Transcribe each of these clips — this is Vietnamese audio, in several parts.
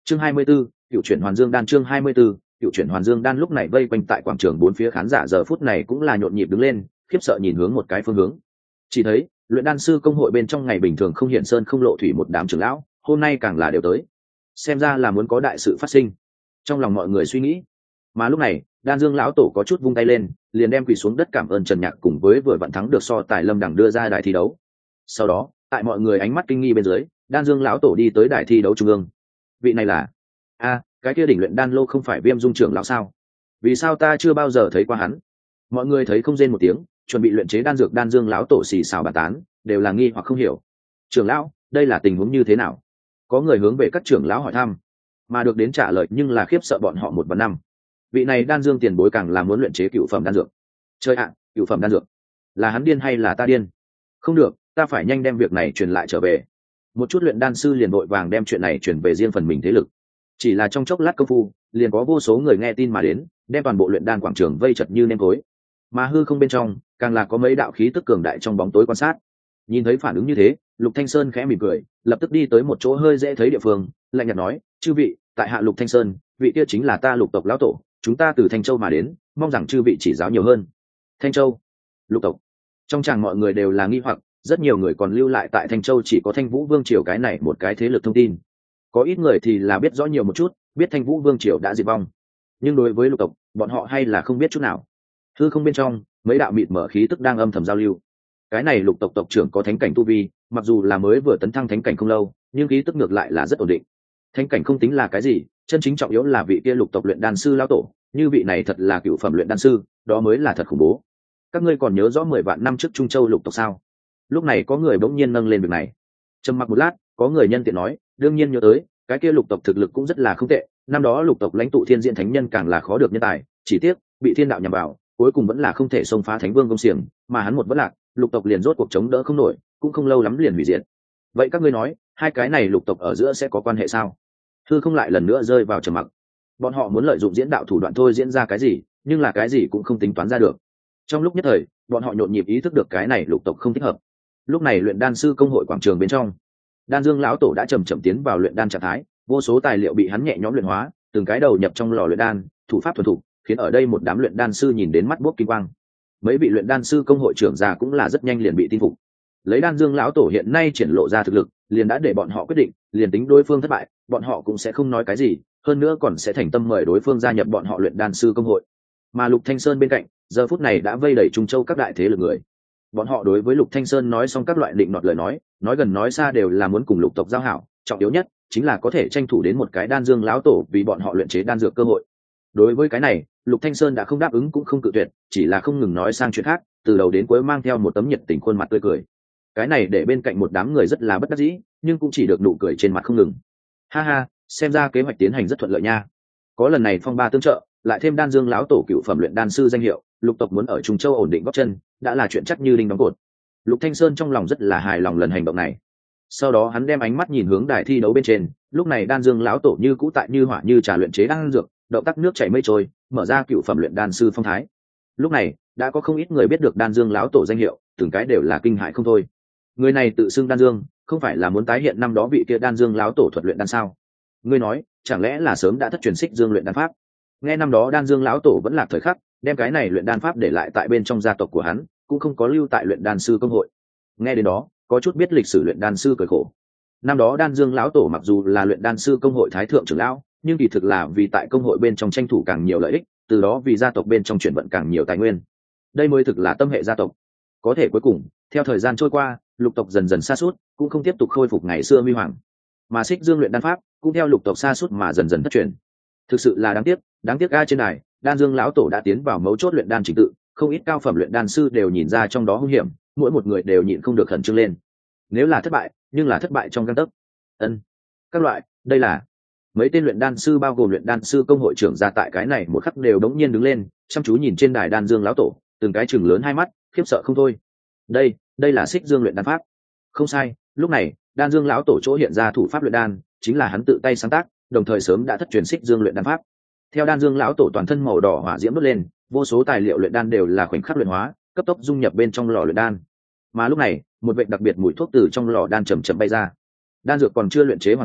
Chương 24, cựu chuyển hoàn dương đan. Chương 24, cựu chuyển hoàn dương đan. Lúc này vây quanh tại quảng trường bốn phía khán giả giờ phút này cũng là nhộn nhịp đứng lên, khiếp sợ nhìn hướng một cái phương hướng. Chỉ thấy luyện đan sư công hội bên trong ngày bình thường không hiện sơn không lộ thủy một đám trưởng lão, hôm nay càng là đều tới, xem ra là muốn có đại sự phát sinh trong lòng mọi người suy nghĩ. Mà lúc này đan dương lão tổ có chút vung tay lên, liền đem quỳ xuống đất cảm ơn Trần Nhạc cùng với vừa vặn thắng được so tài Lâm Đẳng đưa ra đài thi đấu. Sau đó tại mọi người ánh mắt kinh nghi bên dưới, đan dương lão tổ đi tới đài thi đấu trung ương. Vị này là cái kia đỉnh luyện đan lô không phải Viêm Dung trưởng lão sao? Vì sao ta chưa bao giờ thấy qua hắn? Mọi người thấy không rên một tiếng, chuẩn bị luyện chế đan dược đan dương lão tổ xì xào bàn tán, đều là nghi hoặc không hiểu. Trưởng lão, đây là tình huống như thế nào? Có người hướng về các trưởng lão hỏi thăm, mà được đến trả lời nhưng là khiếp sợ bọn họ 1/5. Vị này đan dương tiền bối càng là muốn luyện chế cựu phẩm đan dược. Chơi ạ, cựu phẩm đan dược, là hắn điên hay là ta điên? Không được, ta phải nhanh đem việc này truyền lại trở về. Một chút luyện đan sư liền vội vàng đem chuyện này truyền về riêng phần mình thế lực. Chỉ là trong chốc lát công phu, liền có vô số người nghe tin mà đến, đem toàn bộ luyện đan quảng trường vây chật như nêm tối. Mà hư không bên trong càng là có mấy đạo khí tức cường đại trong bóng tối quan sát. Nhìn thấy phản ứng như thế, Lục Thanh Sơn khẽ mỉm cười, lập tức đi tới một chỗ hơi dễ thấy địa phương, lạnh nhạt nói: chư vị, tại hạ Lục Thanh Sơn, vị kia chính là ta Lục tộc lão tổ, chúng ta từ Thanh Châu mà đến, mong rằng chư vị chỉ giáo nhiều hơn. Thanh Châu, Lục tộc. Trong tràng mọi người đều là nghi hoặc, rất nhiều người còn lưu lại tại Thanh Châu chỉ có Thanh Vũ Vương triều cái này một cái thế lực thông tin. Có ít người thì là biết rõ nhiều một chút, biết Thanh Vũ Vương triều đã diệt vong, nhưng đối với Lục tộc, bọn họ hay là không biết chút nào. Hư không bên trong, mấy đạo mịt mở khí tức đang âm thầm giao lưu. Cái này Lục tộc tộc trưởng có thánh cảnh tu vi, mặc dù là mới vừa tấn thăng thánh cảnh không lâu, nhưng khí tức ngược lại là rất ổn định. Thánh cảnh không tính là cái gì, chân chính trọng yếu là vị kia Lục tộc luyện đan sư lão tổ, như vị này thật là cựu phẩm luyện đan sư, đó mới là thật khủng bố. Các ngươi còn nhớ rõ 10 vạn năm trước Trung Châu Lục tộc sao? Lúc này có người bỗng nhiên nâng lên việc này. Trầm mặc một lát, có người nhân tiện nói: đương nhiên nhớ tới, cái kia Lục tộc thực lực cũng rất là không tệ, năm đó Lục tộc lãnh tụ Thiên Diễn Thánh Nhân càng là khó được nhân tài, chỉ tiếc bị thiên đạo nhằm vào, cuối cùng vẫn là không thể xông phá Thánh Vương công xiềng, mà hắn một vất lạc, Lục tộc liền rốt cuộc chống đỡ không nổi, cũng không lâu lắm liền hủy diệt. Vậy các ngươi nói, hai cái này Lục tộc ở giữa sẽ có quan hệ sao? Thư không lại lần nữa rơi vào trầm mặc. Bọn họ muốn lợi dụng diễn đạo thủ đoạn thôi diễn ra cái gì, nhưng là cái gì cũng không tính toán ra được. Trong lúc nhất thời, bọn họ nhộn nhịp ý thức được cái này Lục tộc không thích hợp. Lúc này luyện đan sư công hội quảng trường bên trong, đan dương lão tổ đã chậm chậm tiến vào luyện đan trạng thái, vô số tài liệu bị hắn nhẹ nhõm luyện hóa, từng cái đầu nhập trong lò luyện đan, thủ pháp thuần thục, khiến ở đây một đám luyện đan sư nhìn đến mắt buốc kim quang. Mấy vị luyện đan sư công hội trưởng già cũng là rất nhanh liền bị tin phục. Lấy đan dương lão tổ hiện nay triển lộ ra thực lực, liền đã để bọn họ quyết định, liền tính đối phương thất bại, bọn họ cũng sẽ không nói cái gì, hơn nữa còn sẽ thành tâm mời đối phương gia nhập bọn họ luyện đan sư công hội. Mà Lục Thanh Sơn bên cạnh, giờ phút này đã vây đầy Trung Châu các đại thế lực người. Bọn họ đối với Lục Thanh Sơn nói xong các loại định nọt lời nói gần nói xa đều là muốn cùng Lục tộc giao hảo, trọng yếu nhất chính là có thể tranh thủ đến một cái đan dương lão tổ vì bọn họ luyện chế đan dược cơ hội. Đối với cái này, Lục Thanh Sơn đã không đáp ứng cũng không cự tuyệt, chỉ là không ngừng nói sang chuyện khác, từ đầu đến cuối mang theo một tấm nhiệt tình khuôn mặt tươi cười. Cái này để bên cạnh một đám người rất là bất đắc dĩ, nhưng cũng chỉ được nụ cười trên mặt không ngừng. Ha ha, xem ra kế hoạch tiến hành rất thuận lợi nha. Có lần này phong ba tương trợ, lại thêm đan dương lão tổ cựu phẩm luyện đan sư danh hiệu, Lục tộc muốn ở Trung Châu ổn định gót chân, đã là chuyện chắc như đinh đóng cột. Lục Thanh Sơn trong lòng rất là hài lòng lần hành động này. Sau đó hắn đem ánh mắt nhìn hướng đài thi đấu bên trên, lúc này đan dương lão tổ như cũ tại như hỏa như trà luyện chế đan dược, động tác nước chảy mây trôi, mở ra cựu phẩm luyện đan sư phong thái. Lúc này đã có không ít người biết được đan dương lão tổ danh hiệu, từng cái đều là kinh hãi không thôi. Người này tự xưng đan dương, không phải là muốn tái hiện năm đó vị kia đan dương lão tổ thuật luyện đan sao? Ngươi nói, chẳng lẽ là sớm đã thất truyền xích dương luyện đan pháp? Nghe năm đó đan dương lão tổ vẫn là thời khắc đem cái này luyện đan pháp để lại tại bên trong gia tộc của hắn, cũng không có lưu tại luyện đan sư công hội. Nghe đến đó, có chút biết lịch sử luyện đan sư cười khổ. Năm đó đan dương lão tổ mặc dù là luyện đan sư công hội thái thượng trưởng lão, nhưng kỳ thực là vì tại công hội bên trong tranh thủ càng nhiều lợi ích, từ đó vì gia tộc bên trong chuyển vận càng nhiều tài nguyên. Đây mới thực là tâm hệ gia tộc. Có thể cuối cùng, theo thời gian trôi qua, Lục tộc dần dần sa sút, cũng không tiếp tục khôi phục ngày xưa huy hoàng. Mà xích dương luyện đan pháp cũng theo Lục tộc sa sút mà dần dần thất truyền. Thực sự là đáng tiếc ga trên này, đan dương lão tổ đã tiến vào mấu chốt luyện đan trình tự, không ít cao phẩm luyện đan sư đều nhìn ra trong đó hung hiểm, mỗi một người đều nhịn không được khẩn trương lên. Nếu là thất bại, nhưng là thất bại trong gang tấc. Các loại, đây là mấy tên luyện đan sư bao gồm luyện đan sư công hội trưởng ra tại cái này một khắc đều đống nhiên đứng lên, chăm chú nhìn trên đài đan dương lão tổ, từng cái chừng lớn hai mắt, khiếp sợ không thôi. Đây là xích dương luyện đan pháp. Không sai, lúc này đan dương lão tổ chỗ hiện ra thủ pháp luyện đan chính là hắn tự tay sáng tác, đồng thời sớm đã thất truyền xích dương luyện đan pháp. Theo đan dương lão tổ toàn thân màu đỏ hỏa diễm đốt lên, vô số tài liệu luyện đan đều là khoảnh khắc luyện hóa, cấp tốc dung nhập bên trong lò luyện đan. Mà lúc này, một vệt đặc biệt mùi thuốc từ trong lò đan chậm chậm bay ra. Đan dược còn chưa luyện chế hoàn thành,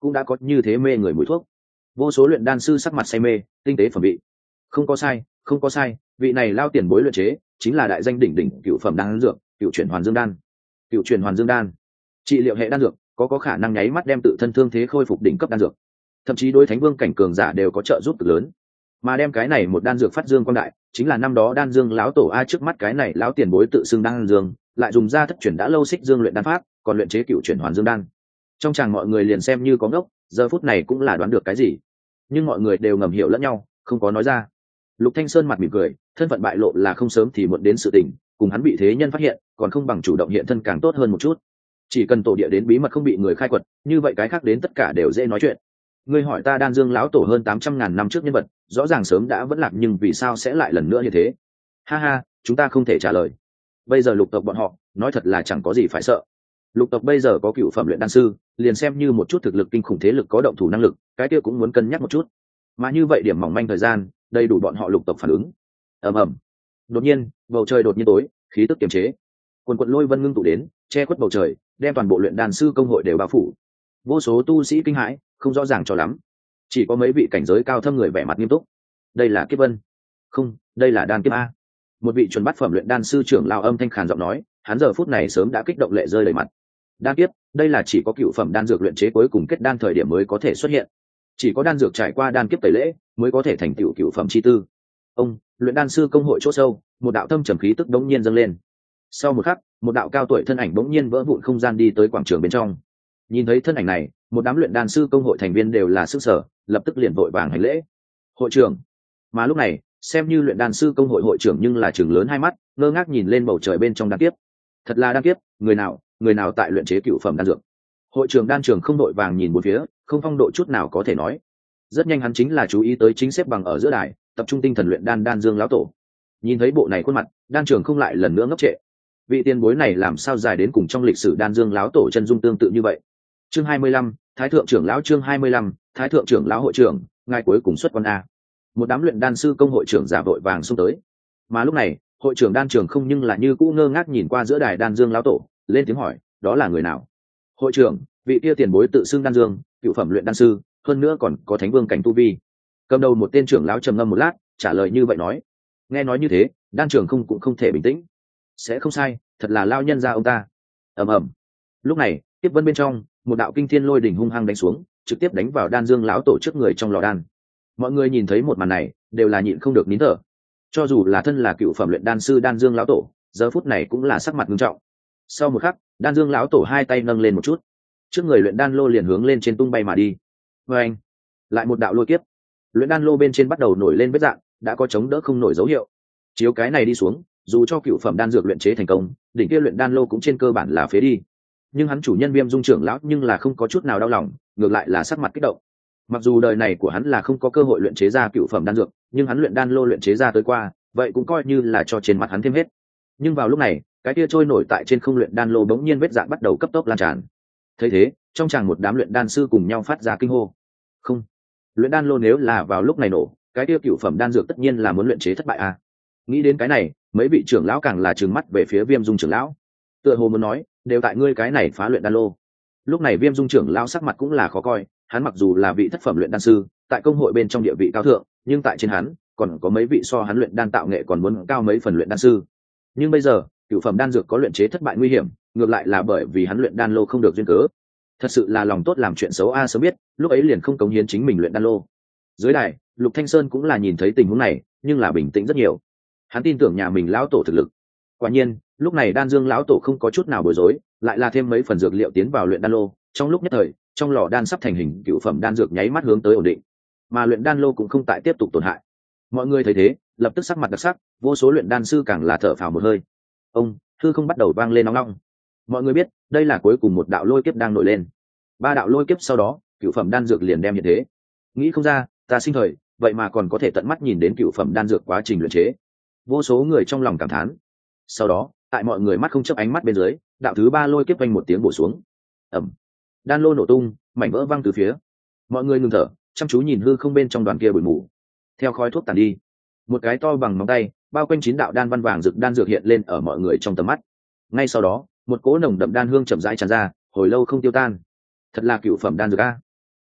cũng đã có như thế mê người mùi thuốc. Vô số luyện đan sư sắc mặt say mê, tinh tế phẩm vị. Không có sai, không có sai, vị này lao tiền bối luyện chế chính là đại danh đỉnh đỉnh cựu phẩm đan dược, cựu chuyển hoàn dương đan. Cựu chuyển hoàn dương đan, trị liệu hệ đan dược, có khả năng nháy mắt đem tự thân thương thế khôi phục đỉnh cấp đan dược, thậm chí đối thánh vương cảnh cường giả đều có trợ giúp cực lớn. Mà đem cái này một đan dược phát dương quang đại, chính là năm đó đan dương lão tổ a. Trước mắt cái này lão tiền bối tự xưng đan dương, lại dùng ra thất chuyển đã lâu xích dương luyện đan pháp, còn luyện chế cựu chuyển hoàn dương đan. Trong chàng mọi người liền xem như có ngốc, giờ phút này cũng là đoán được cái gì, nhưng mọi người đều ngầm hiểu lẫn nhau, không có nói ra. Lục Thanh Sơn mặt mỉm cười, thân phận bại lộ là không sớm thì muộn đến sự tình, cùng hắn bị thế nhân phát hiện, còn không bằng chủ động hiện thân càng tốt hơn một chút. Chỉ cần tổ địa đến bí mật không bị người khai quật, như vậy cái khác đến tất cả đều dễ nói chuyện. Ngươi hỏi ta đan dương lão tổ hơn 800.000 năm trước nhân vật, rõ ràng sớm đã vẫn lạc, nhưng vì sao sẽ lại lần nữa như thế? Ha ha, chúng ta không thể trả lời. Bây giờ lục tộc bọn họ, nói thật là chẳng có gì phải sợ. Lục tộc bây giờ có cựu phẩm luyện đan sư, liền xem như một chút thực lực kinh khủng thế lực có động thủ năng lực, cái kia cũng muốn cân nhắc một chút. Mà như vậy điểm mỏng manh thời gian, đầy đủ bọn họ lục tộc phản ứng. Ầm ầm. Đột nhiên, bầu trời đột nhiên tối, khí tức kiềm chế. Quần quần lôi vân ngưng tụ đến, che khuất bầu trời, đem toàn bộ luyện đan sư công hội đều bao phủ. Vô số tu sĩ kinh hãi, không rõ ràng cho lắm. Chỉ có mấy vị cảnh giới cao thâm người vẻ mặt nghiêm túc. Đây là kiếp vân. Không, đây là đan kiếp a. Một vị chuẩn bát phẩm luyện đan sư trưởng lão âm thanh khàn giọng nói, hắn giờ phút này sớm đã kích động lệ rơi đầy mặt. Đan kiếp, đây là chỉ có cựu phẩm đan dược luyện chế cuối cùng kết đan thời điểm mới có thể xuất hiện. Chỉ có đan dược trải qua đan kiếp tẩy lễ, mới có thể thành tựu cựu phẩm chi tư. Ông, luyện đan sư công hội chỗ sâu, một đạo thâm trầm khí tức đống nhiên dâng lên. Sau một khắc, một đạo cao tuổi thân ảnh bỗng nhiên vỡ vụn không gian đi tới quảng trường bên trong. Nhìn thấy thân ảnh này, một đám luyện đan sư công hội thành viên đều là sức sở, lập tức liền vội vàng hành lễ. Hội trưởng. Mà lúc này, xem như luyện đan sư công hội hội trưởng nhưng là chừng lớn hai mắt, ngơ ngác nhìn lên bầu trời bên trong đan kiếp. Thật là đan kiếp, người nào tại luyện chế cựu phẩm đan dược? Hội trưởng đan trường không đội vàng nhìn bốn phía, không phong độ chút nào có thể nói. Rất nhanh hắn chính là chú ý tới chính xếp bằng ở giữa đài, tập trung tinh thần luyện đan đan dương lão tổ. Nhìn thấy bộ này khuôn mặt, đan trường không lại lần nữa ngốc trệ. Vị tiền bối này làm sao dài đến cùng trong lịch sử đan dương lão tổ chân dung tương tự như vậy? Chương 25, Thái thượng trưởng lão. Chương 25, Thái thượng trưởng lão hội trưởng, ngài cuối cùng xuất quan a. Một đám luyện đan sư công hội trưởng giả vội vàng xông tới. Mà lúc này, hội trưởng đan trường không nhưng là như cũ ngơ ngác nhìn qua giữa đài đan dương lão tổ, lên tiếng hỏi, đó là người nào? Hội trưởng, vị kia tiền bối tự xưng đan dương, cựu phẩm luyện đan sư, hơn nữa còn có thánh vương cảnh tu vi. Cầm đầu một tên trưởng lão trầm ngâm một lát, trả lời như vậy nói. Nghe nói như thế, đan trường không cũng không thể bình tĩnh. Sẽ không sai, thật là lao nhân ra ông ta. Ầm ầm. Lúc này, tiếp vân bên trong, một đạo kinh thiên lôi đỉnh hung hăng đánh xuống, trực tiếp đánh vào đan dương lão tổ trước người trong lò đan. Mọi người nhìn thấy một màn này, đều là nhịn không được nín thở. Cho dù là thân là cựu phẩm luyện đan sư đan dương lão tổ, giờ phút này cũng là sắc mặt nghiêm trọng. Sau một khắc, đan dương lão tổ hai tay nâng lên một chút, trước người luyện đan lô liền hướng lên trên tung bay mà đi. Và anh, lại một đạo lôi kiếp, luyện đan lô bên trên bắt đầu nổi lên vết dạng, đã có chống đỡ không nổi dấu hiệu. Chiếu cái này đi xuống, dù cho cựu phẩm đan dược luyện chế thành công, đỉnh kia luyện đan lô cũng trên cơ bản là phế đi. Nhưng hắn chủ nhân Viêm Dung trưởng lão nhưng là không có chút nào đau lòng, ngược lại là sắc mặt kích động. Mặc dù đời này của hắn là không có cơ hội luyện chế ra cựu phẩm đan dược, nhưng hắn luyện đan lô luyện chế ra tới qua, vậy cũng coi như là cho trên mặt hắn thêm hết. Nhưng vào lúc này, cái kia trôi nổi tại trên không luyện đan lô bỗng nhiên vết dạng bắt đầu cấp tốc lan tràn. Thấy thế, trong chàng một đám luyện đan sư cùng nhau phát ra kinh hô. Không, luyện đan lô nếu là vào lúc này nổ, cái kia cựu phẩm đan dược tất nhiên là muốn luyện chế thất bại à? Nghĩ đến cái này, mấy vị trưởng lão càng là trừng mắt về phía Viêm Dung trưởng lão. Tựa hồ muốn nói, đều tại ngươi cái này phá luyện đan lô. Lúc này Viêm Dung trưởng lão sắc mặt cũng là khó coi, hắn mặc dù là vị thất phẩm luyện đan sư, tại công hội bên trong địa vị cao thượng, nhưng tại trên hắn, còn có mấy vị so hắn luyện đan tạo nghệ còn muốn cao mấy phần luyện đan sư. Nhưng bây giờ, cựu phẩm đan dược có luyện chế thất bại nguy hiểm, ngược lại là bởi vì hắn luyện đan lô không được duyên cớ. Thật sự là lòng tốt làm chuyện xấu a, sớm biết, lúc ấy liền không cống hiến chính mình luyện đan lô. Dưới đài, Lục Thanh Sơn cũng là nhìn thấy tình huống này, nhưng là bình tĩnh rất nhiều. Hắn tin tưởng nhà mình lão tổ thực lực. Quả nhiên, lúc này đan dương lão tổ không có chút nào bối rối, lại là thêm mấy phần dược liệu tiến vào luyện đan lô. Trong lúc nhất thời, trong lò đan sắp thành hình cựu phẩm đan dược nháy mắt hướng tới ổn định, mà luyện đan lô cũng không tại tiếp tục tổn hại. Mọi người thấy thế, lập tức sắc mặt đặc sắc, vô số luyện đan sư càng là thở phào một hơi. Ông, hư không bắt đầu vang lên nóng nóng. Mọi người biết, đây là cuối cùng một đạo lôi kiếp đang nổi lên. 3 đạo lôi kiếp sau đó, cựu phẩm đan dược liền đem hiện thế. Nghĩ không ra, ta sinh thời, vậy mà còn có thể tận mắt nhìn đến cựu phẩm đan dược quá trình luyện chế. Vô số người trong lòng cảm thán. Sau đó, tại mọi người mắt không chớp ánh mắt bên dưới, đạo thứ 3 lôi kiếp vang một tiếng bổ xuống. Ầm. Đan lô nổ tung, mảnh vỡ văng từ phía. Mọi người ngừng thở, chăm chú nhìn hư không bên trong đoàn kia bụi mù. Theo khói thuốc tàn đi, một cái to bằng ngón tay, bao quanh 9 đạo đan văn vàng rực đan dược hiện lên ở mọi người trong tầm mắt. Ngay sau đó, một cỗ nồng đậm đan hương chậm rãi tràn ra, hồi lâu không tiêu tan. Thật là cựu phẩm đan dược a.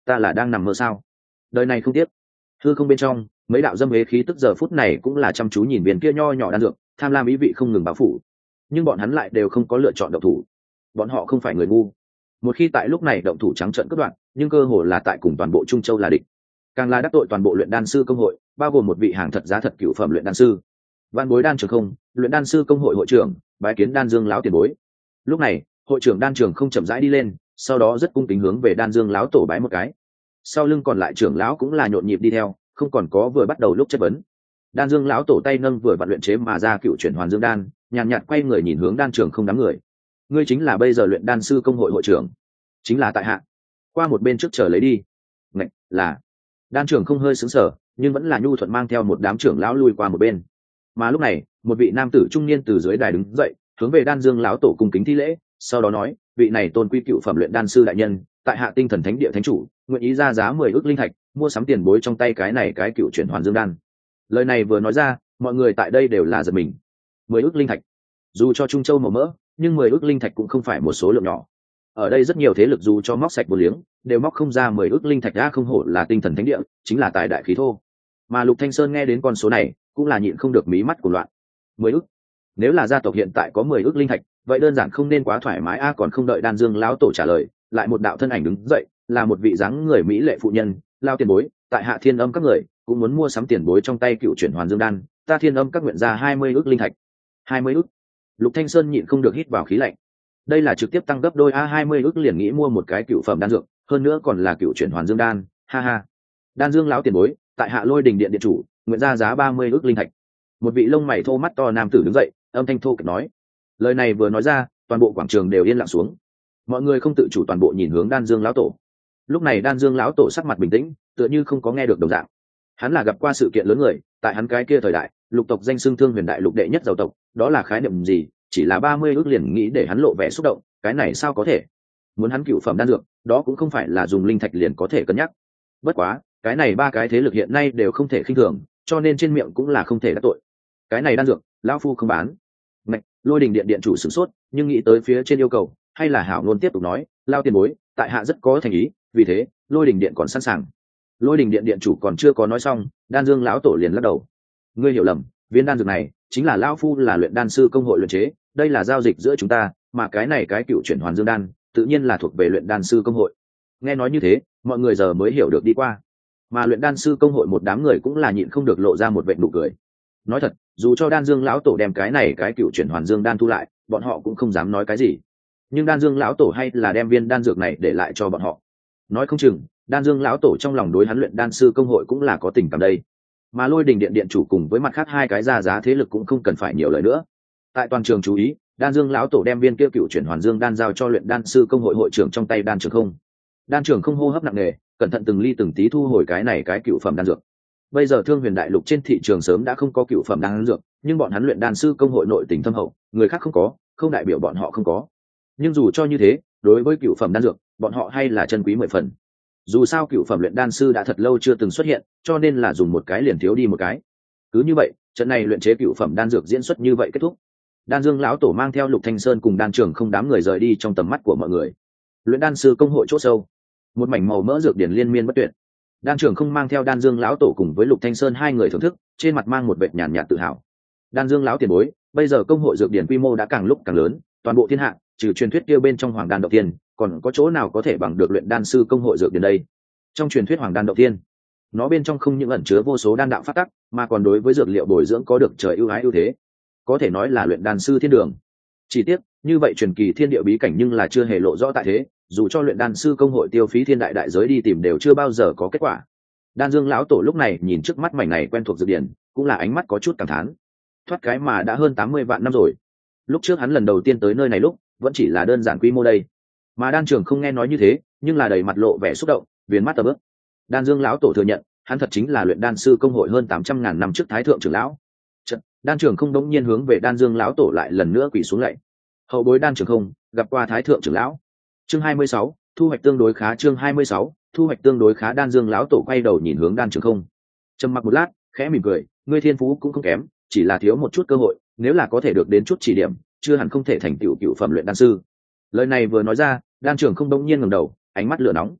ta là đang nằm mơ sao? Đời này không tiếc. Hư không bên trong, mấy đạo dâm hế khí tức giờ phút này cũng là chăm chú nhìn viên kia nho nhỏ đan dược, tham lam ý vị không ngừng bao phủ. Nhưng bọn hắn lại đều không có lựa chọn động thủ. Bọn họ không phải người ngu. Một khi tại lúc này động thủ trắng trợn cướp đoạt, nhưng cơ hồ là tại cùng toàn bộ Trung Châu là địch. Càng là đắc tội toàn bộ luyện đan sư công hội, bao gồm một vị hàng thật giá thật cửu phẩm luyện đan sư. Văn Bối Đan Trường Không, luyện đan sư công hội hội trưởng, bái kiến Đan Dương lão tiền bối. Lúc này, hội trưởng Đan Trường Không chậm rãi đi lên, sau đó rất cung kính hướng về Đan Dương lão tổ bái một cái. Sau lưng còn lại trưởng lão cũng là nhộn nhịp đi theo, không còn có vừa bắt đầu lúc chất vấn. Đan Dương lão tổ tay nâng vừa vặn luyện chế mà ra cựu chuyển hoàn dương đan, nhàn nhạt quay người nhìn hướng Đan Trường Không đám người. Ngươi chính là bây giờ luyện đan sư công hội hội trưởng? Chính là tại hạ. Qua một bên trước chờ lấy đi. Ngạch, là. Đan Trường Không hơi sững sờ, nhưng vẫn là nhu thuận mang theo một đám trưởng lão lui qua một bên. Mà lúc này, một vị nam tử trung niên từ dưới đài đứng dậy, hướng về Đan Dương lão tổ cung kính thi lễ, sau đó nói, vị này tôn quý cựu phẩm luyện đan sư đại nhân, tại hạ Tinh Thần Thánh Địa thánh chủ, nguyện ý ra giá 10 ức linh thạch, mua sắm tiền bối trong tay cái này cái cựu chuyển hoàn dương đan. Lời này vừa nói ra, mọi người tại đây đều là giật mình. 10 ức linh thạch. Dù cho Trung Châu màu mỡ, nhưng 10 ức linh thạch cũng không phải một số lượng nhỏ. Ở đây rất nhiều thế lực dù cho móc sạch vô liếng, đều móc không ra 10 ức linh thạch ra, không hổ là Tinh Thần Thánh Địa, chính là tài đại khí thô. Mà Lục Thanh Sơn nghe đến con số này, cũng là nhịn không được mí mắt của loạn. 10 ức. Nếu là gia tộc hiện tại có 10 ức linh thạch, vậy đơn giản không nên quá thoải mái a. Còn không đợi Đan Dương lão tổ trả lời, lại một đạo thân ảnh đứng dậy, là một vị dáng người mỹ lệ phụ nhân, lao tiền bối, tại hạ Thiên Âm các người cũng muốn mua sắm tiền bối trong tay cựu chuyển hoàn dương đan, ta Thiên Âm các nguyện ra 20 ức linh thạch. 20 ức. Lục Thanh Sơn nhịn không được hít vào khí lạnh. Đây là trực tiếp tăng gấp đôi a, 20 ức liền nghĩ mua một cái cựu phẩm đan dược, hơn nữa còn là cựu chuyển hoàn dương đan, ha ha. Đan Dương lão tiền bối, tại hạ Lôi Đình Điện điện chủ, nguyện ra giá 30 ức linh thạch. Một vị lông mày thô mắt to nam tử đứng dậy, âm thanh thô kệch nói. Lời này vừa nói ra, toàn bộ quảng trường đều yên lặng xuống. Mọi người không tự chủ toàn bộ nhìn hướng Đan Dương lão tổ. Lúc này Đan Dương lão tổ sắc mặt bình tĩnh, tựa như không có nghe được đồng dạng. Hắn là gặp qua sự kiện lớn người, tại hắn cái kia thời đại, lục tộc danh xưng Thương Huyền đại lục đệ nhất giàu tộc, đó là khái niệm gì? Chỉ là 30 ức liền nghĩ để hắn lộ vẻ xúc động, cái này sao có thể? Muốn hắn cựu phẩm đan dược, đó cũng không phải là dùng linh thạch liền có thể cân nhắc. Bất quá, cái này ba cái thế lực hiện nay đều không thể khinh thường, cho nên trên miệng cũng là không thể đắc tội. Cái này đan dược, lão phu không bán. Ngạch, Lôi Đình Điện điện chủ sửng sốt, nhưng nghĩ tới phía trên yêu cầu, hay là hảo ngôn tiếp tục nói, lao tiền bối, tại hạ rất có thành ý, vì thế, Lôi Đình Điện còn sẵn sàng. Lôi Đình Điện điện chủ còn chưa có nói xong, Đan Dương lão tổ liền lắc đầu. Ngươi hiểu lầm, viên đan dược này chính là lão phu là luyện đan sư công hội luyện chế, đây là giao dịch giữa chúng ta, mà cái này cái cựu chuyển hoàn dương đan, tự nhiên là thuộc về luyện đan sư công hội. Nghe nói như thế, mọi người giờ mới hiểu được đi qua. Mà luyện đan sư công hội một đám người cũng là nhịn không được lộ ra một vệt nụ cười. Nói thật, dù cho Đan Dương lão tổ đem cái này cái cựu chuyển hoàn dương đan thu lại, bọn họ cũng không dám nói cái gì. Nhưng Đan Dương lão tổ hay là đem viên đan dược này để lại cho bọn họ. Nói không chừng, Đan Dương lão tổ trong lòng đối hắn luyện đan sư công hội cũng là có tình cảm đây. Mà Lôi Đình Điện điện chủ cùng với mặt khác hai cái ra giá thế lực cũng không cần phải nhiều lời nữa. Tại toàn trường chú ý, Đan Dương lão tổ đem viên kia cựu chuyển hoàn dương đan giao cho luyện đan sư công hội hội trưởng trong tay Đan Trường Không. Đan Trường Không hô hấp nặng nề, cẩn thận từng ly từng tí thu hồi cái này cái cựu phẩm đan dược. Bây giờ Thương Huyền đại lục trên thị trường sớm đã không có cựu phẩm đan dược, nhưng bọn hắn luyện đan sư công hội nội tình thâm hậu, người khác không có, không đại biểu bọn họ không có. Nhưng dù cho như thế, đối với cựu phẩm đan dược, bọn họ hay là chân quý 10 phần. Dù sao cựu phẩm luyện đan sư đã thật lâu chưa từng xuất hiện, cho nên là dùng một cái liền thiếu đi một cái. Cứ như vậy, trận này luyện chế cựu phẩm đan dược diễn xuất như vậy kết thúc. Đan Dương lão tổ mang theo Lục Thanh Sơn cùng Đan Trường Không đám người rời đi trong tầm mắt của mọi người. Luyện đan sư công hội chỗ sâu, một mảnh màu mỡ dược điển liên miên bất tuyệt. Đan Trường Không mang theo Đan Dương lão tổ cùng với Lục Thanh Sơn hai người thưởng thức, trên mặt mang một vệt nhàn nhạt tự hào. Đan Dương lão tiền bối, bây giờ công hội dược điển quy mô đã càng lúc càng lớn, toàn bộ thiên hạ, trừ truyền thuyết kia bên trong Hoàng Đan Động Thiên, còn có chỗ nào có thể bằng được luyện đan sư công hội dược điển đây? Trong truyền thuyết Hoàng Đan Động Thiên, nó bên trong không những ẩn chứa vô số đan đạo pháp tắc, mà còn đối với dược liệu bồi dưỡng có được trời ưu ái ưu thế, có thể nói là luyện đan sư thiên đường. Chỉ tiếc, như vậy truyền kỳ thiên địa bí cảnh nhưng là chưa hề lộ rõ tại thế, dù cho luyện đan sư công hội tiêu phí thiên đại đại giới đi tìm đều chưa bao giờ có kết quả. Đan Dương lão tổ lúc này nhìn trước mắt mảnh này quen thuộc dược điển, cũng là ánh mắt có chút cảm thán. Thoát cái mà đã hơn 80 vạn năm rồi. Lúc trước hắn lần đầu tiên tới nơi này lúc, vẫn chỉ là đơn giản quy mô đây. Mà Đan Trường Không nghe nói như thế, nhưng là đầy mặt lộ vẻ xúc động, viền mắt tơ bước. Đan Dương lão tổ thừa nhận, hắn thật chính là luyện đan sư công hội hơn 800.000 năm trước thái thượng trưởng lão. Đan Trường Không đống nhiên hướng về Đan Dương lão tổ lại lần nữa quỳ xuống lạy. Hậu bối Đan Trường Không gặp qua thái thượng trưởng lão. Chương 26, thu hoạch tương đối khá. Chương 26, thu hoạch tương đối khá. Đan Dương lão tổ quay đầu nhìn hướng Đan Trường Không, trầm mặc một lát, khẽ mỉm cười, ngươi thiên phú cũng không kém, chỉ là thiếu một chút cơ hội, nếu là có thể được đến chút chỉ điểm, chưa hẳn không thể thành tựu cựu phẩm luyện đan sư. Lời này vừa nói ra, Đan Trường Không đống nhiên ngẩng đầu, ánh mắt lửa nóng.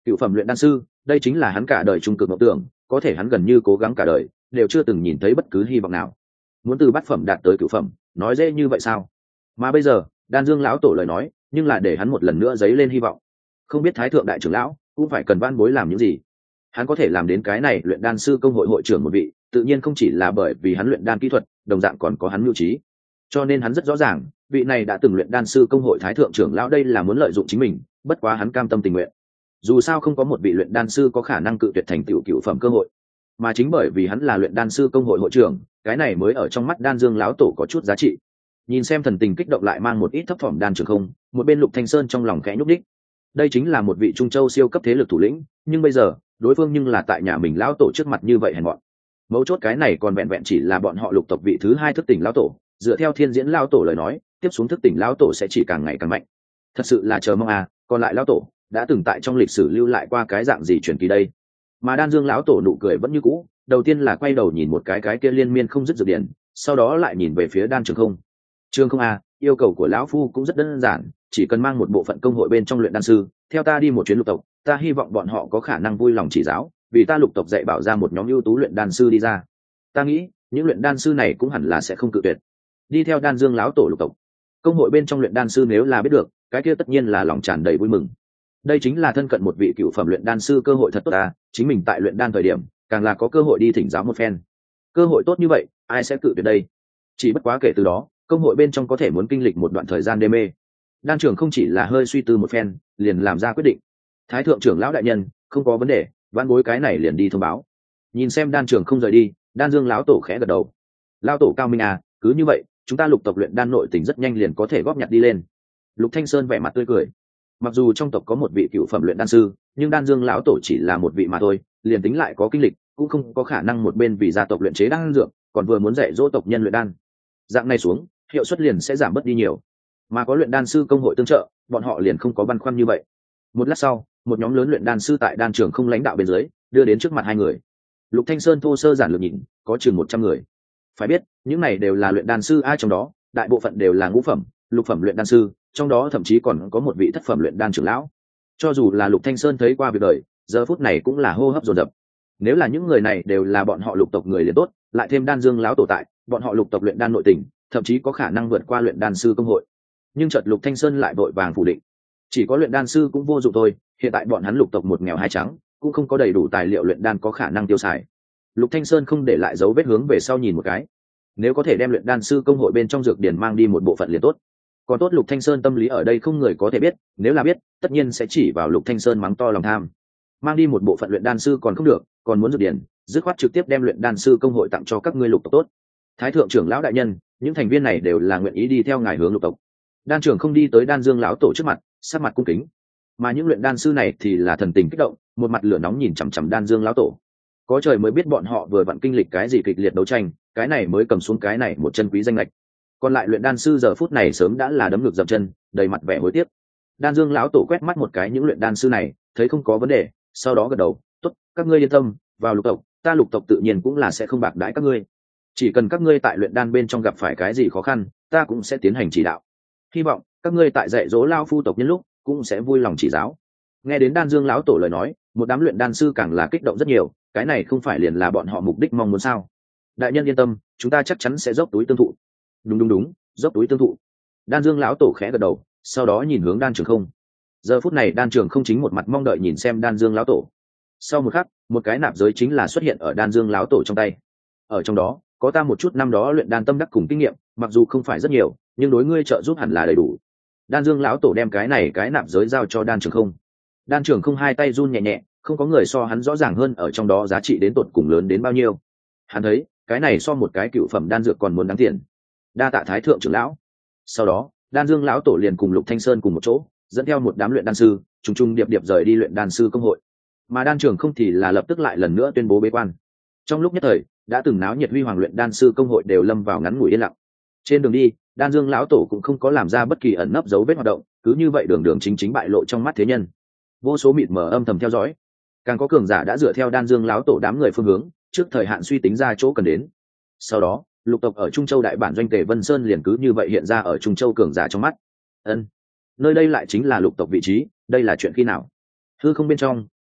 cựu phẩm luyện đan sư, đây chính là hắn cả đời trung cực mộng tưởng, có thể hắn gần như cố gắng cả đời đều chưa từng nhìn thấy bất cứ hy vọng nào. Muốn từ bát phẩm đạt tới cựu phẩm, nói dễ như vậy sao? Mà bây giờ Đan Dương lão tổ lời nói nhưng là để hắn một lần nữa dấy lên hy vọng. Không biết thái thượng đại trưởng lão cũng phải cần van bối làm những gì. Hắn có thể làm đến cái này luyện đan sư công hội hội trưởng một vị, tự nhiên không chỉ là bởi vì hắn luyện đan kỹ thuật, đồng dạng còn có hắn mưu trí. Cho nên hắn rất rõ ràng, vị này đã từng luyện đan sư công hội thái thượng trưởng lão đây là muốn lợi dụng chính mình, bất quá hắn cam tâm tình nguyện. Dù sao không có một vị luyện đan sư có khả năng cự tuyệt thành tựu cựu phẩm cơ hội, mà chính bởi vì hắn là luyện đan sư công hội hội trưởng, cái này mới ở trong mắt Đan Dương lão tổ có chút giá trị. Nhìn xem thần tình kích động lại mang một ít thấp phẩm đan trường không, một bên Lục Thanh Sơn trong lòng khẽ nhúc đích. Đây chính là một vị trung châu siêu cấp thế lực thủ lĩnh, nhưng bây giờ đối phương nhưng là tại nhà mình lão tổ trước mặt như vậy hèn mọn. Mấu chốt cái này còn vẹn vẹn chỉ là bọn họ Lục tộc vị thứ hai thức tỉnh lão tổ, dựa theo Thiên Diễn lão tổ lời nói, tiếp xuống thức tỉnh lão tổ sẽ chỉ càng ngày càng mạnh. Thật sự là chờ mong à, còn lại lão tổ đã từng tại trong lịch sử lưu lại qua cái dạng gì truyền kỳ đây. Mà Đan Dương lão tổ nụ cười vẫn như cũ, đầu tiên là quay đầu nhìn một cái kia liên miên không dứt dược điển, sau đó lại nhìn về phía Đan Trường Không. Trường Không à, yêu cầu của lão phu cũng rất đơn giản, chỉ cần mang một bộ phận công hội bên trong luyện đan sư theo ta đi một chuyến lục tộc, ta hy vọng bọn họ có khả năng vui lòng chỉ giáo, vì ta lục tộc dạy bảo ra một nhóm ưu tú luyện đan sư đi ra. Ta nghĩ những luyện đan sư này cũng hẳn là sẽ không cự tuyệt đi theo Đan Dương lão tổ lục tộc. Công hội bên trong luyện đan sư nếu là biết được, cái kia tất nhiên là lòng tràn đầy vui mừng. Đây chính là thân cận một vị cựu phẩm luyện đan sư cơ hội thật tốt ta, chính mình tại luyện đan thời điểm càng là có cơ hội đi thỉnh giáo một phen. Cơ hội tốt như vậy ai sẽ cự tuyệt đây? Chỉ bất quá kể từ đó công hội bên trong có thể muốn kinh lịch một đoạn thời gian đê mê. Đan trưởng không chỉ là hơi suy tư một phen liền làm ra quyết định. Thái thượng trưởng lão đại nhân, không có vấn đề, vãn bối cái này liền đi thông báo. Nhìn xem Đan trưởng không rời đi, Đan Dương lão tổ khẽ gật đầu. Lão tổ cao minh à, cứ như vậy chúng ta lục tộc luyện đan nội tình rất nhanh liền có thể góp nhặt đi lên. Lục Thanh Sơn vẻ mặt tươi cười. Mặc dù trong tộc có một vị cựu phẩm luyện đan sư, nhưng Đan Dương lão tổ chỉ là một vị mà thôi, liền tính lại có kinh lịch cũng không có khả năng một bên vì gia tộc luyện chế đan dược, còn vừa muốn dạy dỗ tộc nhân luyện đan. Dạng này xuống hiệu suất liền sẽ giảm bớt đi nhiều, mà có luyện đan sư công hội tương trợ, bọn họ liền không có băn khoăn như vậy. Một lát sau, một nhóm lớn luyện đan sư tại đan trường không lãnh đạo bên dưới đưa đến trước mặt hai người. Lục Thanh Sơn thô sơ giản lược nhìn, có chừng 100 người. Phải biết những này đều là luyện đan sư, ai trong đó đại bộ phận đều là ngũ phẩm lục phẩm luyện đan sư, trong đó thậm chí còn có một vị thất phẩm luyện đan trưởng lão. Cho dù là Lục Thanh Sơn thấy qua việc đời, giờ phút này cũng là hô hấp dồn dập. Nếu là những người này đều là bọn họ lục tộc người liền tốt, lại thêm Đan Dương lão tổ tại, bọn họ lục tộc luyện đan nội tình thậm chí có khả năng vượt qua luyện đan sư công hội. Nhưng chợt Lục Thanh Sơn lại vội vàng phủ định, chỉ có luyện đan sư cũng vô dụng thôi, hiện tại bọn hắn lục tộc một nghèo hai trắng, cũng không có đầy đủ tài liệu luyện đan có khả năng tiêu xài. Lục Thanh Sơn không để lại dấu vết hướng về sau nhìn một cái, nếu có thể đem luyện đan sư công hội bên trong dược điển mang đi một bộ phận liền tốt. Còn tốt Lục Thanh Sơn tâm lý ở đây không người có thể biết, nếu là biết tất nhiên sẽ chỉ vào Lục Thanh Sơn mắng to lòng tham. Mang đi một bộ phận luyện đan sư còn không được, còn muốn dược điển, dứt khoát trực tiếp đem luyện đan sư công hội tặng cho các ngươi lục tộc tốt. Thái thượng trưởng lão đại nhân, những thành viên này đều là nguyện ý đi theo ngài hướng lục tộc. Đan trưởng không đi tới Đan Dương lão tổ trước mặt, sắc mặt cung kính. Mà những luyện đan sư này thì là thần tình kích động, một mặt lửa nóng nhìn chằm chằm Đan Dương lão tổ. Có trời mới biết bọn họ vừa vặn kinh lịch cái gì kịch liệt đấu tranh, cái này mới cầm xuống cái này một chân quý danh lệch. Còn lại luyện đan sư giờ phút này sớm đã là đấm ngược dậm chân, đầy mặt vẻ hối tiếc. Đan Dương lão tổ quét mắt một cái những luyện đan sư này, thấy không có vấn đề, sau đó gật đầu, tốt, các ngươi yên tâm, vào lục tộc, ta lục tộc tự nhiên cũng là sẽ không bạc đãi các ngươi. Chỉ cần các ngươi tại luyện đan bên trong gặp phải cái gì khó khăn, ta cũng sẽ tiến hành chỉ đạo. Hy vọng các ngươi tại dạy dỗ lao phu tộc nhân lúc cũng sẽ vui lòng chỉ giáo. Nghe đến Đan Dương lão tổ lời nói, một đám luyện đan sư càng là kích động rất nhiều, cái này không phải liền là bọn họ mục đích mong muốn sao? Đại nhân yên tâm, chúng ta chắc chắn sẽ dốc túi tương thụ. Đúng, dốc túi tương thụ. Đan Dương lão tổ khẽ gật đầu, sau đó nhìn hướng Đan Trường Không. Giờ phút này Đan Trường Không chính một mặt mong đợi nhìn xem Đan Dương lão tổ. Sau một khắc, một cái nạp giới chính là xuất hiện ở Đan Dương lão tổ trong tay. Ở trong đó có ta một chút năm đó luyện đan tâm đắc cùng kinh nghiệm, mặc dù không phải rất nhiều, nhưng đối ngươi trợ giúp hẳn là đầy đủ. Đan Dương lão tổ đem cái nạp giới giao cho Đan Trường Không. Đan Trường Không hai tay run nhẹ nhẹ, không có người so hắn rõ ràng hơn ở trong đó giá trị đến tột cùng lớn đến bao nhiêu. Hắn thấy cái này so một cái cựu phẩm đan dược còn muốn đáng tiền. Đa tạ Thái thượng trưởng lão. Sau đó Đan Dương lão tổ liền cùng Lục Thanh Sơn cùng một chỗ, dẫn theo một đám luyện đan sư trùng trùng điệp điệp rời đi luyện đan sư công hội. Mà Đan Trường Không thì là lập tức lại lần nữa tuyên bố bế quan. Trong lúc nhất thời đã từng náo nhiệt huy hoàng luyện đan sư công hội đều lâm vào ngắn ngủi yên lặng. Trên đường đi Đan Dương lão tổ cũng không có làm ra bất kỳ ẩn nấp dấu vết hoạt động, cứ như vậy đường chính bại lộ trong mắt thế nhân. Vô số mịt mờ âm thầm theo dõi, càng có cường giả đã dựa theo Đan Dương lão tổ đám người phương hướng trước thời hạn suy tính ra chỗ cần đến. Sau đó lục tộc ở Trung Châu đại bản doanh Tề Vân Sơn liền cứ như vậy hiện ra ở Trung Châu cường giả trong mắt. Nơi đây lại chính là lục tộc vị trí, đây là chuyện khi nào? Hư không bên trong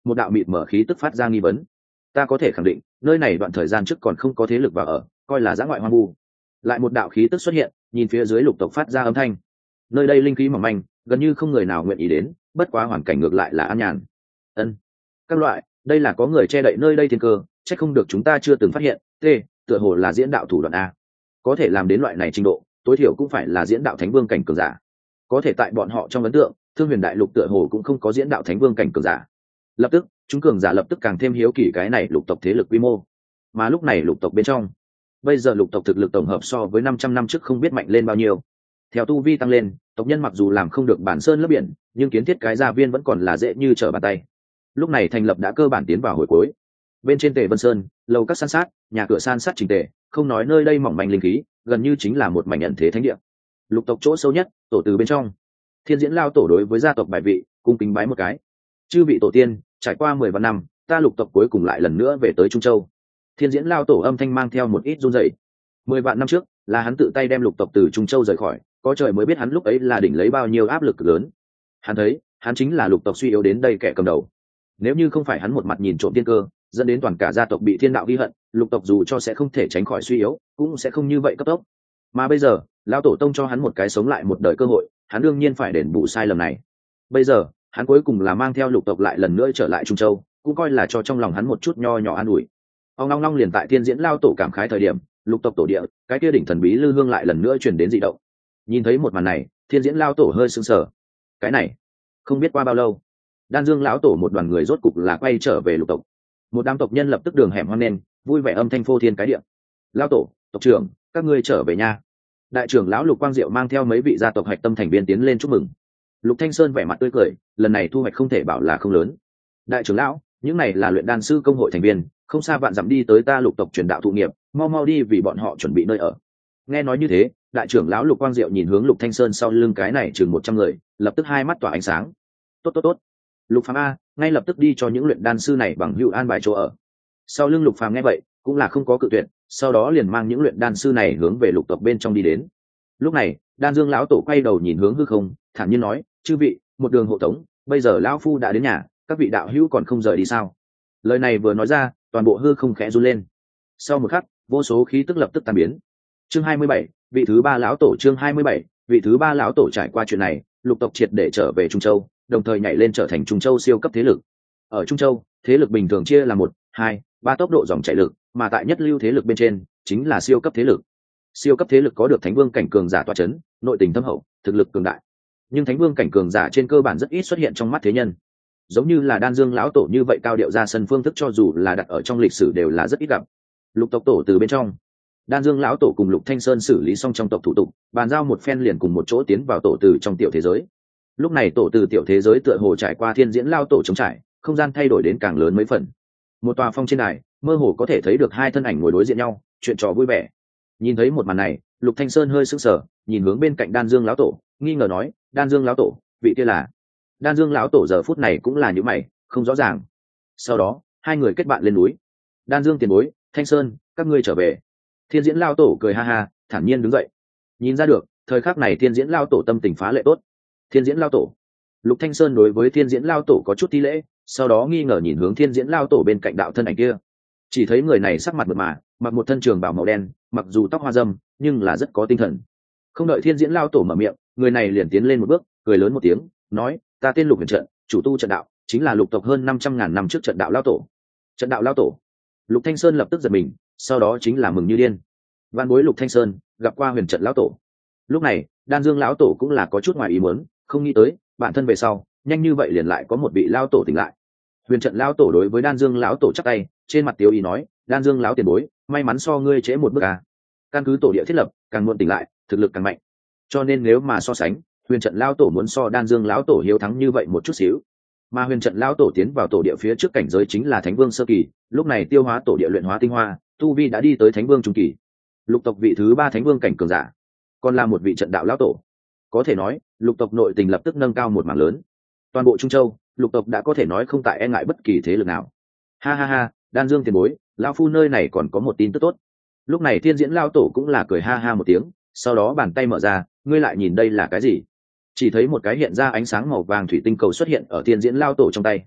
một đạo mịt mở khí tức phát ra nghi vấn. Ta có thể khẳng định nơi này đoạn thời gian trước còn không có thế lực vào ở, coi là dã ngoại hoang vu. Lại một đạo khí tức xuất hiện, nhìn phía dưới lục tộc phát ra âm thanh. Nơi đây linh khí mỏng manh, gần như không người nào nguyện ý đến, bất quá hoàn cảnh ngược lại là an nhàn. Ân, các loại, đây là có người che đậy nơi đây thiên cơ, chắc không được chúng ta chưa từng phát hiện. T, tựa hồ là diễn đạo thủ đoạn a. Có thể làm đến loại này trình độ, tối thiểu cũng phải là diễn đạo thánh vương cảnh cường giả. Có thể tại bọn họ trong ấn tượng, Thương Huyền Đại Lục tựa hồ cũng không có diễn đạo thánh vương cảnh cường giả. Lập tức, chúng cường giả lập tức càng thêm hiếu kỳ cái này lục tộc thế lực quy mô. Mà lúc này lục tộc bên trong, bây giờ lục tộc thực lực tổng hợp so với 500 năm trước không biết mạnh lên bao nhiêu. Theo tu vi tăng lên, tộc nhân mặc dù làm không được bản sơn lấp biển, nhưng kiến thiết cái gia viên vẫn còn là dễ như trở bàn tay. Lúc này thành lập đã cơ bản tiến vào hồi cuối. Bên trên Tề Vân Sơn, lầu các san sát, nhà cửa san sát chỉnh tề, không nói nơi đây mỏng manh linh khí, gần như chính là một mảnh ẩn thế thánh địa. Lục tộc chỗ sâu nhất, tổ từ bên trong, Thiên Diễn Lao tổ đối với gia tộc bài vị, cung kính bái một cái. Chư vị tổ tiên, trải qua 10 vạn năm, ta lục tộc cuối cùng lại lần nữa về tới Trung Châu. Thiên Diễn Lao tổ âm thanh mang theo một ít run rẩy. 10 vạn năm trước, là hắn tự tay đem lục tộc từ Trung Châu rời khỏi, có trời mới biết hắn lúc ấy là đỉnh lấy bao nhiêu áp lực lớn. Hắn thấy, hắn chính là lục tộc suy yếu đến đây kẻ cầm đầu. Nếu như không phải hắn một mặt nhìn trộm tiên cơ, dẫn đến toàn cả gia tộc bị thiên đạo ghi hận, lục tộc dù cho sẽ không thể tránh khỏi suy yếu, cũng sẽ không như vậy cấp tốc. Mà bây giờ, Lão tổ tông cho hắn một cái sống lại một đời cơ hội, hắn đương nhiên phải đền bù sai lầm này. Bây giờ, hắn cuối cùng là mang theo lục tộc lại lần nữa trở lại Trung Châu, cũng coi là cho trong lòng hắn một chút nho nhỏ an ủi. Ông long long liền tại Thiên Diễn Lao tổ cảm khái thời điểm, lục tộc tổ địa, cái kia đỉnh thần bí lư hương lại lần nữa truyền đến dị động. Nhìn thấy một màn này, Thiên Diễn Lao tổ hơi sững sờ. Cái này, không biết qua bao lâu, Đan Dương lão tổ một đoàn người rốt cục là quay trở về lục tộc. Một đám tộc nhân lập tức đường hẻm hoan nghênh, vui vẻ âm thanh phô thiên cái địa. Lao tổ, tộc trưởng, các ngươi trở về nha. Đại trưởng lão Lục Quang Diệu mang theo mấy vị gia tộc hạch tâm thành viên tiến lên chúc mừng. Lục Thanh Sơn vẻ mặt tươi cười, lần này thu hoạch không thể bảo là không lớn. Đại trưởng lão, những này là luyện đan sư công hội thành viên, không xa vạn dặm đi tới ta lục tộc truyền đạo thụ nghiệp, mau mau đi vì bọn họ chuẩn bị nơi ở. Nghe nói như thế, đại trưởng lão Lục Quang Diệu nhìn hướng Lục Thanh Sơn sau lưng cái này chừng 100 người, lập tức hai mắt tỏa ánh sáng. Tốt tốt tốt. Lục Phàm a, ngay lập tức đi cho những luyện đan sư này bằng hữu an bài chỗ ở. Sau lưng Lục Phàm nghe vậy, cũng là không có cự tuyệt, sau đó liền mang những luyện đan sư này hướng về lục tộc bên trong đi đến. Lúc này, Đan Dương lão tổ quay đầu nhìn hướng hư không, thản nhiên nói: "Chư vị, một đường hộ tống, bây giờ lão phu đã đến nhà, các vị đạo hữu còn không rời đi sao?" Lời này vừa nói ra, toàn bộ hư không khẽ run lên. Sau một khắc, vô số khí tức lập tức tan biến. Chương 27, vị thứ ba lão tổ. Chương 27, vị thứ ba lão tổ. Trải qua chuyện này, lục tộc triệt để trở về Trung Châu, đồng thời nhảy lên trở thành Trung Châu siêu cấp thế lực. Ở Trung Châu, thế lực bình thường chia là 1, 2, 3 tốc độ dòng chảy lực, mà tại nhất lưu thế lực bên trên chính là siêu cấp thế lực. Siêu cấp thế lực có được thánh vương cảnh cường giả tọa chấn, nội tình thâm hậu, thực lực cường đại. Nhưng thánh vương cảnh cường giả trên cơ bản rất ít xuất hiện trong mắt thế nhân. Giống như là Đan Dương lão tổ như vậy cao điệu ra sân phương thức cho dù là đặt ở trong lịch sử đều là rất ít gặp. Lục tộc tổ từ bên trong, Đan Dương lão tổ cùng Lục Thanh Sơn xử lý xong trong tộc thủ tục, bàn giao một phen liền cùng một chỗ tiến vào tổ từ trong tiểu thế giới. Lúc này tổ từ tiểu thế giới tựa hồ trải qua Thiên Diễn lao tổ chống trải, không gian thay đổi đến càng lớn mấy phần. Một tòa phong trên đài, mơ hồ có thể thấy được hai thân ảnh ngồi đối diện nhau, chuyện trò vui vẻ. Nhìn thấy một màn này, Lục Thanh Sơn hơi sững sờ, nhìn hướng bên cạnh Đan Dương lão tổ, nghi ngờ nói: "Đan Dương lão tổ, vị kia là?" Đan Dương lão tổ giờ phút này cũng là nhíu mày, không rõ ràng. Sau đó, hai người kết bạn lên núi. "Đan Dương tiền bối, Thanh Sơn, các ngươi trở về." Thiên Diễn lão tổ cười ha ha, thản nhiên đứng dậy. Nhìn ra được, thời khắc này Thiên Diễn lão tổ tâm tình phá lệ tốt. Thiên Diễn lão tổ. Lục Thanh Sơn đối với Thiên Diễn lão tổ có chút thi lễ, sau đó nghi ngờ nhìn hướng Thiên Diễn lão tổ bên cạnh đạo thân ảnh kia. Chỉ thấy người này sắc mặt mượt mà, mặc một thân trường bào màu đen, mặc dù tóc hoa râm, nhưng là rất có tinh thần. Không đợi Thiên Diễn lão tổ mở miệng, người này liền tiến lên một bước, cười lớn một tiếng, nói: "Ta tên Lục Huyền Trận, chủ tu trận đạo, chính là lục tộc hơn 500.000 năm trước trận đạo lão tổ." Trận đạo lão tổ. Lục Thanh Sơn lập tức giật mình, sau đó chính là mừng như điên. Vạn bối Lục Thanh Sơn, gặp qua Huyền Trận lão tổ. Lúc này, Đan Dương lão tổ cũng là có chút ngoài ý muốn, không nghĩ tới, bản thân về sau, nhanh như vậy liền lại có một vị lão tổ tỉnh lại. Huyền Trận lão tổ đối với Đan Dương lão tổ chắp tay, trên mặt tiếu ý nói: "Đan Dương lão tiền bối, may mắn so ngươi trễ một bước à. Căn cứ tổ địa thiết lập, càng muộn tỉnh lại, thực lực càng mạnh. Cho nên nếu mà so sánh, Huyền Trận lão tổ muốn so Đan Dương lão tổ hiếu thắng như vậy một chút xíu." Mà Huyền Trận lão tổ tiến vào tổ địa phía trước cảnh giới chính là Thánh Vương sơ kỳ, lúc này tiêu hóa tổ địa luyện hóa tinh hoa, tu vi đã đi tới Thánh Vương trung kỳ. Lục tộc vị thứ 3 Thánh Vương cảnh cường giả, còn là một vị trận đạo lão tổ. Có thể nói, lục tộc nội tình lập tức nâng cao một mảng lớn. Toàn bộ Trung Châu, lục tộc đã có thể nói không tại e ngại bất kỳ thế lực nào. Ha ha ha, Đan Dương tiền bối, lão phu nơi này còn có một tin tức tốt. Lúc này Thiên Diễn lão tổ cũng là cười ha ha một tiếng, sau đó bàn tay mở ra, ngươi lại nhìn đây là cái gì? Chỉ thấy một cái hiện ra ánh sáng màu vàng thủy tinh cầu xuất hiện ở Thiên Diễn lão tổ trong tay.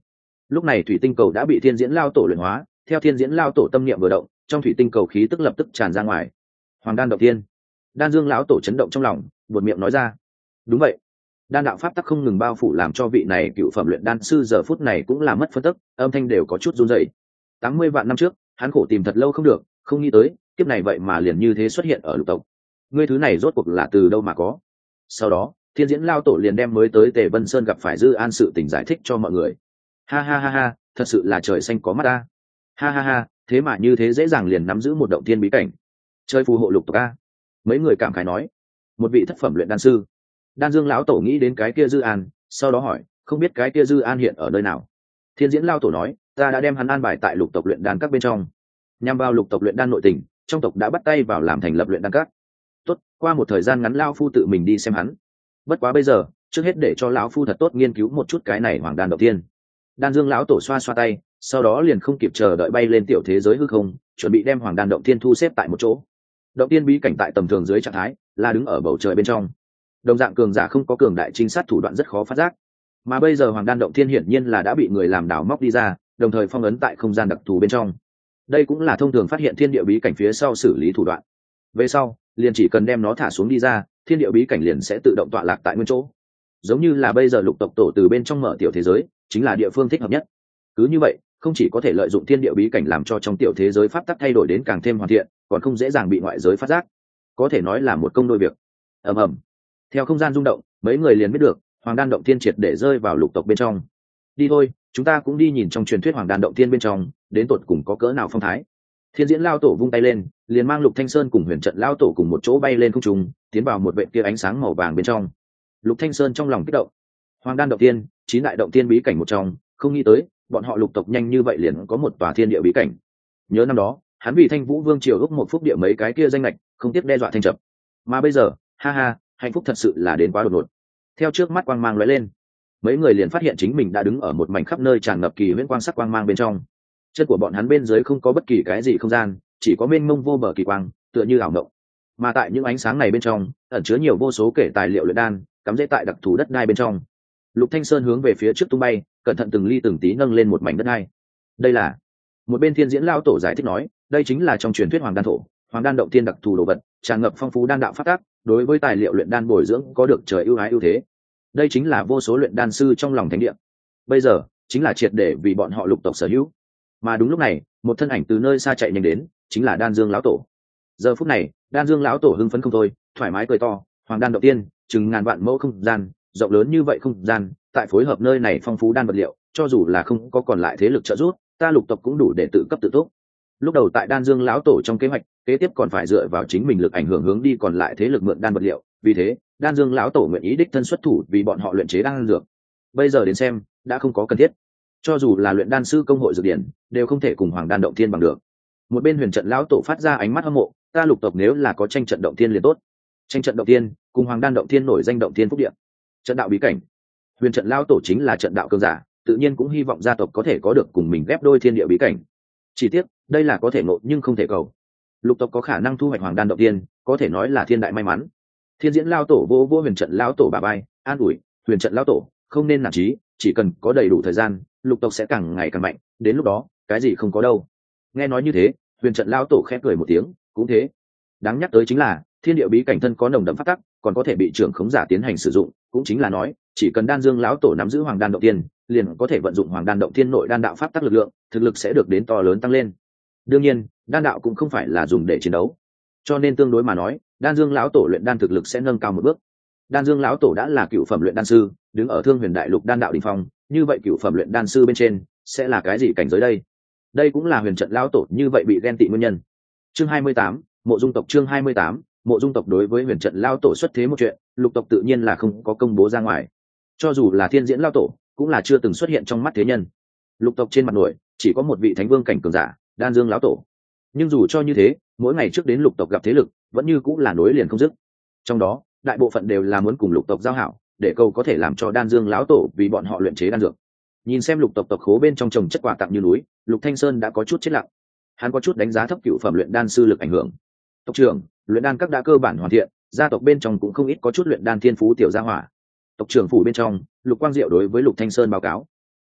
Lúc này thủy tinh cầu đã bị thiên diễn lao tổ luyện hóa, theo thiên diễn lao tổ tâm niệm vừa động, trong thủy tinh cầu khí tức lập tức tràn ra ngoài. Hoàng đan động tiên. Đan Dương lão tổ chấn động trong lòng, buột miệng nói ra. Đúng vậy. Đan đạo pháp tắc không ngừng bao phủ, làm cho vị này cựu phẩm luyện đan sư giờ phút này cũng là mất phân tức, âm thanh đều có chút run rẩy. 80 vạn năm trước, hắn khổ tìm thật lâu không được, không nghĩ tới kiếp này vậy mà liền như thế xuất hiện ở lục tộc. Ngươi thứ này rốt cuộc là từ đâu mà có? Sau đó thiên diễn lao tổ liền đem mới tới Tề Vân Sơn gặp phải Dư An sự tình giải thích cho mọi người. Ha ha ha ha, thật sự là trời xanh có mắt ta. Ha ha ha, thế mà như thế dễ dàng liền nắm giữ một động thiên bí cảnh, chơi phù hộ lục tộc a. Mấy người cảm khái nói. Một vị thất phẩm luyện đan sư. Đan Dương lão tổ nghĩ đến cái kia Dư An, sau đó hỏi, không biết cái kia Dư An hiện ở nơi nào? Thiên diễn lao tổ nói, ta đã đem hắn an bài tại lục tộc luyện đan các bên trong, nhằm vào lục tộc luyện đan nội tình, trong tộc đã bắt tay vào làm thành lập luyện đan các. Tốt, qua một thời gian ngắn lão phu tự mình đi xem hắn. Bất quá bây giờ, trước hết để cho lão phu thật tốt nghiên cứu một chút cái này Hoàng đan động tiên. Đan Dương lão tổ xoa xoa tay, sau đó liền không kịp chờ đợi bay lên tiểu thế giới hư không, chuẩn bị đem Hoàng đan động tiên thu xếp tại một chỗ. Động tiên bí cảnh tại tầm thường dưới trạng thái, là đứng ở bầu trời bên trong. Đồng dạng cường giả không có cường đại trinh sát thủ đoạn rất khó phát giác. Mà bây giờ Hoàng đan động tiên hiển nhiên là đã bị người làm đào móc đi ra, đồng thời phong ấn tại không gian đặc thù bên trong. Đây cũng là thông thường phát hiện thiên địa bí cảnh phía sau xử lý thủ đoạn. Về sau, liền chỉ cần đem nó thả xuống đi ra, thiên địa bí cảnh liền sẽ tự động tọa lạc tại nguyên chỗ. Giống như là bây giờ lục tộc tổ từ bên trong mở tiểu thế giới, chính là địa phương thích hợp nhất. Cứ như vậy, không chỉ có thể lợi dụng thiên địa bí cảnh làm cho trong tiểu thế giới pháp tắc thay đổi đến càng thêm hoàn thiện, còn không dễ dàng bị ngoại giới phát giác. Có thể nói là một công đôi việc. Ầm ầm. Theo không gian rung động, mấy người liền biết được, Hoàng đan động thiên triệt để rơi vào lục tộc bên trong. Đi thôi, chúng ta cũng đi nhìn trong truyền thuyết Hoàng đan động thiên bên trong, đến tột cùng có cỡ nào phong thái. Thiên diễn lao tổ vung tay lên, liền mang Lục Thanh Sơn cùng Huyền Trận lao tổ cùng một chỗ bay lên không trung, tiến vào một vệt tia ánh sáng màu vàng bên trong. Lục Thanh Sơn trong lòng kích động. Hoàng đan động tiên, 9 đại động tiên bí cảnh một trong, không nghĩ tới bọn họ lục tộc nhanh như vậy liền có một tòa thiên địa bí cảnh. Nhớ năm đó, hắn vì Thanh Vũ Vương triều ước một phúc địa mấy cái kia danh lệch, không tiếc đe dọa Thanh Trập. Mà bây giờ, ha ha, hạnh phúc thật sự là đến quá đột ngột. Theo trước mắt quang mang lóe lên, mấy người liền phát hiện chính mình đã đứng ở một mảnh khắp nơi tràn ngập kỳ huyễn quang sắc quang mang bên trong. Chân của bọn hắn bên dưới không có bất kỳ cái gì không gian, chỉ có mênh mông vô bờ kỳ quang, tựa như ảo mộng. Mà tại những ánh sáng này bên trong, ẩn chứa nhiều vô số kể tài liệu luyện đan, cắm rễ tại đặc thù đất đai bên trong. Lục Thanh Sơn hướng về phía trước tung bay, cẩn thận từng ly từng tí nâng lên một mảnh đất đai. Đây là, một bên thiên diễn lao tổ giải thích nói, đây chính là trong truyền thuyết Hoàng đan thổ, Hoàng đan động thiên đặc thù đồ vật, tràn ngập phong phú đan đạo pháp tắc, đối với tài liệu luyện đan bồi dưỡng có được trời ưu ái ưu thế. Đây chính là vô số luyện đan sư trong lòng thánh địa. Bây giờ, chính là triệt để vì bọn họ lục tộc sở hữu. Mà đúng lúc này, một thân ảnh từ nơi xa chạy nhanh đến, chính là Đan Dương lão tổ. Giờ phút này, Đan Dương lão tổ hưng phấn không thôi, thoải mái cười to, Hoàng đan động tiên, chừng ngàn vạn mẫu không gian, rộng lớn như vậy không gian, tại phối hợp nơi này phong phú đan vật liệu, cho dù là không có còn lại thế lực trợ giúp, ta lục tộc cũng đủ để tự cấp tự túc. Lúc đầu tại Đan Dương lão tổ trong kế hoạch, kế tiếp còn phải dựa vào chính mình lực ảnh hưởng hướng đi còn lại thế lực mượn đan vật liệu, vì thế, Đan Dương lão tổ nguyện ý đích thân xuất thủ vì bọn họ luyện chế đan dược. Bây giờ đến xem, đã không có cần thiết. Cho dù là luyện đan sư công hội dược điển, đều không thể cùng Hoàng đan động thiên bằng được. Một bên Huyền Trận lão tổ phát ra ánh mắt hâm mộ, ta lục tộc nếu là có tranh trận động thiên liền tốt. Tranh trận động thiên, cùng Hoàng đan động thiên nổi danh động thiên phúc địa. Trận đạo bí cảnh. Huyền Trận lão tổ chính là trận đạo cường giả, tự nhiên cũng hy vọng gia tộc có thể có được cùng mình ghép đôi thiên địa bí cảnh. Chỉ tiếc, đây là có thể ngộ nhưng không thể cầu. Lục tộc có khả năng thu hoạch Hoàng đan động thiên, có thể nói là thiên đại may mắn. Thiên diễn lão tổ vô Huyền Trận lão tổ bà bay, an ủi, Huyền Trận lão tổ, không nên nản chí, chỉ cần có đầy đủ thời gian, lục tộc sẽ càng ngày càng mạnh, đến lúc đó, cái gì không có đâu. Nghe nói như thế, Huyền Trận lão tổ khẽ cười một tiếng, cũng thế. Đáng nhắc tới chính là, thiên địa bí cảnh thân có nồng đậm pháp tắc, còn có thể bị trưởng khống giả tiến hành sử dụng, cũng chính là nói, chỉ cần Đan Dương lão tổ nắm giữ Hoàng đan động thiên, liền có thể vận dụng Hoàng đan động thiên nội đan đạo pháp tắc lực lượng, thực lực sẽ được đến to lớn tăng lên. Đương nhiên, đan đạo cũng không phải là dùng để chiến đấu, cho nên tương đối mà nói, Đan Dương lão tổ luyện đan thực lực sẽ nâng cao một bước. Đan Dương lão tổ đã là cựu phẩm luyện đan sư, đứng ở Thương Huyền Đại Lục đan đạo đỉnh phong, như vậy cựu phẩm luyện đan sư bên trên sẽ là cái gì cảnh giới đây? Đây cũng là Huyền Trận lão tổ như vậy bị ghen tị nguyên nhân. Chương 28, Mộ Dung tộc. Chương 28, Mộ Dung tộc. Đối với Huyền Trận lão tổ xuất thế một chuyện, lục tộc tự nhiên là không có công bố ra ngoài. Cho dù là Thiên Diễn lão tổ, cũng là chưa từng xuất hiện trong mắt thế nhân. Lục tộc trên mặt nổi chỉ có một vị thánh vương cảnh cường giả, Đan Dương lão tổ. Nhưng dù cho như thế, mỗi ngày trước đến lục tộc gặp thế lực, vẫn như cũng là nối liền không dứt. Trong đó, đại bộ phận đều là muốn cùng lục tộc giao hảo, để câu có thể làm cho Đan Dương lão tổ vì bọn họ luyện chế đan dược. Nhìn xem lục tộc tộc khố bên trong trồng chất quà tặng như núi, Lục Thanh Sơn đã có chút chết lặng. Hắn có chút đánh giá thấp cựu phẩm luyện đan sư lực ảnh hưởng. Tộc trưởng, luyện đan các đã cơ bản hoàn thiện, gia tộc bên trong cũng không ít có chút luyện đan thiên phú tiểu gia hỏa. Tộc trưởng phủ bên trong, Lục Quang Diệu đối với Lục Thanh Sơn báo cáo.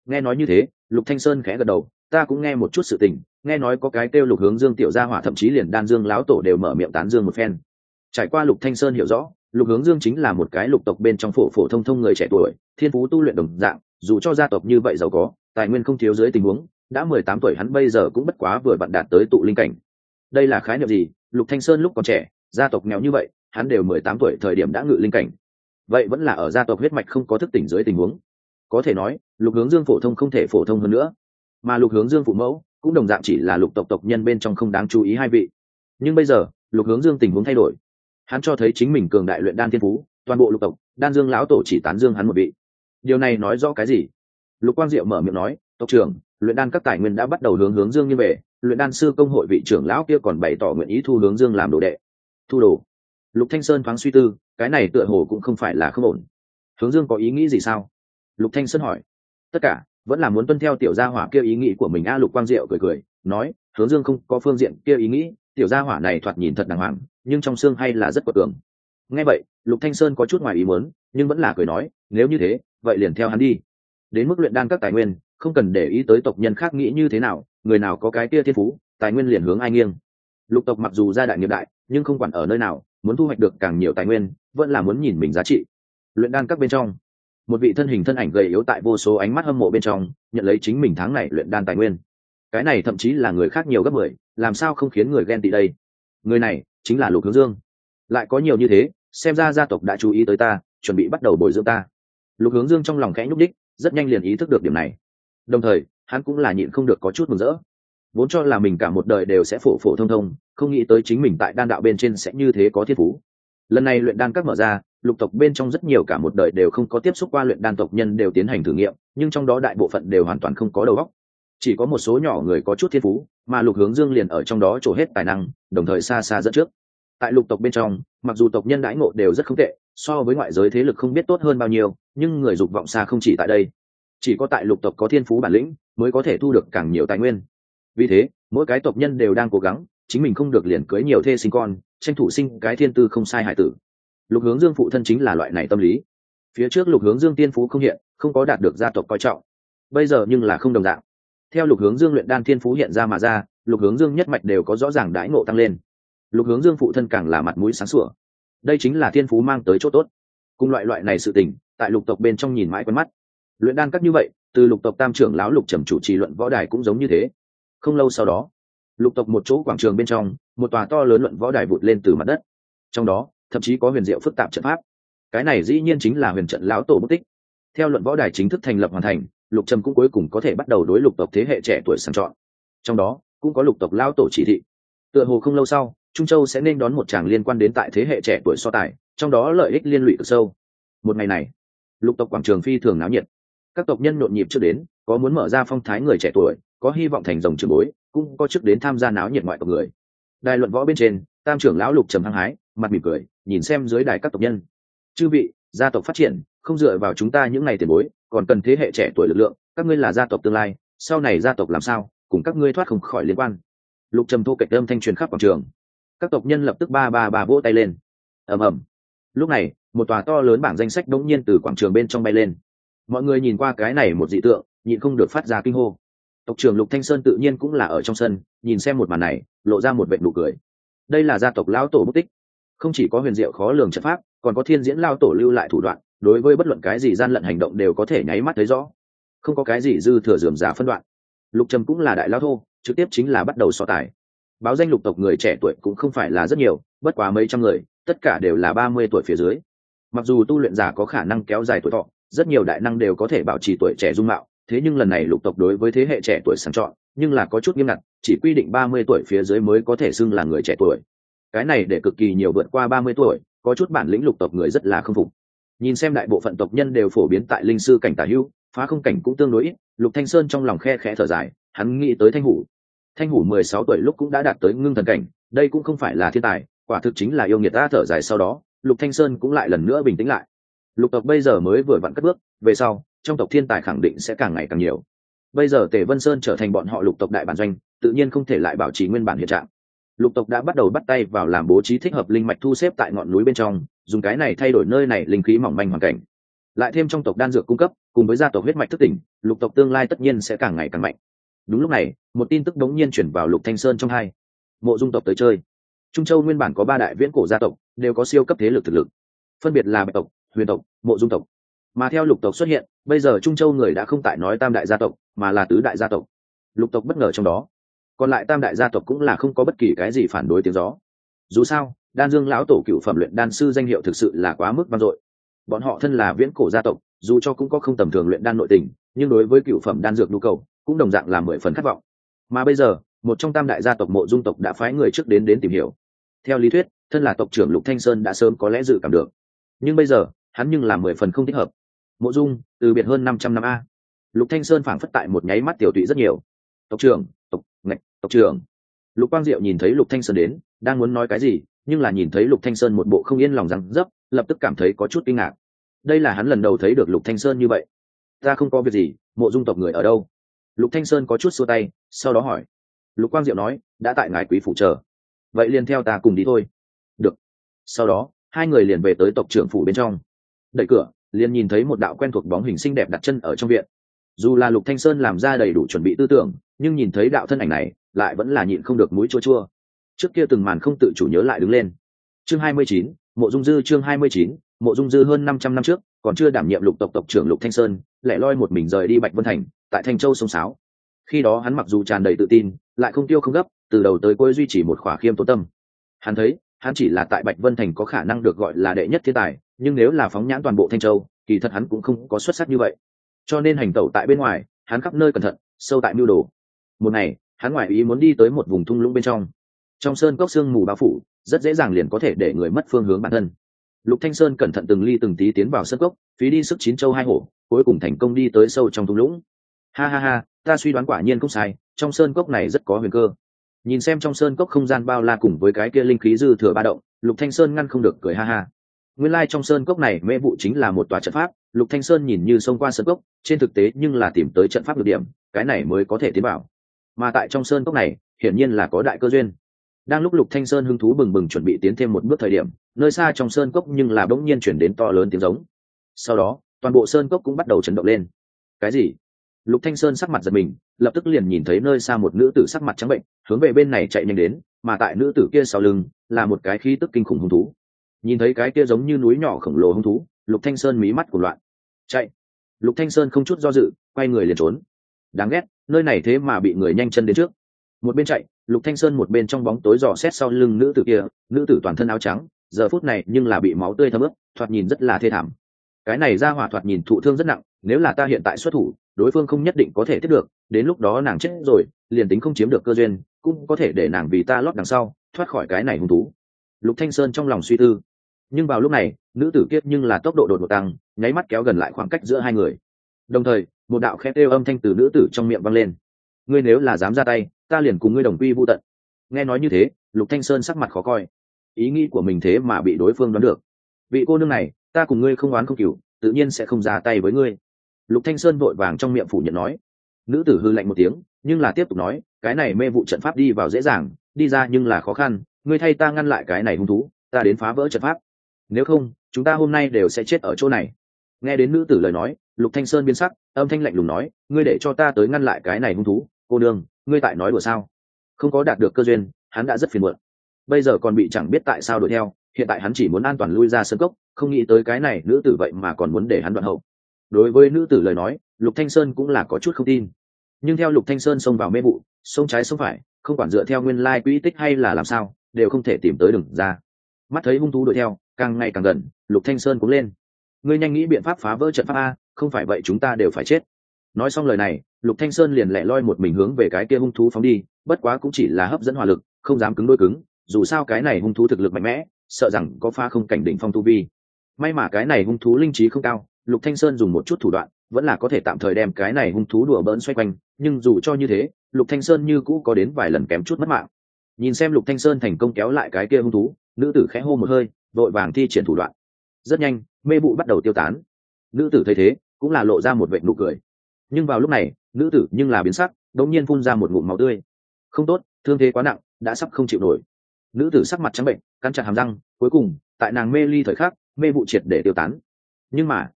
Nghe nói như thế, Lục Thanh Sơn khẽ gật đầu, ta cũng nghe một chút sự tình, nghe nói có cái kêu Lục Hướng Dương tiểu gia hỏa, thậm chí liền Đan Dương lão tổ đều mở miệng tán dương một phen. Trải qua Lục Thanh Sơn hiểu rõ, Lục Hướng Dương chính là một cái lục tộc bên trong phổ phổ thông thông người trẻ tuổi, thiên phú tu luyện đồng dạng, dù cho gia tộc như vậy giàu có, tài nguyên không thiếu dưới tình huống, đã 18 tuổi hắn bây giờ cũng bất quá vừa vặn đạt tới tụ linh cảnh. Đây là khái niệm gì? Lục Thanh Sơn lúc còn trẻ, gia tộc nghèo như vậy, hắn đều 18 tuổi thời điểm đã ngự linh cảnh. Vậy vẫn là ở gia tộc huyết mạch không có thức tỉnh dưới tình huống. Có thể nói, Lục Hướng Dương phổ thông không thể phổ thông hơn nữa. Mà Lục Hướng Dương phụ mẫu cũng đồng dạng chỉ là lục tộc tộc nhân bên trong không đáng chú ý hai vị. Nhưng bây giờ, Lục Hướng Dương tình huống thay đổi. Hắn cho thấy chính mình cường đại luyện đan thiên phú, toàn bộ lục tộc, Đan Dương lão tổ chỉ tán dương hắn một vị. Điều này nói rõ cái gì? Lục Quang Diệu mở miệng nói, tộc trưởng, luyện đan các tài nguyên đã bắt đầu hướng Dương như về, luyện đan sư công hội vị trưởng lão kia còn bày tỏ nguyện ý thu Hướng Dương làm đồ đệ. Thu đồ? Lục Thanh Sơn thoáng suy tư, cái này tựa hồ cũng không phải là không ổn. Hướng Dương có ý nghĩ gì sao? Lục Thanh Sơn hỏi. Tất cả vẫn là muốn tuân theo tiểu gia hỏa kia ý nghĩ của mình. Lục Quang Diệu cười cười nói, Hướng Dương không có phương diện kia ý nghĩ, tiểu gia hỏa này thoạt nhìn thật đàng hoàng, nhưng trong xương hay là rất quật cường. Nghe vậy, Lục Thanh Sơn có chút ngoài ý muốn, nhưng vẫn là cười nói, nếu như thế, vậy liền theo hắn đi. Đến mức luyện đan các tài nguyên, không cần để ý tới tộc nhân khác nghĩ như thế nào, người nào có cái kia thiên phú, tài nguyên liền hướng ai nghiêng. Lục tộc mặc dù gia đại nghiệp đại, nhưng không quản ở nơi nào, muốn thu hoạch được càng nhiều tài nguyên, vẫn là muốn nhìn mình giá trị. Luyện đan các bên trong, một vị thân hình thân ảnh gầy yếu tại vô số ánh mắt hâm mộ bên trong, nhận lấy chính mình tháng này luyện đan tài nguyên. Cái này thậm chí là người khác nhiều gấp 10, làm sao không khiến người ghen tị đây? Người này chính là Lục Hướng Dương. Lại có nhiều như thế, xem ra gia tộc đã chú ý tới ta, chuẩn bị bắt đầu bồi dưỡng ta. Lục Hướng Dương trong lòng khẽ nhúc đích, rất nhanh liền ý thức được điểm này. Đồng thời, hắn cũng là nhịn không được có chút mừng rỡ. Vốn cho là mình cả một đời đều sẽ phổ phổ thông thông, không nghĩ tới chính mình tại đan đạo bên trên sẽ như thế có thiên phú. Lần này luyện đan các mở ra, lục tộc bên trong rất nhiều cả một đời đều không có tiếp xúc qua luyện đan tộc nhân đều tiến hành thử nghiệm, nhưng trong đó đại bộ phận đều hoàn toàn không có đầu óc. Chỉ có một số nhỏ người có chút thiên phú, mà Lục Hướng Dương liền ở trong đó trổ hết tài năng, đồng thời xa xa dẫn trước. Tại lục tộc bên trong, mặc dù tộc nhân đãi ngộ đều rất không tệ, so với ngoại giới thế lực không biết tốt hơn bao nhiêu, nhưng người dục vọng xa không chỉ tại đây. Chỉ có tại lục tộc có thiên phú bản lĩnh, mới có thể thu được càng nhiều tài nguyên. Vì thế, mỗi cái tộc nhân đều đang cố gắng, chính mình không được liền cưới nhiều thê sinh con, tranh thủ sinh cái thiên tư không sai hải tử. Lục Hướng Dương phụ thân chính là loại này tâm lý. Phía trước Lục Hướng Dương tiên phú không hiện, không có đạt được gia tộc coi trọng. Bây giờ nhưng là không đồng dạng. Theo Lục Hướng Dương luyện đan thiên phú hiện ra mà ra, Lục Hướng Dương nhất mạch đều có rõ ràng đãi ngộ tăng lên. Lục Hướng Dương phụ thân càng là mặt mũi sáng sủa. Đây chính là thiên phú mang tới chỗ tốt. Cùng loại này sự tình, tại lục tộc bên trong nhìn mãi quen mắt. Luyện đan các như vậy, từ lục tộc tam trưởng lão Lục Trầm chủ trì luận võ đài cũng giống như thế. Không lâu sau đó, lục tộc một chỗ quảng trường bên trong, một tòa to lớn luận võ đài vụt lên từ mặt đất. Trong đó, thậm chí có huyền diệu phức tạp trận pháp. Cái này dĩ nhiên chính là huyền trận lão tổ bút tích. Theo luận võ đài chính thức thành lập hoàn thành, Lục Trầm cũng cuối cùng có thể bắt đầu đối lục tộc thế hệ trẻ tuổi sàng chọn. Trong đó cũng có lục tộc lão tổ chỉ thị. Tựa hồ không lâu sau, Trung Châu sẽ nên đón một tràng liên quan đến tại thế hệ trẻ tuổi so tài, trong đó lợi ích liên lụy cực sâu. Một ngày này, lục tộc quảng trường phi thường náo nhiệt. Các tộc nhân nhộn nhịp trước đến, có muốn mở ra phong thái người trẻ tuổi, có hy vọng thành rồng trưởng bối, cũng có trước đến tham gia náo nhiệt ngoại tộc người. Đài luận võ bên trên, tam trưởng lão Lục Trầm hăng hái, mặt mỉm cười, nhìn xem dưới đài các tộc nhân. Chư vị, gia tộc phát triển không dựa vào chúng ta những ngày tiền bối, còn cần thế hệ trẻ tuổi lực lượng, các ngươi là gia tộc tương lai, sau này gia tộc làm sao cùng các ngươi thoát không khỏi liên quan. Lục Trầm thô kệch âm thanh truyền khắp quảng trường. Các tộc nhân lập tức ba vỗ tay lên. Ầm ầm. Lúc này, một tòa to lớn bảng danh sách đống nhiên từ quảng trường bên trong bay lên. Mọi người nhìn qua cái này một dị tượng, nhịn không được phát ra kinh hô. Tộc trưởng Lục Thanh Sơn tự nhiên cũng là ở trong sân, nhìn xem một màn này, lộ ra một vệt nụ cười. Đây là gia tộc lão tổ bút tích, không chỉ có huyền diệu khó lường trận pháp, còn có thiên diễn lão tổ lưu lại thủ đoạn, đối với bất luận cái gì gian lận hành động đều có thể nháy mắt thấy rõ, không có cái gì dư thừa rườm rà phân đoạn. Lục Trầm cũng là đại lão thô, trực tiếp chính là bắt đầu so tài. Báo danh lục tộc người trẻ tuổi cũng không phải là rất nhiều, bất quá mấy trăm người, tất cả đều là 30 tuổi phía dưới. Mặc dù tu luyện giả có khả năng kéo dài tuổi thọ, rất nhiều đại năng đều có thể bảo trì tuổi trẻ dung mạo, thế nhưng lần này lục tộc đối với thế hệ trẻ tuổi sàng chọn, nhưng là có chút nghiêm ngặt, chỉ quy định 30 tuổi phía dưới mới có thể xưng là người trẻ tuổi. Cái này để cực kỳ nhiều vượt qua 30 tuổi, có chút bản lĩnh lục tộc người rất là không phục. Nhìn xem đại bộ phận tộc nhân đều phổ biến tại linh sư cảnh tả hữu, phá không cảnh cũng tương đối ít, Lục Thanh Sơn trong lòng khe khẽ thở dài, hắn nghĩ tới Thanh Hủ. Thanh Hủ 16 tuổi lúc cũng đã đạt tới ngưng thần cảnh, đây cũng không phải là thiên tài, quả thực chính là yêu nghiệt. Ta thở dài sau đó, Lục Thanh Sơn cũng lại lần nữa bình tĩnh lại. Lục tộc bây giờ mới vừa vặn cất bước, về sau, trong tộc thiên tài khẳng định sẽ càng ngày càng nhiều. Bây giờ Tề Vân Sơn trở thành bọn họ lục tộc đại bản doanh, tự nhiên không thể lại bảo trì nguyên bản hiện trạng. Lục tộc đã bắt đầu bắt tay vào làm bố trí thích hợp linh mạch thu xếp tại ngọn núi bên trong, dùng cái này thay đổi nơi này linh khí mỏng manh hoàn cảnh. lại thêm trong tộc đan dược cung cấp cùng với gia tộc huyết mạch thức tỉnh, lục tộc tương lai tất nhiên sẽ càng ngày càng mạnh. Đúng lúc này một tin tức đống nhiên chuyển vào Lục Thanh Sơn trong hai. Mộ Dung tộc tới chơi. Trung Châu nguyên bản có 3 đại viễn cổ gia tộc, đều có siêu cấp thế lực thực lực, phân biệt là Bạch tộc, Huyền tộc, Mộ Dung tộc. Mà theo lục tộc xuất hiện, bây giờ Trung Châu người đã không tại nói tam đại gia tộc, mà là tứ đại gia tộc. Lục tộc bất ngờ trong đó, còn lại tam đại gia tộc cũng là không có bất kỳ cái gì phản đối tiếng gió. Dù sao, Đan Dương lão tổ cựu phẩm luyện đan sư danh hiệu thực sự là quá mức vang dội. Bọn họ thân là viễn cổ gia tộc, dù cho cũng có không tầm thường luyện đan nội tình, nhưng đối với cựu phẩm đan dược nhu cầu cũng đồng dạng là 10 phần khát vọng. Mà bây giờ, một trong tam đại gia tộc Mộ Dung tộc đã phái người trước đến tìm hiểu. Theo lý thuyết, thân là tộc trưởng Lục Thanh Sơn đã sớm có lẽ dự cảm được, nhưng bây giờ hắn nhưng là 10 phần không thích hợp. Mộ Dung từ biệt hơn 500 năm a. Lục Thanh Sơn phảng phất tại một nháy mắt tiểu tụy rất nhiều. Tộc trưởng, tộc trưởng. Lục Quang Diệu nhìn thấy Lục Thanh Sơn đến, đang muốn nói cái gì, nhưng là nhìn thấy Lục Thanh Sơn một bộ không yên lòng rằng dấp, lập tức cảm thấy có chút kinh ngạc. Đây là hắn lần đầu thấy được Lục Thanh Sơn như vậy. Ta không có việc gì, Mộ Dung tộc người ở đâu? Lục Thanh Sơn có chút xua tay, sau đó hỏi. Lục Quang Diệu nói, đã tại ngài quý phủ chờ. Vậy liền theo ta cùng đi thôi. Được. Sau đó hai người liền về tới tộc trưởng phủ bên trong. Đẩy cửa, liền nhìn thấy một đạo quen thuộc bóng hình xinh đẹp đặt chân ở trong viện. Dù là Lục Thanh Sơn làm ra đầy đủ chuẩn bị tư tưởng, nhưng nhìn thấy đạo thân ảnh này, lại vẫn là nhịn không được mũi chua chua. Trước kia từng màn không tự chủ nhớ lại đứng lên. Chương 29, Mộ Dung Dư. Chương 29, Mộ Dung Dư. Hơn 500 năm trước, còn chưa đảm nhiệm lục tộc tộc trưởng Lục Thanh Sơn, lẻ loi một mình rời đi Bạch Vân Thành, tại Thanh Châu sông sáo. Khi đó hắn mặc dù tràn đầy tự tin, lại không tiêu không gấp, từ đầu tới cuối duy trì một khỏa khiêm tốn tâm. Hắn thấy, hắn chỉ là tại Bạch Vân Thành có khả năng được gọi là đệ nhất thiên tài, nhưng nếu là phóng nhãn toàn bộ Thanh Châu, kỳ thật hắn cũng không có xuất sắc như vậy. Cho nên hành tẩu tại bên ngoài, hắn khắp nơi cẩn thận, sâu tại mưu đồ. Một ngày, hắn ngoại ý muốn đi tới một vùng thung lũng bên trong. Trong sơn cốc sương mù bao phủ, rất dễ dàng liền có thể để người mất phương hướng bản thân. Lục Thanh Sơn cẩn thận từng ly từng tí tiến vào sơn cốc, phí đi sức 9 châu 2 hổ, cuối cùng thành công đi tới sâu trong thung lũng. Ha ha ha, ta suy đoán quả nhiên không sai, trong sơn cốc này rất có huyền cơ. Nhìn xem trong sơn cốc không gian bao la cùng với cái kia linh khí dư thừa ba động, Lục Thanh Sơn ngăn không được cười ha ha. Nguyên lai trong sơn cốc này mê vụ chính là một tòa trận pháp, Lục Thanh Sơn nhìn như xông qua sơn cốc, trên thực tế nhưng là tìm tới trận pháp được điểm, cái này mới có thể tiến vào. Mà tại trong sơn cốc này, hiển nhiên là có đại cơ duyên. Đang lúc Lục Thanh Sơn hứng thú bừng bừng chuẩn bị tiến thêm một bước thời điểm, nơi xa trong sơn cốc nhưng là bỗng nhiên chuyển đến to lớn tiếng giống. Sau đó, toàn bộ sơn cốc cũng bắt đầu chấn động lên. Cái gì? Lục Thanh Sơn sắc mặt giật mình, lập tức liền nhìn thấy nơi xa một nữ tử sắc mặt trắng bệnh, hướng về bên này chạy nhanh đến, mà tại nữ tử kia sau lưng là một cái khí tức kinh khủng hung thú. Nhìn thấy cái kia giống như núi nhỏ khổng lồ hung thú, Lục Thanh Sơn mí mắt cuồng loạn. Chạy! Lục Thanh Sơn không chút do dự, quay người liền trốn. Đáng ghét, nơi này thế mà bị người nhanh chân đến trước. Một bên chạy, Lục Thanh Sơn một bên trong bóng tối dò xét sau lưng nữ tử kia, nữ tử toàn thân áo trắng, giờ phút này nhưng là bị máu tươi thấm ướt, thoạt nhìn rất là thê thảm. Cái này ra hỏa thoạt nhìn thụ thương rất nặng, nếu là ta hiện tại xuất thủ, đối phương không nhất định có thể tiếp được, đến lúc đó nàng chết rồi, liền tính không chiếm được cơ duyên, cũng có thể để nàng vì ta lót đằng sau, thoát khỏi cái này hung thú. Lục Thanh Sơn trong lòng suy tư. Nhưng vào lúc này, nữ tử kiết nhưng là tốc độ đột ngột tăng, nháy mắt kéo gần lại khoảng cách giữa hai người. Đồng thời, một đạo khẽ kêu âm thanh từ nữ tử trong miệng vang lên. Ngươi nếu là dám ra tay, ta liền cùng ngươi đồng quy vu tận. Nghe nói như thế, Lục Thanh Sơn sắc mặt khó coi. Ý nghĩ của mình thế mà bị đối phương đoán được. Vị cô nương này, ta cùng ngươi không oán không cừu, tự nhiên sẽ không ra tay với ngươi. Lục Thanh Sơn vội vàng trong miệng phủ nhận nói. Nữ tử hư lạnh một tiếng, nhưng là tiếp tục nói, cái này mê vụ trận pháp đi vào dễ dàng, đi ra nhưng là khó khăn, ngươi thay ta ngăn lại cái này hung thú, ta đến phá vỡ trận pháp. Nếu không, chúng ta hôm nay đều sẽ chết ở chỗ này. Nghe đến nữ tử lời nói, Lục Thanh Sơn biến sắc, âm thanh lạnh lùng nói, ngươi để cho ta tới ngăn lại cái này hung thú, cô nương, ngươi tại nói đùa sao? Không có đạt được cơ duyên, hắn đã rất phiền muộn. Bây giờ còn bị chẳng biết tại sao đuổi theo, hiện tại hắn chỉ muốn an toàn lui ra sân cốc, không nghĩ tới cái này nữ tử vậy mà còn muốn để hắn đoạn hậu. Đối với nữ tử lời nói, Lục Thanh Sơn cũng là có chút không tin. Nhưng theo Lục Thanh Sơn xông vào mê vụ, xông trái xông phải, không quản dựa theo nguyên lai quỹ tích hay là làm sao, đều không thể tìm tới đường ra. Mắt thấy hung thú đuổi theo, càng ngày càng gần, Lục Thanh Sơn cũng lên. Ngươi nhanh nghĩ biện pháp phá vỡ trận pháp a, không phải vậy chúng ta đều phải chết. Nói xong lời này, Lục Thanh Sơn liền lẻ loi một mình hướng về cái kia hung thú phóng đi, bất quá cũng chỉ là hấp dẫn hỏa lực, không dám cứng đối cứng, dù sao cái này hung thú thực lực mạnh mẽ, sợ rằng có phá không cảnh đỉnh phong tu vi. May mà cái này hung thú linh trí không cao, Lục Thanh Sơn dùng một chút thủ đoạn, vẫn là có thể tạm thời đem cái này hung thú đùa bỡn xoay quanh, nhưng dù cho như thế, Lục Thanh Sơn như cũ có đến vài lần kém chút mất mạng. Nhìn xem Lục Thanh Sơn thành công kéo lại cái kia hung thú, nữ tử khẽ hô một hơi, vội vàng thi triển thủ đoạn. Rất nhanh, mê vụ bắt đầu tiêu tán. Nữ tử thấy thế, cũng là lộ ra một vệt nụ cười. Nhưng vào lúc này, nữ tử nhưng là biến sắc, đột nhiên phun ra một ngụm máu tươi. Không tốt, thương thế quá nặng, đã sắp không chịu nổi. Nữ tử sắc mặt trắng bệnh, cắn chặt hàm răng, cuối cùng, tại nàng mê ly thời khắc, mê vụ triệt để tiêu tán. Nhưng mà,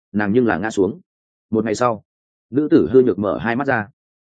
nàng nhưng là ngã xuống. Một ngày sau, nữ tử hư nhược mở hai mắt ra.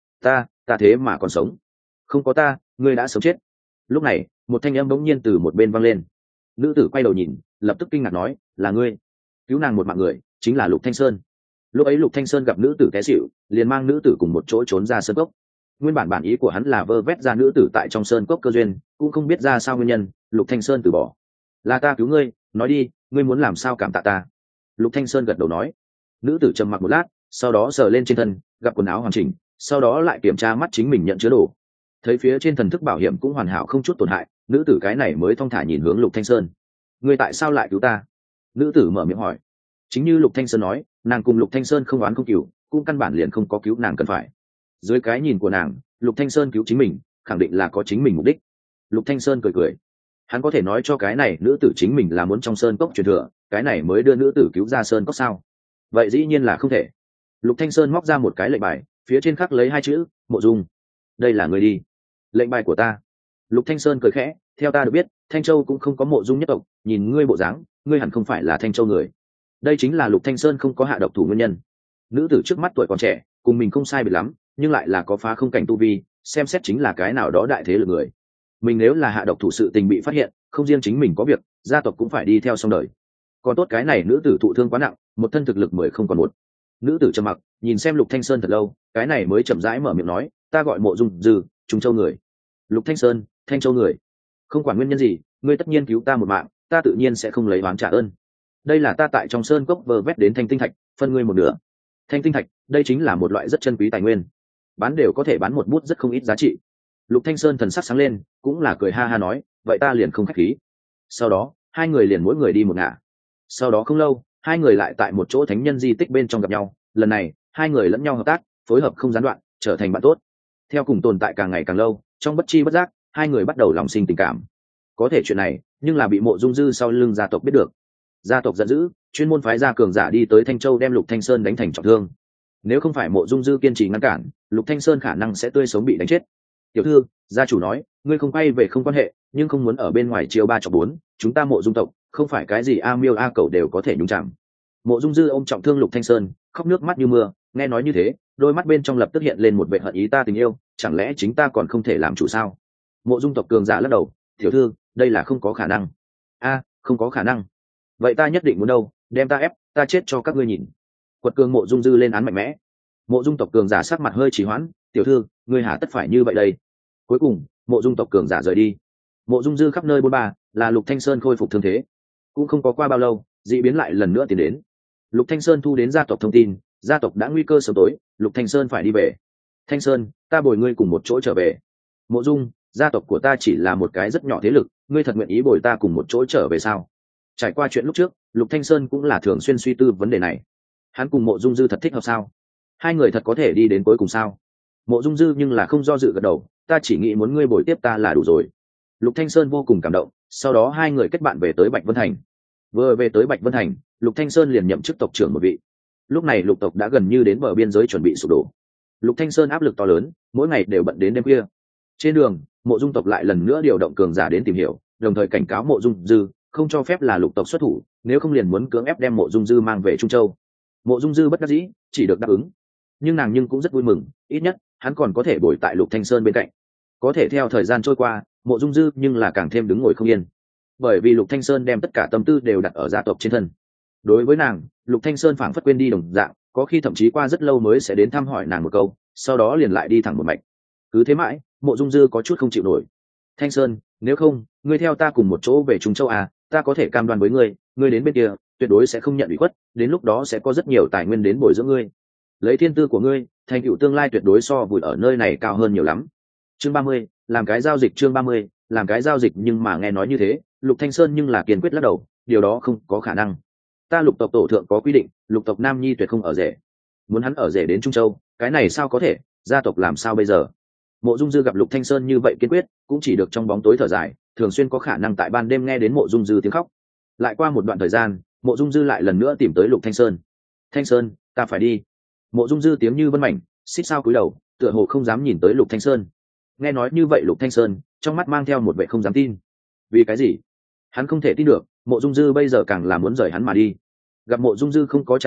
Ta thế mà còn sống. Không có ta, ngươi đã sớm chết. Lúc này một thanh âm bỗng nhiên từ một bên vang lên. Nữ tử quay đầu nhìn, lập tức kinh ngạc nói, là ngươi. Cứu nàng một mạng người chính là Lục Thanh Sơn. Lúc ấy Lục Thanh Sơn gặp nữ tử té xỉu, liền mang nữ tử cùng một chỗ trốn ra sơn cốc. Nguyên bản ý của hắn là vơ vét ra nữ tử tại trong sơn cốc cơ duyên, cũng không biết ra sao nguyên nhân Lục Thanh Sơn từ bỏ. Là ta cứu ngươi, nói đi, ngươi muốn làm sao cảm tạ ta. Lục Thanh Sơn gật đầu nói. Nữ tử trầm mặc một lát, sau đó sờ lên trên thân, gặp quần áo hoàn chỉnh, sau đó lại kiểm tra mắt chính mình nhận chứa đồ, thấy phía trên thần thức bảo hiểm cũng hoàn hảo không chút tổn hại, nữ tử cái này mới thong thả nhìn hướng Lục Thanh Sơn. Ngươi tại sao lại cứu ta? Nữ tử mở miệng hỏi. Chính như Lục Thanh Sơn nói, nàng cùng Lục Thanh Sơn không oán không cừu, cũng căn bản liền không có cứu nàng cần phải. Dưới cái nhìn của nàng, Lục Thanh Sơn cứu chính mình khẳng định là có chính mình mục đích. Lục Thanh Sơn cười cười, hắn có thể nói cho cái này nữ tử chính mình là muốn trong sơn cốc truyền thừa, cái này mới đưa nữ tử cứu ra sơn cốc sao? Vậy dĩ nhiên là không thể. Lục Thanh Sơn móc ra một cái lệnh bài, phía trên khắc lấy hai chữ Mộ Dung. Đây là người đi. Lệnh bài của ta. Lục Thanh Sơn cười khẽ, theo ta được biết Thanh Châu cũng không có Mộ Dung nhất tộc, nhìn ngươi bộ dáng ngươi hẳn không phải là Thanh Châu người. Đây chính là Lục Thanh Sơn không có hạ độc thủ nguyên nhân. Nữ tử trước mắt tuổi còn trẻ, cùng mình không sai biệt lắm, nhưng lại là có phá không cảnh tu vi, xem xét chính là cái nào đó đại thế lực người. Mình nếu là hạ độc thủ sự tình bị phát hiện, không riêng chính mình có việc, gia tộc cũng phải đi theo xong đời. Còn tốt cái này nữ tử thụ thương quá nặng, một thân thực lực 10 không còn một. Nữ tử trầm mặc, nhìn xem Lục Thanh Sơn thật lâu, cái này mới chậm rãi mở miệng nói, ta gọi Mộ Dung Dư, Trung Châu người. Lục Thanh Sơn, Thanh Châu người. Không quản nguyên nhân gì, ngươi tất nhiên cứu ta một mạng, ta tự nhiên sẽ không lấy oán trả ơn. Đây là ta tại trong sơn cốc vơ vét đến thanh tinh thạch, phân ngươi một nửa. Thanh tinh thạch, đây chính là một loại rất chân quý tài nguyên, bán đều có thể bán một bút rất không ít giá trị. Lục Thanh Sơn thần sắc sáng lên, cũng là cười ha ha nói, vậy ta liền không khách khí. Sau đó hai người liền mỗi người đi một ngả. Sau đó không lâu, hai người lại tại một chỗ thánh nhân di tích bên trong gặp nhau. Lần này hai người lẫn nhau hợp tác, phối hợp không gián đoạn, trở thành bạn tốt. Theo cùng tồn tại càng ngày càng lâu, trong bất chi bất giác hai người bắt đầu lòng sinh tình cảm. Có thể chuyện này nhưng là bị Mộ Dung Dư sau lưng gia tộc biết được. Gia tộc giận dữ, chuyên môn phái ra cường giả đi tới Thanh Châu đem Lục Thanh Sơn đánh thành trọng thương. Nếu không phải Mộ Dung Dư kiên trì ngăn cản, Lục Thanh Sơn khả năng sẽ tươi sống bị đánh chết. Tiểu thư, gia chủ nói ngươi không quay về không quan hệ, nhưng không muốn ở bên ngoài chiêu ba chọc bốn, chúng ta Mộ Dung tộc không phải cái gì a miêu a cẩu đều có thể nhúng chạm. Mộ Dung Dư ôm trọng thương Lục Thanh Sơn, khóc nước mắt như mưa. Nghe nói như thế, đôi mắt bên trong lập tức hiện lên một vẻ hận ý, ta tình yêu, chẳng lẽ chính ta còn không thể làm chủ sao? Mộ Dung tộc cường giả lắc đầu, tiểu thư, đây là không có khả năng. Không có khả năng. Vậy ta nhất định muốn đâu, đem ta ép, ta chết cho các ngươi nhìn. Quật cường Mộ Dung Dư lên án mạnh mẽ. Mộ Dung tộc cường giả sắc mặt hơi trì hoãn, tiểu thư, ngươi hả tất phải như vậy đây? Cuối cùng Mộ Dung tộc cường giả rời đi. Mộ Dung Dư khắp nơi bôn ba, là Lục Thanh Sơn khôi phục thương thế. Cũng không có qua bao lâu, dị biến lại lần nữa tiến đến. Lục Thanh Sơn thu đến gia tộc thông tin, gia tộc đã nguy cơ sớm tối, Lục Thanh Sơn phải đi về. Thanh Sơn, ta bồi ngươi cùng một chỗ trở về. Mộ Dung, gia tộc của ta chỉ là một cái rất nhỏ thế lực, ngươi thật nguyện ý bồi ta cùng một chỗ trở về sao? Trải qua chuyện lúc trước, Lục Thanh Sơn cũng là thường xuyên suy tư vấn đề này. Hắn cùng Mộ Dung Dư thật thích hợp sao? Hai người thật có thể đi đến cuối cùng sao? Mộ Dung Dư nhưng là không do dự gật đầu, ta chỉ nghĩ muốn ngươi bồi tiếp ta là đủ rồi. Lục Thanh Sơn vô cùng cảm động, sau đó hai người kết bạn về tới Bạch Vân Thành. Vừa về tới Bạch Vân Thành, Lục Thanh Sơn liền nhậm chức tộc trưởng một vị. Lúc này Lục tộc đã gần như đến bờ biên giới chuẩn bị sụp đổ. Lục Thanh Sơn áp lực to lớn, mỗi ngày đều bận đến đêm khuya. Trên đường, Mộ Dung tộc lại lần nữa điều động cường giả đến tìm hiểu, đồng thời cảnh cáo Mộ Dung Dư không cho phép là Lục tộc xuất thủ, nếu không liền muốn cưỡng ép đem Mộ Dung Dư mang về Trung Châu. Mộ Dung Dư bất đắc dĩ, chỉ được đáp ứng. Nhưng nàng cũng rất vui mừng, ít nhất hắn còn có thể bồi tại Lục Thanh Sơn bên cạnh. Có thể theo thời gian trôi qua, Mộ Dung Dư nhưng là càng thêm đứng ngồi không yên, bởi vì Lục Thanh Sơn đem tất cả tâm tư đều đặt ở gia tộc trên thân. Đối với nàng, Lục Thanh Sơn phảng phất quên đi đồng dạng, có khi thậm chí qua rất lâu mới sẽ đến thăm hỏi nàng một câu, sau đó liền lại đi thẳng một mạch. Cứ thế mãi, Mộ Dung Dư có chút không chịu nổi. Thanh Sơn, nếu không ngươi theo ta cùng một chỗ về Trung Châu à, ta có thể cam đoan với ngươi, ngươi đến bên kia tuyệt đối sẽ không nhận ủy khuất, đến lúc đó sẽ có rất nhiều tài nguyên đến bồi dưỡng ngươi. Lấy thiên tư của ngươi, thành tựu tương lai tuyệt đối so vùi ở nơi này cao hơn nhiều lắm. Chương 30, làm cái giao dịch. Chương 30, làm cái giao dịch. Nhưng mà nghe nói như thế, Lục Thanh Sơn nhưng là kiên quyết lắc đầu, điều đó không có khả năng. Ta Lục tộc tổ thượng có quy định, Lục tộc nam nhi tuyệt không ở rể. Muốn hắn ở rể đến Trung Châu, cái này sao có thể, gia tộc làm sao bây giờ? Mộ Dung Dư gặp Lục Thanh Sơn như vậy kiên quyết, cũng chỉ được trong bóng tối thở dài, thường xuyên có khả năng tại ban đêm nghe đến Mộ Dung Dư tiếng khóc. Lại qua một đoạn thời gian, Mộ Dung Dư lại lần nữa tìm tới Lục Thanh Sơn. Thanh Sơn, ta phải đi. Mộ Dung Dư tiếng như vân mảnh, xích sao cúi đầu, tựa hồ không dám nhìn tới Lục Thanh Sơn. Nghe nói như vậy, Lục Thanh Sơn trong mắt mang theo một vẻ không dám tin. Vì cái gì? Hắn không thể tin được, Mộ Dung Dư bây giờ càng là muốn rời hắn mà đi. Gặp Mộ Dung Dư không có trả lời,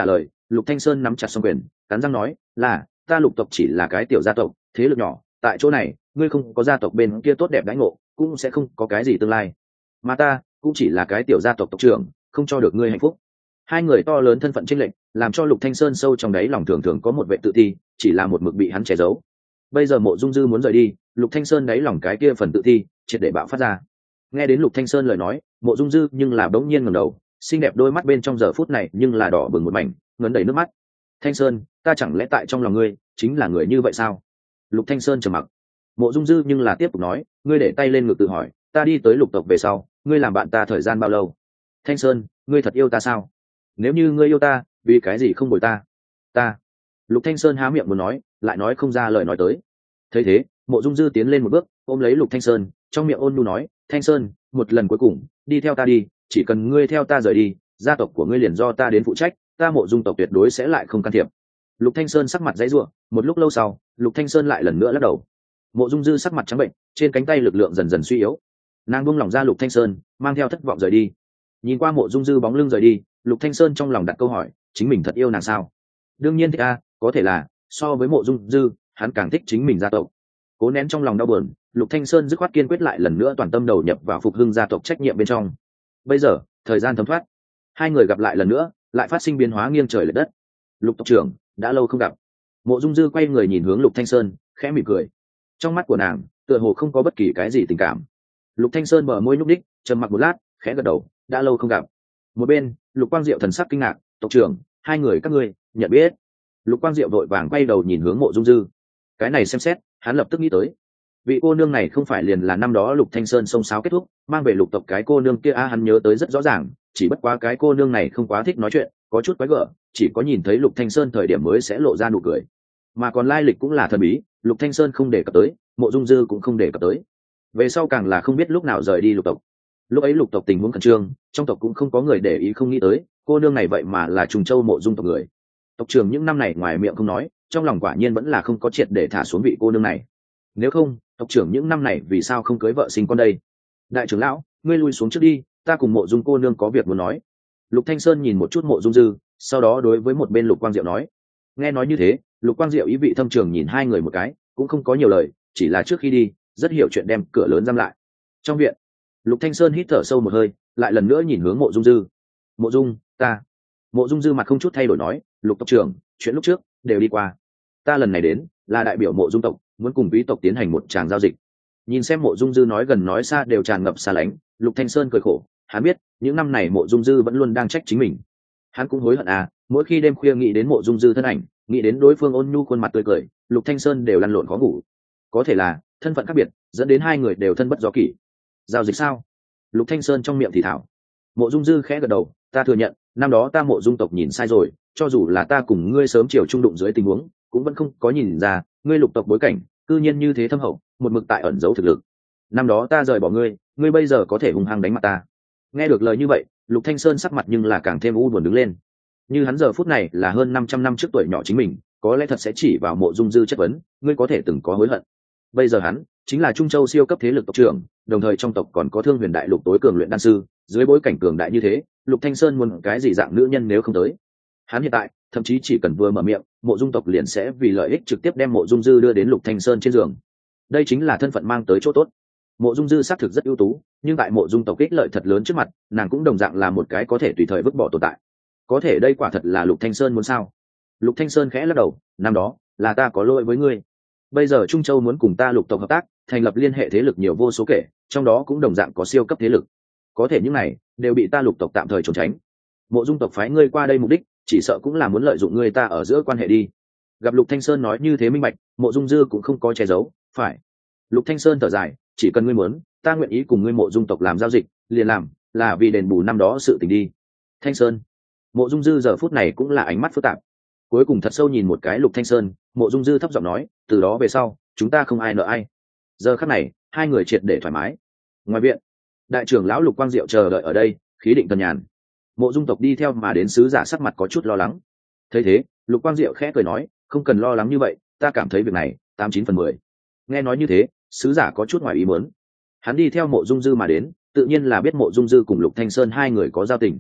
Lục Thanh Sơn nắm chặt song quyền, cắn răng nói, là ta Lục tộc chỉ là cái tiểu gia tộc, thế lực nhỏ, tại chỗ này ngươi không có gia tộc bên kia tốt đẹp đãi ngộ, cũng sẽ không có cái gì tương lai, mà ta cũng chỉ là cái tiểu gia tộc tộc trưởng, không cho được ngươi hạnh phúc. Hai người to lớn thân phận chênh lệch làm cho Lục Thanh Sơn sâu trong đáy lòng thường thường có một vệ tự ti, chỉ là một mực bị hắn che giấu. Bây giờ Mộ Dung Dư muốn rời đi, Lục Thanh Sơn đáy lòng cái kia phần tự ti triệt để bạo phát ra. Nghe đến Lục Thanh Sơn lời nói, Mộ Dung Dư nhưng là bỗng nhiên ngẩng đầu, xinh đẹp đôi mắt bên trong giờ phút này nhưng là đỏ bừng một mảnh, ngấn đầy nước mắt. Thanh Sơn, ta chẳng lẽ tại trong lòng ngươi chính là người như vậy sao? Lục Thanh Sơn trầm mặc. Mộ Dung Dư nhưng là tiếp tục nói, ngươi để tay lên ngực tự hỏi, ta đi tới Lục tộc về sau, ngươi làm bạn ta thời gian bao lâu? Thanh Sơn, ngươi thật yêu ta sao? Nếu như ngươi yêu ta, vì cái gì không bồi ta? Ta. Lục Thanh Sơn há miệng muốn nói, lại nói không ra lời nói tới. Thấy thế, Mộ Dung Dư tiến lên một bước, ôm lấy Lục Thanh Sơn, trong miệng ôn nhu nói, Thanh Sơn, một lần cuối cùng, đi theo ta đi, chỉ cần ngươi theo ta rời đi, gia tộc của ngươi liền do ta đến phụ trách, ta Mộ Dung tộc tuyệt đối sẽ lại không can thiệp. Lục Thanh Sơn sắc mặt dãy rủa, một lúc lâu sau, Lục Thanh Sơn lại lần nữa lắc đầu. Mộ Dung Dư sắc mặt trắng bệnh, trên cánh tay lực lượng dần dần suy yếu. Nàng buông lỏng ra Lục Thanh Sơn, mang theo thất vọng rời đi. Nhìn qua Mộ Dung Dư bóng lưng rời đi, Lục Thanh Sơn trong lòng đặt câu hỏi, chính mình thật yêu nàng sao? Đương nhiên thích a, có thể là so với Mộ Dung Dư, hắn càng thích chính mình gia tộc. Cố nén trong lòng đau buồn, Lục Thanh Sơn dứt khoát kiên quyết lại lần nữa toàn tâm đầu nhập vào phục hưng gia tộc trách nhiệm bên trong. Bây giờ, thời gian thấm thoát, hai người gặp lại lần nữa, lại phát sinh biến hóa nghiêng trời lệch đất. Lục tộc trưởng, đã lâu không gặp. Mộ Dung Dư quay người nhìn hướng Lục Thanh Sơn, khẽ mỉm cười. Trong mắt của nàng, tựa hồ không có bất kỳ cái gì tình cảm. Lục Thanh Sơn bờ môi nhúc nhích, trầm mặc một lát, khẽ gật đầu, đã lâu không gặp. Một bên, Lục Quang Diệu thần sắc kinh ngạc, tộc trưởng, hai người các ngươi nhận biết? Lục Quang Diệu vội vàng quay đầu nhìn hướng Mộ Dung Dư. Cái này xem xét, hắn lập tức nghĩ tới, vị cô nương này không phải liền là năm đó Lục Thanh Sơn xông xáo kết thúc, mang về Lục tộc cái cô nương kia hắn nhớ tới rất rõ ràng, chỉ bất quá cái cô nương này không quá thích nói chuyện, có chút quái gở, chỉ có nhìn thấy Lục Thanh Sơn thời điểm mới sẽ lộ ra nụ cười. Mà còn lai lịch cũng là thần bí, Lục Thanh Sơn không đề cập tới, Mộ Dung Dư cũng không đề cập tới. Về sau càng là không biết lúc nào rời đi Lục tộc. Lúc ấy Lục tộc tình huống khẩn trương, trong tộc cũng không có người để ý, không nghĩ tới cô nương này vậy mà là Trùng Châu Mộ Dung tộc người. Tộc trưởng những năm này ngoài miệng không nói, trong lòng quả nhiên vẫn là không có triệt để thả xuống vị cô nương này. Nếu không, tộc trưởng những năm này vì sao không cưới vợ sinh con đây? Đại trưởng lão, ngươi lui xuống trước đi, ta cùng Mộ Dung cô nương có việc muốn nói. Lục Thanh Sơn nhìn một chút Mộ Dung Dư, sau đó đối với một bên Lục Quang Diệu nói. Nghe nói như thế, Lục Quang Diệu ý vị thâm trường nhìn hai người một cái, cũng không có nhiều lời, chỉ là trước khi đi, rất hiểu chuyện đem cửa lớn giam lại. Trong viện, Lục Thanh Sơn hít thở sâu một hơi, lại lần nữa nhìn hướng Mộ Dung Dư. Mộ Dung, ta. Mộ Dung Dư mặt không chút thay đổi nói, Lục tộc trưởng, chuyện lúc trước đều đi qua. Ta lần này đến là đại biểu Mộ Dung tộc, muốn cùng quý tộc tiến hành một tràng giao dịch. Nhìn xem Mộ Dung Dư nói gần nói xa đều tràn ngập xa lánh, Lục Thanh Sơn cười khổ, hắn biết những năm này Mộ Dung Dư vẫn luôn đang trách chính mình. Hắn cũng hối hận mỗi khi đêm khuya nghĩ đến Mộ Dung Dư thân ảnh, nghĩ đến đối phương ôn nhu khuôn mặt tươi cười, Lục Thanh Sơn đều lăn lộn khó ngủ. Có thể là thân phận khác biệt dẫn đến hai người đều thân bất do kỷ. Giao dịch sao? Lục Thanh Sơn trong miệng thì thảo. Mộ Dung Dư khẽ gật đầu, ta thừa nhận năm đó ta Mộ Dung tộc nhìn sai rồi, cho dù là ta cùng ngươi sớm chiều trung đụng dưới tình huống, cũng vẫn không có nhìn ra ngươi Lục tộc bối cảnh cư nhiên như thế thâm hậu, một mực tại ẩn giấu thực lực. Năm đó ta rời bỏ ngươi, ngươi bây giờ có thể hung hăng đánh mặt ta. Nghe được lời như vậy, Lục Thanh Sơn sắc mặt nhưng là càng thêm u buồn đứng lên. Như hắn giờ phút này là hơn 500 năm trước tuổi nhỏ chính mình, có lẽ thật sẽ chỉ vào Mộ Dung Dư chất vấn, ngươi có thể từng có hối hận. Bây giờ hắn chính là Trung Châu siêu cấp thế lực tộc trưởng, đồng thời trong tộc còn có Thương Huyền Đại Lục tối cường luyện đan sư, dưới bối cảnh cường đại như thế, Lục Thanh Sơn muốn cái gì dạng nữ nhân nếu không tới. Hắn hiện tại thậm chí chỉ cần vừa mở miệng, Mộ Dung tộc liền sẽ vì lợi ích trực tiếp đem Mộ Dung Dư đưa đến Lục Thanh Sơn trên giường. Đây chính là thân phận mang tới chỗ tốt. Mộ Dung Dư xác thực rất ưu tú, nhưng tại Mộ Dung tộc ích lợi thật lớn trước mặt, nàng cũng đồng dạng là một cái có thể tùy thời vứt bỏ tồn tại. Có thể đây quả thật là Lục Thanh Sơn muốn sao? Lục Thanh Sơn khẽ lắc đầu, năm đó là ta có lỗi với ngươi. Bây giờ Trung Châu muốn cùng ta Lục tộc hợp tác, thành lập liên hệ thế lực nhiều vô số kể, trong đó cũng đồng dạng có siêu cấp thế lực. Có thể những này đều bị ta Lục tộc tạm thời trốn tránh. Mộ Dung tộc phái ngươi qua đây mục đích, chỉ sợ cũng là muốn lợi dụng ngươi ta ở giữa quan hệ đi. Gặp Lục Thanh Sơn nói như thế minh bạch, Mộ Dung Dư cũng không có che giấu, phải. Lục Thanh Sơn thở dài, chỉ cần ngươi muốn, ta nguyện ý cùng ngươi Mộ Dung tộc làm giao dịch, liền làm, là vì đền bù năm đó sự tình đi. Thanh Sơn. Mộ Dung Dư giờ phút này cũng là ánh mắt phức tạp. Cuối cùng thật sâu nhìn một cái Lục Thanh Sơn, Mộ Dung Dư thấp giọng nói, từ đó về sau, chúng ta không ai nợ ai. Giờ khắc này, hai người triệt để thoải mái. Ngoài viện, đại trưởng lão Lục Quang Diệu chờ đợi ở đây, khí định tần nhàn. Mộ Dung tộc đi theo mà đến sứ giả sắc mặt có chút lo lắng. Thấy thế, Lục Quang Diệu khẽ cười nói, không cần lo lắng như vậy, ta cảm thấy việc này 89/10. Nghe nói như thế, sứ giả có chút ngoài ý muốn. Hắn đi theo Mộ Dung Dư mà đến, tự nhiên là biết Mộ Dung Dư cùng Lục Thanh Sơn hai người có giao tình.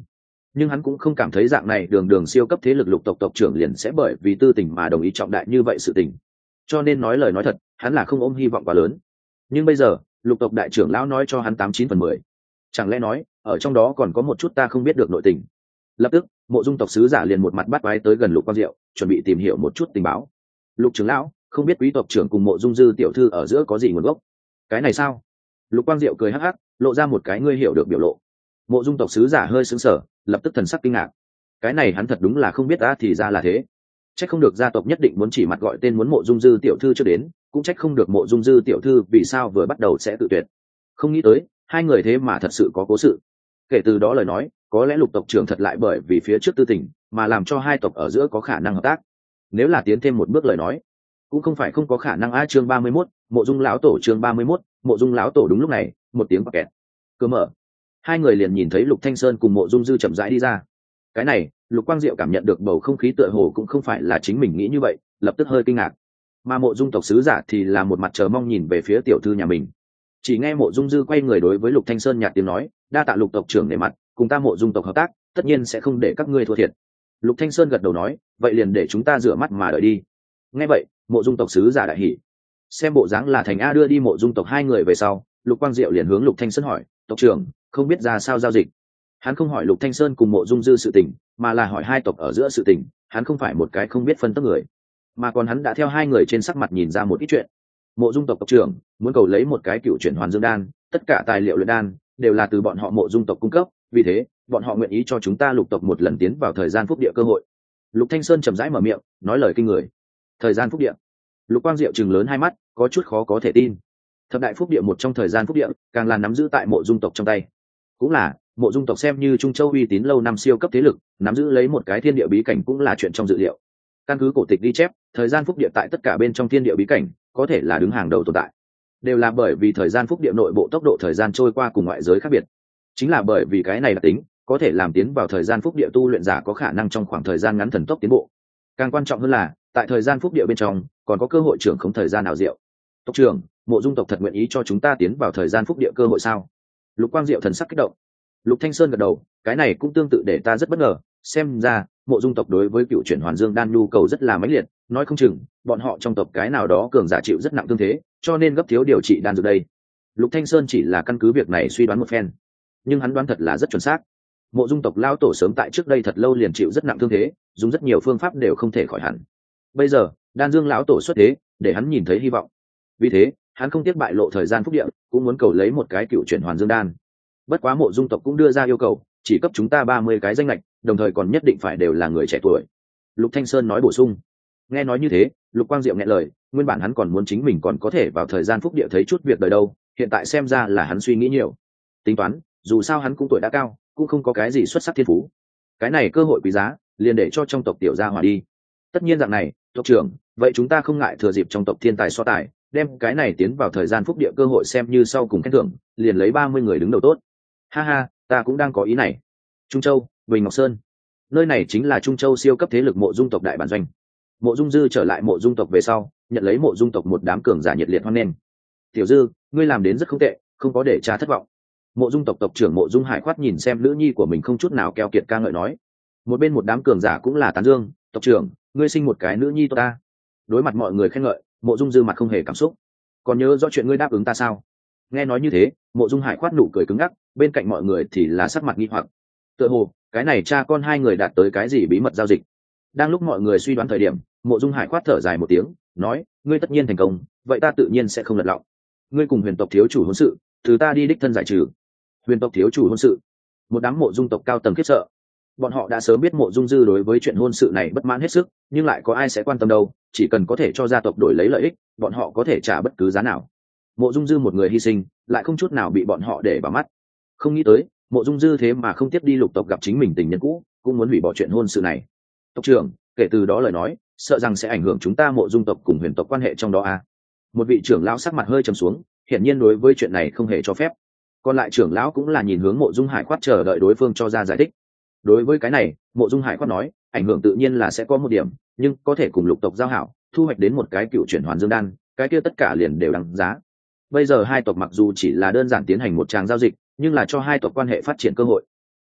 nhưng hắn cũng không cảm thấy dạng này đường đường siêu cấp thế lực lục tộc tộc trưởng liền sẽ bởi vì tư tình mà đồng ý trọng đại như vậy sự tình. Cho nên nói lời nói thật, hắn là không ôm hy vọng quá lớn. Nhưng bây giờ lục tộc đại trưởng lão nói cho hắn 89/10, chẳng lẽ nói ở trong đó còn có một chút ta không biết được nội tình. Lập tức Mộ Dung tộc sứ giả liền một mặt bắt quái tới gần Lục Quang Diệu, chuẩn bị tìm hiểu một chút tình báo. Lục trưởng lão, không biết quý tộc trưởng cùng Mộ Dung dư tiểu thư ở giữa có gì nguồn gốc? Cái này sao? Lục Quang Diệu cười hắc hắc, lộ ra một cái ngươi hiểu được biểu lộ. Mộ Dung tộc sứ giả hơi sững sờ, lập tức thần sắc kinh ngạc. Cái này hắn thật đúng là không biết, thì ra là thế. Trách không được gia tộc nhất định muốn chỉ mặt gọi tên muốn Mộ Dung dư tiểu thư chưa đến, cũng trách không được Mộ Dung dư tiểu thư vì sao vừa bắt đầu sẽ tự tuyệt. Không nghĩ tới hai người thế mà thật sự có cố sự. Kể từ đó lời nói, có lẽ Lục tộc trưởng thật lại bởi vì phía trước tư tình mà làm cho hai tộc ở giữa có khả năng hợp tác. Nếu là tiến thêm một bước lời nói, cũng không phải không có khả năng. Chương 31, Mộ Dung lão tổ. Chương 31, Mộ Dung lão tổ. Đúng lúc này, một tiếng bạc kẹt, cửa mở, hai người liền nhìn thấy Lục Thanh Sơn cùng Mộ Dung dư chậm rãi đi ra. Cái này, Lục Quang Diệu cảm nhận được bầu không khí tựa hồ cũng không phải là chính mình nghĩ như vậy, lập tức hơi kinh ngạc. Mà Mộ Dung tộc sứ giả thì là một mặt chờ mong nhìn về phía tiểu thư nhà mình. Chỉ nghe Mộ Dung dư quay người đối với Lục Thanh Sơn nhạt tiếng nói, đa tạ Lục tộc trưởng nể mặt, cùng ta Mộ Dung tộc hợp tác, tất nhiên sẽ không để các ngươi thua thiệt. Lục Thanh Sơn gật đầu nói, vậy liền để chúng ta rửa mắt mà đợi đi. Nghe vậy, Mộ Dung tộc sứ giả đại hỉ. Xem bộ dáng là thành A đưa đi Mộ Dung tộc hai người về sau, Lục Quang Diệu liền hướng Lục Thanh Sơn hỏi, tộc trưởng, không biết ra sao giao dịch. Hắn không hỏi Lục Thanh Sơn cùng Mộ Dung dư sự tình, mà là hỏi hai tộc ở giữa sự tình. Hắn không phải một cái không biết phân tấp người, mà còn hắn đã theo hai người trên sắc mặt nhìn ra một ít chuyện. Mộ Dung tộc tộc trưởng muốn cầu lấy một cái cựu chuyển hoàn dương đan, tất cả tài liệu luyện đan đều là từ bọn họ Mộ Dung tộc cung cấp, vì thế bọn họ nguyện ý cho chúng ta Lục tộc một lần tiến vào thời gian phúc địa cơ hội. Lục Thanh Sơn chậm rãi mở miệng, nói lời kinh người. Thời gian phúc địa? Lục Quang Diệu trừng lớn hai mắt, có chút khó có thể tin. Thập đại phúc địa một trong thời gian phúc địa, càng là nắm giữ tại Mộ Dung tộc trong tay. Cũng là, Mộ Dung tộc xem như Trung Châu uy tín lâu năm siêu cấp thế lực, nắm giữ lấy một cái thiên địa bí cảnh cũng là chuyện trong dự liệu. Căn cứ cổ tịch ghi chép, thời gian phúc địa tại tất cả bên trong thiên địa bí cảnh, có thể là đứng hàng đầu tồn tại. Đều là bởi vì thời gian phúc địa nội bộ tốc độ thời gian trôi qua cùng ngoại giới khác biệt. Chính là bởi vì cái này là tính, có thể làm tiến vào thời gian phúc địa tu luyện giả có khả năng trong khoảng thời gian ngắn thần tốc tiến bộ. Càng quan trọng hơn là, tại thời gian phúc địa bên trong, còn có cơ hội trưởng không thời gian nào diệu. Tộc trưởng, Mộ Dung tộc thật nguyện ý cho chúng ta tiến vào thời gian phúc địa cơ hội sao? Lục Quang Diệu thần sắc kích động. Lục Thanh Sơn gật đầu, cái này cũng tương tự để ta rất bất ngờ, xem ra Mộ Dung tộc đối với cựu chuyển hoàn dương đan nhu cầu rất là mãnh liệt, nói không chừng bọn họ trong tộc cái nào đó cường giả chịu rất nặng thương thế, cho nên gấp thiếu điều trị đan dược đây. Lục Thanh Sơn chỉ là căn cứ việc này suy đoán một phen, nhưng hắn đoán thật là rất chuẩn xác. Mộ Dung tộc lao tổ sớm tại trước đây thật lâu liền chịu rất nặng thương thế, dùng rất nhiều phương pháp đều không thể khỏi hẳn. Bây giờ Đan Dương lão tổ xuất thế, để hắn nhìn thấy hy vọng. Vì thế hắn không tiếc bại lộ thời gian phúc địa, cũng muốn cầu lấy một cái cựu chuyển hoàn dương đan. Bất quá Mộ Dung tộc cũng đưa ra yêu cầu, chỉ cấp chúng ta 30 cái danh lệch, đồng thời còn nhất định phải đều là người trẻ tuổi. Lục Thanh Sơn nói bổ sung. Nghe nói như thế, Lục Quang Diệu nghẹn lời, nguyên bản hắn còn muốn chính mình còn có thể vào thời gian phúc địa thấy chút việc đời đâu, hiện tại xem ra là hắn suy nghĩ nhiều. Tính toán, dù sao hắn cũng tuổi đã cao, cũng không có cái gì xuất sắc thiên phú. Cái này cơ hội quý giá, liền để cho trong tộc tiểu gia hòa đi. Tất nhiên dạng này, tộc trưởng, vậy chúng ta không ngại thừa dịp trong tộc thiên tài so tài, đem cái này tiến vào thời gian phúc địa cơ hội xem như sau cùng khen thưởng, liền lấy 30 người đứng đầu tốt. Ha ha, ta cũng đang có ý này. Trung Châu, Bình Ngọc Sơn, nơi này chính là Trung Châu siêu cấp thế lực Mộ Dung tộc đại bản doanh. Mộ Dung dư trở lại Mộ Dung tộc về sau, nhận lấy Mộ Dung tộc một đám cường giả nhiệt liệt hoan nghênh. Tiểu dư, ngươi làm đến rất không tệ, không có để cha thất vọng. Mộ Dung tộc tộc trưởng Mộ Dung Hải khoát nhìn xem nữ nhi của mình không chút nào keo kiệt ca ngợi nói. Một bên một đám cường giả cũng là tán dương, tộc trưởng, ngươi sinh một cái nữ nhi tốt ta. Đối mặt mọi người khen ngợi, Mộ Dung dư mặt không hề cảm xúc. Còn nhớ rõ chuyện ngươi đáp ứng ta sao? Nghe nói như thế, Mộ Dung Hải khoát nụ cười cứng ngắc, bên cạnh mọi người thì là sắc mặt nghi hoặc. Tựa hồ cái này cha con hai người đạt tới cái gì bí mật giao dịch. Đang lúc mọi người suy đoán thời điểm, Mộ Dung Hải khoát thở dài một tiếng, nói, ngươi tất nhiên thành công, vậy ta tự nhiên sẽ không lật lọng. Ngươi cùng Huyền tộc thiếu chủ hôn sự, từ ta đi đích thân giải trừ. Huyền tộc thiếu chủ hôn sự? Một đám Mộ Dung tộc cao tầng khiếp sợ. Bọn họ đã sớm biết Mộ Dung dư đối với chuyện hôn sự này bất mãn hết sức, nhưng lại có ai sẽ quan tâm đâu, chỉ cần có thể cho gia tộc đổi lấy lợi ích, bọn họ có thể trả bất cứ giá nào. Mộ Dung dư một người hy sinh, lại không chút nào bị bọn họ để vào mắt. Không nghĩ tới, Mộ Dung dư thế mà không tiếp đi Lục tộc gặp chính mình tình nhân cũ, cũng muốn hủy bỏ chuyện hôn sự này. Tộc trưởng, kể từ đó lời nói, sợ rằng sẽ ảnh hưởng chúng ta Mộ Dung tộc cùng Huyền tộc quan hệ trong đó a. Một vị trưởng lão sắc mặt hơi trầm xuống, hiển nhiên đối với chuyện này không hề cho phép. Còn lại trưởng lão cũng là nhìn hướng Mộ Dung Hải khoát chờ đợi đối phương cho ra giải thích. Đối với cái này, Mộ Dung Hải khoát nói, ảnh hưởng tự nhiên là sẽ có một điểm, nhưng có thể cùng Lục tộc giao hảo, thu hoạch đến một cái cựu chuyển hoàn dương đan, cái kia tất cả liền đều đáng giá. Bây giờ hai tộc mặc dù chỉ là đơn giản tiến hành một tràng giao dịch, nhưng là cho hai tộc quan hệ phát triển cơ hội.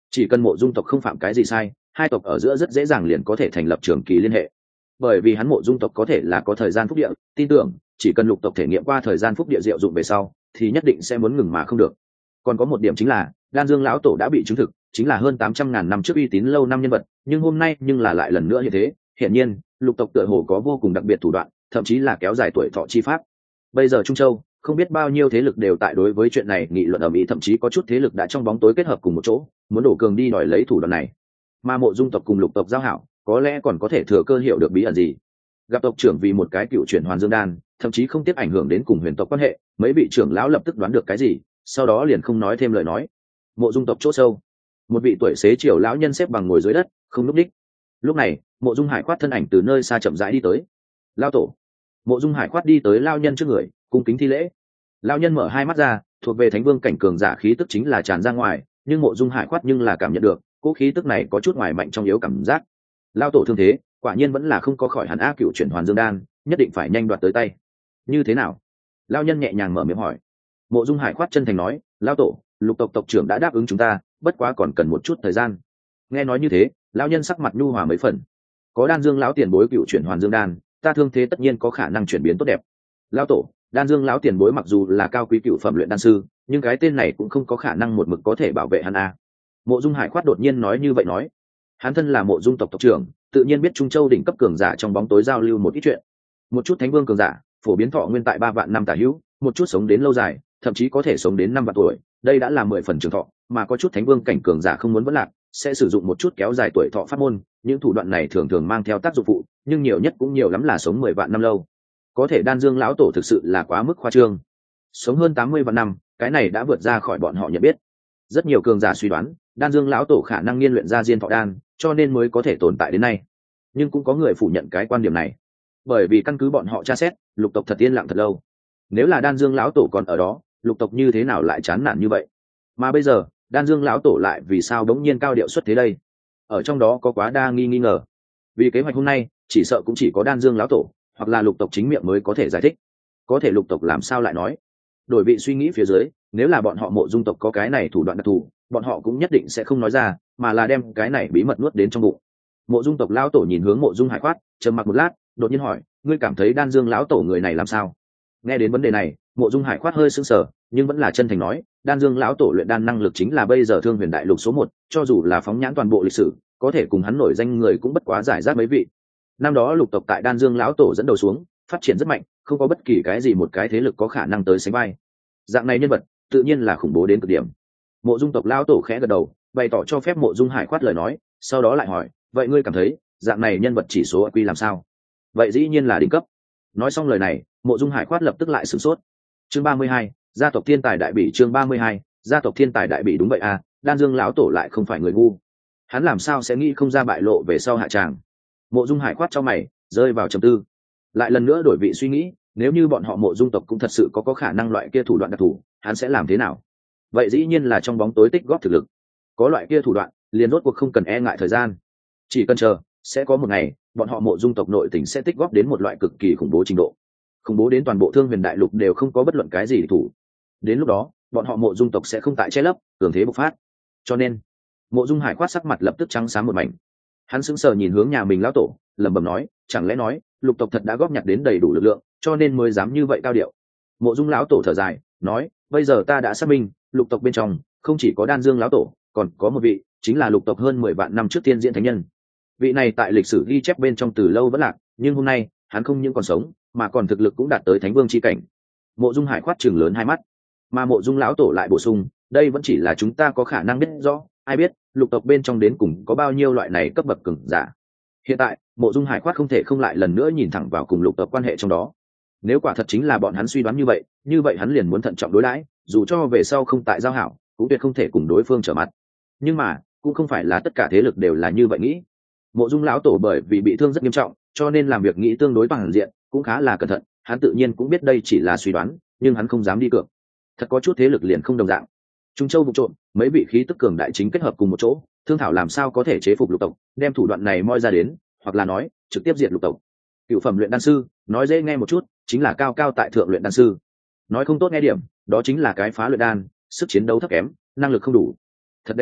chỉ cần Mộ Dung tộc không phạm cái gì sai, hai tộc ở giữa rất dễ dàng liền có thể thành lập trường kỳ liên hệ. Bởi vì hắn Mộ Dung tộc có thể là có thời gian phúc địa, tin tưởng chỉ cần Lục tộc thể nghiệm qua thời gian phúc địa diệu dụng về sau thì nhất định sẽ muốn ngừng mà không được. Còn có một điểm chính là Đan Dương lão tổ đã bị chứng thực, chính là hơn 800.000 năm trước uy tín lâu năm nhân vật, nhưng hôm nay nhưng là lại lần nữa như thế. Hiển nhiên Lục tộc tựa hồ có vô cùng đặc biệt thủ đoạn, thậm chí là kéo dài tuổi thọ chi pháp. Bây giờ Trung Châu không biết bao nhiêu thế lực đều tại đối với chuyện này nghị luận ầm ĩ, thậm chí có chút thế lực đã trong bóng tối kết hợp cùng một chỗ, muốn đổ cường đi đòi lấy thủ đoạn này. Mà Mộ Dung tộc cùng Lục tộc giao hảo, có lẽ còn có thể thừa cơ hiểu được bí ẩn gì. Gặp tộc trưởng vì một cái cựu chuyển Hoàn Dương đan, thậm chí không tiếp ảnh hưởng đến cùng huyền tộc quan hệ, mấy vị trưởng lão lập tức đoán được cái gì, sau đó liền không nói thêm lời nói. Mộ Dung tộc chỗ sâu, một vị tuổi xế chiều lão nhân xếp bằng ngồi dưới đất, không lúc đích. Lúc này, Mộ Dung Hải khoát thân ảnh từ nơi xa chậm rãi đi tới. Lao tổ. Mộ Dung Hải khoát đi tới lao nhân trước người, cung kính thi lễ. Lao nhân mở hai mắt ra, thuộc về thánh vương cảnh cường giả khí tức chính là tràn ra ngoài, nhưng Mộ Dung Hải khoát nhưng là cảm nhận được cỗ khí tức này có chút ngoài mạnh trong yếu cảm giác. Lao tổ thương thế quả nhiên vẫn là không có khỏi hẳn, cựu chuyển Hoàn Dương đan nhất định phải nhanh đoạt tới tay. Như thế nào? Lao nhân nhẹ nhàng mở miệng hỏi. Mộ Dung Hải khoát chân thành nói, Lao tổ, Lục tộc tộc trưởng đã đáp ứng chúng ta, bất quá còn cần một chút thời gian. Nghe nói như thế, lão nhân sắc mặt nhu hòa mấy phần. Có Đan Dương lão tiền bối cựu chuyển Hoàn Dương đan, ta thương thế tất nhiên có khả năng chuyển biến tốt đẹp. Lão tổ, Đan Dương lão tiền bối mặc dù là cao quý cựu phẩm luyện đan sư, nhưng cái tên này cũng không có khả năng một mực có thể bảo vệ hắn a. Mộ Dung Hải khoát đột nhiên nói như vậy nói. Hắn thân là Mộ Dung tộc tộc trưởng, tự nhiên biết Trung Châu đỉnh cấp cường giả trong bóng tối giao lưu một ít chuyện. Một chút thánh vương cường giả, phổ biến thọ nguyên tại 3 vạn năm tả hữu, một chút sống đến lâu dài, thậm chí có thể sống đến 5 vạn tuổi, đây đã là 10 phần trường thọ, mà có chút thánh vương cảnh cường giả không muốn vẫn lạc, sẽ sử dụng một chút kéo dài tuổi thọ pháp môn, những thủ đoạn này thường thường mang theo tác dụng phụ, nhưng nhiều nhất cũng nhiều lắm là sống 10 vạn năm lâu. Có thể Đan Dương lão tổ thực sự là quá mức khoa trương. Sống hơn 80 vạn năm, cái này đã vượt ra khỏi bọn họ nhận biết. Rất nhiều cường giả suy đoán, Đan Dương lão tổ khả năng nghiên luyện ra diên thọ đan, cho nên mới có thể tồn tại đến nay. Nhưng cũng có người phủ nhận cái quan điểm này. Bởi vì căn cứ bọn họ tra xét, Lục tộc thật yên lặng thật lâu. Nếu là Đan Dương lão tổ còn ở đó, Lục tộc như thế nào lại chán nản như vậy? Mà bây giờ, Đan Dương lão tổ lại vì sao đống nhiên cao điệu xuất thế đây? Ở trong đó có quá đa nghi ngờ. Vì kế hoạch hôm nay, chỉ sợ cũng chỉ có Đan Dương lão tổ, hoặc là Lục tộc chính miệng mới có thể giải thích. Có thể Lục tộc làm sao lại nói? Đổi vị suy nghĩ phía dưới, nếu là bọn họ Mộ Dung tộc có cái này thủ đoạn đặc thù, bọn họ cũng nhất định sẽ không nói ra, mà là đem cái này bí mật nuốt đến trong bụng. Mộ Dung tộc lão tổ nhìn hướng Mộ Dung Hải khoát, trầm mặc một lát, đột nhiên hỏi, ngươi cảm thấy Đan Dương lão tổ người này làm sao? Nghe đến vấn đề này, Mộ Dung Hải khoát hơi sững sờ, nhưng vẫn là chân thành nói, Đan Dương lão tổ luyện đan năng lực chính là bây giờ Thương Huyền đại lục số 1, cho dù là phóng nhãn toàn bộ lịch sử, có thể cùng hắn nổi danh người cũng bất quá giải rác mấy vị. Năm đó Lục tộc tại Đan Dương lão tổ dẫn đầu xuống, phát triển rất mạnh, không có bất kỳ cái gì một cái thế lực có khả năng tới sánh vai. Dạng này nhân vật, tự nhiên là khủng bố đến cực điểm. Mộ Dung tộc lão tổ khẽ gật đầu, bày tỏ cho phép Mộ Dung Hải khoát lời nói, sau đó lại hỏi, vậy ngươi cảm thấy, dạng này nhân vật chỉ số quy làm sao? Vậy dĩ nhiên là đỉnh cấp. Nói xong lời này, Mộ Dung Hải khoát lập tức lại sửng sốt. Chương 32, gia tộc thiên tài đại bỉ. Chương 32, gia tộc thiên tài đại bỉ. Đúng vậy à, Đan Dương lão tổ lại không phải người ngu, hắn làm sao sẽ nghĩ không ra bại lộ về sau hạ tràng. Mộ Dung Hải khoát cho mày, rơi vào trầm tư. Lại lần nữa đổi vị suy nghĩ, nếu như bọn họ Mộ Dung tộc cũng thật sự có khả năng loại kia thủ đoạn đặc thù, hắn sẽ làm thế nào? Vậy dĩ nhiên là trong bóng tối tích góp thực lực. Có loại kia thủ đoạn, liền rốt cuộc không cần e ngại thời gian, chỉ cần chờ, sẽ có một ngày bọn họ Mộ Dung tộc nội tình sẽ tích góp đến một loại cực kỳ khủng bố trình độ, khủng bố đến toàn bộ Thương Huyền đại lục đều không có bất luận cái gì địch thủ. Đến lúc đó bọn họ Mộ Dung tộc sẽ không tại che lấp, cường thế bộc phát. Cho nên Mộ Dung Hải khoát sắc mặt lập tức trắng xám một mảnh. Hắn sững sờ nhìn hướng nhà mình lão tổ, lẩm bẩm nói, chẳng lẽ nói Lục tộc thật đã góp nhặt đến đầy đủ lực lượng, cho nên mới dám như vậy cao điệu. Mộ Dung lão tổ thở dài nói, bây giờ ta đã xác minh, Lục tộc bên trong không chỉ có Đan Dương lão tổ, còn có một vị, chính là Lục tộc hơn 10 vạn năm trước tiên diễn thánh nhân. Vị này tại lịch sử ghi chép bên trong từ lâu vẫn lạc, nhưng hôm nay hắn không những còn sống, mà còn thực lực cũng đạt tới thánh vương chi cảnh. Mộ Dung Hải khoát trừng lớn hai mắt, mà Mộ Dung lão tổ lại bổ sung, đây vẫn chỉ là chúng ta có khả năng biết rõ, ai biết Lục tộc bên trong đến cùng có bao nhiêu loại này cấp bậc cường giả. Hiện tại Mộ Dung Hải khoát không thể không lại lần nữa nhìn thẳng vào cùng Lục tộc quan hệ trong đó. Nếu quả thật chính là bọn hắn suy đoán như vậy hắn liền muốn thận trọng đối đãi, dù cho về sau không tại giao hảo, cũng tuyệt không thể cùng đối phương trở mặt. Nhưng mà cũng không phải là tất cả thế lực đều là như vậy nghĩ. Mộ Dung lão tổ bởi vì bị thương rất nghiêm trọng, cho nên làm việc nghĩ tương đối toàn diện, cũng khá là cẩn thận. Hắn tự nhiên cũng biết đây chỉ là suy đoán, nhưng hắn không dám đi cược. Thật có chút thế lực liền không đồng dạng. Trung Châu vụ trộm, mấy vị khí tức cường đại chính kết hợp cùng một chỗ, thương thảo làm sao có thể chế phục Lục tộc, đem thủ đoạn này moi ra đến, hoặc là nói trực tiếp diệt Lục tộc. Cựu phẩm luyện đan sư, nói dễ nghe một chút, chính là cao cao tại thượng luyện đan sư. Nói không tốt nghe điểm, đó chính là cái phá luyện đan, sức chiến đấu thấp kém, năng lực không đủ. Thật đánh nhau,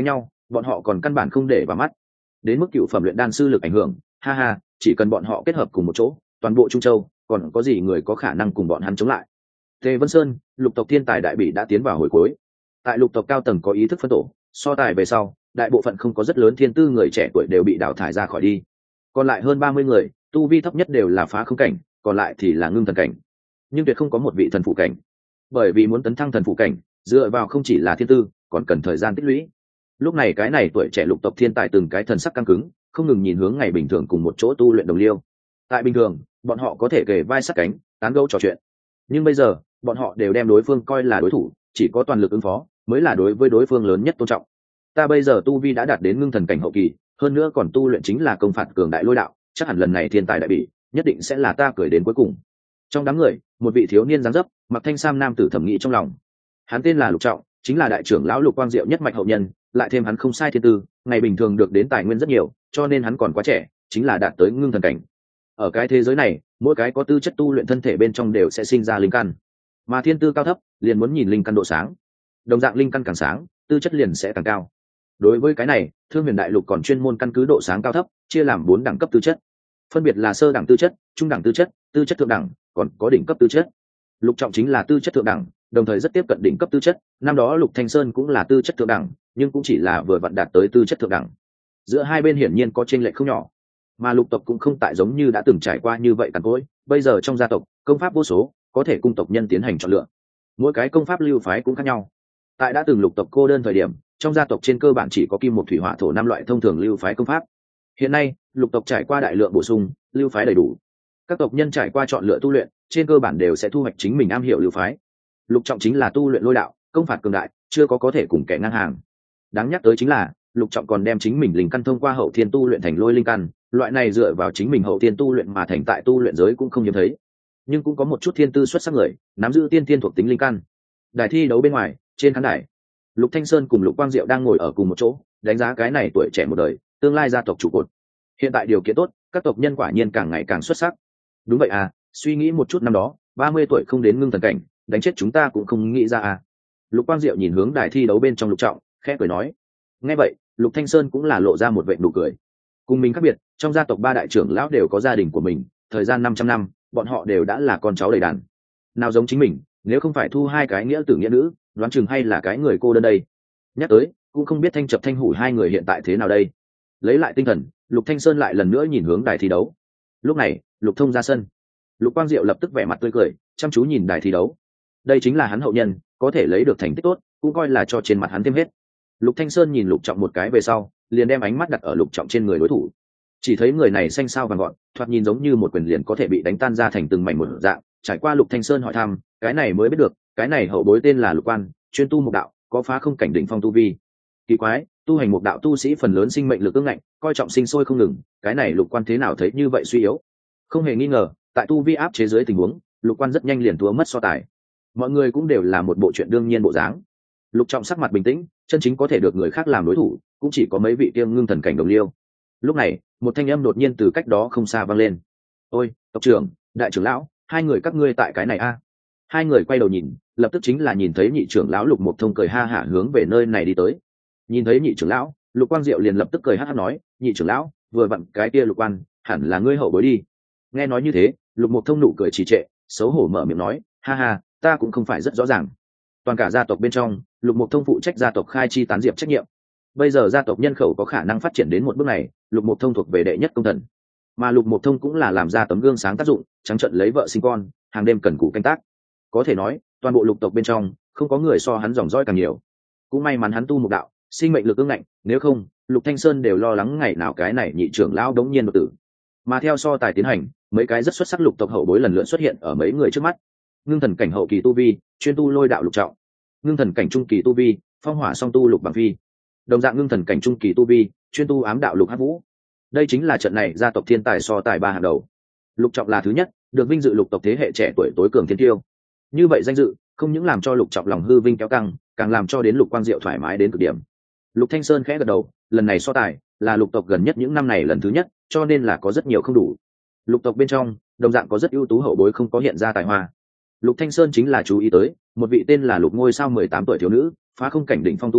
bọn họ còn căn bản không để vào mắt. Đến mức cựu phẩm luyện đan sư lực ảnh hưởng, ha ha, chỉ cần bọn họ kết hợp cùng một chỗ, toàn bộ Trung Châu còn có gì người có khả năng cùng bọn hắn chống lại. Tề Vân Sơn, lục tộc thiên tài đại bỉ đã tiến vào hồi cuối. Tại lục tộc cao tầng có ý thức phân tổ, so tài về sau, đại bộ phận không có rất lớn thiên tư người trẻ tuổi đều bị đào thải ra khỏi đi. Còn lại hơn 30 người, tu vi thấp nhất đều là phá không cảnh, còn lại thì là ngưng thần cảnh. Nhưng tuyệt không có một vị thần phụ cảnh. Bởi vì muốn tấn thăng thần phụ cảnh, dựa vào không chỉ là thiên tư, còn cần thời gian tích lũy. Lúc này cái này tuổi trẻ lục tộc thiên tài từng cái thần sắc căng cứng, không ngừng nhìn hướng ngày bình thường cùng một chỗ tu luyện đồng liêu. Tại bình thường, bọn họ có thể kề vai sát cánh, tán gẫu trò chuyện. Nhưng bây giờ, bọn họ đều đem đối phương coi là đối thủ, chỉ có toàn lực ứng phó mới là đối với đối phương lớn nhất tôn trọng. Ta bây giờ tu vi đã đạt đến ngưng thần cảnh hậu kỳ, hơn nữa còn tu luyện chính là công phạt cường đại lôi đạo, chắc hẳn lần này thiên tài đại bỉ nhất định sẽ là ta cười đến cuối cùng. Trong đám người, một vị thiếu niên dáng dấp, mặc thanh sam nam tử thẩm nghĩ trong lòng. Hắn tên là Lục Trọng, chính là đại trưởng lão Lục Quang Diệu nhất mạch hậu nhân, lại thêm hắn không sai thiên tư, ngày bình thường được đến tài nguyên rất nhiều, cho nên hắn còn quá trẻ, chính là đạt tới ngưng thần cảnh. Ở cái thế giới này, mỗi cái có tư chất tu luyện thân thể bên trong đều sẽ sinh ra linh căn, mà thiên tư cao thấp liền muốn nhìn linh căn độ sáng. Đồng dạng linh căn càng sáng, tư chất liền sẽ càng cao. Đối với cái này, Thương Huyền Đại Lục còn chuyên môn căn cứ độ sáng cao thấp, chia làm 4 đẳng cấp tư chất, phân biệt là sơ đẳng tư chất, trung đẳng tư chất, tư chất thượng đẳng, còn có đỉnh cấp tư chất. Lục Trọng chính là tư chất thượng đẳng, đồng thời rất tiếp cận đỉnh cấp tư chất. Năm đó Lục Thanh Sơn cũng là tư chất thượng đẳng, nhưng cũng chỉ là vừa vặn đạt tới tư chất thượng đẳng. Giữa hai bên hiển nhiên có chênh lệch không nhỏ, mà Lục tộc cũng không tại giống như đã từng trải qua như vậy cằn cỗi. Bây giờ trong gia tộc, công pháp vô số, có thể cung tộc nhân tiến hành chọn lựa. Mỗi cái công pháp lưu phái cũng khác nhau. Tại đã từng Lục tộc cô đơn thời điểm, trong gia tộc trên cơ bản chỉ có kim một thủy hỏa thổ 5 loại thông thường lưu phái công pháp. Hiện nay, Lục tộc trải qua đại lượng bổ sung, lưu phái đầy đủ. Các tộc nhân trải qua chọn lựa tu luyện, trên cơ bản đều sẽ thu hoạch chính mình am hiểu lưu phái. Lục Trọng chính là tu luyện lôi đạo, công phạt cường đại, chưa có thể cùng kẻ ngang hàng. Đáng nhắc tới chính là, Lục Trọng còn đem chính mình linh căn thông qua hậu thiên tu luyện thành lôi linh căn, loại này dựa vào chính mình hậu thiên tu luyện mà thành tại tu luyện giới cũng không hiếm thấy. Nhưng cũng có một chút thiên tư xuất sắc người, nắm giữ tiên thiên thuộc tính linh căn. Đài thi đấu bên ngoài, trên khán đài, Lục Thanh Sơn cùng Lục Quang Diệu đang ngồi ở cùng một chỗ, đánh giá cái này tuổi trẻ một đời, tương lai gia tộc trụ cột. Hiện tại điều kiện tốt, các tộc nhân quả nhiên càng ngày càng xuất sắc. Đúng vậy à, suy nghĩ một chút năm đó, 30 tuổi không đến ngưng thần cảnh, đánh chết chúng ta cũng không nghĩ ra à. Lục Quang Diệu nhìn hướng đài thi đấu bên trong Lục Trọng, khẽ cười nói. Nghe vậy, Lục Thanh Sơn cũng là lộ ra một vệt nụ cười. Cùng mình khác biệt, trong gia tộc 3 đại trưởng lão đều có gia đình của mình, thời gian 500 năm, bọn họ đều đã là con cháu đầy đàn. Nào giống chính mình, nếu không phải thu 2 cái nghĩa tử nghĩa nữ, đoán chừng hay là cái người cô đơn đây. Nhắc tới, cũng không biết Thanh Chập Thanh Hủ 2 người hiện tại thế nào đây. Lấy lại tinh thần, Lục Thanh Sơn lại lần nữa nhìn hướng đài thi đấu. Lúc này, Lục Thông ra sân. Lục Quang Diệu lập tức vẻ mặt tươi cười, chăm chú nhìn đài thi đấu. Đây chính là hắn hậu nhân, có thể lấy được thành tích tốt, cũng coi là cho trên mặt hắn thêm hết. Lục Thanh Sơn nhìn Lục Trọng một cái về sau, liền đem ánh mắt đặt ở Lục Trọng trên người đối thủ. Chỉ thấy người này xanh xao vàng gọn, thoạt nhìn giống như một quyền liền có thể bị đánh tan ra thành từng mảnh một dạng. Trải qua Lục Thanh Sơn hỏi thăm, cái này mới biết được, cái này hậu bối tên là Lục Quan, chuyên tu mục đạo, có phá không cảnh đỉnh phong tu vi. Kỳ quái, tu hành mục đạo tu sĩ phần lớn sinh mệnh lực ương ngạnh, coi trọng sinh sôi không ngừng, cái này Lục Quan thế nào thấy như vậy suy yếu? Không hề nghi ngờ, tại tu vi áp chế dưới tình huống, Lục Quan rất nhanh liền thua mất so tài. Mọi người cũng đều là một bộ chuyện đương nhiên bộ dáng. Lục Trọng sắc mặt bình tĩnh, chân chính có thể được người khác làm đối thủ, cũng chỉ có mấy vị tiêm ngưng thần cảnh đồng liêu. Lúc này, một thanh âm đột nhiên từ cách đó không xa vang lên. Ôi, tộc trưởng, đại trưởng lão, 2 người các ngươi tại cái này a? 2 người quay đầu nhìn, lập tức chính là nhìn thấy nhị trưởng lão Lục Mộc Thông cười ha hả hướng về nơi này đi tới. Nhìn thấy nhị trưởng lão, Lục Quang Diệu liền lập tức cười hắc hắc nói, nhị trưởng lão, vừa vặn cái kia Lục Quan, hẳn là ngươi hậu bối đi. Nghe nói như thế, Lục Mộc Thông nụ cười trì trệ, xấu hổ mở miệng nói, ha ha, ta cũng không phải rất rõ ràng. Toàn cả gia tộc bên trong, Lục Mộc Thông phụ trách gia tộc khai chi tán diệp trách nhiệm. Bây giờ gia tộc nhân khẩu có khả năng phát triển đến một bước này, Lục Mộc Thông thuộc về đệ nhất công thần. Mà Lục Mộc Thông cũng là làm ra tấm gương sáng tác dụng, trắng trợn lấy vợ sinh con, hàng đêm cần cù canh tác. Có thể nói, toàn bộ Lục tộc bên trong, không có người so hắn dòng dõi càng nhiều. Cũng may mắn hắn tu mục đạo, sinh mệnh lực ương ngạnh, nếu không, Lục Thanh Sơn đều lo lắng ngày nào cái này nhị trưởng lão đống nhiên đột tử. Mà theo so tài tiến hành, mấy cái rất xuất sắc Lục tộc hậu bối lần lượt xuất hiện ở mấy người trước mắt. Ngưng thần cảnh hậu kỳ tu vi, chuyên tu lôi đạo Lục Trọng. Ngưng thần cảnh trung kỳ tu vi, phong hỏa song tu Lục Bằng Phi. Đồng dạng ngưng thần cảnh trung kỳ tu vi, chuyên tu ám đạo Lục Hắc Vũ. Đây chính là trận này gia tộc thiên tài so tài 3 hàng đầu. Lục Trọng là thứ nhất, được vinh dự Lục tộc thế hệ trẻ tuổi tối cường thiên tiêu. Như vậy danh dự, không những làm cho Lục Trọng lòng hư vinh kéo căng, càng làm cho đến Lục Quang Diệu thoải mái đến cực điểm. Lục Thanh Sơn khẽ gật đầu, lần này so tài là Lục tộc gần nhất những năm này lần thứ nhất, cho nên là có rất nhiều không đủ. Lục tộc bên trong, đồng dạng có rất ưu tú hậu bối không có hiện ra tài hoa. Lục Thanh Sơn chính là chú ý tới một vị tên là Lục Ngôi sao 18 tuổi thiếu nữ, phá không cảnh đỉnh phong tu vi,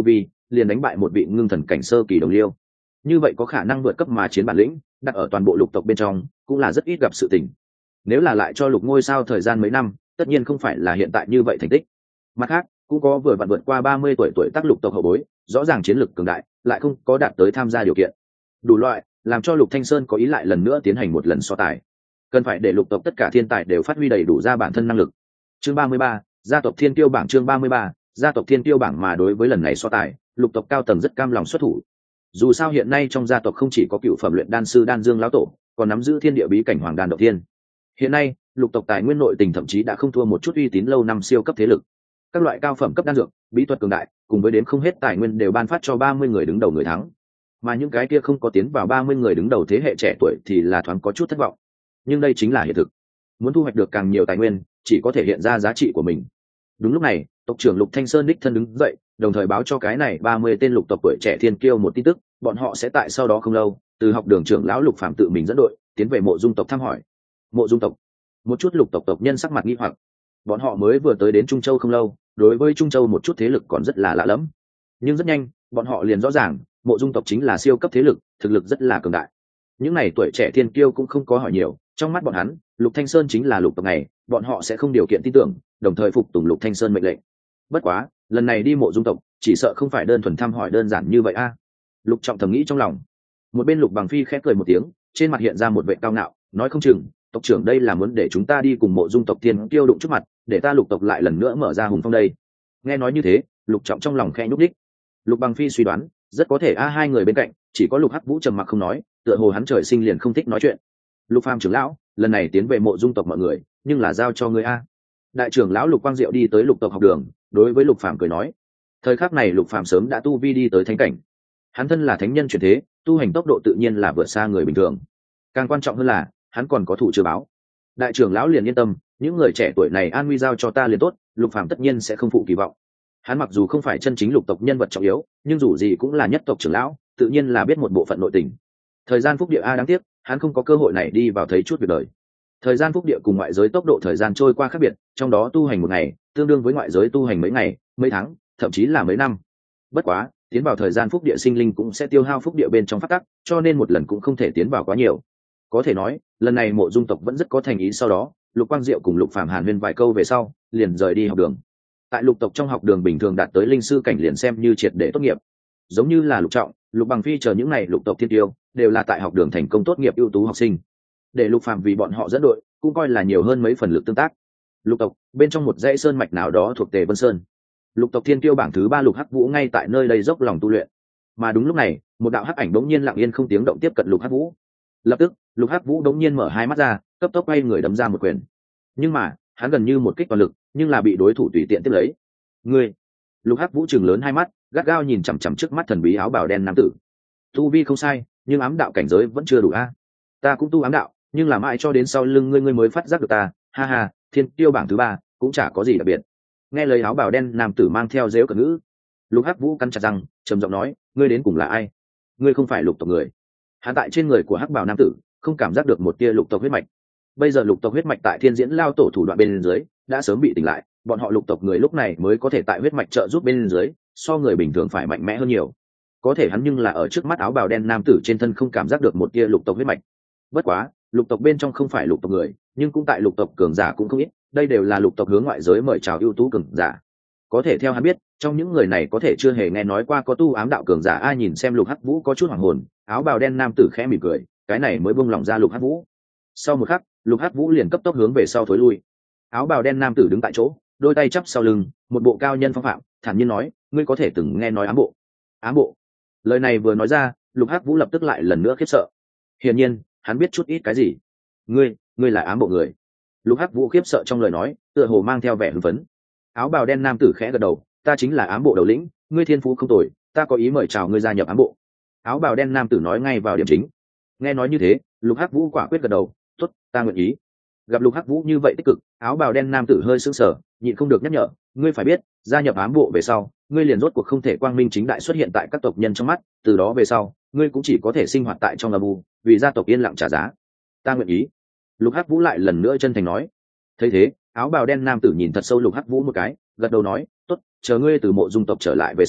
liền đánh bại một vị ngưng thần cảnh sơ kỳ đồng liêu. Như vậy có khả năng vượt cấp mà chiến bản lĩnh, đặt ở toàn bộ lục tộc bên trong cũng là rất ít gặp sự tình. Nếu là lại cho lục ngôi sao thời gian mấy năm, tất nhiên không phải là hiện tại như vậy thành tích. Mặt khác, cũng có vừa vặn vượt qua 30 tuổi tác lục tộc hậu bối, rõ ràng chiến lược cường đại, lại không có đạt tới tham gia điều kiện. Đủ loại, làm cho Lục Thanh Sơn có ý lại lần nữa tiến hành một lần so tài. Cần phải để lục tộc tất cả thiên tài đều phát huy đầy đủ ra bản thân năng lực. Chương 33, gia tộc Thiên Kiêu bảng. Chương 33, gia tộc Thiên Kiêu bảng. Mà đối với lần này so tài, lục tộc cao tầng rất cam lòng xuất thủ. Dù sao hiện nay trong gia tộc không chỉ có cựu phẩm luyện đan sư Đan Dương lão tổ, còn nắm giữ thiên địa bí cảnh Hoàng Đan Động Thiên. Hiện nay, lục tộc tài nguyên nội tình thậm chí đã không thua một chút uy tín lâu năm siêu cấp thế lực. Các loại cao phẩm cấp đan dược, bí thuật cường đại, cùng với đến không hết tài nguyên đều ban phát cho 30 người đứng đầu người thắng. Mà những cái kia không có tiến vào 30 người đứng đầu thế hệ trẻ tuổi thì là thoáng có chút thất vọng. Nhưng đây chính là hiện thực. Muốn thu hoạch được càng nhiều tài nguyên, chỉ có thể hiện ra giá trị của mình. Đúng lúc này, tộc trưởng Lục Thanh Sơn đích thân đứng dậy, đồng thời báo cho cái này 30 tên lục tộc tuổi trẻ thiên kiêu một tin tức, bọn họ sẽ tại sau đó không lâu, từ học đường trưởng lão Lục Phạm tự mình dẫn đội, tiến về Mộ Dung tộc thăm hỏi. Mộ Dung tộc? Một chút lục tộc tộc nhân sắc mặt nghi hoặc. Bọn họ mới vừa tới đến Trung Châu không lâu, đối với Trung Châu một chút thế lực còn rất là lạ lẫm. Nhưng rất nhanh, bọn họ liền rõ ràng, Mộ Dung tộc chính là siêu cấp thế lực, thực lực rất là cường đại. Những này tuổi trẻ thiên kiêu cũng không có hỏi nhiều, trong mắt bọn hắn, Lục Thanh Sơn chính là lục tộc này, bọn họ sẽ không điều kiện tin tưởng, đồng thời phục tùng Lục Thanh Sơn mệnh lệnh. Bất quá, lần này đi Mộ Dung tộc, chỉ sợ không phải đơn thuần thăm hỏi đơn giản như vậy a. Lục Trọng thầm nghĩ trong lòng. Một bên Lục Bằng Phi khẽ cười một tiếng, trên mặt hiện ra một vẻ cao ngạo, nói không chừng, tộc trưởng đây là muốn để chúng ta đi cùng Mộ Dung tộc thiên kiêu đụng trước mặt, để ta lục tộc lại lần nữa mở ra hùng phong đây. Nghe nói như thế, Lục Trọng trong lòng khẽ nhúc nhích. Lục Bằng Phi suy đoán, rất có thể hai người bên cạnh, chỉ có Lục Hắc Vũ trầm mặc không nói, tựa hồ hắn trời sinh liền không thích nói chuyện. Lục Phàm trưởng lão, lần này tiến về Mộ Dung tộc mọi người, nhưng là giao cho ngươi a. Đại trưởng lão Lục Quang Diệu đi tới lục tộc học đường, đối với Lục Phàm cười nói. Thời khắc này Lục Phàm sớm đã tu vi đi tới thánh cảnh. Hắn thân là thánh nhân chuyển thế, tu hành tốc độ tự nhiên là vượt xa người bình thường. Càng quan trọng hơn là, hắn còn có thủ chưa báo. Đại trưởng lão liền yên tâm, những người trẻ tuổi này an nguy giao cho ta liền tốt, Lục Phàm tất nhiên sẽ không phụ kỳ vọng. Hắn mặc dù không phải chân chính lục tộc nhân vật trọng yếu, nhưng dù gì cũng là nhất tộc trưởng lão, tự nhiên là biết một bộ phận nội tình. Thời gian phúc địa đáng tiếc, hắn không có cơ hội này đi vào thấy chút việc đời. Thời gian phúc địa cùng ngoại giới tốc độ thời gian trôi qua khác biệt, trong đó tu hành một ngày tương đương với ngoại giới tu hành mấy ngày, mấy tháng, thậm chí là mấy năm. Bất quá, tiến vào thời gian phúc địa sinh linh cũng sẽ tiêu hao phúc địa bên trong pháp tắc, cho nên một lần cũng không thể tiến vào quá nhiều. Có thể nói, lần này Mộ Dung tộc vẫn rất có thành ý. Sau đó, Lục Quang Diệu cùng Lục Phàm hàn huyên vài câu về sau, liền rời đi học đường. Tại lục tộc trong học đường bình thường đạt tới linh sư cảnh liền xem như triệt để tốt nghiệp. Giống như là Lục Trọng, Lục Bằng Phi chờ những này lục tộc thiên tiêu, đều là tại học đường thành công tốt nghiệp ưu tú học sinh. Để Lục Phàm vì bọn họ dẫn đội, cũng coi là nhiều hơn mấy phần lực tương tác. Lục tộc bên trong một dãy sơn mạch nào đó thuộc Tề Vân Sơn, lục tộc thiên tiêu bảng thứ 3 Lục Hắc Vũ ngay tại nơi đây dốc lòng tu luyện. Mà đúng lúc này, một đạo hắc ảnh đống nhiên lặng yên không tiếng động tiếp cận Lục Hắc Vũ. Lập tức, Lục Hắc Vũ đống nhiên mở hai mắt ra, cấp tốc quay người đấm ra một quyền. Nhưng mà, hắn gần như một kích toàn lực, nhưng là bị đối thủ tùy tiện tiếp lấy. Ngươi! Lục Hắc Vũ trừng lớn hai mắt, gắt gao nhìn chằm chằm trước mắt thần bí áo bào đen nam tử. Tu vi không sai, nhưng ám đạo cảnh giới vẫn chưa đủ a. Ta cũng tu ám đạo, nhưng làm mãi cho đến sau lưng ngươi mới phát giác được ta. Ha ha, thiên tiêu bảng thứ 3, cũng chả có gì đặc biệt. Nghe lời áo bào đen nam tử mang theo dếu cợt ngữ, Lục Hắc Vũ cắn chặt răng, trầm giọng nói, ngươi đến cùng là ai? Ngươi không phải lục tộc người. Hắn tại trên người của hắc bào nam tử không cảm giác được một tia lục tộc huyết mạch. Bây giờ lục tộc huyết mạch tại Thiên Diễn lao tổ thủ đoạn bên dưới đã sớm bị tỉnh lại, bọn họ lục tộc người lúc này mới có thể tại huyết mạch trợ giúp bên dưới, so người bình thường phải mạnh mẽ hơn nhiều. Có thể hắn nhưng là ở trước mắt áo bào đen nam tử trên thân không cảm giác được một tia lục tộc huyết mạch. Bất quá, lục tộc bên trong không phải lục tộc người, nhưng cũng tại lục tộc cường giả cũng không ít, đây đều là lục tộc hướng ngoại giới mời chào ưu tú cường giả. Có thể theo hắn biết, trong những người này có thể chưa hề nghe nói qua có tu ám đạo cường giả. Ai nhìn xem Lục Hắc Vũ có chút hoảng hồn, áo bào đen nam tử khẽ mỉm cười, cái này mới buông lòng ra Lục Hắc Vũ. Sau một khắc, Lục Hắc Vũ liền cấp tốc hướng về sau thối lui. Áo bào đen nam tử đứng tại chỗ, đôi tay chắp sau lưng, một bộ cao nhân phong phạm, thản nhiên nói, ngươi có thể từng nghe nói ám bộ. Ám bộ? Lời này vừa nói ra, Lục Hắc Vũ lập tức lại lần nữa khiếp sợ. Hiển nhiên, hắn biết chút ít cái gì. Ngươi là ám bộ người? Lục Hắc Vũ khiếp sợ trong lời nói, tựa hồ mang theo vẻ hưng phấn. Áo bào đen nam tử khẽ gật đầu, ta chính là ám bộ đầu lĩnh, ngươi thiên phú không tồi, ta có ý mời chào ngươi gia nhập ám bộ. Áo bào đen nam tử nói ngay vào điểm chính. Nghe nói như thế, Lục Hắc Vũ quả quyết gật đầu, tốt, ta nguyện ý. Gặp Lục Hắc Vũ như vậy tích cực, áo bào đen nam tử hơi sững sờ, nhịn không được nhắc nhở, ngươi phải biết, gia nhập ám bộ về sau, ngươi liền rốt cuộc không thể quang minh chính đại xuất hiện tại các tộc nhân trong mắt, từ đó về sau, ngươi cũng chỉ có thể sinh hoạt tại trong âm u, vì gia tộc yên lặng trả giá. Ta nguyện ý. Lục Hắc Vũ lại lần nữa chân thành nói. Thấy thế, áo bào đen nam tử nhìn thật sâu Lục Hắc Vũ một cái, gật đầu nói, tốt, chờ ngươi từ Mộ Dung tộc trở lại về sau,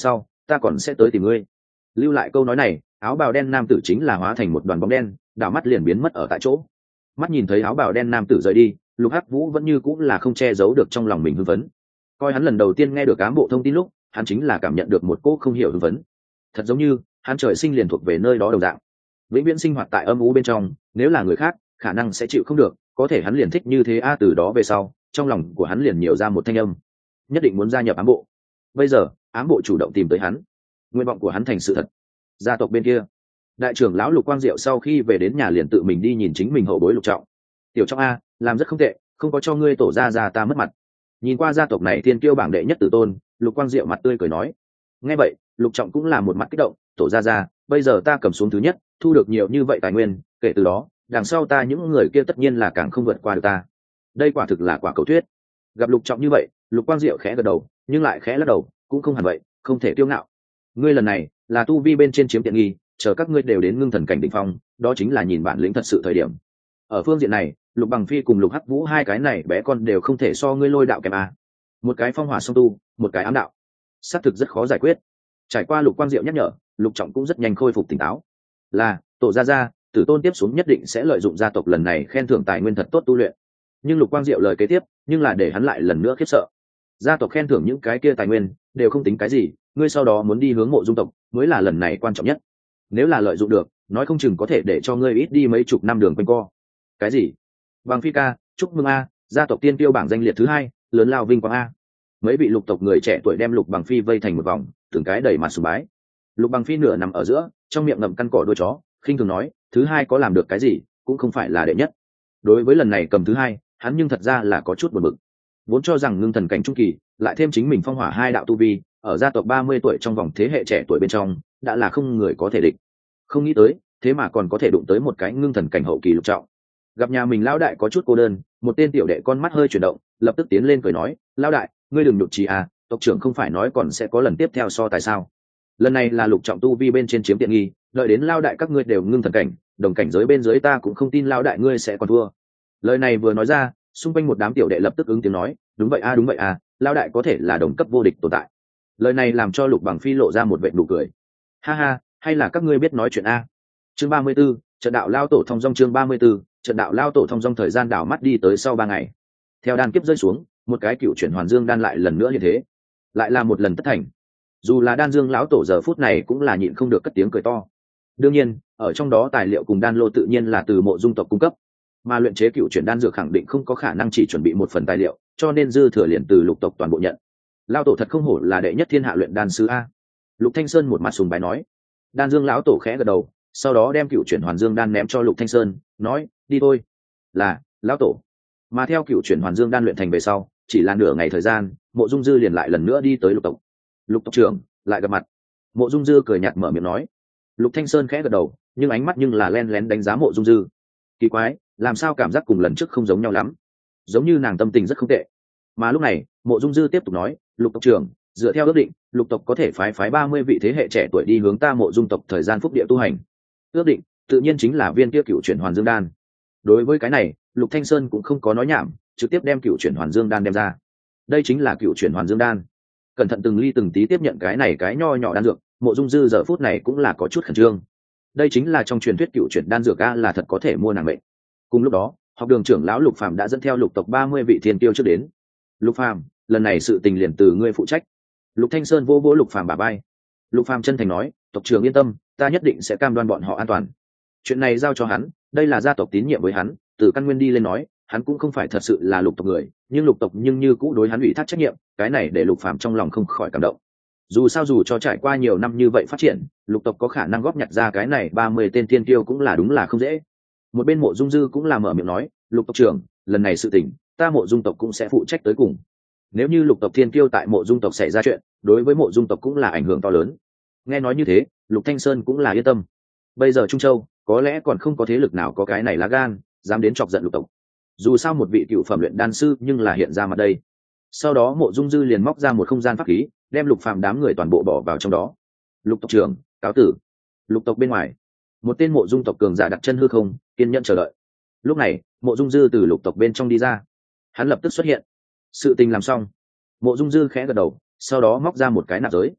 ta còn sẽ tới tìm ngươi. Lưu lại câu nói này, áo bào đen nam tử chính là hóa thành một đoàn bóng đen, đảo mắt liền biến mất ở tại chỗ. Mắt nhìn thấy áo bào đen nam tử rời đi, Lục Hắc Vũ vẫn như cũng là không che giấu được trong lòng mình hưng phấn. Coi hắn lần đầu tiên nghe được ám bộ thông tin lúc, hắn chính là cảm nhận được một cỗ không hiểu hưng phấn. Thật giống như hắn trời sinh liền thuộc về nơi đó đồng dạng. Vĩnh viễn sinh hoạt tại âm u bên trong, nếu là người khác, khả năng sẽ chịu không được, có thể hắn liền thích như thế từ đó về sau, trong lòng của hắn liền nhiều ra một thanh âm, nhất định muốn gia nhập ám bộ. Bây giờ, ám bộ chủ động tìm tới hắn, nguyện vọng của hắn thành sự thật. Gia tộc bên kia, đại trưởng lão Lục Quang Diệu sau khi về đến nhà liền tự mình đi nhìn chính mình hậu bối Lục Trọng. Tiểu Trọng a, làm rất không tệ, không có cho ngươi tổ gia ta mất mặt. Nhìn qua gia tộc này thiên kiêu bảng đệ nhất tử tôn, Lục Quang Diệu mặt tươi cười nói. Nghe vậy, Lục Trọng cũng là một mặt kích động, tổ gia, bây giờ ta cầm xuống thứ nhất, thu được nhiều như vậy tài nguyên, kể từ đó, đằng sau ta những người kia tất nhiên là càng không vượt qua được ta. Đây quả thực là quả cầu thuyết. Gặp Lục Trọng như vậy, Lục Quang Diệu khẽ gật đầu, nhưng lại khẽ lắc đầu, cũng không hẳn vậy, không thể kiêu ngạo. Ngươi lần này là tu vi bên trên chiếm tiện nghi, chờ các ngươi đều đến ngưng thần cảnh đỉnh phong, đó chính là nhìn bản lĩnh thật sự thời điểm. Ở phương diện này, Lục Bằng Phi cùng Lục Hắc Vũ hai cái này bé con đều không thể so ngươi lôi đạo kém a. Một cái phong hỏa song tu, một cái ám đạo, xác thực rất khó giải quyết. Trải qua Lục Quang Diệu nhắc nhở, Lục Trọng cũng rất nhanh khôi phục tỉnh táo. Là tổ gia, tử tôn tiếp xuống nhất định sẽ lợi dụng gia tộc lần này khen thưởng tài nguyên thật tốt tu luyện. Nhưng Lục Quang Diệu lời kế tiếp, nhưng là để hắn lại lần nữa khiếp sợ. Gia tộc khen thưởng những cái kia tài nguyên đều không tính cái gì, ngươi sau đó muốn đi hướng mộ dung tộc mới là lần này quan trọng nhất. Nếu là lợi dụng được, nói không chừng có thể để cho ngươi ít đi mấy chục năm đường quanh co. Cái gì? Bằng Phi ca, chúc mừng a, gia tộc tiên tiêu bảng danh liệt thứ 2, lớn lao vinh quang a. Mấy vị Lục tộc người trẻ tuổi đem Lục Bằng Phi vây thành một vòng, từng cái đầy mặt sùng bái. Lục Bằng Phi nửa nằm ở giữa, trong miệng ngậm căn cỏ đuôi chó, khinh thường nói, thứ 2 có làm được cái gì, cũng không phải là đệ nhất. Đối với lần này cầm thứ 2, hắn nhưng thật ra là có chút buồn bực. Vốn cho rằng ngưng thần cảnh trung kỳ, lại thêm chính mình phong hỏa 2 đạo tu vi, ở gia tộc 30 tuổi trong vòng thế hệ trẻ tuổi bên trong, đã là không người có thể địch. Không nghĩ tới, thế mà còn có thể đụng tới một cái ngưng thần cảnh hậu kỳ Lục Trọng. Gặp nhà mình lão đại có chút cô đơn, một tên tiểu đệ con mắt hơi chuyển động, lập tức tiến lên cười nói, lão đại, ngươi đừng nhục trí à, tộc trưởng không phải nói còn sẽ có lần tiếp theo so tài sao? Lần này là Lục Trọng tu vi bên trên chiếm tiện nghi, đợi đến lão đại các ngươi đều ngưng thần cảnh, đồng cảnh giới bên dưới ta cũng không tin lão đại ngươi sẽ còn thua. Lời này vừa nói ra, xung quanh một đám tiểu đệ lập tức ứng tiếng nói, đúng vậy a, lão đại có thể là đồng cấp vô địch tồn tại. Lời này làm cho Lục Bằng Phi lộ ra một vệt nụ cười. Ha ha, hay là các ngươi biết nói chuyện a? Chương 34, trận đạo lao tổ thông dong. Chương 34, trận đạo lao tổ thông dong. Thời gian đảo mắt đi tới sau 3 ngày. Theo đan kiếp rơi xuống, một cái cựu chuyển hoàn dương đan lại lần nữa như thế, lại là một lần tất thành. Dù là đan dương lão tổ giờ phút này cũng là nhịn không được cất tiếng cười to. Đương nhiên, ở trong đó tài liệu cùng đan lô tự nhiên là từ mộ dung tộc cung cấp, mà luyện chế cựu chuyển đan dược khẳng định không có khả năng chỉ chuẩn bị một phần tài liệu, cho nên dư thừa liền từ Lục tộc toàn bộ nhận. Lão tổ thật không hổ là đệ nhất thiên hạ luyện đan sư a. Lục Thanh Sơn một mặt sùng bái nói. Đan dương lão tổ khẽ gật đầu, sau đó đem cựu chuyển hoàn dương đan ném cho Lục Thanh Sơn, nói, đi thôi. Là lão tổ. Mà theo cựu chuyển hoàn dương đan luyện thành về sau, chỉ là nửa ngày thời gian, mộ dung dư liền lại lần nữa đi tới Lục tộc. Lục tộc trưởng lại gặp mặt. Mộ dung dư cười nhạt mở miệng nói. Lục Thanh Sơn khẽ gật đầu, nhưng ánh mắt nhưng là len lén đánh giá mộ dung dư. Kỳ quái, làm sao cảm giác cùng lần trước không giống nhau lắm, giống như nàng tâm tình rất không tệ. Mà lúc này mộ dung dư tiếp tục nói, Lục tộc trưởng, dựa theo ước định, Lục tộc có thể phái 30 vị thế hệ trẻ tuổi đi hướng ta mộ dung tộc thời gian phúc địa tu hành. Ước định tự nhiên chính là viên kia cựu chuyển hoàn dương đan. Đối với cái này, Lục Thanh Sơn cũng không có nói nhảm, trực tiếp đem cựu chuyển hoàn dương đan đem ra. Đây chính là cựu chuyển hoàn dương đan. Cẩn thận từng ly từng tí tiếp nhận cái này cái nho nhỏ đan dược, mộ dung dư giờ phút này cũng là có chút khẩn trương. Đây chính là trong truyền thuyết cựu chuyển đan dược a, là thật có thể mua nàng mệnh. Cùng lúc đó, học đường trưởng lão Lục Phàm đã dẫn theo Lục tộc 30 vị thiên tiêu trước đến. Lục Phàm, lần này sự tình liền từ ngươi phụ trách. Lục Thanh Sơn vô vỗ Lục Phàm bả vai. Lục Phàm chân thành nói, tộc trưởng yên tâm, ta nhất định sẽ cam đoan bọn họ an toàn. Chuyện này giao cho hắn, đây là gia tộc tín nhiệm với hắn, từ căn nguyên đi lên nói, hắn cũng không phải thật sự là Lục tộc người, nhưng Lục tộc nhưng như cũ đối hắn ủy thác trách nhiệm, cái này để Lục Phàm trong lòng không khỏi cảm động. Dù sao dù cho trải qua nhiều năm như vậy phát triển, Lục tộc có khả năng góp nhặt ra cái này 30 tên thiên tiêu cũng là đúng là không dễ. Một bên mộ dung dư cũng là mở miệng nói, Lục tộc trưởng, lần này sự tình, ta mộ dung tộc cũng sẽ phụ trách tới cùng. Nếu như Lục tộc thiên kiêu tại mộ dung tộc xảy ra chuyện, đối với mộ dung tộc cũng là ảnh hưởng to lớn. Nghe nói như thế, Lục Thanh Sơn cũng là yên tâm. Bây giờ Trung Châu có lẽ còn không có thế lực nào có cái này lá gan dám đến chọc giận Lục tộc. Dù sao một vị cựu phẩm luyện đan sư nhưng là hiện ra mặt đây. Sau đó mộ dung dư liền móc ra một không gian pháp khí, đem Lục Phàm đám người toàn bộ bỏ vào trong đó. Lục tộc trưởng, cáo tử. Lục tộc bên ngoài, một tên mộ dung tộc cường giả đặt chân hư không, kiên nhẫn chờ đợi. Lúc này mộ dung dư từ Lục tộc bên trong đi ra, hắn lập tức xuất hiện. Sự tình làm xong, mộ dung dư khẽ gật đầu, sau đó móc ra một cái nạp giới.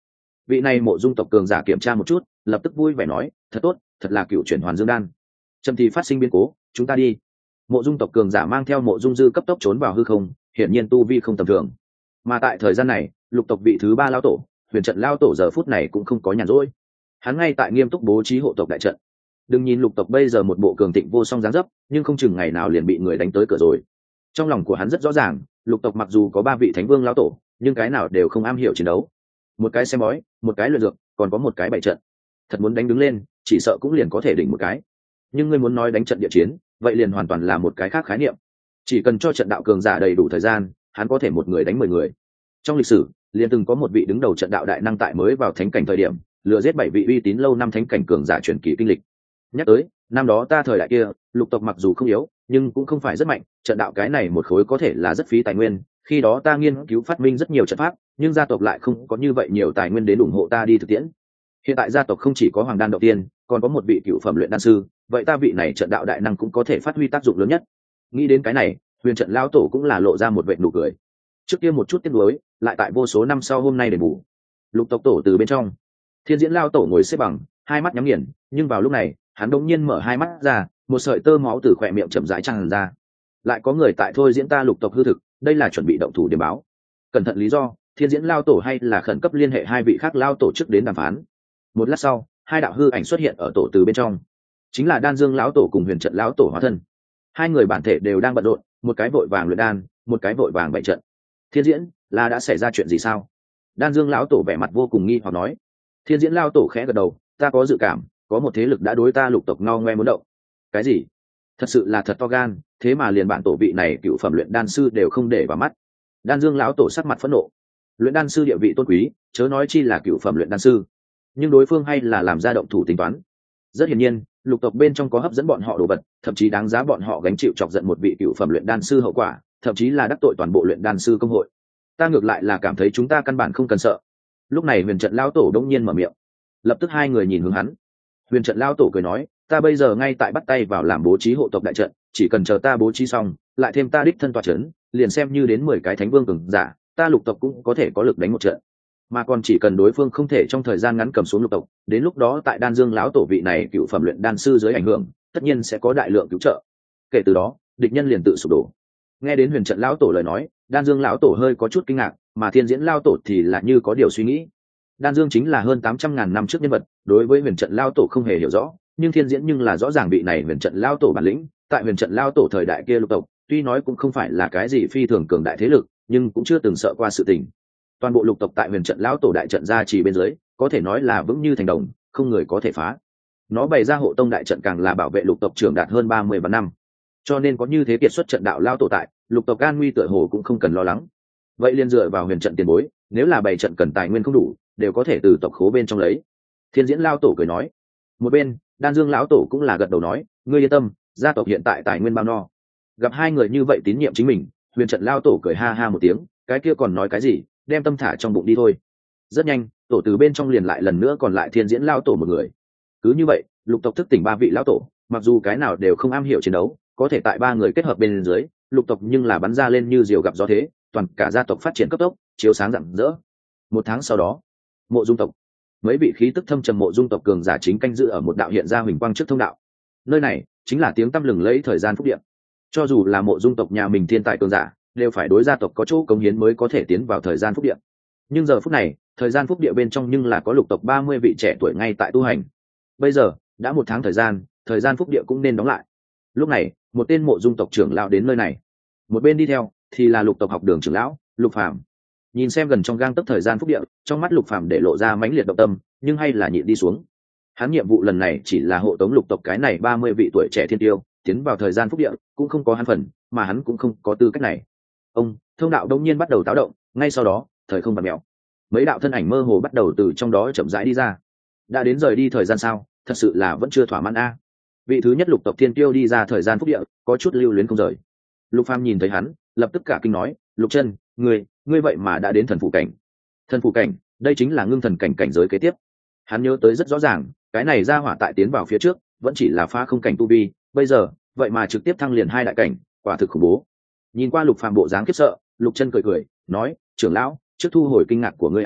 Vị này Mộ Dung tộc cường giả kiểm tra một chút, lập tức vui vẻ nói, thật tốt, thật là cựu chuyển hoàn dương đan. Châm thì phát sinh biến cố, chúng ta đi. Mộ Dung tộc cường giả mang theo Mộ Dung Dư cấp tốc trốn vào hư không, hiển nhiên tu vi không tầm thường. Mà tại thời gian này, lục tộc vị thứ 3 lão tổ, Huyền trận lão tổ giờ phút này cũng không có nhàn rỗi. Hắn ngay tại nghiêm túc bố trí hộ tộc đại trận. Đừng nhìn lục tộc bây giờ một bộ cường thịnh vô song dáng dấp, nhưng không chừng ngày nào liền bị người đánh tới cửa rồi. Trong lòng của hắn rất rõ ràng, lục tộc mặc dù có 3 vị thánh vương lão tổ, nhưng cái nào đều không am hiểu chiến đấu. Một cái xem bói, một cái luyện dược, còn có một cái bày trận. Thật muốn đánh đứng lên, chỉ sợ cũng liền có thể đỉnh một cái. Nhưng ngươi muốn nói đánh trận địa chiến, vậy liền hoàn toàn là một cái khác khái niệm. Chỉ cần cho trận đạo cường giả đầy đủ thời gian, hắn có thể một người đánh 10 người. Trong lịch sử, liền từng có một vị đứng đầu trận đạo đại năng tại mới vào thánh cảnh thời điểm, lừa giết 7 vị uy tín lâu năm thánh cảnh cường giả truyền kỳ kinh lịch. Nhắc tới, năm đó ta thời đại kia, lục tộc mặc dù không yếu, nhưng cũng không phải rất mạnh, trận đạo cái này một khối có thể là rất phí tài nguyên, khi đó ta nghiên cứu phát minh rất nhiều trận pháp, nhưng gia tộc lại không có như vậy nhiều tài nguyên đến ủng hộ ta đi thực tiễn. Hiện tại gia tộc không chỉ có Hoàng Đan đầu tiên, còn có một vị cựu phẩm luyện đan sư, vậy ta vị này trận đạo đại năng cũng có thể phát huy tác dụng lớn nhất. Nghĩ đến cái này, Huyền trận lão tổ cũng là lộ ra một vệt nụ cười. Trước kia một chút tiếc nuối, lại tại vô số năm sau hôm nay để bù. Lục tộc tổ từ bên trong, Thiên Diễn lão tổ ngồi xếp bằng, hai mắt nhắm nghiền, nhưng vào lúc này, hắn đột nhiên mở hai mắt ra, một sợi tơ máu từ khóe miệng chậm rãi tràn ra. Lại có người tại thôi diễn ta lục tộc hư thực, đây là chuẩn bị động thủ điểm báo. Cẩn thận lý do, Thiên Diễn lão tổ hay là khẩn cấp liên hệ hai vị khác lão tổ trước đến đàm phán. Một lát sau, hai đạo hư ảnh xuất hiện ở tổ từ bên trong, chính là Đan Dương lão tổ cùng Huyền trận lão tổ hóa thân. Hai người bản thể đều đang bận rộn, một cái vội vàng luyện đan, một cái vội vàng bày trận. Thiên Diễn, là đã xảy ra chuyện gì sao? Đan Dương lão tổ vẻ mặt vô cùng nghi hoặc nói. Thiên Diễn lão tổ khẽ gật đầu, ta có dự cảm, có một thế lực đã đối ta lục tộc ngao ngoe muốn động. Cái gì? Thật sự là thật to gan, thế mà liền bản tổ vị này cựu phẩm luyện đan sư đều không để vào mắt. Đan Dương lão tổ sắc mặt phẫn nộ. Luyện đan sư địa vị tôn quý, chớ nói chi là cựu phẩm luyện đan sư, nhưng đối phương hay là làm ra động thủ tính toán. Rất hiển nhiên, lục tộc bên trong có hấp dẫn bọn họ đồ vật, thậm chí đáng giá bọn họ gánh chịu chọc giận một vị cựu phẩm luyện đan sư hậu quả, thậm chí là đắc tội toàn bộ luyện đan sư công hội. Ta ngược lại là cảm thấy chúng ta căn bản không cần sợ. Lúc này Huyền trận lão tổ đống nhiên mở miệng. Lập tức hai người nhìn hướng hắn. Huyền trận lão tổ cười nói, ta bây giờ ngay tại bắt tay vào làm bố trí hộ tộc đại trận, chỉ cần chờ ta bố trí xong, lại thêm ta đích thân tọa chấn, liền xem như đến 10 cái thánh vương cường giả, ta lục tộc cũng có thể có lực đánh một trận. Mà còn chỉ cần đối phương không thể trong thời gian ngắn cầm xuống lục tộc, đến lúc đó tại Đan Dương lão tổ vị này cựu phẩm luyện đan sư dưới ảnh hưởng, tất nhiên sẽ có đại lượng cứu trợ. Kể từ đó, địch nhân liền tự sụp đổ. Nghe đến Huyền trận lão tổ lời nói, Đan Dương lão tổ hơi có chút kinh ngạc, mà Thiên Diễn lão tổ thì là như có điều suy nghĩ. Đan Dương chính là hơn 800.000 năm trước nhân vật, đối với Huyền trận lão tổ không hề hiểu rõ, nhưng Thiên Diễn nhưng là rõ ràng vị này Huyền trận lão tổ bản lĩnh, tại Huyền trận lão tổ thời đại kia lục tộc, tuy nói cũng không phải là cái gì phi thường cường đại thế lực, nhưng cũng chưa từng sợ qua sự tình. Toàn bộ lục tộc tại Huyền trận lão tổ đại trận gia trì bên dưới, có thể nói là vững như thành đồng, không người có thể phá. Nó bày ra hộ tông đại trận càng là bảo vệ lục tộc trưởng đạt hơn 30 vạn năm, cho nên có như thế kiệt xuất trận đạo lão tổ tại, lục tộc an nguy tựa hồ cũng không cần lo lắng. Vậy liền dựa vào huyền trận tiền bối, nếu là bày trận cần tài nguyên không đủ, đều có thể từ tộc khố bên trong lấy. Thiên Diễn lão tổ cười nói. Một bên, Đan Dương lão tổ cũng là gật đầu nói, ngươi yên tâm, gia tộc hiện tại tài nguyên bao no. Gặp hai người như vậy tín nhiệm chính mình, Huyền trận lão tổ cười ha ha một tiếng, cái kia còn nói cái gì, đem tâm thả trong bụng đi thôi. Rất nhanh, tổ từ bên trong liền lại lần nữa còn lại Thiên Diễn lão tổ một người. Cứ như vậy, lục tộc thức tỉnh 3 vị lão tổ, mặc dù cái nào đều không am hiểu chiến đấu, có thể tại 3 người kết hợp bên dưới, lục tộc nhưng là bắn ra lên như diều gặp gió thế, toàn cả gia tộc phát triển cấp tốc, chiếu sáng rạng rỡ. 1 tháng sau đó, Mộ Dung tộc, mấy vị khí tức thâm trầm Mộ Dung tộc cường giả chính canh giữ ở một đạo hiện ra huỳnh quang trước thông đạo. Nơi này chính là tiếng tăm lừng lẫy thời gian phúc điện. Cho dù là Mộ Dung tộc nhà mình thiên tài cường giả, đều phải đối gia tộc có chỗ cống hiến mới có thể tiến vào thời gian phúc điện. Nhưng giờ phút này, thời gian phúc địa bên trong nhưng là có lục tộc 30 vị trẻ tuổi ngay tại tu hành. Bây giờ đã 1 tháng thời gian phúc địa cũng nên đóng lại. Lúc này, một tên Mộ Dung tộc trưởng lão đến nơi này, một bên đi theo thì là lục tộc học đường trưởng lão Lục Phàm. Nhìn xem gần trong gang tấc thời gian phúc địa, trong mắt Lục Phàm để lộ ra mãnh liệt động tâm, nhưng hay là nhịn đi xuống. Hắn nhiệm vụ lần này chỉ là hộ tống lục tộc cái này 30 vị tuổi trẻ thiên tiêu tiến vào thời gian phúc địa, cũng không có hắn phần, mà hắn cũng không có tư cách này. Thông đạo đông nhiên bắt đầu táo động, ngay sau đó, thời không bật mèo. Mấy đạo thân ảnh mơ hồ bắt đầu từ trong đó chậm rãi đi ra. Đã đến rời đi thời gian sao? Thật sự là vẫn chưa thỏa mãn a. Vị thứ nhất lục tộc thiên tiêu đi ra thời gian phúc địa, có chút lưu luyến không rời. Lục Phàm nhìn thấy hắn, lập tức cả kinh nói, Lục Chân, ngươi vậy mà đã đến thần phụ cảnh. Thần phụ cảnh, đây chính là ngưng thần cảnh cảnh giới kế tiếp. Hắn nhớ tới rất rõ ràng, cái này ra hỏa tại tiến vào phía trước, vẫn chỉ là phá không cảnh tu vi, bây giờ, vậy mà trực tiếp thăng liền 2 đại cảnh, quả thực khủng bố. Nhìn qua Lục Phàm bộ dáng khiếp sợ, Lục Chân cười cười, nói, trưởng lão, trước thu hồi kinh ngạc của ngươi à,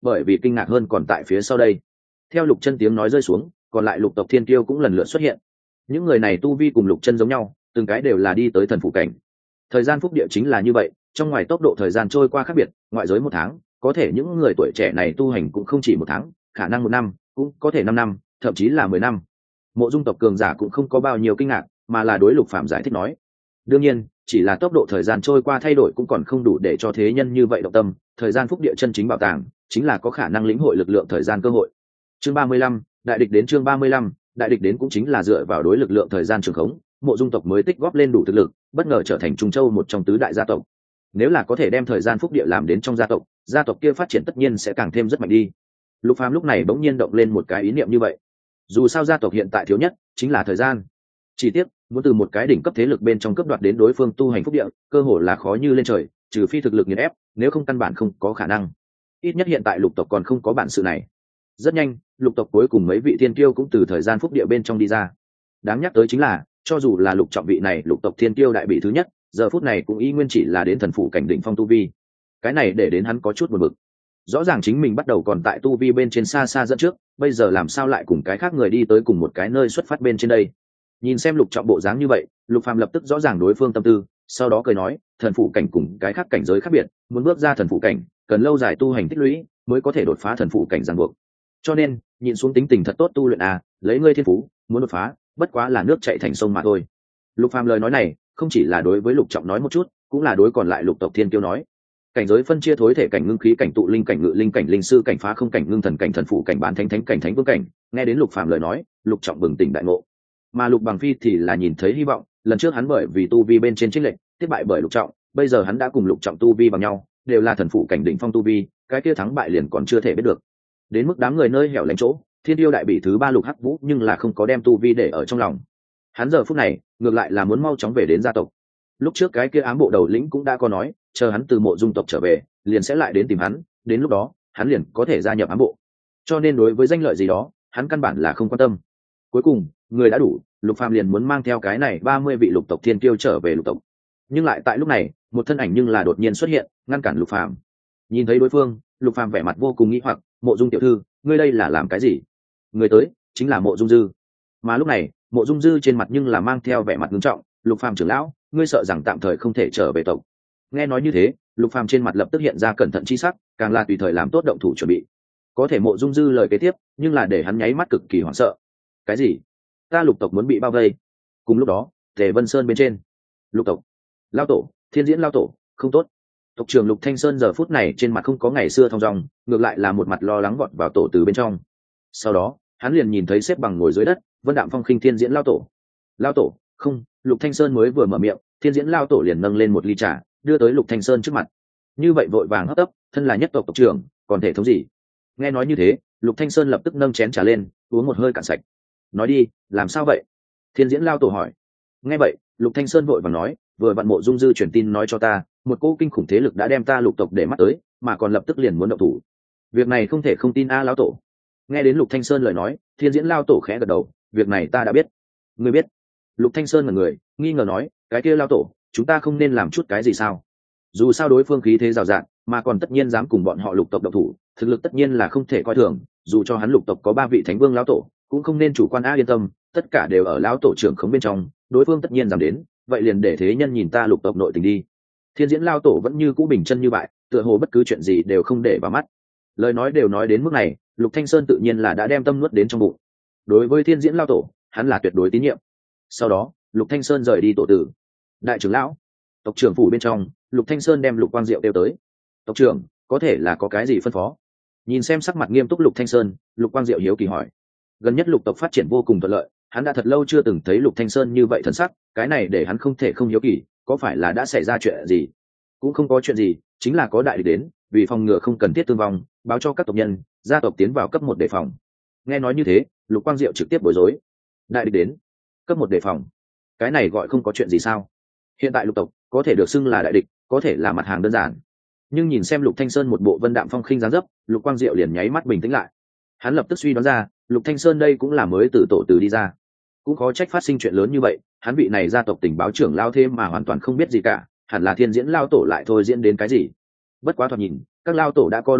bởi vì kinh ngạc hơn còn tại phía sau đây. Theo Lục Chân tiếng nói rơi xuống, còn lại lục tộc thiên kiêu cũng lần lượt xuất hiện. Những người này tu vi cùng Lục Chân giống nhau, từng cái đều là đi tới thần phụ cảnh. Thời gian phúc địa chính là như vậy, trong ngoài tốc độ thời gian trôi qua khác biệt, ngoại giới 1 tháng, có thể những người tuổi trẻ này tu hành cũng không chỉ 1 tháng, khả năng 1 năm, cũng có thể 5 năm, thậm chí là 10 năm. Mộ Dung tộc cường giả cũng không có bao nhiêu kinh ngạc, mà là đối Lục Phàm giải thích nói: đương nhiên, chỉ là tốc độ thời gian trôi qua thay đổi cũng còn không đủ để cho thế nhân như vậy động tâm, thời gian phúc địa chân chính bảo tàng, chính là có khả năng lĩnh hội lực lượng thời gian cơ hội. Chương 35, đại địch đến. Chương 35, đại địch đến cũng chính là dựa vào đối lực lượng thời gian trường khống, Mộ Dung tộc mới tích góp lên đủ thực lực, bất ngờ trở thành Trung Châu một trong tứ đại gia tộc. Nếu là có thể đem thời gian phúc địa làm đến trong gia tộc kia phát triển tất nhiên sẽ càng thêm rất mạnh đi. Lục Phàm lúc này bỗng nhiên động lên một cái ý niệm như vậy. Dù sao gia tộc hiện tại thiếu nhất chính là thời gian. Chỉ tiếc, muốn từ một cái đỉnh cấp thế lực bên trong cướp đoạt đến đối phương tu hành phúc địa, cơ hội là khó như lên trời, trừ phi thực lực nghiền ép, nếu không căn bản không có khả năng. Ít nhất hiện tại lục tộc còn không có bản sự này. Rất nhanh, lục tộc cuối cùng mấy vị thiên kiêu cũng từ thời gian phúc địa bên trong đi ra. Đáng nhắc tới chính là, cho dù là lục trọng vị này lục tộc thiên kiêu đại bị thứ nhất, giờ phút này cũng y nguyên chỉ là đến thần phụ cảnh đỉnh phong tu vi. Cái này để đến hắn có chút buồn bực. Rõ ràng chính mình bắt đầu còn tại tu vi bên trên xa xa dẫn trước, bây giờ làm sao lại cùng cái khác người đi tới cùng một cái nơi xuất phát bên trên đây. Nhìn xem lục trọng bộ dáng như vậy, Lục Phàm lập tức rõ ràng đối phương tâm tư, sau đó cười nói: thần phụ cảnh cùng cái khác cảnh giới khác biệt, muốn bước ra thần phụ cảnh cần lâu dài tu hành tích lũy mới có thể đột phá thần phụ cảnh ràng buộc, cho nên nhìn xuống tính tình thật tốt tu luyện lấy ngươi thiên phú muốn đột phá bất quá là nước chảy thành sông mà thôi. Lục Phàm lời nói này không chỉ là đối với lục trọng nói một chút, cũng là đối còn lại lục tộc thiên kiêu nói. Cảnh giới phân chia thối thể cảnh, ngưng khí cảnh, tụ linh cảnh, ngự linh cảnh, linh sư cảnh, phá không cảnh, ngưng thần cảnh, thần phụ cảnh, bán thánh thánh cảnh, thánh vương cảnh. Nghe đến Lục Phàm lời nói, lục trọng bừng tỉnh đại ngộ. Mà Lục Bằng Phi thì là nhìn thấy hy vọng, lần trước hắn bởi vì tu vi bên trên chênh lệch, thất bại bởi lục trọng, bây giờ hắn đã cùng lục trọng tu vi bằng nhau, đều là thần phụ cảnh đỉnh phong tu vi, cái kia thắng bại liền còn chưa thể biết được. Đến mức đám người nơi hẻo lánh chỗ, Thiên Yêu đại bỉ thứ 3 Lục Hắc Vũ nhưng là không có đem tu vi để ở trong lòng. Hắn giờ phút này, ngược lại là muốn mau chóng về đến gia tộc. Lúc trước cái kia ám bộ đầu lĩnh cũng đã có nói, chờ hắn từ Mộ Dung tộc trở về, liền sẽ lại đến tìm hắn, đến lúc đó, hắn liền có thể gia nhập ám bộ. Cho nên đối với danh lợi gì đó, hắn căn bản là không quan tâm. Cuối cùng, người đã đủ, Lục Phàm liền muốn mang theo cái này 30 vị lục tộc thiên kiêu trở về lục tộc. Nhưng lại tại lúc này, một thân ảnh nhưng là đột nhiên xuất hiện, ngăn cản Lục Phàm. Nhìn thấy đối phương, Lục Phàm vẻ mặt vô cùng nghi hoặc, "Mộ Dung tiểu thư, ngươi đây là làm cái gì?" Người tới chính là Mộ Dung Dư. Mà lúc này, Mộ Dung Dư trên mặt nhưng là mang theo vẻ mặt nghiêm trọng, "Lục Phàm trưởng lão, ngươi sợ rằng tạm thời không thể trở về tộc." Nghe nói như thế, Lục Phàm trên mặt lập tức hiện ra cẩn thận chi sắc, càng là tùy thời làm tốt động thủ chuẩn bị. Có thể Mộ Dung Dư lời kế tiếp, nhưng là để hắn nháy mắt cực kỳ hoảng sợ. "Cái gì? Ta lục tộc muốn bị bao vây?" Cùng lúc đó, Tề Vân Sơn bên trên, lục tộc lao tổ, Thiên Diễn lao tổ, không tốt. Tộc trưởng Lục Thanh Sơn giờ phút này trên mặt không có ngày xưa thong dong, ngược lại là một mặt lo lắng vọt vào tổ từ bên trong. Sau đó, hắn liền nhìn thấy xếp bằng ngồi dưới đất, Vân Đạm Phong khinh Thiên Diễn lao tổ. "Lao tổ, không." Lục Thanh Sơn mới vừa mở miệng, Thiên Diễn lao tổ liền nâng lên một ly trà, đưa tới Lục Thanh Sơn trước mặt. Như vậy vội vàng hấp tấp, thân là nhất tộc tộc trưởng, còn thể thống gì? Nghe nói như thế, Lục Thanh Sơn lập tức nâng chén trà lên, uống một hơi cạn sạch. "Nói đi, làm sao vậy?" Thiên Diễn lao tổ hỏi. Nghe vậy, Lục Thanh Sơn vội vàng nói, "Vừa vặn Mộ Dung Dư truyền tin nói cho ta, một cô kinh khủng thế lực đã đem ta lục tộc để mắt tới, mà còn lập tức liền muốn động thủ. Việc này không thể không tin lão tổ." Nghe đến Lục Thanh Sơn lời nói, Thiên Diễn lao tổ khẽ gật đầu, "Việc này ta đã biết." "Ngươi biết?" Lục Thanh Sơn ngẩn người, nghi ngờ nói, "Cái kia lao tổ, chúng ta không nên làm chút cái gì sao? Dù sao đối phương khí thế rào rạt, mà còn tất nhiên dám cùng bọn họ lục tộc động thủ, thực lực tất nhiên là không thể coi thường, dù cho hắn lục tộc có 3 vị thánh vương lão tổ, cũng không nên chủ quan yên tâm, tất cả đều ở lão tổ trưởng khống bên trong, đối phương tất nhiên dám đến, vậy liền để thế nhân nhìn ta lục tộc nội tình đi." Thiên Diễn lao tổ vẫn như cũ bình chân như vậy, tựa hồ bất cứ chuyện gì đều không để vào mắt. Lời nói đều nói đến mức này, Lục Thanh Sơn tự nhiên là đã đem tâm nuốt đến trong bụng. Đối với Thiên Diễn lao tổ, hắn là tuyệt đối tín nhiệm. Sau đó, Lục Thanh Sơn rời đi tổ tử. "Đại trưởng lão." Tộc trưởng phủ bên trong, Lục Thanh Sơn đem Lục Quang Diệu kêu tới. "Tộc trưởng, có thể là có cái gì phân phó?" Nhìn xem sắc mặt nghiêm túc Lục Thanh Sơn, Lục Quang Diệu hiếu kỳ hỏi. Gần nhất lục tộc phát triển vô cùng thuận lợi, hắn đã thật lâu chưa từng thấy Lục Thanh Sơn như vậy thần sắc, cái này để hắn không thể không hiếu kỳ, có phải là đã xảy ra chuyện gì? Cũng không có chuyện gì, chính là có đại địch đến, vì phòng ngừa không cần thiết thương vong, báo cho các tộc nhân, gia tộc tiến vào cấp 1 đề phòng. Nghe nói như thế, Lục Quang Diệu trực tiếp bối rối. Đại địch đến, cấp 1 đề phòng, cái này gọi không có chuyện gì sao? Hiện tại lục tộc có thể được xưng là đại địch, có thể là mặt hàng đơn giản. Nhưng nhìn xem Lục Thanh Sơn một bộ Vân Đạm Phong khinh dáng dấp, Lục Quang Diệu liền nháy mắt bình tĩnh lại. Hắn lập tức suy đoán ra, Lục Thanh Sơn đây cũng là mới từ tổ từ đi ra, cũng khó trách phát sinh chuyện lớn như vậy. Hắn vị này gia tộc tình báo trưởng lao thêm mà hoàn toàn không biết gì cả, hẳn là Thiên Diễn lao tổ lại thôi diễn đến cái gì. Bất quá thoạt nhìn, các lao tổ đã có đối sách,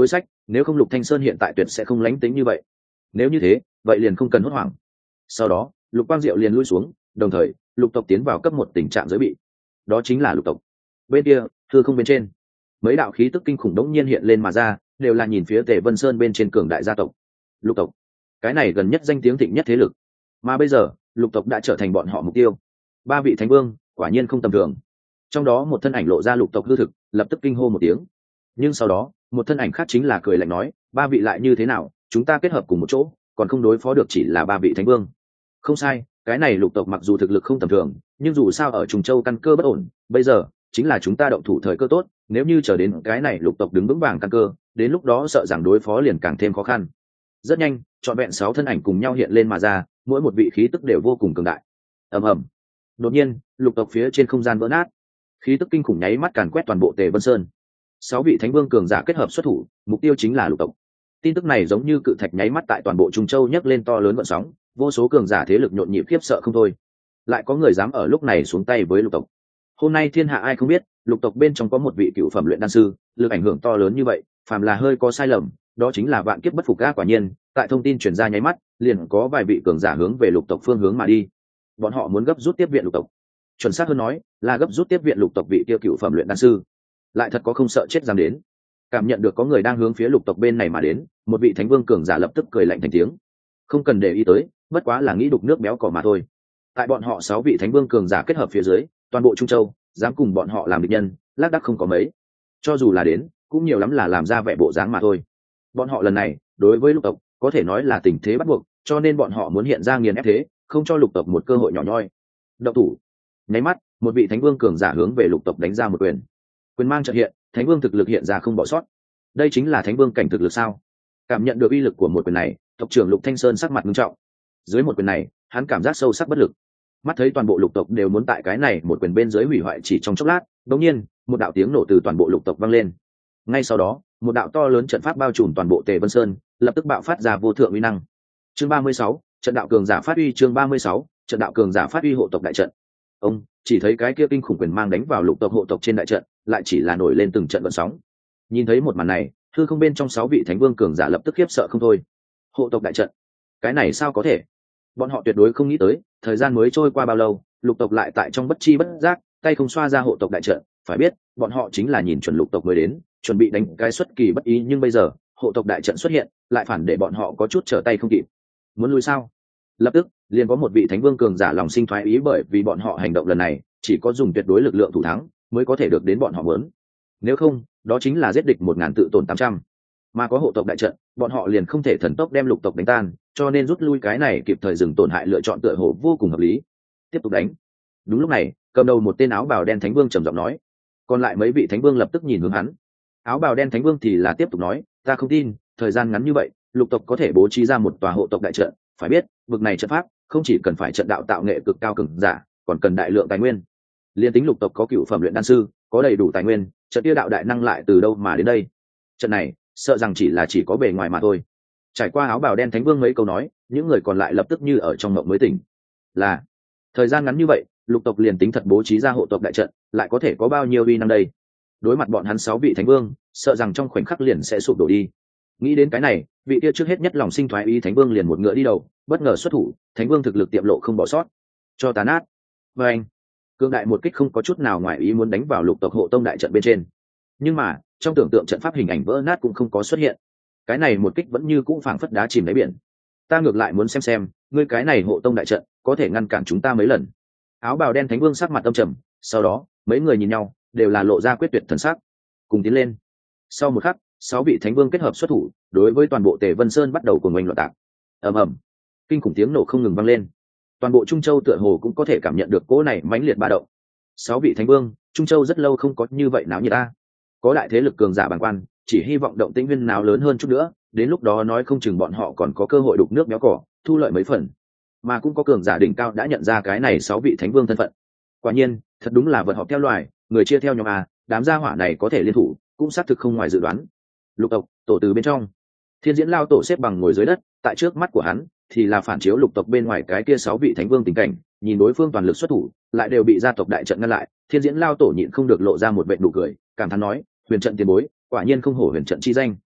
nếu không Lục Thanh Sơn hiện tại tuyệt sẽ không lánh tính như vậy. Nếu như thế, vậy liền không cần hốt hoảng. Sau đó, Lục Quang Diệu liền lui xuống, đồng thời lục tộc tiến vào cấp một tình trạng giới bị. Đó chính là lục tộc. Bên kia, hư không bên trên, mấy đạo khí tức kinh khủng đống nhiên hiện lên mà ra, đều là nhìn phía Tề Vân Sơn bên trên cường đại gia tộc. Lục tộc, cái này gần nhất danh tiếng thịnh nhất thế lực, mà bây giờ lục tộc đã trở thành bọn họ mục tiêu. Ba vị thánh vương quả nhiên không tầm thường. Trong đó một thân ảnh lộ ra lục tộc hư thực, lập tức kinh hô một tiếng. Nhưng sau đó một thân ảnh khác chính là cười lạnh nói, ba vị lại như thế nào, chúng ta kết hợp cùng một chỗ còn không đối phó được chỉ là ba vị thánh vương. Không sai, cái này lục tộc mặc dù thực lực không tầm thường, nhưng dù sao ở Trùng Châu căn cơ bất ổn, bây giờ chính là chúng ta động thủ thời cơ tốt, nếu như chờ đến cái này lục tộc đứng vững vàng căn cơ, đến lúc đó sợ rằng đối phó liền càng thêm khó khăn. Rất nhanh, trọn vẹn 6 thân ảnh cùng nhau hiện lên mà ra, mỗi một vị khí tức đều vô cùng cường đại. Ầm ầm. Đột nhiên, lục tộc phía trên không gian vỡ nát, khí tức kinh khủng nháy mắt càn quét toàn bộ Tề Vân Sơn. 6 vị thánh vương cường giả kết hợp xuất thủ, mục tiêu chính là lục tộc. Tin tức này giống như cự thạch nháy mắt tại toàn bộ Trung Châu nhấc lên to lớn gợn sóng, vô số cường giả thế lực nhộn nhịp khiếp sợ không thôi. Lại có người dám ở lúc này xuống tay với lục tộc. Hôm nay thiên hạ ai không biết, lục tộc bên trong có một vị cựu phẩm luyện đan sư, lực ảnh hưởng to lớn như vậy, phàm là hơi có sai lầm, đó chính là vạn kiếp bất phục. Quả nhiên, tại thông tin truyền ra nháy mắt, liền có vài vị cường giả hướng về lục tộc phương hướng mà đi. Bọn họ muốn gấp rút tiếp viện lục tộc. Chuẩn xác hơn nói, là gấp rút tiếp viện lục tộc vị kia cựu phẩm luyện đan sư. Lại thật có không sợ chết dám đến. Cảm nhận được có người đang hướng phía lục tộc bên này mà đến, một vị thánh vương cường giả lập tức cười lạnh thành tiếng. Không cần để ý tới, bất quá là nghĩ đục nước béo cỏ mà thôi. Tại bọn họ 6 vị thánh vương cường giả kết hợp phía dưới, toàn bộ Trung Châu dám cùng bọn họ làm địch nhân, lác đác không có mấy. Cho dù là đến, cũng nhiều lắm là làm ra vẻ bộ dáng mà thôi. Bọn họ lần này đối với lục tộc có thể nói là tình thế bắt buộc, cho nên bọn họ muốn hiện ra nghiền ép thế, không cho lục tộc một cơ hội nhỏ nhoi. Động thủ. Nháy mắt, một vị thánh vương cường giả hướng về lục tộc đánh ra một quyền. Quyền mang chợt hiện, thánh vương thực lực hiện ra không bỏ sót. Đây chính là thánh vương cảnh thực lực sao? Cảm nhận được uy lực của một quyền này, tộc trưởng Lục Thanh Sơn sắc mặt nghiêm trọng. Dưới một quyền này, hắn cảm giác sâu sắc bất lực. Mắt thấy toàn bộ lục tộc đều muốn tại cái này một quyền bên dưới hủy hoại chỉ trong chốc lát, đột nhiên, một đạo tiếng nổ từ toàn bộ lục tộc vang lên. Ngay sau đó, một đạo to lớn trận pháp bao trùm toàn bộ Tề Vân Sơn, lập tức bạo phát ra vô thượng uy năng. Chương 36, trận đạo cường giả phát uy. Chương 36, trận đạo cường giả phát uy hộ tộc đại trận. Ông chỉ thấy cái kia kinh khủng quyền mang đánh vào lục tộc hộ tộc trên đại trận, lại chỉ là nổi lên từng trận gợn sóng. Nhìn thấy một màn này, hư không bên trong 6 vị thánh vương cường giả lập tức khiếp sợ không thôi. Hộ tộc đại trận, cái này sao có thể? Bọn họ tuyệt đối không nghĩ tới, thời gian mới trôi qua bao lâu, lục tộc lại tại trong bất chi bất giác, tay không xoa ra hộ tộc đại trận. Phải biết, bọn họ chính là nhìn chuẩn lục tộc mới đến, chuẩn bị đánh cái xuất kỳ bất ý, nhưng bây giờ hộ tộc đại trận xuất hiện, lại phản để bọn họ có chút trở tay không kịp. Muốn lui sao? Lập tức, liền có một vị thánh vương cường giả lòng sinh thoái ý, bởi vì bọn họ hành động lần này chỉ có dùng tuyệt đối lực lượng thủ thắng mới có thể được đến bọn họ muốn. Nếu không, đó chính là giết địch 1000 tự tổn 800. Mà có hộ tộc đại trận, bọn họ liền không thể thần tốc đem lục tộc đánh tan, cho nên rút lui cái này kịp thời dừng tổn hại lựa chọn tựa hồ vô cùng hợp lý. Tiếp tục đánh. Đúng lúc này, cầm đầu một tên áo bào đen thánh vương trầm giọng nói. Còn lại mấy vị thánh vương lập tức nhìn hướng hắn. Áo bào đen thánh vương thì là tiếp tục nói, ta không tin, thời gian ngắn như vậy, lục tộc có thể bố trí ra một tòa hộ tộc đại trận. Phải biết, vực này trận pháp không chỉ cần phải trận đạo tạo nghệ cực cao cường giả, còn cần đại lượng tài nguyên. Liên tính lục tộc có cựu phẩm luyện đan sư, có đầy đủ tài nguyên, trận tiêu đạo đại năng lại từ đâu mà đến đây? Trận này, sợ rằng chỉ có bề ngoài mà thôi. Trải qua áo bào đen thánh vương mấy câu nói, những người còn lại lập tức như ở trong mộng mới tỉnh. Là thời gian ngắn như vậy, lục tộc liền tính thật bố trí ra hộ tộc đại trận, lại có thể có bao nhiêu uy năng đây? Đối mặt bọn hắn 6 vị thánh vương, sợ rằng trong khoảnh khắc liền sẽ sụp đổ đi. Nghĩ đến cái này, vị kia trước hết nhất lòng sinh thoái ý thánh vương liền một ngựa đi đầu, bất ngờ xuất thủ, thánh vương thực lực tiệm lộ không bỏ sót, cho tàn nát. Và anh, cương đại một kích không có chút nào ngoài ý muốn đánh vào lục tộc hộ tông đại trận bên trên. Nhưng mà trong tưởng tượng trận pháp hình ảnh vỡ nát cũng không có xuất hiện, cái này một kích vẫn như cũng phảng phất đá chìm đáy biển. Ta ngược lại muốn xem ngươi cái này hộ tông đại trận có thể ngăn cản chúng ta mấy lần. Áo bào đen thánh vương sắc mặt âm trầm, sau đó mấy người nhìn nhau đều là lộ ra quyết tuyệt thần sắc, cùng tiến lên. Sau một khắc, 6 vị thánh vương kết hợp xuất thủ, đối với toàn bộ Tề Vân Sơn bắt đầu cuồng oanh loạn tạc. Ầm ầm, kinh khủng tiếng nổ không ngừng vang lên. Toàn bộ Trung Châu tựa hồ cũng có thể cảm nhận được cỗ này mãnh liệt ba động. 6 vị thánh vương, Trung Châu rất lâu không có như vậy náo nhiệt ta. Có đại thế lực cường giả bàng quan, chỉ hy vọng động tĩnh viên nào lớn hơn chút nữa, đến lúc đó nói không chừng bọn họ còn có cơ hội đục nước béo cỏ, thu lợi mấy phần. Mà cũng có cường giả đỉnh cao đã nhận ra cái này 6 vị thánh vương thân phận. Quả nhiên, thật đúng là vật họp theo loài, người chia theo nhóm a, đám gia hỏa này có thể liên thủ, cũng xác thực không ngoài dự đoán. Lục tộc tổ từ bên trong, Thiên Diễn Lao tổ xếp bằng ngồi dưới đất, tại trước mắt của hắn thì là phản chiếu lục tộc bên ngoài cái kia 6 vị thánh vương tình cảnh, nhìn đối phương toàn lực xuất thủ, lại đều bị gia tộc đại trận ngăn lại. Thiên Diễn Lao tổ nhịn không được lộ ra một vệt nụ cười, cảm thán nói, huyền trận tiền bối, quả nhiên không hổ huyền trận chi danh.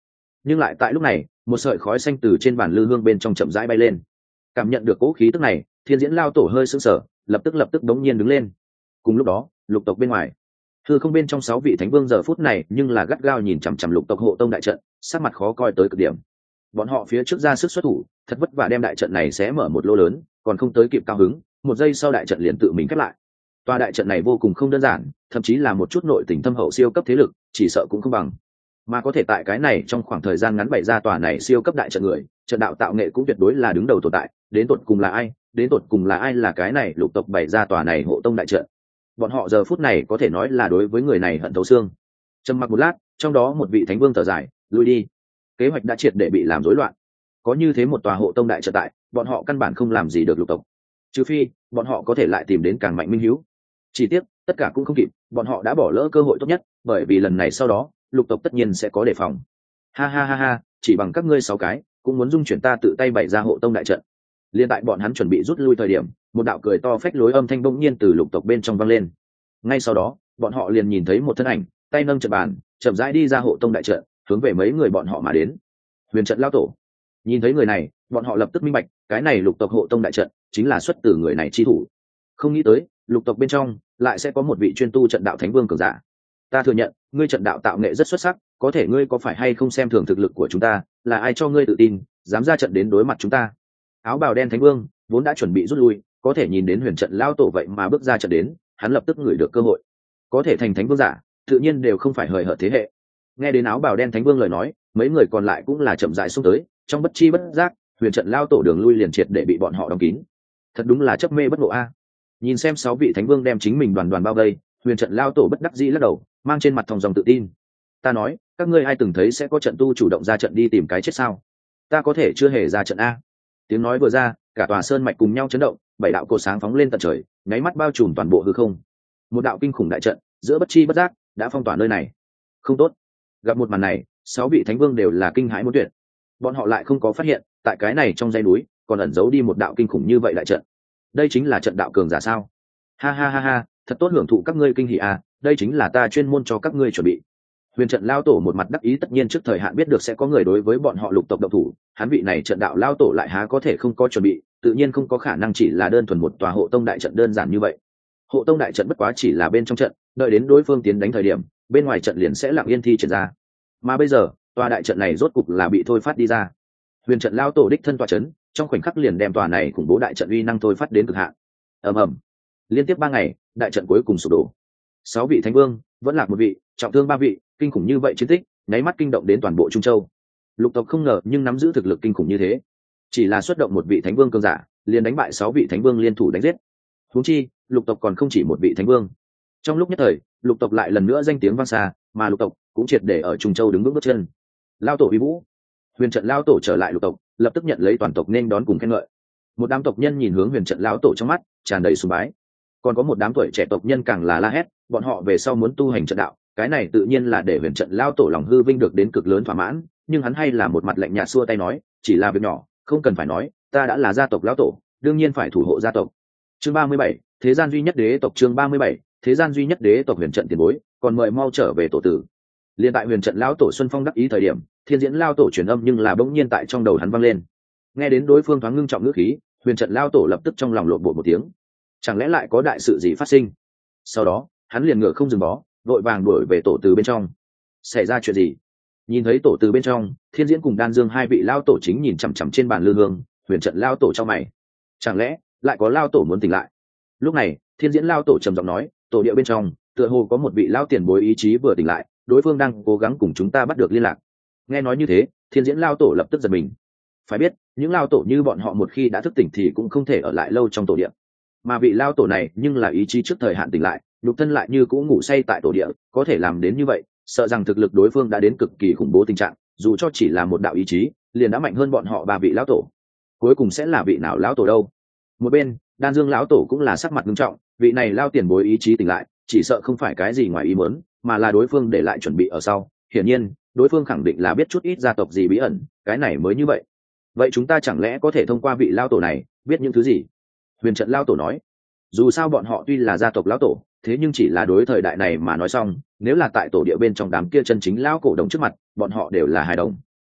Nhưng lại tại lúc này, một sợi khói xanh từ trên bàn lư hương bên trong chậm rãi bay lên. Cảm nhận được cỗ khí tức này, Thiên Diễn lao tổ hơi sững sờ, lập tức đống nhiên đứng lên. Cùng lúc đó, lục tộc bên ngoài, hư không bên trong 6 vị thánh vương giờ phút này nhưng là gắt gao nhìn chằm chằm lục tộc hộ tông đại trận, sắc mặt khó coi tới cực điểm. Bọn họ phía trước ra sức xuất thủ, thật vất vả đem đại trận này xé mở một lỗ lớn, còn không tới kịp cao hứng, một giây sau đại trận liền tự mình khép lại. Tòa đại trận này vô cùng không đơn giản, thậm chí là một chút nội tình thâm hậu siêu cấp thế lực, chỉ sợ cũng không bằng. Mà có thể tại cái này trong khoảng thời gian ngắn bày ra tòa này siêu cấp đại trận người, trận đạo tạo nghệ cũng tuyệt đối là đứng đầu tồn tại, đến tột cùng là ai? Đến tột cùng là ai là cái này lục tộc bày ra tòa này hộ tông đại trận? Bọn họ giờ phút này có thể nói là đối với người này hận thấu xương. Trầm mặc một lát, trong đó một vị thánh vương thở dài, lui đi. Kế hoạch đã triệt để bị làm rối loạn. Có như thế một tòa hộ tông đại trận tại, bọn họ căn bản không làm gì được lục tộc, trừ phi bọn họ có thể lại tìm đến càng mạnh minh hữu. Chỉ tiếc tất cả cũng không kịp, bọn họ đã bỏ lỡ cơ hội tốt nhất, bởi vì lần này sau đó lục tộc tất nhiên sẽ có đề phòng. Ha ha ha ha, chỉ bằng các ngươi 6 cái cũng muốn dung chuyển ta tự tay bày ra hộ tông đại trận. Liên tại bọn hắn chuẩn bị rút lui thời điểm, một đạo cười to phách lối âm thanh bỗng nhiên từ lục tộc bên trong vang lên. Ngay sau đó bọn họ liền nhìn thấy một thân ảnh tay nâng trận bàn chậm rãi đi ra hộ tông đại trận, hướng về mấy người bọn họ mà đến. Huyền trận lao tổ. Nhìn thấy người này, bọn họ lập tức minh bạch, cái này lục tộc hộ tông đại trận chính là xuất từ người này chi thủ. Không nghĩ tới lục tộc bên trong lại sẽ có một vị chuyên tu trận đạo thánh vương cường giả. Ta thừa nhận ngươi trận đạo tạo nghệ rất xuất sắc, có thể ngươi có phải hay không xem thường thực lực của chúng ta? Là ai cho ngươi tự tin dám ra trận đến đối mặt chúng ta? Áo bào đen thánh vương vốn đã chuẩn bị rút lui, có thể nhìn đến huyền trận lao tổ vậy mà bước ra trận đến, hắn lập tức ngửi được cơ hội. Có thể thành thánh vương giả tự nhiên đều không phải hời hợt thế hệ. Nghe đến áo bào đen thánh vương lời nói, mấy người còn lại cũng là chậm rãi xông tới, trong bất chi bất giác huyền trận lao tổ đường lui liền triệt để bị bọn họ đóng kín. Thật đúng là chấp mê bất ngộ a. Nhìn xem 6 vị thánh vương đem chính mình đoàn đoàn bao vây, huyền trận lao tổ bất đắc dĩ lắc đầu, mang trên mặt thong dòng tự tin. Ta nói, các ngươi ai từng thấy sẽ có trận tu chủ động ra trận đi tìm cái chết sao? Ta có thể chưa hề ra trận a. Tiếng nói vừa ra, cả tòa sơn mạch cùng nhau chấn động, 7 đạo cột sáng phóng lên tận trời, nháy mắt bao trùm toàn bộ hư không. Một đạo kinh khủng đại trận giữa bất chi bất giác đã phong tỏa nơi này. Không tốt. Gặp một màn này, 6 vị thánh vương đều là kinh hãi muốn tuyệt. Bọn họ lại không có phát hiện, tại cái này trong dãy núi còn ẩn giấu đi một đạo kinh khủng như vậy đại trận. Đây chính là trận đạo cường giả sao? Ha ha ha ha, thật tốt hưởng thụ các ngươi kinh hỉ à, đây chính là ta chuyên môn cho các ngươi chuẩn bị. Huyền trận lao tổ một mặt đắc ý, tất nhiên trước thời hạn biết được sẽ có người đối với bọn họ lục tộc động thủ, hắn vị này trận đạo lao tổ lại há có thể không có chuẩn bị, tự nhiên không có khả năng chỉ là đơn thuần một tòa hộ tông đại trận đơn giản như vậy. Hộ tông đại trận bất quá chỉ là bên trong trận, đợi đến đối phương tiến đánh thời điểm, bên ngoài trận liền sẽ lặng yên thi triển ra. Mà bây giờ, tòa đại trận này rốt cục là bị thôi phát đi ra. Huyền trận lao tổ đích thân tòa chấn, trong khoảnh khắc liền đem tòa này khủng bố đại trận uy năng thôi phát đến cực hạn. Ầm ầm. Liên tiếp 3 ngày, đại trận cuối cùng sụp đổ. 6 vị thánh vương, vẫn lạc một vị, trọng thương 3 vị, kinh khủng như vậy chiến tích, nháy mắt kinh động đến toàn bộ Trung Châu. Lục tộc không ngờ nhưng nắm giữ thực lực kinh khủng như thế, chỉ là xuất động một vị thánh vương cường giả, liền đánh bại 6 vị thánh vương liên thủ đánh giết. Huống chi, lục tộc còn không chỉ một vị thánh vương. Trong lúc nhất thời, lục tộc lại lần nữa danh tiếng vang xa, mà lục tộc cũng triệt để ở Trung Châu đứng vững bước chân. Lao tổ uy vũ. Huyền trận lao tổ trở lại lục tộc, lập tức nhận lấy toàn tộc nên đón cùng khen ngợi. Một đám tộc nhân nhìn hướng huyền trận lão tổ trong mắt tràn đầy sùng bái, còn có một đám tuổi trẻ tộc nhân càng là la hét, bọn họ về sau muốn tu hành trận đạo, cái này tự nhiên là để huyền trận lão tổ lòng hư vinh được đến cực lớn thỏa mãn, nhưng hắn hay là một mặt lạnh nhạt xua tay nói, chỉ là việc nhỏ, không cần phải nói, ta đã là gia tộc lão tổ, đương nhiên phải thủ hộ gia tộc. Chương 37, thế gian duy nhất đế tộc. Chương 37, thế gian duy nhất đế tộc. Huyền trận tiền bối, còn mời mau trở về tổ tử. Liên tại huyền trận lão tổ Xuân Phong đắc ý thời điểm, thiên diễn lao tổ truyền âm nhưng là bỗng nhiên tại trong đầu hắn vang lên. Nghe đến đối phương thoáng ngưng trọng ngữ khí, huyền trận lao tổ lập tức trong lòng lộn bột một tiếng, chẳng lẽ lại có đại sự gì phát sinh? Sau đó hắn liền ngựa không dừng bó, vội vàng đuổi về tổ từ bên trong. Xảy ra chuyện gì? Nhìn thấy tổ từ bên trong, thiên diễn cùng đan dương 2 vị lao tổ chính nhìn chằm chằm trên bàn lư hương, huyền trận lao tổ trong mày, chẳng lẽ lại có lao tổ muốn tỉnh lại? Lúc này thiên diễn lao tổ trầm giọng nói, tổ địa bên trong tựa hồ có một vị lao tiền bối ý chí vừa tỉnh lại, đối phương đang cố gắng cùng chúng ta bắt được liên lạc. Nghe nói như thế, thiên diễn lao tổ lập tức giật mình. Phải biết, những lao tổ như bọn họ một khi đã thức tỉnh thì cũng không thể ở lại lâu trong tổ địa, mà vị lao tổ này nhưng là ý chí trước thời hạn tỉnh lại, nhục thân lại như cũ ngủ say tại tổ địa, có thể làm đến như vậy, sợ rằng thực lực đối phương đã đến cực kỳ khủng bố tình trạng, dù cho chỉ là một đạo ý chí liền đã mạnh hơn bọn họ 3 vị lão tổ. Cuối cùng sẽ là vị nào lão tổ đâu? Một bên đan dương lão tổ cũng là sắc mặt nghiêm trọng, vị này lao tiền bối ý chí tỉnh lại, chỉ sợ không phải cái gì ngoài ý muốn, mà là đối phương để lại chuẩn bị ở sau. Hiển nhiên đối phương khẳng định là biết chút ít gia tộc gì bí ẩn, cái này mới như vậy. Vậy chúng ta chẳng lẽ có thể thông qua vị lao tổ này biết những thứ gì? Huyền trận lao tổ nói, dù sao bọn họ tuy là gia tộc lão tổ, thế nhưng chỉ là đối thời đại này mà nói, xong nếu là tại tổ địa bên trong đám kia chân chính lão cổ đồng trước mặt, bọn họ đều là hài đồng.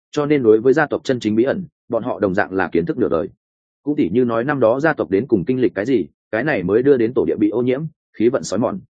cho nên đối với gia tộc chân chính bí ẩn bọn họ đồng dạng là kiến thức nửa đời. Cũng tỉ như nói năm đó gia tộc đến cùng kinh lịch cái gì, cái này mới đưa đến tổ địa bị ô nhiễm, khí vận sói mòn.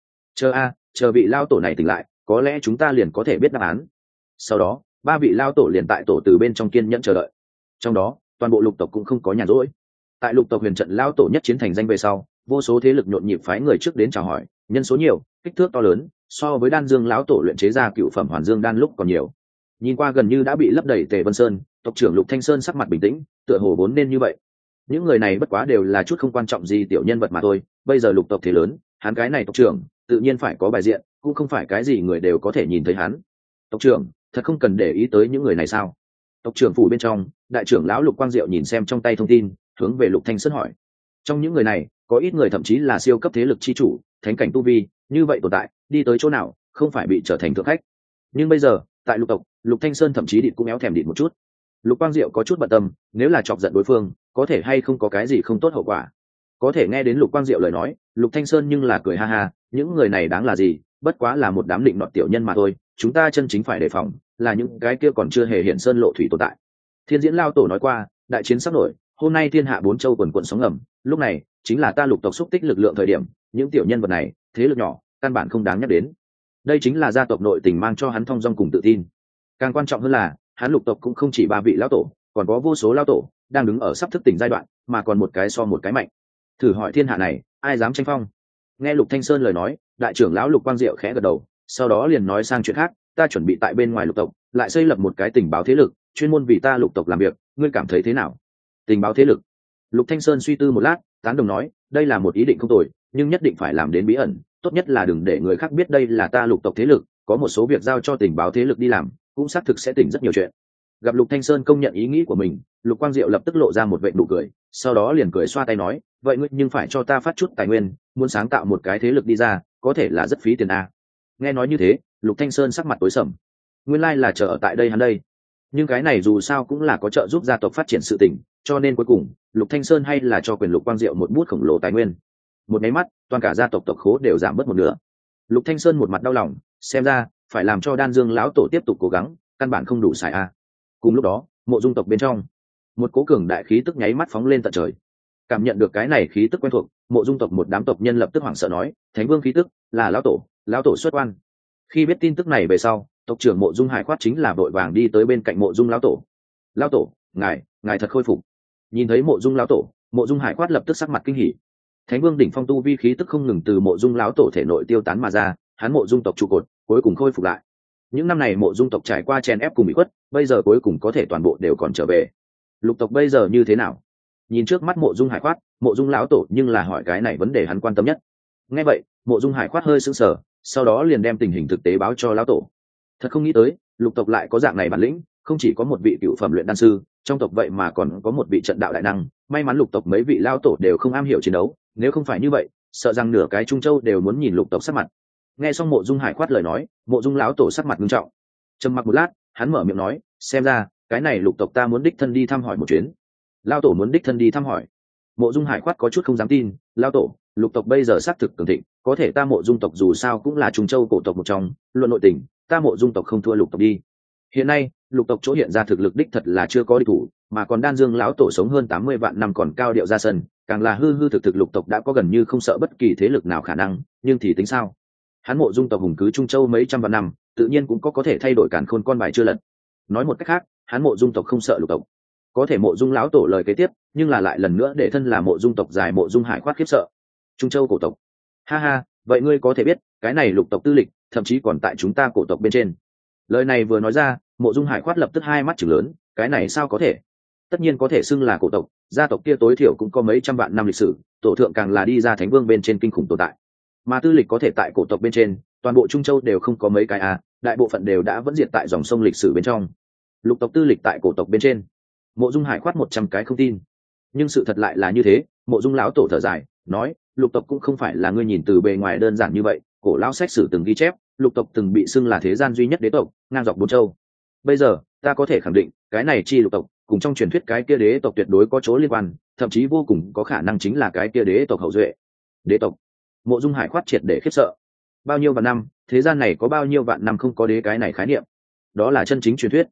Chờ vị lao tổ này tỉnh lại, có lẽ chúng ta liền có thể biết đáp án. Sau đó ba vị lao tổ liền tại tổ từ bên trong kiên nhẫn chờ đợi. Trong đó toàn bộ lục tộc cũng không có nhàn rỗi. Tại lục tộc huyền trận lao tổ nhất chiến thành danh về sau, vô số thế lực nhộn nhịp phái người trước đến chào hỏi, nhân số nhiều, kích thước to lớn, so với đan dương lão tổ luyện chế ra cựu phẩm hoàn dương đan lúc còn nhiều. Nhìn qua gần như đã bị lấp đầy Tề Vân Sơn, tộc trưởng Lục Thanh Sơn sắc mặt bình tĩnh, tựa hồ vốn nên như vậy. Những người này bất quá đều là chút không quan trọng gì tiểu nhân vật mà thôi, bây giờ lục tộc thế lớn, hắn cái này tộc trưởng tự nhiên phải có bài diện, cũng không phải cái gì người đều có thể nhìn thấy hắn. Tộc trưởng thật không cần để ý tới những người này sao? Tộc trưởng phủ bên trong, đại trưởng lão Lục Quang Diệu nhìn xem trong tay thông tin, hướng về Lục Thanh Sơn hỏi. Trong những người này, có ít người thậm chí là siêu cấp thế lực chi chủ, thánh cảnh tu vi, như vậy tồn tại, đi tới chỗ nào, không phải bị trở thành thượng khách. Nhưng bây giờ, tại lục tộc, Lục Thanh Sơn thậm chí địch cũng éo thèm địch một chút. Lục Quang Diệu có chút bận tâm, nếu là chọc giận đối phương, có thể hay không có cái gì không tốt hậu quả. Có thể nghe đến Lục Quang Diệu lời nói, Lục Thanh Sơn nhưng là cười ha ha, những người này đáng là gì, bất quá là một đám định nọt tiểu nhân mà thôi, chúng ta chân chính phải đề phòng là những cái kia còn chưa hề hiện sơn lộ thủy tồn tại. Thiên Diễn Lao Tổ nói qua, đại chiến sắp nổi, hôm nay thiên hạ bốn châu quần quần sóng ngầm, lúc này chính là ta lục tộc xúc tích lực lượng thời điểm, những tiểu nhân vật này, thế lực nhỏ, căn bản không đáng nhắc đến. Đây chính là gia tộc nội tình mang cho hắn thong dong cùng tự tin. Càng quan trọng hơn là, hắn lục tộc cũng không chỉ ba vị lão tổ, còn có vô số lão tổ đang đứng ở sắp thức tỉnh giai đoạn, mà còn một cái so một cái mạnh. Thử hỏi thiên hạ này, ai dám tranh phong? Nghe Lục Thanh Sơn lời nói, đại trưởng lão Lục Quang Diệu khẽ gật đầu, sau đó liền nói sang chuyện khác, ta chuẩn bị tại bên ngoài lục tộc lại xây lập một cái tình báo thế lực, chuyên môn vì ta lục tộc làm việc, ngươi cảm thấy thế nào? Tình báo thế lực? Lục Thanh Sơn suy tư một lát, tán đồng nói, đây là một ý định không tồi, nhưng nhất định phải làm đến bí ẩn, tốt nhất là đừng để người khác biết đây là ta lục tộc thế lực, có một số việc giao cho tình báo thế lực đi làm, cũng xác thực sẽ tỉnh rất nhiều chuyện. Gặp Lục Thanh Sơn công nhận ý nghĩ của mình, Lục Quang Diệu lập tức lộ ra một vệt nụ cười, sau đó liền cười xoa tay nói, vậy ngươi nhưng phải cho ta phát chút tài nguyên, muốn sáng tạo một cái thế lực đi ra, có thể là rất phí tiền a. Nghe nói như thế, Lục Thanh Sơn sắc mặt tối sầm. Nguyên lai là chờ ở tại đây hắn đây, nhưng cái này dù sao cũng là có trợ giúp gia tộc phát triển sự tình, cho nên cuối cùng Lục Thanh Sơn hay là cho quyền Lục Quang Diệu một bút khổng lồ tài nguyên. Một cái mắt, toàn cả gia tộc tộc khố đều giảm bớt một nửa. Lục Thanh Sơn một mặt đau lòng, xem ra phải làm cho Đan Dương lão tổ tiếp tục cố gắng, căn bản không đủ xài a. Cùng lúc đó, mộ dung tộc bên trong, một cố cường đại khí tức nháy mắt phóng lên tận trời. Cảm nhận được cái này khí tức quen thuộc, mộ dung tộc một đám tộc nhân lập tức hoảng sợ nói, Thánh Vương khí tức, là lão tổ xuất quan. Khi biết tin tức này về sau, tộc trưởng mộ dung hải khoát chính là vội vàng đi tới bên cạnh mộ dung lão tổ. Lão tổ, ngài thật khôi phục. Nhìn thấy mộ dung lão tổ, mộ dung hải khoát lập tức sắc mặt kinh hỉ. Thánh Vương đỉnh phong tu vi khí tức không ngừng từ mộ dung lão tổ thể nội tiêu tán mà ra, hắn mộ dung tộc trụ cột cuối cùng khôi phục lại. Những năm này mộ dung tộc trải qua chèn ép cùng bị khuất, bây giờ cuối cùng có thể toàn bộ đều còn trở về. Lục tộc bây giờ như thế nào? Nhìn trước mắt mộ dung hải khoát, mộ dung lão tổ nhưng là hỏi cái này vấn đề hắn quan tâm nhất. Nghe vậy, mộ dung hải khoát hơi sững sờ, sau đó liền đem tình hình thực tế báo cho lão tổ. Thật không nghĩ tới, lục tộc lại có dạng này bản lĩnh, không chỉ có một vị cựu phẩm luyện đan sư, trong tộc vậy mà còn có một vị trận đạo đại năng. May mắn lục tộc mấy vị lão tổ đều không am hiểu chiến đấu, nếu không phải như vậy, sợ rằng nửa cái Trung Châu đều muốn nhìn lục tộc sắc mặt. Nghe xong mộ dung hải khoát lời nói, mộ dung lão tổ sắc mặt nghiêm trọng. Trầm mặc một lát, hắn mở miệng nói, xem ra cái này lục tộc ta muốn đích thân đi thăm hỏi một chuyến. Lão tổ muốn đích thân đi thăm hỏi? Mộ dung hải khoát có chút không dám tin. Lão tổ, lục tộc bây giờ xác thực cường thịnh, có thể ta mộ dung tộc dù sao cũng là Trung Châu cổ tộc một trong, luận nội tình, ta mộ dung tộc không thua lục tộc đi. Hiện nay lục tộc chỗ hiện ra thực lực đích thật là chưa có địch thủ, mà còn Đan Dương lão tổ sống hơn 80 vạn năm còn cao điệu ra sân, càng là hư thực lục tộc đã có gần như không sợ bất kỳ thế lực nào khả năng, nhưng thì tính sao? Hắn mộ dung tộc hùng cứ Trung Châu mấy trăm vạn năm, tự nhiên cũng có thể thay đổi càn khôn con bài chưa lật. Nói một cách khác, hắn mộ dung tộc không sợ lục tộc. Có thể mộ dung lão tổ lời kế tiếp, nhưng là lại lần nữa để thân là mộ dung tộc dài mộ dung hải khoát khiếp sợ. Trung Châu cổ tộc? Ha ha, vậy ngươi có thể biết, cái này lục tộc tư lịch, thậm chí còn tại chúng ta cổ tộc bên trên. Lời này vừa nói ra, mộ dung hải khoát lập tức hai mắt chừng lớn, cái này sao có thể? Tất nhiên có thể xưng là cổ tộc, gia tộc kia tối thiểu cũng có mấy trăm vạn năm lịch sử, tổ thượng càng là đi ra Thánh Vương bên trên kinh khủng tồn tại. Mà tư lịch có thể tại cổ tộc bên trên, toàn bộ Trung Châu đều không có mấy cái đại bộ phận đều đã vẫn diệt tại dòng sông lịch sử bên trong. Lục tộc tư lịch tại cổ tộc bên trên, mộ dung hải khoát 100 cái không tin. Nhưng sự thật lại là như thế. Mộ dung lão tổ thở dài nói, lục tộc cũng không phải là ngươi nhìn từ bề ngoài đơn giản như vậy. Cổ lão sách sử từng ghi chép, lục tộc từng bị xưng là thế gian duy nhất đế tộc, ngang dọc 4 châu. Bây giờ ta có thể khẳng định, cái này chi lục tộc cùng trong truyền thuyết cái kia đế tộc tuyệt đối có chỗ liên quan, thậm chí vô cùng có khả năng chính là cái kia đế tộc hậu duệ. Đế tộc? Mộ dung hải khoát triệt để khiếp sợ. Bao nhiêu vạn năm, thế gian này có bao nhiêu vạn năm không có đế cái này khái niệm? Đó là chân chính truyền thuyết.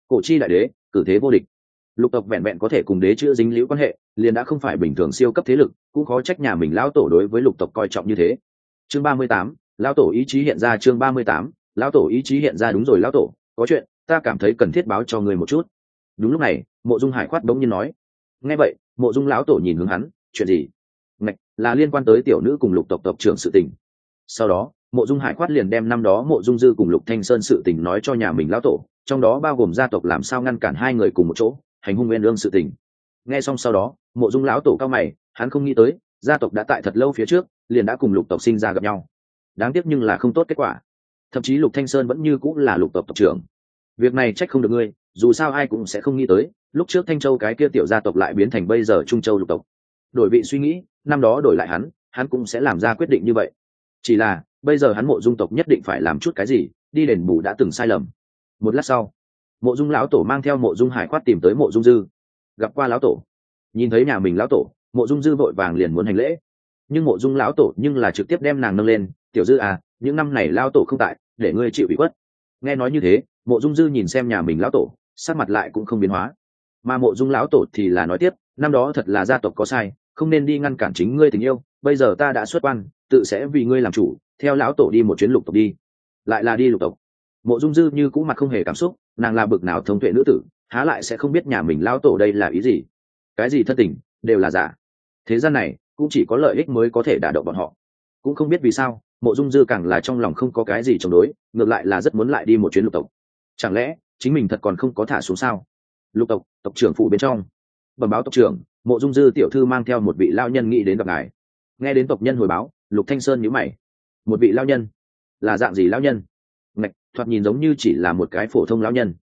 cổ chi đại đế, cử thế vô địch. Lục tộc vẹn vẹn có thể cùng đế chữ dính liễu quan hệ, liền đã không phải bình thường siêu cấp thế lực, cũng khó trách nhà mình lão tổ đối với lục tộc coi trọng như thế. Chương 38, lão tổ ý chí hiện ra. Chương 38, lão tổ ý chí hiện ra. Đúng rồi lão tổ, có chuyện ta cảm thấy cần thiết báo cho người một chút. Đúng lúc này, Mộ Dung Hải khoát bỗng nhiên nói. Nghe vậy, Mộ Dung lão tổ nhìn hướng hắn, chuyện gì? Ngạch, là liên quan tới tiểu nữ cùng lục tộc tộc trưởng sự tình. Sau đó, Mộ Dung Hải khoát liền đem năm đó Mộ Dung Dư cùng Lục Thanh Sơn sự tình nói cho nhà mình lão tổ, trong đó bao gồm gia tộc làm sao ngăn cản hai người cùng một chỗ hành hung Nguyên Lương sự tình. Nghe xong sau đó, Mộ Dung lão tổ cao mày, hắn không nghĩ tới gia tộc đã tại thật lâu phía trước liền đã cùng lục tộc sinh ra gặp nhau. Đáng tiếc nhưng là không tốt kết quả, thậm chí Lục Thanh Sơn vẫn như cũng là lục tộc tộc trưởng. Việc này trách không được ngươi, dù sao ai cũng sẽ không nghĩ tới lúc trước Thanh Châu cái kia tiểu gia tộc lại biến thành bây giờ Trung Châu lục tộc. Đổi vị suy nghĩ, năm đó đổi lại hắn cũng sẽ làm ra quyết định như vậy. Chỉ là bây giờ hắn Mộ Dung tộc nhất định phải làm chút cái gì đi đền bù đã từng sai lầm. Một lát sau, Mộ Dung lão tổ mang theo Mộ Dung Hải khoát tìm tới Mộ Dung Dư. Gặp qua lão tổ. Nhìn thấy nhà mình lão tổ, Mộ Dung Dư vội vàng liền muốn hành lễ, nhưng Mộ Dung lão tổ nhưng là trực tiếp đem nàng nâng lên. Tiểu Dư à, những năm này lão tổ không tại, để ngươi chịu ủy khuất. Nghe nói như thế, Mộ Dung Dư nhìn xem nhà mình lão tổ, sắc mặt lại cũng không biến hóa. Mà Mộ Dung lão tổ thì là nói tiếp, năm đó thật là gia tộc có sai, không nên đi ngăn cản chính ngươi tình yêu, bây giờ ta đã xuất quan, tự sẽ vì ngươi làm chủ, theo lão tổ đi một chuyến lục tộc đi. Lại là đi lục tộc. Mộ Dung Dư như cũng mặt không hề cảm xúc, nàng là bực nào thông tuệ nữ tử, há lại sẽ không biết nhà mình lão tổ đây là ý gì. Cái gì thân tình đều là giả, thế gian này cũng chỉ có lợi ích mới có thể đả động bọn họ. Cũng không biết vì sao, Mộ Dung Dư càng là trong lòng không có cái gì chống đối, ngược lại là rất muốn lại đi một chuyến lục tộc. Chẳng lẽ chính mình thật còn không có thả xuống sao? Lục tộc tộc trưởng phụ bên trong, bẩm báo tộc trưởng, Mộ Dung Dư tiểu thư mang theo một vị lao nhân nghĩ đến gặp ngài. Nghe đến tộc nhân hồi báo, Lục Thanh Sơn nhíu mày. Một vị lao nhân? Là dạng gì lao nhân? Ngạch, thoạt nhìn giống như chỉ là một cái phổ thông lão nhân.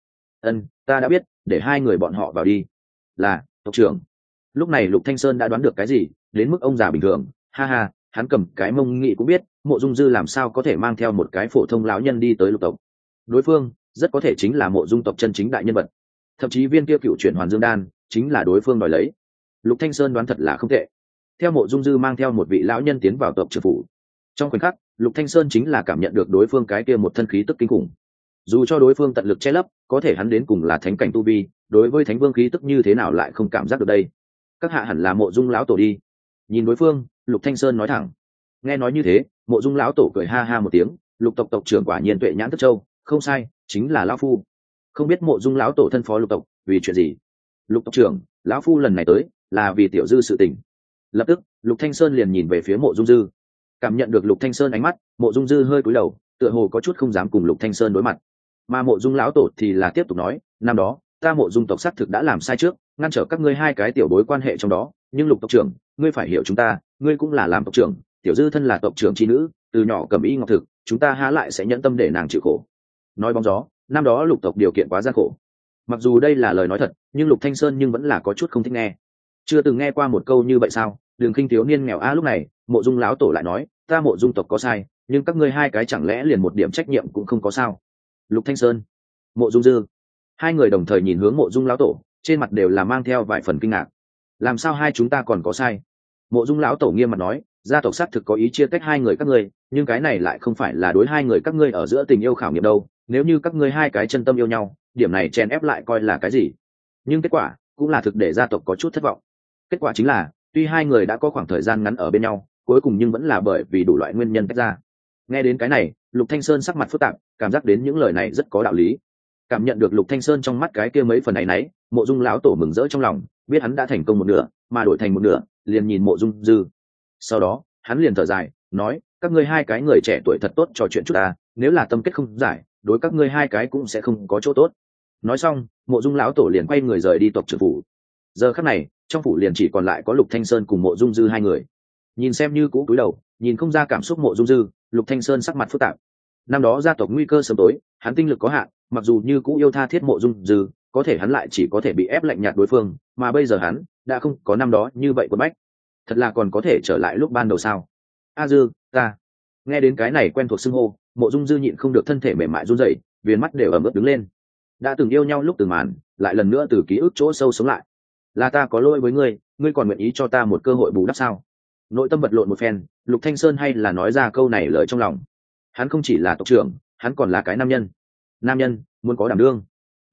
Ta đã biết, để hai người bọn họ vào đi. Là tộc trưởng. Lúc này Lục Thanh Sơn đã đoán được cái gì, đến mức ông già bình thường, ha ha, hắn cầm cái mông nghị cũng biết, Mộ Dung Dư làm sao có thể mang theo một cái phổ thông lão nhân đi tới lục tộc. Đối phương rất có thể chính là Mộ Dung tộc chân chính đại nhân vật, thậm chí viên kia cựu chuyển Hoàn Dương đan chính là đối phương đòi lấy. Lục Thanh Sơn đoán thật là không tệ. Theo Mộ Dung Dư mang theo một vị lão nhân tiến vào tộc trưởng phủ, trong khoảnh khắc Lục Thanh Sơn chính là cảm nhận được đối phương cái kia một thân khí tức kinh khủng. Dù cho đối phương tận lực che lấp, có thể hắn đến cùng là thánh cảnh tu vi, đối với thánh vương khí tức như thế nào lại không cảm giác được đây? Các hạ hẳn là Mộ Dung lão tổ đi. Nhìn đối phương, Lục Thanh Sơn nói thẳng. Nghe nói như thế, Mộ Dung lão tổ cười ha ha một tiếng, Lục tộc tộc trưởng quả nhiên tuệ nhãn thức châu, không sai, chính là lão phu. Không biết Mộ Dung lão tổ thân phó lục tộc vì chuyện gì? Lục tộc trưởng, lão phu lần này tới là vì tiểu Dư sự tình. Lập tức, Lục Thanh Sơn liền nhìn về phía Mộ Dung Dư. Cảm nhận được Lục Thanh Sơn ánh mắt, Mộ Dung Dư hơi cúi đầu, tựa hồ có chút không dám cùng Lục Thanh Sơn đối mặt. Mà Mộ Dung lão tổ thì là tiếp tục nói, năm đó ta Mộ Dung tộc xác thực đã làm sai trước, ngăn trở các ngươi hai cái tiểu bối quan hệ trong đó, nhưng Lục tộc trưởng, ngươi phải hiểu chúng ta, ngươi cũng là làm tộc trưởng, tiểu Dư thân là tộc trưởng chi nữ, từ nhỏ cầm y ngọc thực, chúng ta há lại sẽ nhẫn tâm để nàng chịu khổ. Nói bóng gió, năm đó Lục tộc điều kiện quá gian khổ. Mặc dù đây là lời nói thật, nhưng Lục Thanh Sơn nhưng vẫn là có chút không thích nghe. Chưa từng nghe qua một câu như vậy sao? Đường khinh thiếu niên nghèo lúc này, Mộ Dung lão tổ lại nói, ta Mộ Dung tộc có sai, nhưng các ngươi hai cái chẳng lẽ liền một điểm trách nhiệm cũng không có sao? Lục Thanh Sơn, Mộ Dung Dư, hai người đồng thời nhìn hướng Mộ Dung lão tổ, trên mặt đều là mang theo vài phần kinh ngạc. Làm sao hai chúng ta còn có sai? Mộ Dung lão tổ nghiêm mặt nói, gia tộc xác thực có ý chia tách hai người các ngươi, nhưng cái này lại không phải là đối hai người các ngươi ở giữa tình yêu khảo nghiệm đâu. Nếu như các ngươi hai cái chân tâm yêu nhau, điểm này chèn ép lại coi là cái gì? Nhưng kết quả cũng là thực để gia tộc có chút thất vọng. Kết quả chính là, tuy hai người đã có khoảng thời gian ngắn ở bên nhau, cuối cùng nhưng vẫn là bởi vì đủ loại nguyên nhân tách ra. Nghe đến cái này, Lục Thanh Sơn sắc mặt phức tạp, cảm giác đến những lời này rất có đạo lý. Cảm nhận được Lục Thanh Sơn trong mắt cái kia mấy phần ấy nấy, Mộ Dung lão tổ mừng rỡ trong lòng, biết hắn đã thành công một nửa, mà đổi thành một nửa, liền nhìn Mộ Dung Dư. Sau đó, hắn liền thở dài, nói, các ngươi hai cái người trẻ tuổi thật tốt trò chuyện chút ta, nếu là tâm kết không giải, đối các ngươi hai cái cũng sẽ không có chỗ tốt. Nói xong, Mộ Dung lão tổ liền quay người rời đi tộc trưởng phủ. Giờ khắc này, trong phủ liền chỉ còn lại có Lục Thanh Sơn cùng Mộ Dung Dư hai người. Nhìn xem như cũ cúi đầu, nhìn không ra cảm xúc Mộ Dung Dư, Lục Thanh Sơn sắc mặt phức tạp. Năm đó gia tộc nguy cơ sớm tối, hắn tinh lực có hạn, mặc dù như cũ yêu tha thiết Mộ Dung Dư, có thể hắn lại chỉ có thể bị ép lạnh nhạt đối phương, mà bây giờ hắn đã không có năm đó như vậy quần bách. Thật là còn có thể trở lại lúc ban đầu sao? A Dư, ta. Nghe đến cái này quen thuộc xưng hô, Mộ Dung Dư nhịn không được thân thể mềm mại run rẩy, viền mắt đều ẩm ướt đứng lên. Đã từng yêu nhau lúc từng màn, lại lần nữa từ ký ức chỗ sâu sống lại. Là ta có lỗi với ngươi, ngươi còn nguyện ý cho ta một cơ hội bù đắp sao? Nội tâm vật lộn một phen, Lục Thanh Sơn hay là nói ra câu này lời trong lòng. Hắn không chỉ là tộc trưởng, hắn còn là cái nam nhân. Nam nhân muốn có đảm đương.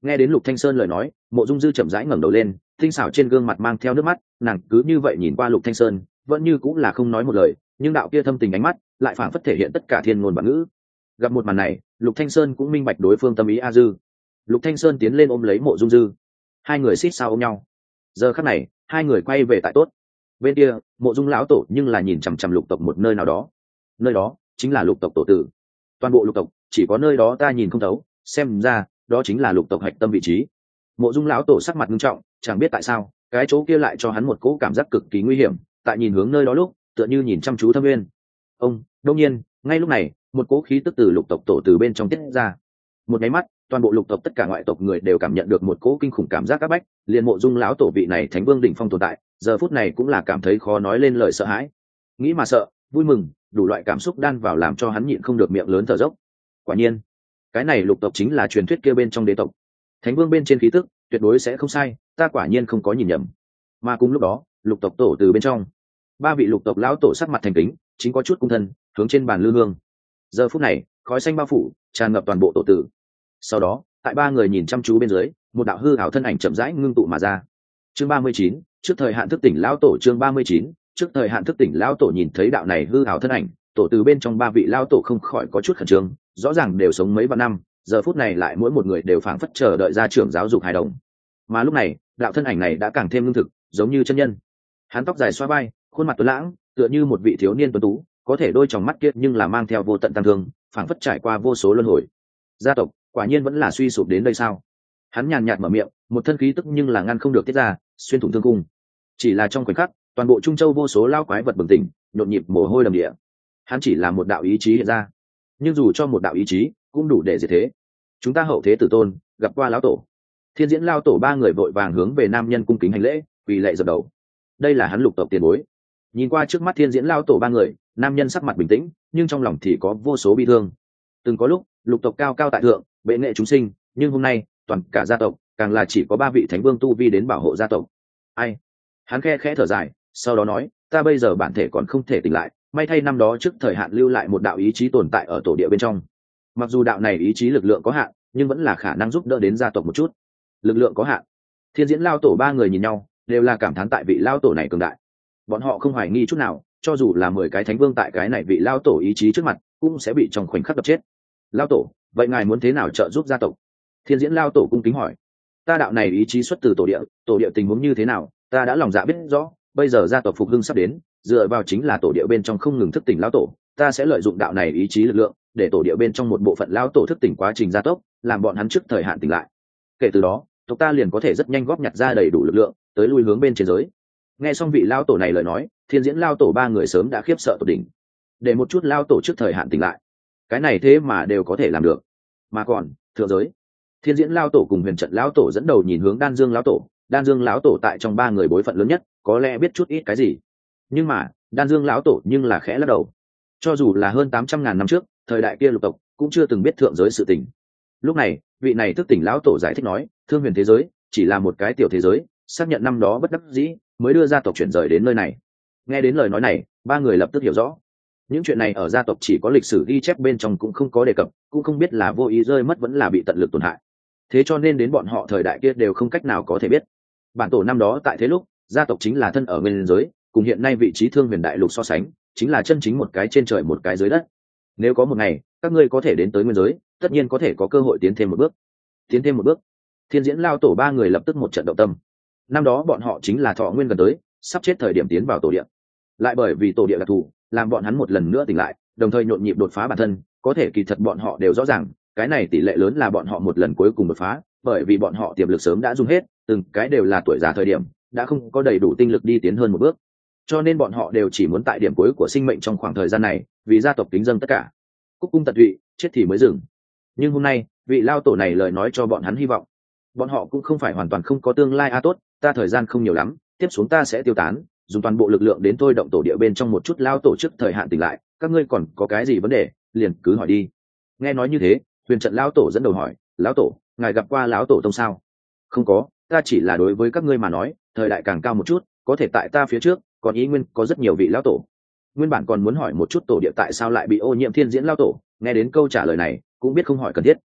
Nghe đến Lục Thanh Sơn lời nói, Mộ Dung Dư chậm rãi ngẩng đầu lên, tinh xảo trên gương mặt mang theo nước mắt, nàng cứ như vậy nhìn qua Lục Thanh Sơn, vẫn như cũng là không nói một lời, nhưng đạo kia thâm tình ánh mắt lại phảng phất thể hiện tất cả thiên ngôn vạn ngữ. Gặp một màn này, Lục Thanh Sơn cũng minh bạch đối phương tâm ý a dư. Lục Thanh Sơn tiến lên ôm lấy Mộ Dung Dư, hai người xít sao ôm nhau. Giờ khắc này, hai người quay về tại tốt. Bên kia, Mộ Dung lão tổ nhưng là nhìn chằm chằm Lục tộc một nơi nào đó. Nơi đó chính là Lục tộc tổ tử. Toàn bộ Lục tộc, chỉ có nơi đó ta nhìn không thấu, xem ra đó chính là Lục tộc hạch tâm vị trí. Mộ Dung lão tổ sắc mặt nghiêm trọng, chẳng biết tại sao, cái chỗ kia lại cho hắn một cỗ cảm giác cực kỳ nguy hiểm, tại nhìn hướng nơi đó lúc, tựa như nhìn chăm chú thâm nguyên. Đương nhiên, ngay lúc này, một cỗ khí tức từ Lục tộc tổ từ bên trong tiết ra. Một cái mắt, toàn bộ Lục tộc tất cả ngoại tộc người đều cảm nhận được một cỗ kinh khủng cảm giác áp bách, liền Mộ Dung lão tổ vị này thánh vương đỉnh phong tồn tại, giờ phút này cũng là cảm thấy khó nói lên lời sợ hãi. Nghĩ mà sợ, vui mừng, đủ loại cảm xúc đan vào làm cho hắn nhịn không được miệng lớn thở dốc. Quả nhiên, cái này Lục tộc chính là truyền thuyết kia bên trong đế tộc. Thánh vương bên trên khí tức, tuyệt đối sẽ không sai, ta quả nhiên không có nhìn nhầm. Mà cùng lúc đó, Lục tộc tổ từ bên trong, ba vị Lục tộc lão tổ sắc mặt thành kính, chính có chút cung thân, hướng trên bàn lư hương. Giờ phút này, khói xanh bao phủ, tràn ngập toàn bộ tổ tử. Sau đó, tại ba người nhìn chăm chú bên dưới, một đạo hư ảo thân ảnh chậm rãi ngưng tụ mà ra. Chương 39, trước thời hạn thức tỉnh lão tổ. Chương 39, trước thời hạn thức tỉnh lão tổ. Nhìn thấy đạo này hư ảo thân ảnh, tổ từ bên trong ba vị lão tổ không khỏi có chút khẩn trương, rõ ràng đều sống mấy vạn năm, giờ phút này lại mỗi một người đều phảng phất chờ đợi ra trưởng giáo dục hài đồng. Mà lúc này, đạo thân ảnh này đã càng thêm lương thực, giống như chân nhân. Hắn tóc dài xoa vai, khuôn mặt tuấn lãng, tựa như một vị thiếu niên tuấn tú, có thể đôi tròng mắt kia nhưng là mang theo vô tận tăng thương, phảng phất trải qua vô số luân hồi. Gia tộc quả nhiên vẫn là suy sụp đến đây sao? Hắn nhàn nhạt mở miệng, một thân khí tức nhưng là ngăn không được tiết ra, xuyên thủng thương cung. Chỉ là trong khoảnh khắc, toàn bộ Trung Châu vô số lao quái vật bừng tỉnh, nhộn nhịp mồ hôi đầm địa. Hắn chỉ là một đạo ý chí hiện ra, nhưng dù cho một đạo ý chí, cũng đủ để diệt thế. Chúng ta hậu thế tử tôn, gặp qua lão tổ. Thiên Diễn lao tổ ba người vội vàng hướng về nam nhân cung kính hành lễ, quỳ lạy dập đầu. Đây là hắn Lục tộc tiền bối. Nhìn qua trước mắt Thiên Diễn lao tổ ba người, nam nhân sắc mặt bình tĩnh, nhưng trong lòng thì có vô số bi thương. Từng có lúc, Lục tộc cao cao tại thượng, bệ nghệ chúng sinh, nhưng hôm nay, toàn cả gia tộc, càng là chỉ có ba vị thánh vương tu vi đến bảo hộ gia tộc. Ai? Hắn khe khẽ thở dài, sau đó nói, ta bây giờ bản thể còn không thể tỉnh lại, may thay năm đó trước thời hạn lưu lại một đạo ý chí tồn tại ở tổ địa bên trong. Mặc dù đạo này ý chí lực lượng có hạn, nhưng vẫn là khả năng giúp đỡ đến gia tộc một chút. Lực lượng có hạn. Thiên Diễn lao tổ ba người nhìn nhau, đều là cảm thán tại vị lao tổ này cường đại. Bọn họ không hoài nghi chút nào, cho dù là 10 cái thánh vương tại cái này vị lao tổ ý chí trước mặt, cũng sẽ bị trong khoảnh khắc đập chết. Lao tổ, vậy ngài muốn thế nào trợ giúp gia tộc? Thiên Diễn lao tổ cung kính hỏi. Ta đạo này ý chí xuất từ tổ địa tình huống như thế nào, ta đã lòng dạ biết rõ. Bây giờ gia tộc phục hưng sắp đến, dựa vào chính là tổ địa bên trong không ngừng thức tỉnh lao tổ, ta sẽ lợi dụng đạo này ý chí lực lượng, để tổ địa bên trong một bộ phận lao tổ thức tỉnh quá trình gia tốc, làm bọn hắn trước thời hạn tỉnh lại. Kể từ đó, tộc ta liền có thể rất nhanh góp nhặt ra đầy đủ lực lượng, tới lui hướng bên trên giới. Nghe xong vị lao tổ này lời nói, Thiên Diễn lao tổ ba người sớm đã khiếp sợ tột đỉnh. Để một chút lao tổ trước thời hạn tỉnh lại, cái này thế mà đều có thể làm được. Mà còn thượng giới, Thiên Diễn lao tổ cùng Huyền Trận lao tổ dẫn đầu nhìn hướng Đan Dương lao tổ. Đan Dương lão tổ tại trong ba người bối phận lớn nhất, có lẽ biết chút ít cái gì. Nhưng mà Đan Dương lão tổ nhưng là khẽ lắc đầu. Cho dù là hơn 800.000 năm trước, thời đại kia Lục tộc cũng chưa từng biết thượng giới sự tình. Lúc này, vị này thức tỉnh lão tổ giải thích nói, thương huyền thế giới chỉ là một cái tiểu thế giới, xác nhận năm đó bất đắc dĩ mới đưa gia tộc chuyển rời đến nơi này. Nghe đến lời nói này, ba người lập tức hiểu rõ. Những chuyện này ở gia tộc chỉ có lịch sử ghi chép bên trong cũng không có đề cập, cũng không biết là vô ý rơi mất vẫn là bị tận lực tổn hại. Thế cho nên đến bọn họ thời đại kia đều không cách nào có thể biết. Bản tổ năm đó tại thế lúc, gia tộc chính là thân ở nguyên giới, cùng hiện nay vị trí thương huyền đại lục so sánh, chính là chân chính một cái trên trời một cái dưới đất. Nếu có một ngày, các ngươi có thể đến tới nguyên giới, tất nhiên có thể có cơ hội tiến thêm một bước. Tiến thêm một bước. Thiên Diễn lao tổ ba người lập tức một trận động tâm. Năm đó bọn họ chính là thọ nguyên gần tới, sắp chết thời điểm tiến vào tổ địa. Lại bởi vì tổ địa đặc thù, làm bọn hắn một lần nữa tỉnh lại, đồng thời nhộn nhịp đột phá bản thân, có thể kỳ thật bọn họ đều rõ ràng, cái này tỷ lệ lớn là bọn họ một lần cuối cùng đột phá, bởi vì bọn họ tiềm lực sớm đã dùng hết, từng cái đều là tuổi già thời điểm, đã không có đầy đủ tinh lực đi tiến hơn một bước. Cho nên bọn họ đều chỉ muốn tại điểm cuối của sinh mệnh trong khoảng thời gian này, vì gia tộc kính dâng tất cả. Cúc cung tận tụy, chết thì mới dừng. Nhưng hôm nay, vị lao tổ này lời nói cho bọn hắn hy vọng. Bọn họ cũng không phải hoàn toàn không có tương lai tốt, ta thời gian không nhiều lắm, tiếp xuống ta sẽ tiêu tán, dùng toàn bộ lực lượng đến thôi động tổ địa bên trong một chút lao tổ trước thời hạn tỉnh lại, các ngươi còn có cái gì vấn đề, liền cứ hỏi đi. Nghe nói như thế, Huyền Trận lão tổ dẫn đầu hỏi, lão tổ, ngài gặp qua lão tổ tông sao? Không có, ta chỉ là đối với các ngươi mà nói, thời đại càng cao một chút, có thể tại ta phía trước, còn ý nguyên có rất nhiều vị lão tổ. Nguyên bản còn muốn hỏi một chút tổ địa tại sao lại bị ô nhiễm. Thiên Diễn lão tổ nghe đến câu trả lời này, cũng biết không hỏi cần thiết.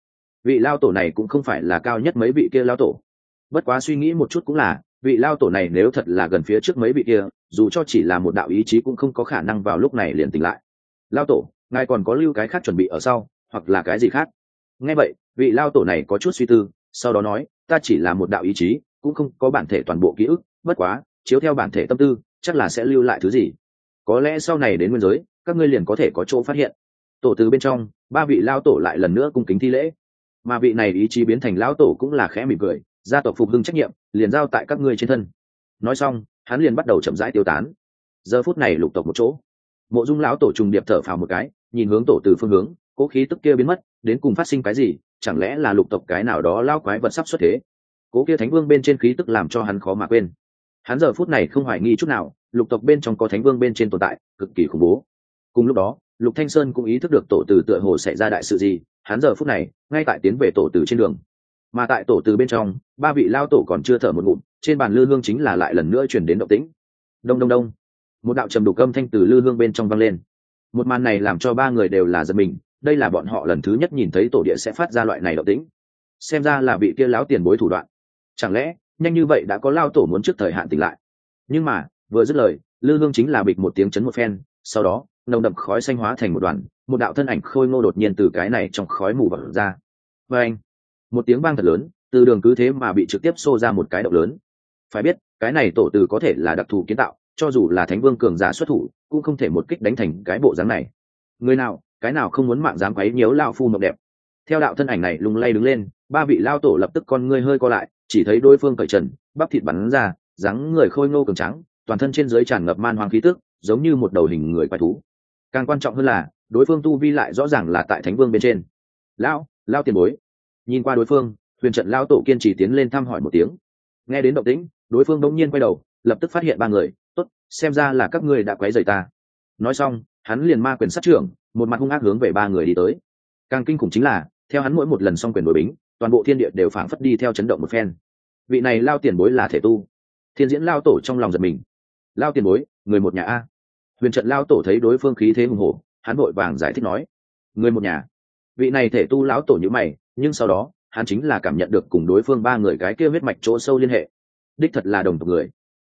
vị lao tổ này cũng không phải là cao nhất mấy vị kia lao tổ. Bất quá suy nghĩ một chút cũng là, vị lao tổ này nếu thật là gần phía trước mấy vị kia, dù cho chỉ là một đạo ý chí cũng không có khả năng vào lúc này liền tỉnh lại. Lao tổ, ngài còn có lưu cái khác chuẩn bị ở sau, hoặc là cái gì khác? Nghe vậy, vị lao tổ này có chút suy tư, sau đó nói, ta chỉ là một đạo ý chí, cũng không có bản thể toàn bộ ký ức, bất quá chiếu theo bản thể tâm tư chắc là sẽ lưu lại thứ gì, có lẽ sau này đến nguyên giới các ngươi liền có thể có chỗ phát hiện. Tổ từ bên trong, ba vị lao tổ lại lần nữa cung kính thi lễ, mà vị này ý chí biến thành lão tổ cũng là khẽ mỉm cười, gia tộc phục hưng trách nhiệm liền giao tại các ngươi trên thân. Nói xong hắn liền bắt đầu chậm rãi tiêu tán. Giờ phút này lục tộc một chỗ, Mộ Dung lão tổ trùng điệp thở phào một cái, nhìn hướng tổ từ phương hướng, cố khí tức kia biến mất, đến cùng phát sinh cái gì? Chẳng lẽ là lục tộc cái nào đó lao quái vật sắp xuất thế? Cố kia thánh vương bên trên khí tức làm cho hắn khó mà quên. Hắn giờ phút này không hoài nghi chút nào, lục tộc bên trong có thánh vương bên trên tồn tại, cực kỳ khủng bố. Cùng lúc đó, Lục Thanh Sơn cũng ý thức được tổ từ tựa hồ xảy ra đại sự gì, hắn giờ phút này ngay tại tiến về tổ từ trên đường. Mà tại tổ từ bên trong, ba vị lao tổ còn chưa thở một ngụm, trên bàn lư hương chính là lại lần nữa truyền đến động tĩnh. Đông đông đông, một đạo trầm đục âm thanh từ lư hương bên trong vang lên. Một màn này làm cho ba người đều là giật mình, đây là bọn họ lần thứ nhất nhìn thấy tổ địa sẽ phát ra loại này động tĩnh. Xem ra là vị kia lão tiền bối thủ đoạn. Chẳng lẽ nhanh như vậy đã có lao tổ muốn trước thời hạn tỉnh lại? Nhưng mà vừa dứt lời, lư hương chính là bịch một tiếng chấn một phen, sau đó nồng đậm khói xanh hóa thành một đoàn, một đạo thân ảnh khôi ngô đột nhiên từ cái này trong khói mù vọt ra. Và anh, một tiếng vang thật lớn, từ đường cứ thế mà bị trực tiếp xô ra một cái động lớn. Phải biết cái này tổ từ có thể là đặc thù kiến tạo, cho dù là thánh vương cường giả xuất thủ cũng không thể một kích đánh thành cái bộ dáng này. Người nào cái nào không muốn mạng dám quấy nhiễu lao phu mộng đẹp. Theo đạo thân ảnh này lung lay đứng lên, ba vị lao tổ lập tức con ngươi hơi co lại, chỉ thấy đối phương cởi trần, bắp thịt bắn ra, dáng người khôi ngô cường trắng, toàn thân trên dưới tràn ngập man hoang khí tức, giống như một đầu hình người quái thú. Càng quan trọng hơn là đối phương tu vi lại rõ ràng là tại thánh vương bên trên. Lao tiền bối. Nhìn qua đối phương, Huyền Trận lao tổ kiên trì tiến lên thăm hỏi một tiếng. Nghe đến động tĩnh, đối phương đống nhiên quay đầu, lập tức phát hiện ba người. Tốt, xem ra là các ngươi đã quấy rầy ta. Nói xong hắn liền ma quyền sát trưởng, một mặt hung ác hướng về ba người đi tới. Càng kinh khủng chính là theo hắn mỗi một lần xong quyền đối bính, toàn bộ thiên địa đều phảng phất đi theo chấn động một phen. Vị này lao tiền bối là thể tu. Thiên diễn lao tổ trong lòng giật mình. Lao tiền bối, người một nhà a. Huyền Trận lao tổ thấy đối phương khí thế hùng hổ, hắn vội vàng giải thích nói, người một nhà. Vị này thể tu lão tổ như mày, nhưng sau đó hắn chính là cảm nhận được cùng đối phương ba người cái kia huyết mạch chỗ sâu liên hệ, đích thật là đồng tộc người.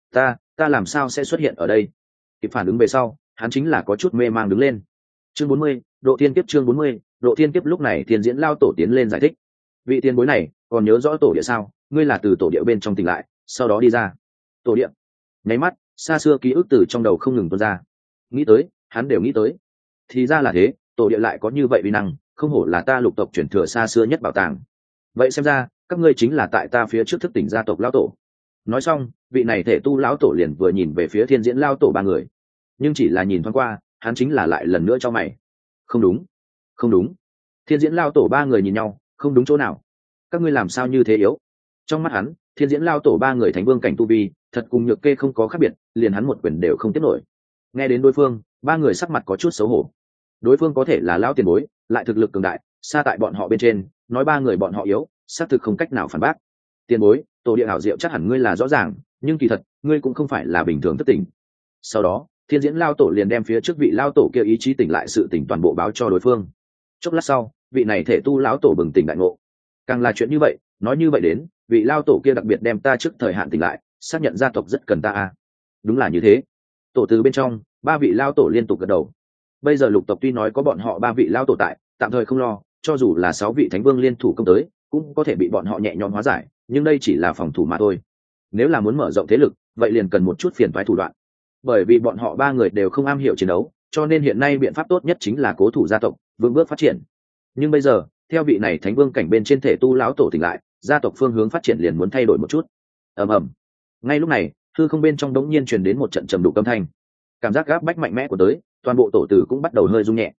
Ta làm sao sẽ xuất hiện ở đây? Kịp phản ứng về sau, hắn chính là có chút mê mang đứng lên. Chương 40, độ thiên kiếp. Chương 40, độ thiên kiếp. Lúc này Thiên diễn lao tổ tiến lên giải thích, vị tiền bối này còn nhớ rõ tổ địa sao? Ngươi là từ tổ địa bên trong tỉnh lại, sau đó đi ra. Tổ địa? Nháy mắt xa xưa ký ức từ trong đầu không ngừng tuôn ra. Nghĩ tới hắn đều nghĩ tới, thì ra là thế, tổ địa lại có như vậy uy năng, không hổ là ta lục tộc truyền thừa xa xưa nhất bảo tàng. Vậy xem ra các ngươi chính là tại ta phía trước thức tỉnh gia tộc lão tổ. Nói xong vị này thể tu lão tổ liền vừa nhìn về phía Thiên diễn lao tổ ba người, nhưng chỉ là nhìn thoáng qua hắn chính là lại lần nữa cho mày. Không đúng, không đúng. Thiên diễn lao tổ ba người nhìn nhau, không đúng chỗ nào. Các ngươi làm sao như thế yếu? Trong mắt hắn, Thiên diễn lao tổ ba người thánh vương cảnh tu vi thật cùng nhược kê không có khác biệt, liền hắn một quyền đều không tiếp nổi. Nghe đến đối phương, ba người sắc mặt có chút xấu hổ. Đối phương có thể là lão tiền bối, lại thực lực cường đại xa tại bọn họ bên trên, nói ba người bọn họ yếu xác thực không cách nào phản bác. Tiền bối, tổ địa hảo diệu chắc hẳn ngươi là rõ ràng, nhưng kỳ thật ngươi cũng không phải là bình thường thất tỉnh. Sau đó Thiên diễn lao tổ liền đem phía trước vị lao tổ kia ý chí tỉnh lại sự tỉnh toàn bộ báo cho đối phương. Chốc lát sau vị này thể tu lão tổ bừng tỉnh đại ngộ. Càng là chuyện như vậy, nói như vậy đến vị lao tổ kia đặc biệt đem ta trước thời hạn tỉnh lại, xác nhận gia tộc rất cần ta à. Đúng là như thế. Tổ từ bên trong, ba vị lao tổ liên tục gật đầu. Bây giờ lục tộc tuy nói có bọn họ ba vị lao tổ tại, tạm thời không lo, cho dù là 6 vị thánh vương liên thủ công tới cũng có thể bị bọn họ nhẹ nhõm hóa giải, nhưng đây chỉ là phòng thủ mà thôi. Nếu là muốn mở rộng thế lực, vậy liền cần một chút phiền toái thủ đoạn. Bởi vì bọn họ ba người đều không am hiểu chiến đấu, cho nên hiện nay biện pháp tốt nhất chính là cố thủ gia tộc, vững bước phát triển. Nhưng bây giờ theo vị này thánh vương cảnh bên trên thể tu lão tổ tỉnh lại, gia tộc phương hướng phát triển liền muốn thay đổi một chút. Ầm ầm. Ngay lúc này hư không bên trong đống nhiên truyền đến một trận trầm đục âm thanh, cảm giác gáp bách mạnh mẽ của tới, toàn bộ tổ tử cũng bắt đầu hơi rung nhẹ.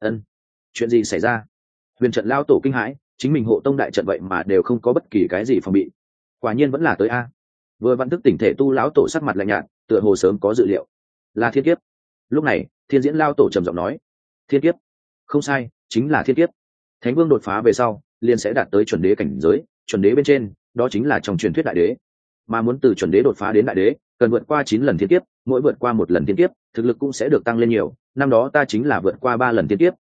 Chuyện gì xảy ra? Huyền Trận lao tổ kinh hãi, chính mình hộ tông đại trận vậy mà đều không có bất kỳ cái gì phòng bị, quả nhiên vẫn là tới a. Vừa văn thức tỉnh thể tu lão tổ sắc mặt lạnh nhạt, tựa hồ sớm có dự liệu, là thiên kiếp. Lúc này Thiên diễn lao tổ trầm giọng nói, thiên kiếp? Không sai, chính là thiên kiếp. Thánh vương đột phá về sau liền sẽ đạt tới chuẩn đế cảnh giới, chuẩn đế bên trên đó chính là trong truyền thuyết đại đế, mà muốn từ chuẩn đế đột phá đến đại đế cần vượt qua 9 lần thiên kiếp, mỗi vượt qua một lần thiên kiếp thực lực cũng sẽ được tăng lên nhiều. Năm đó ta chính là vượt qua 3 lần thiên kiếp,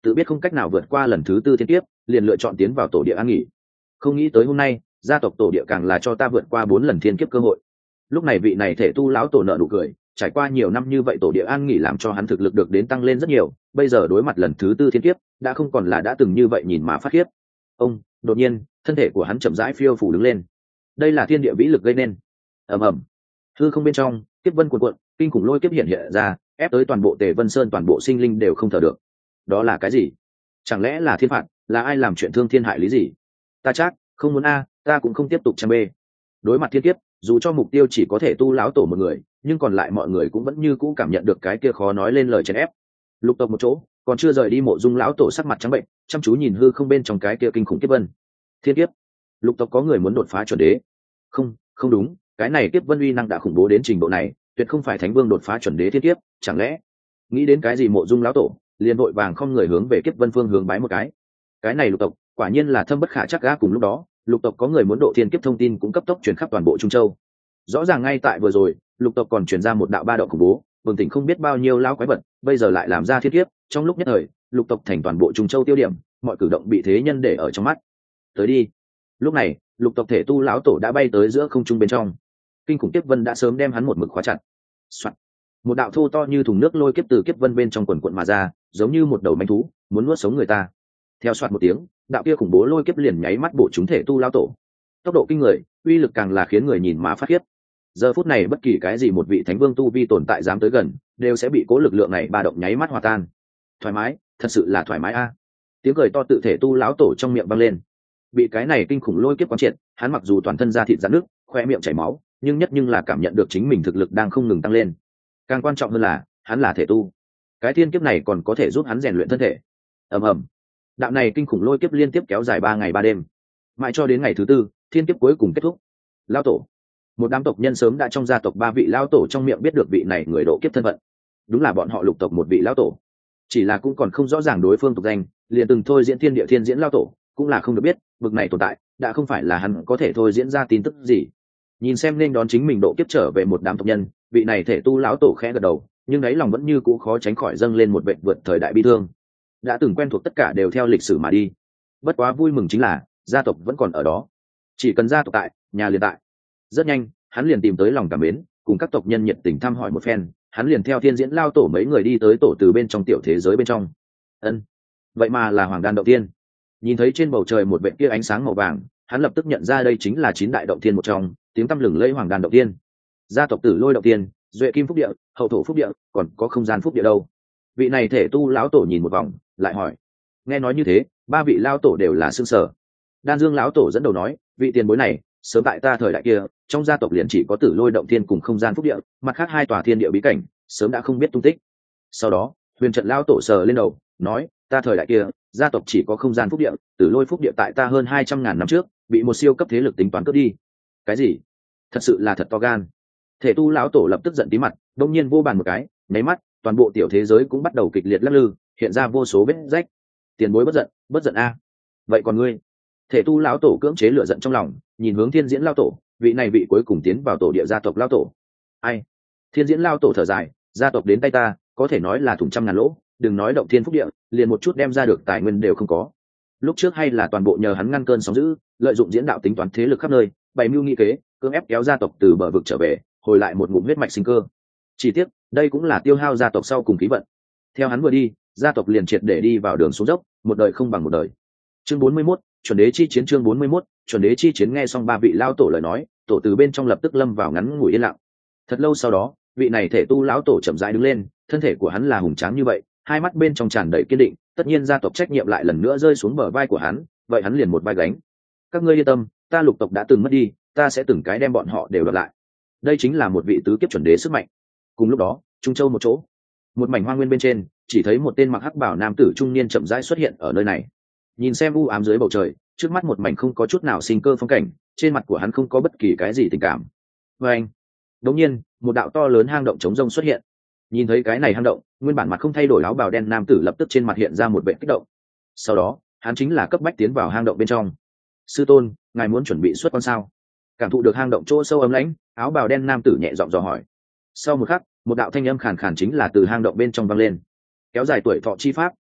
tự biết không cách nào vượt qua lần thứ tư thiên kiếp, liền lựa chọn tiến vào tổ địa an nghỉ. Không nghĩ tới hôm nay gia tộc tổ địa càng là cho ta vượt qua 4 lần thiên kiếp cơ hội. Lúc này vị này thể tu lão tổ nợ nụ cười, trải qua nhiều năm như vậy tổ địa an nghỉ làm cho hắn thực lực được đến tăng lên rất nhiều, bây giờ đối mặt lần thứ tư thiên kiếp đã không còn là đã từng như vậy nhìn mà phát khiếp. Ông đột nhiên thân thể của hắn chậm rãi phiêu phủ đứng lên. Đây là thiên địa vĩ lực gây nên. Ầm ầm, hư không bên trong kiếp vân cuộn cuộn, kinh khủng lôi kiếp hiện hiện ra, ép tới toàn bộ Tề Vân Sơn, toàn bộ sinh linh đều không thở được. Đó là cái gì? Chẳng lẽ là thiên phạt? Là ai làm chuyện thương thiên hại lý gì? Ta chắc không muốn a, ta cũng không tiếp tục chăm bê. Đối mặt thiên kiếp, dù cho mục tiêu chỉ có thể tu lão tổ một người, nhưng còn lại mọi người cũng vẫn như cũ cảm nhận được cái kia khó nói lên lời chèn ép. Lục tộc một chỗ còn chưa rời đi, Mộ Dung lão tổ sắc mặt trắng bệnh, chăm chú nhìn hư không bên trong cái kia kinh khủng kiếp vân. Thiên kiếp, lục tộc có người muốn đột phá chuẩn đế. Không, không đúng, cái này kiếp vân uy năng đã khủng bố đến trình độ này, tuyệt không phải thánh vương đột phá chuẩn đế thiên kiếp. Chẳng lẽ nghĩ đến cái gì, Mộ Dung lão tổ liền vội vàng không người hướng về kiếp vân phương hướng bái một cái này lục tộc quả nhiên là thâm bất khả chắc gã. Cùng lúc đó lục tộc có người muốn độ thiên kiếp thông tin cũng cấp tốc truyền khắp toàn bộ Trung Châu. Rõ ràng ngay tại vừa rồi lục tộc còn truyền ra một đạo ba động khủng bố, bừng tỉnh không biết bao nhiêu lao quái vật, bây giờ lại làm ra thiên kiếp. Trong lúc nhất thời lục tộc thành toàn bộ Trung Châu tiêu điểm, mọi cử động bị thế nhân để ở trong mắt. Tới đi. Lúc này lục tộc thể tu lão tổ đã bay tới giữa không trung bên trong, kinh khủng kiếp vân đã sớm đem hắn một mực khóa chặt. Một đạo thô to như thùng nước lôi kiếp từ kiếp vân bên trong quần quận mà ra, giống như một đầu manh thú muốn nuốt sống người ta. Theo soạt một tiếng, đạo kia khủng bố lôi kiếp liền nháy mắt bổ trúng thể tu lão tổ. Tốc độ kinh người, uy lực càng là khiến người nhìn mà phát khiếp. Giờ phút này bất kỳ cái gì một vị thánh vương tu vi tồn tại dám tới gần, đều sẽ bị cố lực lượng này ba động nháy mắt hòa tan. Thoải mái, thật sự là thoải mái a. Tiếng cười to tự thể tu lão tổ trong miệng vang lên. Bị cái này kinh khủng lôi kiếp quán triệt, hắn mặc dù toàn thân da thịt rạn nước, khoe miệng chảy máu, nhưng là cảm nhận được chính mình thực lực đang không ngừng tăng lên. Càng quan trọng hơn là hắn là thể tu, cái thiên kiếp này còn có thể giúp hắn rèn luyện thân thể. Ầm ầm, đạo này kinh khủng lôi kiếp liên tiếp kéo dài 3 ngày 3 đêm, mãi cho đến ngày thứ tư thiên kiếp cuối cùng kết thúc. Lão tổ, một đám tộc nhân sớm đã trong gia tộc 3 vị lão tổ trong miệng biết được vị này người độ kiếp thân phận, đúng là bọn họ lục tộc một vị lão tổ, chỉ là cũng còn không rõ ràng đối phương tục danh, liền từng thôi diễn thiên địa thiên diễn lão tổ cũng là không được biết, bực này tồn tại đã không phải là hắn có thể thôi diễn ra tin tức gì. Nhìn xem nên đón chính mình độ kiếp trở về một đám tộc nhân, vị này thể tu lão tổ khẽ gật đầu, nhưng đáy lòng vẫn như cũ khó tránh khỏi dâng lên một vệt vượt thời đại bi thương. Đã từng quen thuộc tất cả đều theo lịch sử mà đi, bất quá vui mừng chính là gia tộc vẫn còn ở đó, chỉ cần gia tộc tại, nhà liền tại. Rất nhanh hắn liền tìm tới lòng cảm mến, cùng các tộc nhân nhiệt tình thăm hỏi một phen, hắn liền theo thiên diễn lao tổ mấy người đi tới tổ từ bên trong tiểu thế giới bên trong. Ân, vậy mà là Hoàng Đan động tiên. Nhìn thấy trên bầu trời một vệt kia ánh sáng màu vàng, hắn lập tức nhận ra đây chính là 9 đại động tiên một trong, tiếng tăm lừng lẫy Hoàng Đan động tiên. Gia tộc Tử Lôi động tiên, Duệ Kim phúc địa, Hậu Thổ phúc địa, còn có không gian phúc địa đâu? Vị này thể tu lão tổ nhìn một vòng lại hỏi. Nghe nói như thế 3 vị lão tổ đều là sương sở. Đan Dương lão tổ dẫn đầu nói, vị tiền bối này sớm tại ta thời đại kia trong gia tộc liền chỉ có Tử Lôi động tiên cùng không gian phúc địa, mặt khác 2 tòa thiên địa bí cảnh sớm đã không biết tung tích. Sau đó Huyền Trận lão tổ sờ lên đầu nói, ta thời đại kia gia tộc chỉ có không gian phúc địa, Tử Lôi phúc địa tại ta hơn 200.000 năm trước bị một siêu cấp thế lực tính toán cướp đi. Cái gì? Thật sự là thật to gan. Thể tu lão tổ lập tức giận tí mặt, đông nhiên vô bàn một cái, nháy mắt toàn bộ tiểu thế giới cũng bắt đầu kịch liệt lắc lư, hiện ra vô số vết rách. Tiền bối bất giận a. Vậy còn ngươi? Thể tu lão tổ cưỡng chế lửa giận trong lòng, nhìn hướng thiên diễn lão tổ, vị này vị cuối cùng tiến vào tổ địa gia tộc lão tổ. Ai? Thiên diễn lão tổ thở dài, gia tộc đến tay ta có thể nói là thủng trăm ngàn lỗ, đừng nói động thiên phúc địa, liền một chút đem ra được tài nguyên đều không có. Lúc trước hay là toàn bộ nhờ hắn ngăn cơn sóng dữ, lợi dụng diễn đạo tính toán thế lực khắp nơi, bày mưu nghị kế, cưỡng ép kéo gia tộc từ bờ vực trở về, hồi lại một ngụm huyết mạch sinh cơ. Chỉ tiếc đây cũng là tiêu hao gia tộc sau cùng khí vận. Theo hắn vừa đi, gia tộc liền triệt để đi vào đường xuống dốc, một đời không bằng một đời. Chương 41, chuẩn đế chi chiến. Chương 41, chuẩn đế chi chiến. Nghe xong 3 vị lão tổ lời nói, tổ từ bên trong lập tức lâm vào ngắn ngủi yên lặng. Thật lâu sau đó, vị này thể tu lão tổ chậm rãi đứng lên, thân thể của hắn là hùng tráng như vậy, hai mắt bên trong tràn đầy kiên định, tất nhiên gia tộc trách nhiệm lại lần nữa rơi xuống bờ vai của hắn, vậy hắn liền một vai gánh. Các ngươi yên tâm, ta lục tộc đã từng mất đi, ta sẽ từng cái đem bọn họ đều đoạt lại. Đây chính là một vị tứ kiếp chuẩn đế sức mạnh. Cùng lúc đó Trung Châu một chỗ, một mảnh hoang nguyên bên trên, chỉ thấy một tên mặc hắc bào nam tử trung niên chậm rãi xuất hiện ở nơi này. Nhìn xem u ám dưới bầu trời, trước mắt một mảnh không có chút nào sinh cơ phong cảnh, trên mặt của hắn không có bất kỳ cái gì tình cảm. Và anh, đột nhiên một đạo to lớn hang động trống rông xuất hiện. Nhìn thấy cái này hang động, nguyên bản mặt không thay đổi áo bào đen nam tử lập tức trên mặt hiện ra một vẻ kích động. Sau đó hắn chính là cấp bách tiến vào hang động bên trong. Sư tôn, ngài muốn chuẩn bị xuất quan sao? Cảm thụ được hang động chỗ sâu ấm lãnh, áo bào đen nam tử nhẹ giọng dò hỏi. Sau một khắc, một đạo thanh âm khàn khàn chính là từ hang động bên trong vang lên. Kéo dài tuổi thọ chi pháp,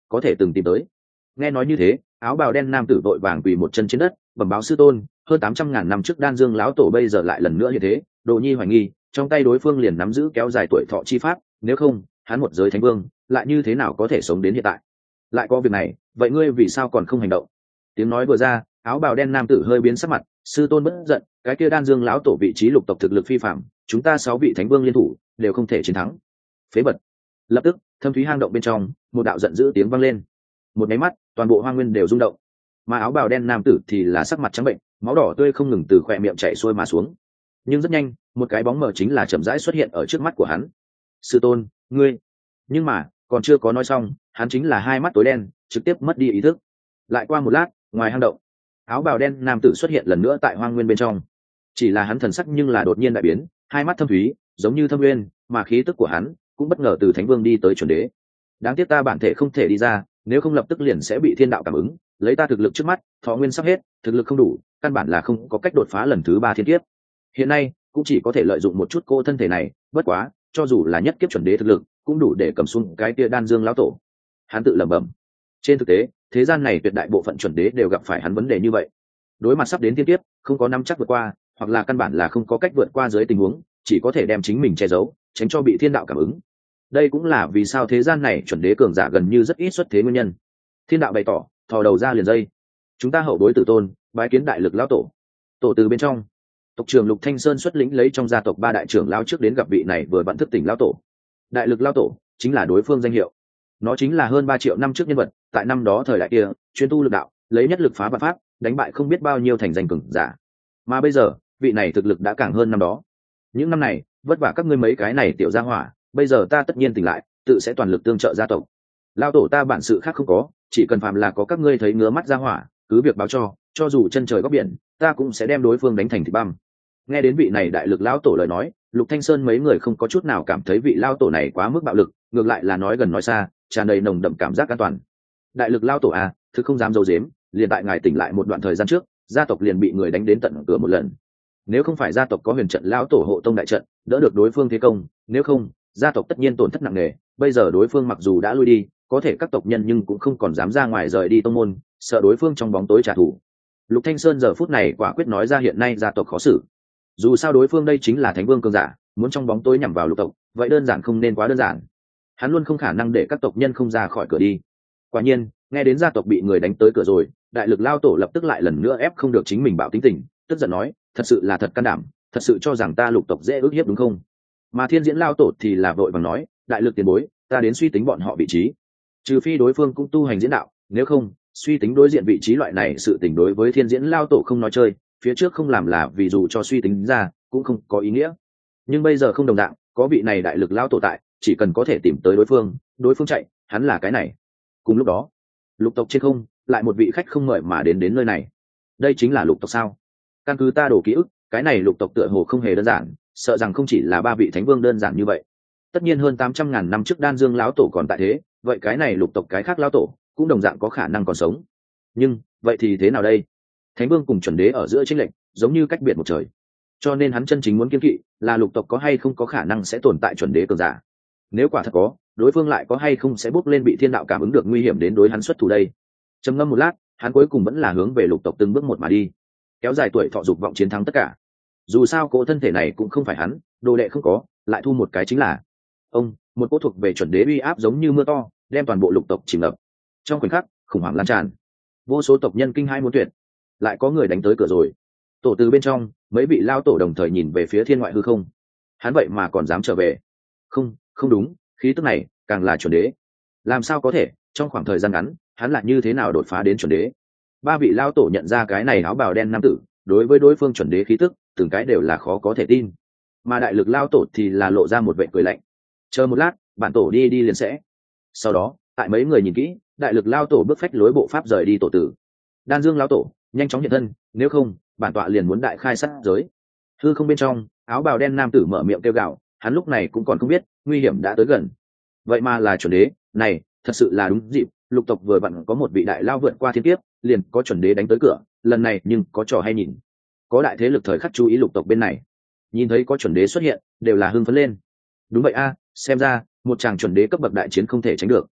có thể từng tìm tới. Nghe nói như thế, áo bào đen nam tử vội vàng quỳ một chân trên đất, bẩm báo sư tôn, hơn 800.000 năm trước đan dương lão tổ bây giờ lại lần nữa như thế. Đồ Nhi hoài nghi, trong tay đối phương liền nắm giữ kéo dài tuổi thọ chi pháp, nếu không, hắn một giới thánh vương, lại như thế nào có thể sống đến hiện tại? Lại có việc này, vậy ngươi vì sao còn không hành động? Tiếng nói vừa ra, áo bào đen nam tử hơi biến sắc mặt, sư tôn bất giận, cái kia đan dương lão tổ vị trí lục tộc thực lực phi phạm, chúng ta 6 vị thánh vương liên thủ đều không thể chiến thắng. Phế vật. Lập tức, thâm thúy hang động bên trong, một đạo giận dữ tiếng vang lên. Một máy mắt, toàn bộ hoang nguyên đều rung động, mà áo bào đen nam tử thì là sắc mặt trắng bệnh, máu đỏ tươi không ngừng từ khóe miệng chảy xuôi mà xuống. Nhưng rất nhanh, một cái bóng mờ chính là chậm rãi xuất hiện ở trước mắt của hắn. Sư tôn, ngươi. Nhưng mà còn chưa có nói xong, hắn chính là hai mắt tối đen, trực tiếp mất đi ý thức. Lại qua một lát, ngoài hang động, áo bào đen nam tử xuất hiện lần nữa tại hoang nguyên bên trong. Chỉ là hắn thần sắc nhưng là đột nhiên đại biến, hai mắt thâm thúy, giống như thâm nguyên, mà khí tức của hắn cũng bất ngờ từ thánh vương đi tới chuẩn đế. Đáng tiếc ta bản thể không thể đi ra, nếu không lập tức liền sẽ bị thiên đạo cảm ứng, lấy ta thực lực trước mắt, thọ nguyên sắp hết, thực lực không đủ, căn bản là không có cách đột phá lần thứ 3 thiên kiếp. Hiện nay cũng chỉ có thể lợi dụng một chút cô thân thể này, bất quá, cho dù là nhất kiếp chuẩn đế thực lực, cũng đủ để cầm xuống cái kia đan dương lão tổ. Hắn tự lẩm bẩm. Trên thực tế, thế gian này tuyệt đại bộ phận chuẩn đế đều gặp phải hắn vấn đề như vậy. Đối mặt sắp đến thiên kiếp, không có nắm chắc vượt qua, hoặc là căn bản là không có cách vượt qua dưới tình huống, chỉ có thể đem chính mình che giấu, tránh cho bị thiên đạo cảm ứng. Đây cũng là vì sao thế gian này chuẩn đế cường giả gần như rất ít xuất thế nguyên nhân. Thiên đạo bày tỏ, thò đầu ra liền dây. Chúng ta hậu bối tử tôn, bái kiến đại lực lão tổ. Tổ từ bên trong, tộc trưởng Lục Thanh Sơn xuất lĩnh lấy trong gia tộc 3 đại trưởng lão trước đến gặp vị này vừa vặn thức tỉnh lão tổ. Đại lực lão tổ chính là đối phương danh hiệu. Nó chính là hơn 3 triệu năm trước nhân vật, tại năm đó thời đại kia, chuyên tu lực đạo, lấy nhất lực phá vạn pháp, đánh bại không biết bao nhiêu thành danh cường giả. Mà bây giờ, vị này thực lực đã càng hơn năm đó. Những năm này, vất vả các ngươi mấy cái này tiểu gia hỏa, bây giờ ta tất nhiên tỉnh lại, tự sẽ toàn lực tương trợ gia tộc. Lão tổ ta bản sự khác không có, chỉ cần phàm là có các ngươi thấy ngứa mắt gia hỏa, cứ việc báo cho dù chân trời góc biển, ta cũng sẽ đem đối phương đánh thành thịt băm. Nghe đến vị này đại lực lão tổ lời nói, Lục Thanh Sơn mấy người không có chút nào cảm thấy vị lão tổ này quá mức bạo lực, ngược lại là nói gần nói xa, tràn đầy nồng đậm cảm giác an toàn. Đại lực lão tổ à, thực không dám giấu giếm, liền tại ngài tỉnh lại một đoạn thời gian trước, gia tộc liền bị người đánh đến tận cửa một lần. Nếu không phải gia tộc có huyền trận lão tổ hộ tông đại trận, đỡ được đối phương thế công, nếu không, gia tộc tất nhiên tổn thất nặng nề. Bây giờ đối phương mặc dù đã lui đi, có thể các tộc nhân nhưng cũng không còn dám ra ngoài rời đi tông môn, sợ đối phương trong bóng tối trả thù. Lục Thanh Sơn giờ phút này quả quyết nói ra hiện nay gia tộc khó xử. Dù sao đối phương đây chính là thánh vương cường giả, muốn trong bóng tối nhằm vào lục tộc, vậy đơn giản không nên quá đơn giản. Hắn luôn không khả năng để các tộc nhân không ra khỏi cửa đi. Quả nhiên, nghe đến gia tộc bị người đánh tới cửa rồi, đại lực lao tổ lập tức lại lần nữa ép không được chính mình bạo tính tình, tức giận nói, thật sự là thật can đảm, thật sự cho rằng ta lục tộc dễ ức hiếp đúng không? Mà Thiên Diễn lao tổ thì là vội vàng nói, đại lực tiền bối, ta đến suy tính bọn họ vị trí. Trừ phi đối phương cũng tu hành diễn đạo, nếu không, suy tính đối diện vị trí loại này sự tình đối với Thiên Diễn lao tổ không nói chơi, phía trước không làm là vì dù cho suy tính ra cũng không có ý nghĩa. Nhưng bây giờ không đồng dạng, có vị này đại lực lao tổ tại, chỉ cần có thể tìm tới đối phương chạy, hắn là cái này. Cùng lúc đó, lục tộc trên không, lại một vị khách không mời mà đến nơi này. Đây chính là lục tộc sao? Căn cứ ta đổ ký ức, cái này lục tộc tựa hồ không hề đơn giản, sợ rằng không chỉ là 3 vị thánh vương đơn giản như vậy. Tất nhiên hơn 800.000 năm trước đan dương lão tổ còn tại thế, vậy cái này lục tộc cái khác lão tổ cũng đồng dạng có khả năng còn sống. Nhưng vậy thì thế nào đây? Thánh vương cùng chuẩn đế ở giữa chênh lệch giống như cách biệt một trời, cho nên hắn chân chính muốn kiên kỵ là lục tộc có hay không có khả năng sẽ tồn tại chuẩn đế cường giả. Nếu quả thật có, đối phương lại có hay không sẽ bước lên bị thiên đạo cảm ứng được nguy hiểm đến đối hắn xuất thủ đây. Trầm ngâm một lát, hắn cuối cùng vẫn là hướng về lục tộc từng bước một mà đi, kéo dài tuổi thọ dục vọng chiến thắng tất cả. Dù sao cỗ thân thể này cũng không phải hắn, đồ đệ không có, lại thu một cái chính là ông. Một cỗ thuộc về chuẩn đế uy áp giống như mưa to, đem toàn bộ lục tộc chìm ngập. Trong khoảnh khắc, khủng hoảng lan tràn, vô số tộc nhân kinh hai muốn tuyệt. Lại có người đánh tới cửa rồi. Tổ từ bên trong, mấy vị lao tổ đồng thời nhìn về phía thiên ngoại hư không. Hắn vậy mà còn dám trở về? Không đúng, khí tức này càng là chuẩn đế. Làm sao có thể? Trong khoảng thời gian ngắn, hắn lại như thế nào đột phá đến chuẩn đế? 3 vị lao tổ nhận ra cái này áo bào đen nam tử, đối với đối phương chuẩn đế khí tức, từng cái đều là khó có thể tin. Mà đại lực lao tổ thì là lộ ra một vẻ cười lạnh. Chờ một lát, bản tổ đi liền sẽ. Sau đó, tại mấy người nhìn kỹ, đại lực lao tổ bước phách lối bộ pháp rời đi tổ tử. Đan Dương lao tổ, nhanh chóng hiện thân, nếu không, bản tọa liền muốn đại khai sát giới. Hư không bên trong, áo bào đen nam tử mở miệng kêu gào, hắn lúc này cũng còn không biết, nguy hiểm đã tới gần. Vậy mà là chuẩn đế, này, thật sự là đúng dịp, lục tộc vừa vặn có một vị đại lao vượt qua thiên kiếp, liền có chuẩn đế đánh tới cửa, lần này nhưng có trò hay nhìn. Có đại thế lực thời khắc chú ý lục tộc bên này, nhìn thấy có chuẩn đế xuất hiện, đều là hưng phấn lên. Đúng vậy a, xem ra một chàng chuẩn đế cấp bậc đại chiến không thể tránh được.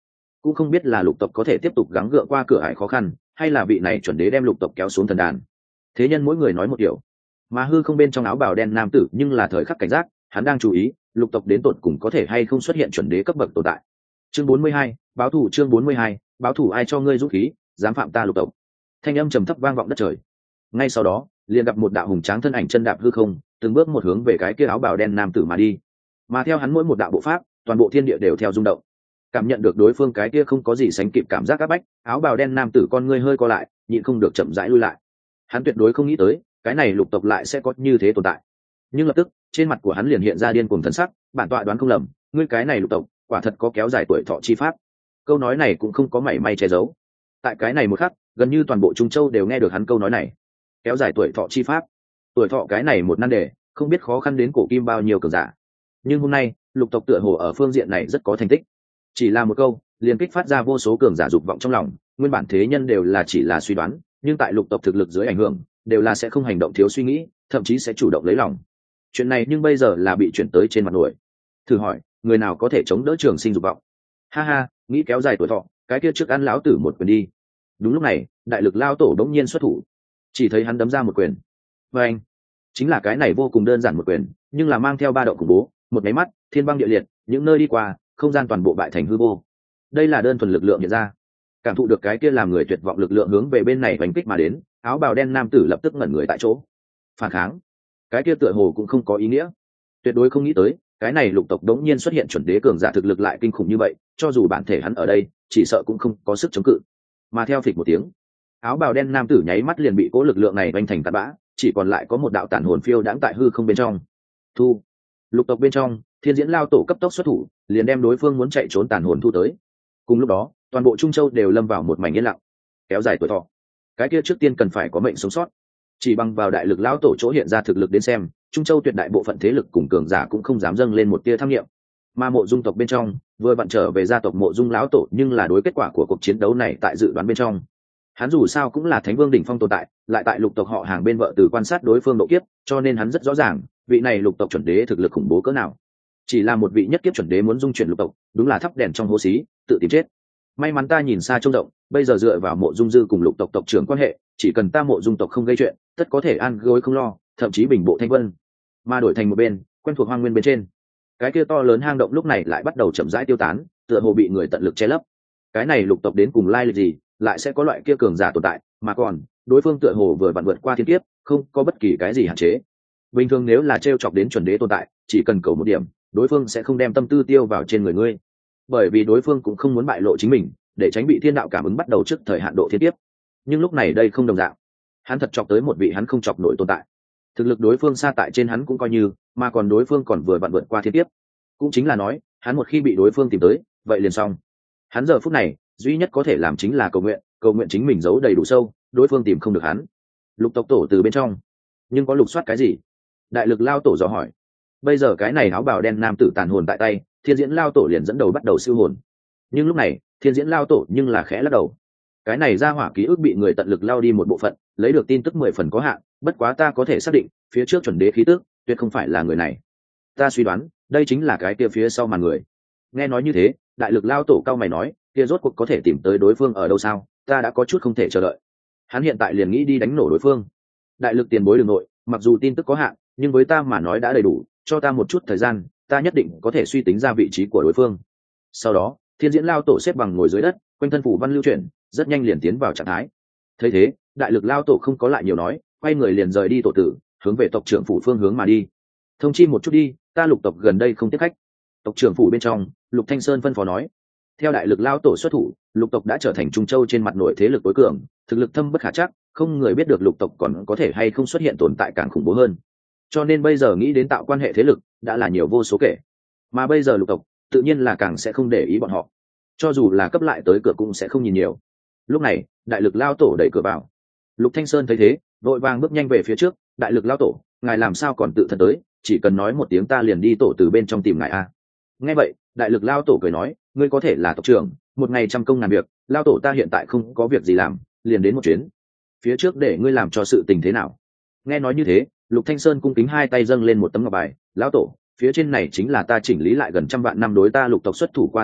cũng không biết là lục tộc có thể tiếp tục gắng gượng qua cửa ải khó khăn, hay là vị này chuẩn đế đem lục tộc kéo xuống thần đàn. Thế nhân mỗi người nói một kiểu, mà hư không bên trong áo bào đen nam tử nhưng là thời khắc cảnh giác, hắn đang chú ý lục tộc đến tột cùng có thể hay không xuất hiện chuẩn đế cấp bậc tồn tại. Chương 42, báo thủ. Chương 42, báo thủ. Ai cho ngươi dũng khí dám phạm ta lục tộc? Thanh âm trầm thấp vang vọng đất trời. Ngay sau đó liền gặp một đạo hùng tráng thân ảnh chân đạp hư không, từng bước một hướng về cái kia áo bào đen nam tử mà đi. Mà theo hắn mỗi một đạo bộ pháp, toàn bộ thiên địa đều theo rung động. Cảm nhận được đối phương cái kia không có gì sánh kịp cảm giác áp bách, áo bào đen nam tử con ngươi hơi co lại, nhịn không được chậm rãi lui lại. Hắn tuyệt đối không nghĩ tới cái này lục tộc lại sẽ có như thế tồn tại. Nhưng lập tức trên mặt của hắn liền hiện ra điên cuồng thần sắc, bản tọa đoán không lầm, ngươi cái này lục tộc quả thật có kéo dài tuổi thọ chi pháp. Câu nói này cũng không có mảy may che giấu. Tại cái này một khắc, gần như toàn bộ Trung Châu đều nghe được hắn câu nói này. Kéo dài tuổi thọ chi pháp. Tuổi thọ cái này một nan đề, không biết khó khăn đến cổ kim bao nhiêu cường giả. Nhưng hôm nay, lục tộc tựa hồ ở phương diện này rất có thành tích. Chỉ là một câu, liền kích phát ra vô số cường giả dục vọng trong lòng, nguyên bản thế nhân đều là chỉ là suy đoán, nhưng tại lục tộc thực lực dưới ảnh hưởng, đều là sẽ không hành động thiếu suy nghĩ, thậm chí sẽ chủ động lấy lòng. Chuyện này nhưng bây giờ là bị chuyển tới trên mặt nổi. Thử hỏi, người nào có thể chống đỡ trường sinh dục vọng? Ha ha, nghĩ kéo dài tuổi thọ, cái kia trước ăn lão tử một quyền đi. Đúng lúc này, đại lực lao tổ đống nhiên xuất thủ, chỉ thấy hắn đấm ra một quyền. Và anh, chính là cái này vô cùng đơn giản một quyền, nhưng là mang theo ba động khủng bố, một máy mắt, thiên băng địa liệt, những nơi đi qua, không gian toàn bộ bại thành hư vô. Đây là đơn thuần lực lượng hiện ra. Cảm thụ được cái kia làm người tuyệt vọng lực lượng hướng về bên này đánh kích mà đến, áo bào đen nam tử lập tức ngẩn người tại chỗ. Phản kháng, cái kia tựa hồ cũng không có ý nghĩa. Tuyệt đối không nghĩ tới, cái này lục tộc đống nhiên xuất hiện chuẩn đế cường giả thực lực lại kinh khủng như vậy, cho dù bản thể hắn ở đây, chỉ sợ cũng không có sức chống cự. Mà theo phịch một tiếng, áo bào đen nam tử nháy mắt liền bị cố lực lượng này vành thành tạt bã, chỉ còn lại có một đạo tản hồn phiêu đãng tại hư không bên trong. Thu, lục tộc bên trong, thiên diễn lao tổ cấp tốc xuất thủ, liền đem đối phương muốn chạy trốn tản hồn thu tới. Cùng lúc đó, toàn bộ Trung Châu đều lâm vào một mảnh yên lặng. Kéo dài tuổi thọ, cái kia trước tiên cần phải có mệnh sống sót. Chỉ bằng vào đại lực lão tổ chỗ hiện ra thực lực đến xem, Trung Châu tuyệt đại bộ phận thế lực cùng cường giả cũng không dám dâng lên một tia tham nghiệm. Mà Mộ Dung tộc bên trong, vừa vặn trở về gia tộc Mộ Dung lão tổ, nhưng là đối kết quả của cuộc chiến đấu này tại dự đoán bên trong. Hắn dù sao cũng là Thánh Vương đỉnh phong tồn tại, lại tại lục tộc họ hàng bên vợ từ quan sát đối phương độ kiếp, cho nên hắn rất rõ ràng, vị này lục tộc chuẩn đế thực lực khủng bố cỡ nào. Chỉ là một vị nhất kiếp chuẩn đế muốn dung chuyển lục tộc, đúng là thắp đèn trong hố xí, tự tìm chết. May mắn ta nhìn xa trông rộng, bây giờ dựa vào Mộ Dung dư cùng lục tộc tộc trưởng quan hệ, chỉ cần ta Mộ Dung tộc không gây chuyện, tất có thể an gối không lo, thậm chí bình bộ thanh vân. Mà đổi thành một bên, quen thuộc hoang nguyên bên trên, cái kia to lớn hang động lúc này lại bắt đầu chậm rãi tiêu tán, tựa hồ bị người tận lực che lấp. Cái này lục tộc đến cùng lai lịch gì, lại sẽ có loại kia cường giả tồn tại, mà còn đối phương tựa hồ vừa vặn vượt qua thiên kiếp, không có bất kỳ cái gì hạn chế. Bình thường nếu là trêu chọc đến chuẩn đế tồn tại, chỉ cần cầu một điểm, đối phương sẽ không đem tâm tư tiêu vào trên người ngươi, bởi vì đối phương cũng không muốn bại lộ chính mình, để tránh bị thiên đạo cảm ứng bắt đầu trước thời hạn độ thiên kiếp. Nhưng lúc này đây không đồng dạng, hắn thật chọc tới một vị hắn không chọc nổi tồn tại. Thực lực đối phương xa tại trên hắn cũng coi như, mà còn đối phương còn vừa vặn vượt qua thiên kiếp, cũng chính là nói, hắn một khi bị đối phương tìm tới, vậy liền xong. Hắn giờ phút này duy nhất có thể làm chính là cầu nguyện chính mình giấu đầy đủ sâu, đối phương tìm không được hắn. Lục tộc tổ từ bên trong, nhưng có lục soát cái gì? Đại lực lao tổ dò hỏi. Bây giờ cái này áo bào đen nam tử tàn hồn tại tay, thiên diễn lao tổ liền dẫn đầu bắt đầu siêu hồn. Nhưng lúc này thiên diễn lao tổ nhưng là khẽ lắc đầu. Cái này ra hỏa ký ức bị người tận lực lao đi một bộ phận, lấy được tin tức 10 phần có hạn, bất quá ta có thể xác định phía trước chuẩn đế khí tức tuyệt không phải là người này. Ta suy đoán đây chính là cái kia phía sau màn người. Nghe nói như thế, đại lực lao tổ cao mày nói, kia rốt cuộc có thể tìm tới đối phương ở đâu sao? Ta đã có chút không thể chờ đợi. Hắn hiện tại liền nghĩ đi đánh nổ đối phương. Đại lực tiền bối đừng nội, mặc dù tin tức có hạn, nhưng với ta mà nói đã đầy đủ, cho ta một chút thời gian, ta nhất định có thể suy tính ra vị trí của đối phương. Sau đó, thiên diễn lao tổ xếp bằng ngồi dưới đất, quanh thân phủ văn lưu chuyển, rất nhanh liền tiến vào trạng thái. Thấy thế, đại lực lao tổ không có lại nhiều nói, quay người liền rời đi tổ tử, hướng về tộc trưởng phủ phương hướng mà đi. Thông chi một chút đi, ta lục tộc gần đây không tiếp khách. Tộc trưởng phủ bên trong, Lục Thanh Sơn phân phó nói. Theo đại lực lao tổ xuất thủ, lục tộc đã trở thành Trung Châu trên mặt nội thế lực tối cường, thực lực thâm bất khả trắc, không người biết được lục tộc còn có thể hay không xuất hiện tồn tại càng khủng bố hơn. Cho nên bây giờ nghĩ đến tạo quan hệ thế lực đã là nhiều vô số kể, mà bây giờ lục tộc tự nhiên là càng sẽ không để ý bọn họ, cho dù là cấp lại tới cửa cũng sẽ không nhìn nhiều. Lúc này đại lực lao tổ đẩy cửa vào. Lục Thanh Sơn thấy thế, vội vàng bước nhanh về phía trước. Đại lực lao tổ, ngài làm sao còn tự thân tới, chỉ cần nói một tiếng ta liền đi tổ từ bên trong tìm ngài a. Nghe vậy, đại lực lao tổ cười nói, ngươi có thể là tộc trưởng, một ngày trăm công ngàn việc, lao tổ ta hiện tại không có việc gì làm, liền đến một chuyến. Phía trước để ngươi làm cho sự tình thế nào? Nghe nói như thế, Lục Thanh Sơn cung kính hai tay dâng lên một tấm ngọc bài, lão tổ, phía trên này chính là ta chỉnh lý lại gần trăm vạn năm đối ta lục tộc xuất thủ qua thế lực,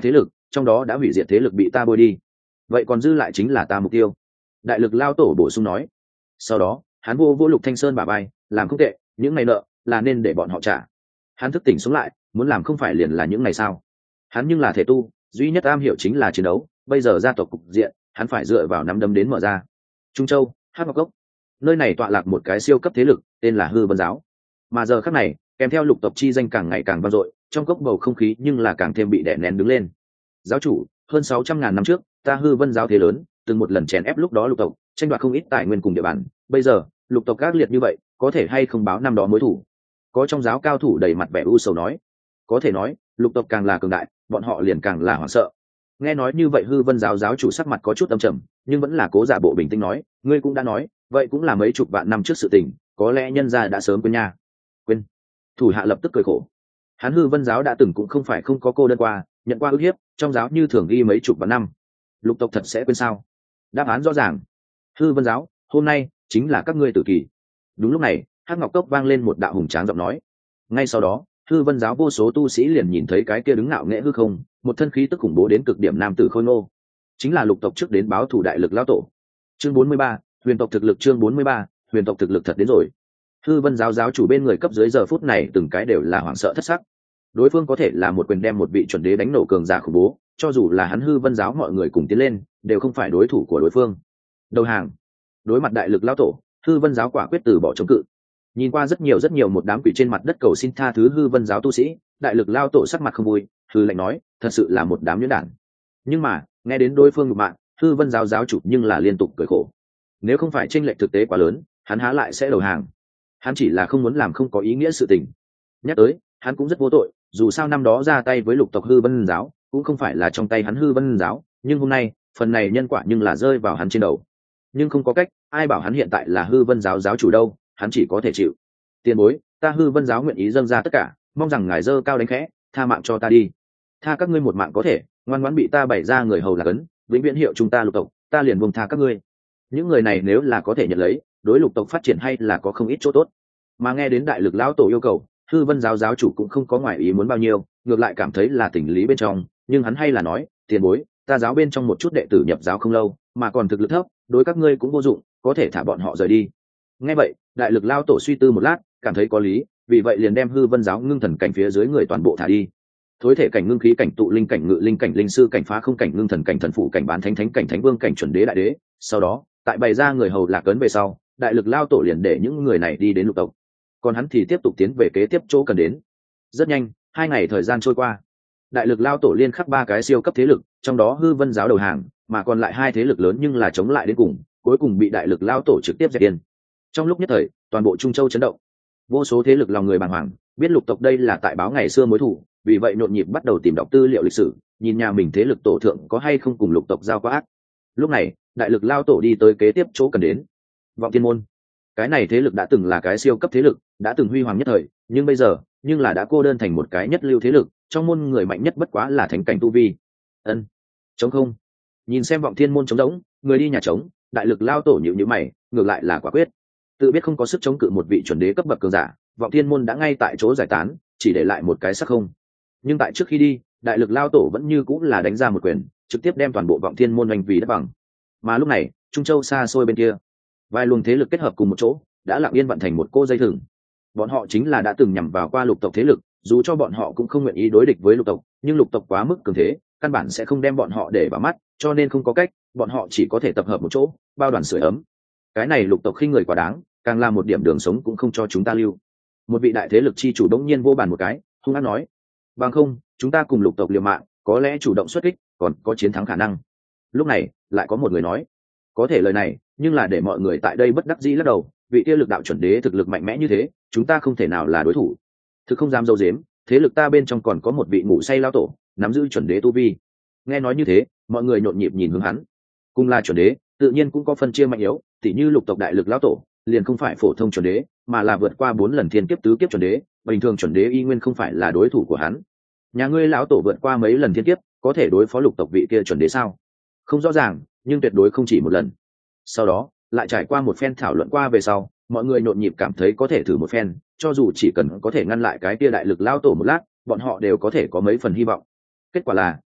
trong đó đã hủy diệt thế lực bị ta bôi đi, vậy còn dư lại chính là ta mục tiêu. Đại lực lao tổ bổ sung nói. Sau đó hắn vô Lục Thanh Sơn bả vai, làm không tệ, những ngày nợ là nên để bọn họ trả. Hắn thức tỉnh sống lại, muốn làm không phải liền là những ngày sao? Hắn nhưng là thể tu, duy nhất am hiểu chính là chiến đấu, bây giờ gia tộc cục diện hắn phải dựa vào nắm đấm đến mở ra. Trung Châu, Hắc Ngọc Cốc, nơi này tọa lạc một cái siêu cấp thế lực tên là Hư Vân Giáo, mà giờ khắc này kèm theo lục tộc chi danh càng ngày càng vang dội, trong cốc bầu không khí nhưng là càng thêm bị đè nén đứng lên. Giáo chủ, hơn 600.000 năm trước ta Hư Vân Giáo thế lớn, từng một lần chèn ép lúc đó lục tộc, tranh đoạt không ít tài nguyên cùng địa bàn, bây giờ lục tộc ác liệt như vậy, có thể hay không báo năm đó mối thủ? Có trong giáo cao thủ đầy mặt vẻ u sầu nói. Có thể nói lục tộc càng là cường đại, bọn họ liền càng là hoảng sợ. Nghe nói như vậy Hư Vân Giáo giáo chủ sắc mặt có chút âm trầm, nhưng vẫn là cố giả bộ bình tĩnh nói, ngươi cũng đã nói, vậy cũng là mấy chục vạn năm trước sự tình, có lẽ nhân gia đã sớm quên nha. Quên? Thủ hạ lập tức cười khổ. Hắn Hư Vân Giáo đã từng cũng không phải không có cô đơn qua, nhận qua ức hiếp, trong giáo như thường ghi mấy chục vạn năm. Lục tộc thật sẽ quên sao? Đáp án rõ ràng. Hư Vân Giáo, hôm nay chính là các ngươi tử kỳ. Đúng lúc này, Hắc Ngọc Cốc vang lên một đạo hùng tráng giọng nói. Ngay sau đó, Hư Vân Giáo vô số tu sĩ liền nhìn thấy cái kia đứng ngạo nghễ hư không, một thân khí tức khủng bố đến cực điểm nam tử khôi ngô, chính là lục tộc trước đến báo thủ đại lực lão tổ. Chương 43, huyền tộc thực lực. Chương 43, huyền tộc thực lực thật đến rồi. Hư Vân Giáo giáo chủ bên người cấp dưới giờ phút này từng cái đều là hoảng sợ thất sắc. Đối phương có thể là một quyền đem một vị chuẩn đế đánh nổ cường giả khủng bố, cho dù là hắn Hư Vân Giáo mọi người cùng tiến lên, đều không phải đối thủ của đối phương. Đầu hàng. Đối mặt đại lực lão tổ, Hư Vân Giáo quả quyết từ bỏ chống cự. Nhìn qua rất nhiều một đám quỷ trên mặt đất cầu xin tha thứ Hư Vân Giáo tu sĩ, đại lực lao tổ sắc mặt không vui, hư lạnh nói, thật sự là một đám nhuyễn đản. Nhưng mà nghe đến đối phương nhục mạ, Hư Vân Giáo giáo chủ nhưng là liên tục cười khổ. Nếu không phải chênh lệch thực tế quá lớn, hắn há lại sẽ đầu hàng. Hắn chỉ là không muốn làm không có ý nghĩa sự tình. Nhắc tới, hắn cũng rất vô tội, dù sao năm đó ra tay với lục tộc Hư Vân Giáo, cũng không phải là trong tay hắn Hư Vân Giáo, nhưng hôm nay, phần này nhân quả nhưng là rơi vào hắn trên đầu. Nhưng không có cách, ai bảo hắn hiện tại là Hư Vân Giáo giáo chủ đâu, hắn chỉ có thể chịu. Tiền bối, ta Hư Vân Giáo nguyện ý dâng ra tất cả, mong rằng ngài dơ cao đánh khẽ, tha mạng cho ta đi. Tha các ngươi một mạng có thể, ngoan ngoãn bị ta bày ra người hầu là cấn, vĩnh viễn hiệu chúng ta lục tộc, ta liền buông tha các ngươi. Những người này nếu là có thể nhận lấy, đối lục tộc phát triển hay là có không ít chỗ tốt. Mà nghe đến đại lực lão tổ yêu cầu, Hư Vân Giáo giáo chủ cũng không có ngoại ý muốn bao nhiêu, ngược lại cảm thấy là tình lý bên trong, nhưng hắn hay là nói, tiền bối, ta giáo bên trong một chút đệ tử nhập giáo không lâu, mà còn thực lực thấp, đối các ngươi cũng vô dụng, có thể thả bọn họ rời đi. Nghe vậy, đại lực lão tổ suy tư một lát, cảm thấy có lý, vì vậy liền đem Hư Vân Giáo ngưng thần cảnh phía dưới người toàn bộ thả đi. Thối thể cảnh, ngưng khí cảnh, tụ linh cảnh, ngự linh cảnh, linh sư cảnh, phá không cảnh, ngưng thần cảnh, thần phụ cảnh, bán thánh thánh cảnh, thánh vương cảnh, chuẩn đế đại đế. Sau đó, tại bày ra người hầu lạc ấn về sau, đại lực lao tổ liền để những người này đi đến lục tộc, còn hắn thì tiếp tục tiến về kế tiếp chỗ cần đến. Rất nhanh, 2 ngày thời gian trôi qua, đại lực lao tổ liên khắc 3 cái siêu cấp thế lực, trong đó Hư Vân Giáo đầu hàng, mà còn lại 2 thế lực lớn nhưng là chống lại đến cùng, cuối cùng bị đại lực lao tổ trực tiếp dẹp điên. Trong lúc nhất thời, toàn bộ Trung Châu chấn động, vô số thế lực lòng người bàng hoàng, biết lục tộc đây là tại báo ngày xưa mối thù, vì vậy nhộn nhịp bắt đầu tìm đọc tư liệu lịch sử, nhìn nhà mình thế lực tổ thượng có hay không cùng lục tộc giao quá ác. Lúc này, đại lực lao tổ đi tới kế tiếp chỗ cần đến, Vọng Thiên môn. Cái này thế lực đã từng là cái siêu cấp thế lực, đã từng huy hoàng nhất thời, nhưng bây giờ, nhưng là đã cô đơn thành một cái nhất lưu thế lực, trong môn người mạnh nhất bất quá là thánh cảnh tu vi. Ân, trống không. Nhìn xem Vọng Thiên môn trống rỗng, người đi nhà trống, đại lực lao tổ nhíu nhíu mày, ngược lại là quả quyết. Tự biết không có sức chống cự một vị chuẩn đế cấp bậc cường giả, Vọng Thiên môn đã ngay tại chỗ giải tán, chỉ để lại một cái sắc không. Nhưng tại trước khi đi, đại lực lao tổ vẫn như cũng là đánh ra một quyền, trực tiếp đem toàn bộ Vọng Thiên môn oanh vì đất bằng. Mà lúc này, Trung Châu xa xôi bên kia, vài luồng thế lực kết hợp cùng một chỗ, đã lặng yên vận thành một cô dây thừng. Bọn họ chính là đã từng nhằm vào qua lục tộc thế lực, dù cho bọn họ cũng không nguyện ý đối địch với lục tộc, nhưng lục tộc quá mức cường thế, căn bản sẽ không đem bọn họ để vào mắt, cho nên không có cách, bọn họ chỉ có thể tập hợp một chỗ, bao đoàn sưởi ấm. Cái này lục tộc khinh người quá đáng, càng là một điểm đường sống cũng không cho chúng ta lưu. Một vị đại thế lực chi chủ đống nhiên vô bàn một cái, hung hăng nói: bằng không, chúng ta cùng lục tộc liều mạng, có lẽ chủ động xuất kích, còn có chiến thắng khả năng. Lúc này, lại có một người nói: có thể lời này, nhưng là để mọi người tại đây bất đắc dĩ lắc đầu, vị kia lực đạo chuẩn đế thực lực mạnh mẽ như thế, chúng ta không thể nào là đối thủ. Thực không dám dâu dếm, thế lực ta bên trong còn có một vị ngủ say lao tổ, nắm giữ chuẩn đế tu vi. Nghe nói như thế, mọi người nhộn nhịp nhìn hướng hắn. Cùng là chuẩn đế, tự nhiên cũng có phân chia mạnh yếu, tỉ như lục tộc đại lực lao tổ, liền không phải phổ thông chuẩn đế, mà là vượt qua 4 lần thiên kiếp tứ kiếp chuẩn đế, bình thường chuẩn đế y nguyên không phải là đối thủ của hắn. Nhà ngươi lão tổ vượt qua mấy lần thiên kiếp, có thể đối phó lục tộc vị kia chuẩn đế sao? Không rõ ràng, nhưng tuyệt đối không chỉ một lần. Sau đó, lại trải qua một phen thảo luận qua về sau, mọi người nhộn nhịp cảm thấy có thể thử một phen, cho dù chỉ cần có thể ngăn lại cái kia đại lực lao tổ một lát, bọn họ đều có thể có mấy phần hy vọng. Kết quả là,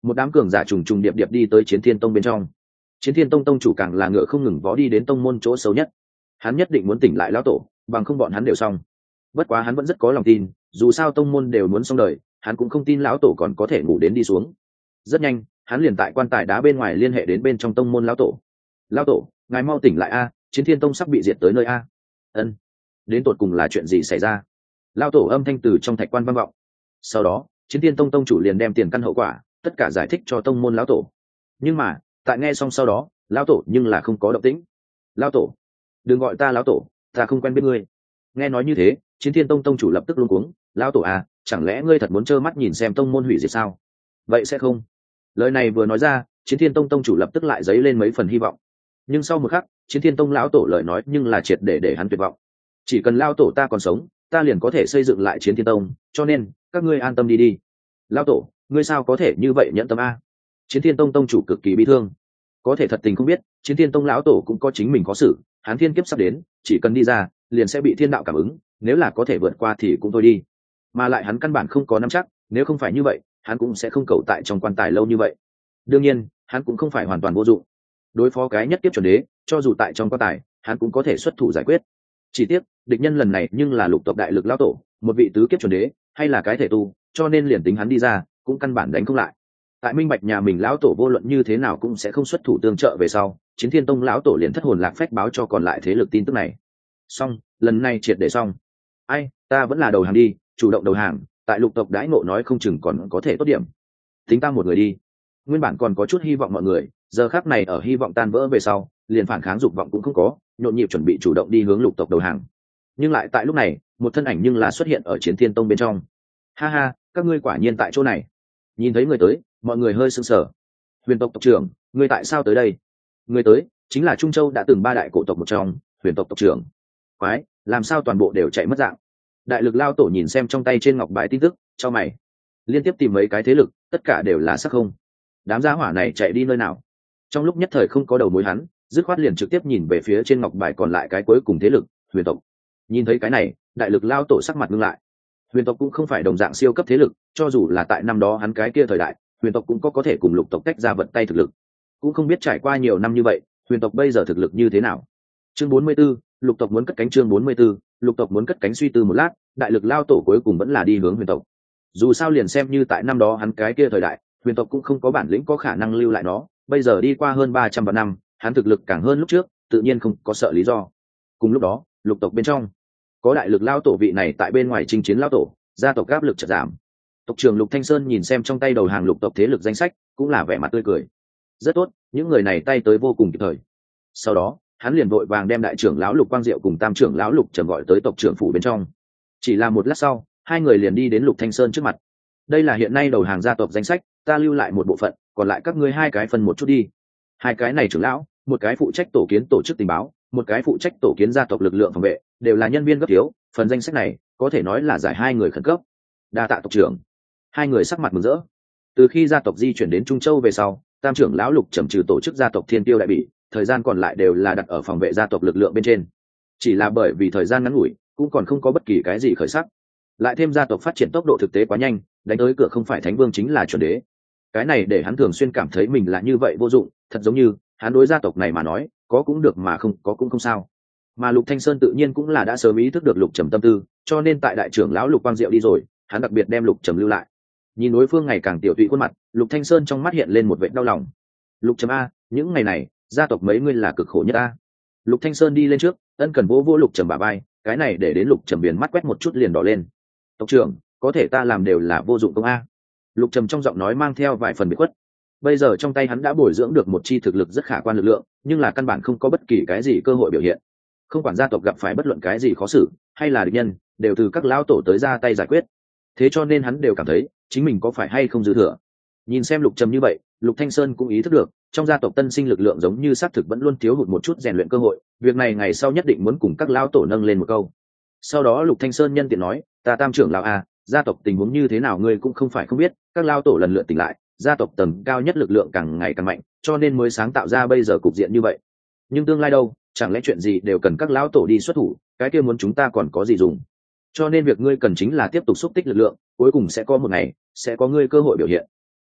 một đám cường giả trùng trùng điệp điệp đi tới Chiến Thiên Tông bên trong. Chiến Thiên Tông tông chủ càng là ngựa không ngừng vó đi đến tông môn chỗ xấu nhất. Hắn nhất định muốn tỉnh lại lão tổ, bằng không bọn hắn đều xong. Bất quá hắn vẫn rất có lòng tin, dù sao tông môn đều muốn xong đời, hắn cũng không tin lão tổ còn có thể ngủ đến đi xuống. Rất nhanh, hắn liền tại quan tài đá bên ngoài liên hệ đến bên trong tông môn lão tổ. Lão tổ, ngài mau tỉnh lại a, Chiến Thiên Tông sắp bị diệt tới nơi a. Ân, đến tột cùng là chuyện gì xảy ra? Lão tổ âm thanh từ trong thạch quan vang vọng. Sau đó, Chiến Thiên Tông tông chủ liền đem tiền căn hậu quả tất cả giải thích cho tông môn lão tổ. Nhưng mà, tại nghe xong sau đó, lão tổ nhưng là không có động tĩnh. Lão tổ, đừng gọi ta lão tổ, ta không quen biết ngươi. Nghe nói như thế, Chiến Thiên Tông tông chủ lập tức luống cuống. Lão tổ à, chẳng lẽ ngươi thật muốn trơ mắt nhìn xem tông môn hủy diệt sao? Vậy sẽ không. Lời này vừa nói ra, Chiến Thiên Tông tông chủ lập tức lại dấy lên mấy phần hy vọng. Nhưng sau một khắc, Chiến Thiên Tông lão tổ lời nói nhưng là triệt để hắn tuyệt vọng. Chỉ cần lão tổ ta còn sống, ta liền có thể xây dựng lại Chiến Thiên Tông, cho nên các ngươi an tâm đi đi. Lão tổ, ngươi sao có thể như vậy nhẫn tâm a? Chiến Thiên Tông tông chủ cực kỳ bi thương. Có thể thật tình không biết, Chiến Thiên Tông lão tổ cũng có chính mình có xử, hắn thiên kiếp sắp đến, chỉ cần đi ra, liền sẽ bị thiên đạo cảm ứng, nếu là có thể vượt qua thì cũng thôi đi. Mà lại hắn căn bản không có nắm chắc, nếu không phải như vậy, hắn cũng sẽ không cầu tại trong quan tài lâu như vậy. Đương nhiên, hắn cũng không phải hoàn toàn vô dụng. Đối phó cái nhất kiếp chuẩn đế, cho dù tại trong quan tài, hắn cũng có thể xuất thủ giải quyết. Chỉ tiếc, địch nhân lần này nhưng là lục tộc đại lực lão tổ, một vị tứ kiếp chuẩn đế, hay là cái thể tu, cho nên liền tính hắn đi ra, cũng căn bản đánh không lại. Tại minh bạch nhà mình lão tổ vô luận như thế nào cũng sẽ không xuất thủ tương trợ về sau, Chiến Thiên Tông lão tổ liền thất hồn lạc phách báo cho còn lại thế lực tin tức này. Xong, lần này triệt để xong. Ai, ta vẫn là đầu hàng đi, chủ động đầu hàng, tại lục tộc đãi ngộ nói không chừng còn có thể tốt điểm. Tính ta một người đi. Nguyên bản còn có chút hy vọng mọi người, giờ khắc này ở hy vọng tan vỡ về sau, liền phản kháng dục vọng cũng không có, nhộn nhịp chuẩn bị chủ động đi hướng lục tộc đầu hàng. Nhưng lại tại lúc này, một thân ảnh nhưng là xuất hiện ở Chiến Thiên Tông bên trong. Ha ha, các ngươi quả nhiên tại chỗ này. Nhìn thấy người tới, mọi người hơi sững sờ. Huyền tộc tộc trưởng, ngươi tại sao tới đây? Người tới chính là Trung Châu đã từng ba đại cổ tộc một trong, Huyền tộc tộc trưởng. Quái, làm sao toàn bộ đều chạy mất dạng? Đại lực lao tổ nhìn xem trong tay trên ngọc bài tin tức, cho mày. Liên tiếp tìm mấy cái thế lực, tất cả đều là sắc không. Đám gia hỏa này chạy đi nơi nào? Trong lúc nhất thời không có đầu mối hắn, dứt khoát liền trực tiếp nhìn về phía trên ngọc bài còn lại cái cuối cùng thế lực, Huyền tộc. Nhìn thấy cái này, đại lực lao tổ sắc mặt ngưng lại. Huyền tộc cũng không phải đồng dạng siêu cấp thế lực, cho dù là tại năm đó hắn cái kia thời đại, Huyền tộc cũng có thể cùng lục tộc tách ra vận tay thực lực. Cũng không biết trải qua nhiều năm như vậy, Huyền tộc bây giờ thực lực như thế nào. Chương 44, lục tộc muốn cất cánh. Chương 44, lục tộc muốn cất cánh. Suy tư một lát, đại lực lao tổ cuối cùng vẫn là đi hướng Huyền tộc. Dù sao liền xem như tại năm đó hắn cái kia thời đại, Huyền tộc cũng không có bản lĩnh có khả năng lưu lại nó, bây giờ đi qua hơn 300 vạn năm, hắn thực lực càng hơn lúc trước, tự nhiên không có sợ lý do. Cùng lúc đó, lục tộc bên trong có đại lực lao tổ vị này tại bên ngoài chinh chiến lao tổ, gia tộc áp lực chợt giảm. Tộc trưởng Lục Thanh Sơn nhìn xem trong tay đầu hàng lục tộc thế lực danh sách, cũng là vẻ mặt tươi cười. Rất tốt, những người này tay tới vô cùng kịp thời. Sau đó, hắn liền vội vàng đem đại trưởng lão Lục Quang Diệu cùng tam trưởng lão Lục Trầm gọi tới tộc trưởng phủ bên trong. Chỉ là một lát sau, hai người liền đi đến Lục Thanh Sơn trước mặt. Đây là hiện nay đầu hàng gia tộc danh sách, ta lưu lại một bộ phận, còn lại các ngươi hai cái phân một chút đi. Hai cái này trưởng lão, một cái phụ trách tổ kiến tổ chức tình báo, một cái phụ trách tổ kiến gia tộc lực lượng phòng vệ, đều là nhân viên gấp thiếu, phần danh sách này có thể nói là giải hai người khẩn cấp. Đa tạ tộc trưởng. Hai người sắc mặt mừng rỡ. Từ khi gia tộc di chuyển đến Trung Châu về sau, tam trưởng lão Lục Trầm trừ tổ chức gia tộc Thiên Tiêu đại bỉ, thời gian còn lại đều là đặt ở phòng vệ gia tộc lực lượng bên trên. Chỉ là bởi vì thời gian ngắn ngủi, cũng còn không có bất kỳ cái gì khởi sắc. Lại thêm gia tộc phát triển tốc độ thực tế quá nhanh, đánh tới cửa không phải thánh vương chính là chuẩn đế. Cái này để hắn thường xuyên cảm thấy mình là như vậy vô dụng, thật giống như hắn đối gia tộc này mà nói, có cũng được mà không có cũng không sao. Mà Lục Thanh Sơn tự nhiên cũng là đã sớm ý thức được Lục Trầm tâm tư, cho nên tại đại trưởng lão Lục Quang Diệu đi rồi, hắn đặc biệt đem Lục Trầm lưu lại. Nhìn đối phương ngày càng tiểu tụy khuôn mặt, Lục Thanh Sơn trong mắt hiện lên một vệt đau lòng. Lục Trầm a, những ngày này gia tộc mấy ngươi là cực khổ nhất a. Lục Thanh Sơn đi lên trước, ân cần vỗ vỗ Lục Trầm bả vai, cái này để đến Lục Trầm biển mắt quét một chút liền đỏ lên. Tộc trưởng, có thể ta làm đều là vô dụng công a. Lục Trầm trong giọng nói mang theo vài phần biệt khuất. Bây giờ trong tay hắn đã bồi dưỡng được một chi thực lực rất khả quan lực lượng, nhưng là căn bản không có bất kỳ cái gì cơ hội biểu hiện. Không quản gia tộc gặp phải bất luận cái gì khó xử, hay là địch nhân, đều từ các lão tổ tới ra tay giải quyết. Thế cho nên hắn đều cảm thấy chính mình có phải hay không dư thừa. Nhìn xem Lục Trầm như vậy, Lục Thanh Sơn cũng ý thức được, trong gia tộc tân sinh lực lượng giống như xác thực vẫn luôn thiếu hụt một chút rèn luyện cơ hội, việc này ngày sau nhất định muốn cùng các lão tổ nâng lên một câu. Sau đó Lục Thanh Sơn nhân tiện nói, ta tam trưởng lão a, gia tộc tình huống như thế nào ngươi cũng không phải không biết, các lão tổ lần lượt tỉnh lại, gia tộc tầng cao nhất lực lượng càng ngày càng mạnh, cho nên mới sáng tạo ra bây giờ cục diện như vậy. Nhưng tương lai đâu, chẳng lẽ chuyện gì đều cần các lão tổ đi xuất thủ, cái kia muốn chúng ta còn có gì dùng. Cho nên việc ngươi cần chính là tiếp tục xúc tích lực lượng, cuối cùng sẽ có một ngày sẽ có ngươi cơ hội biểu hiện.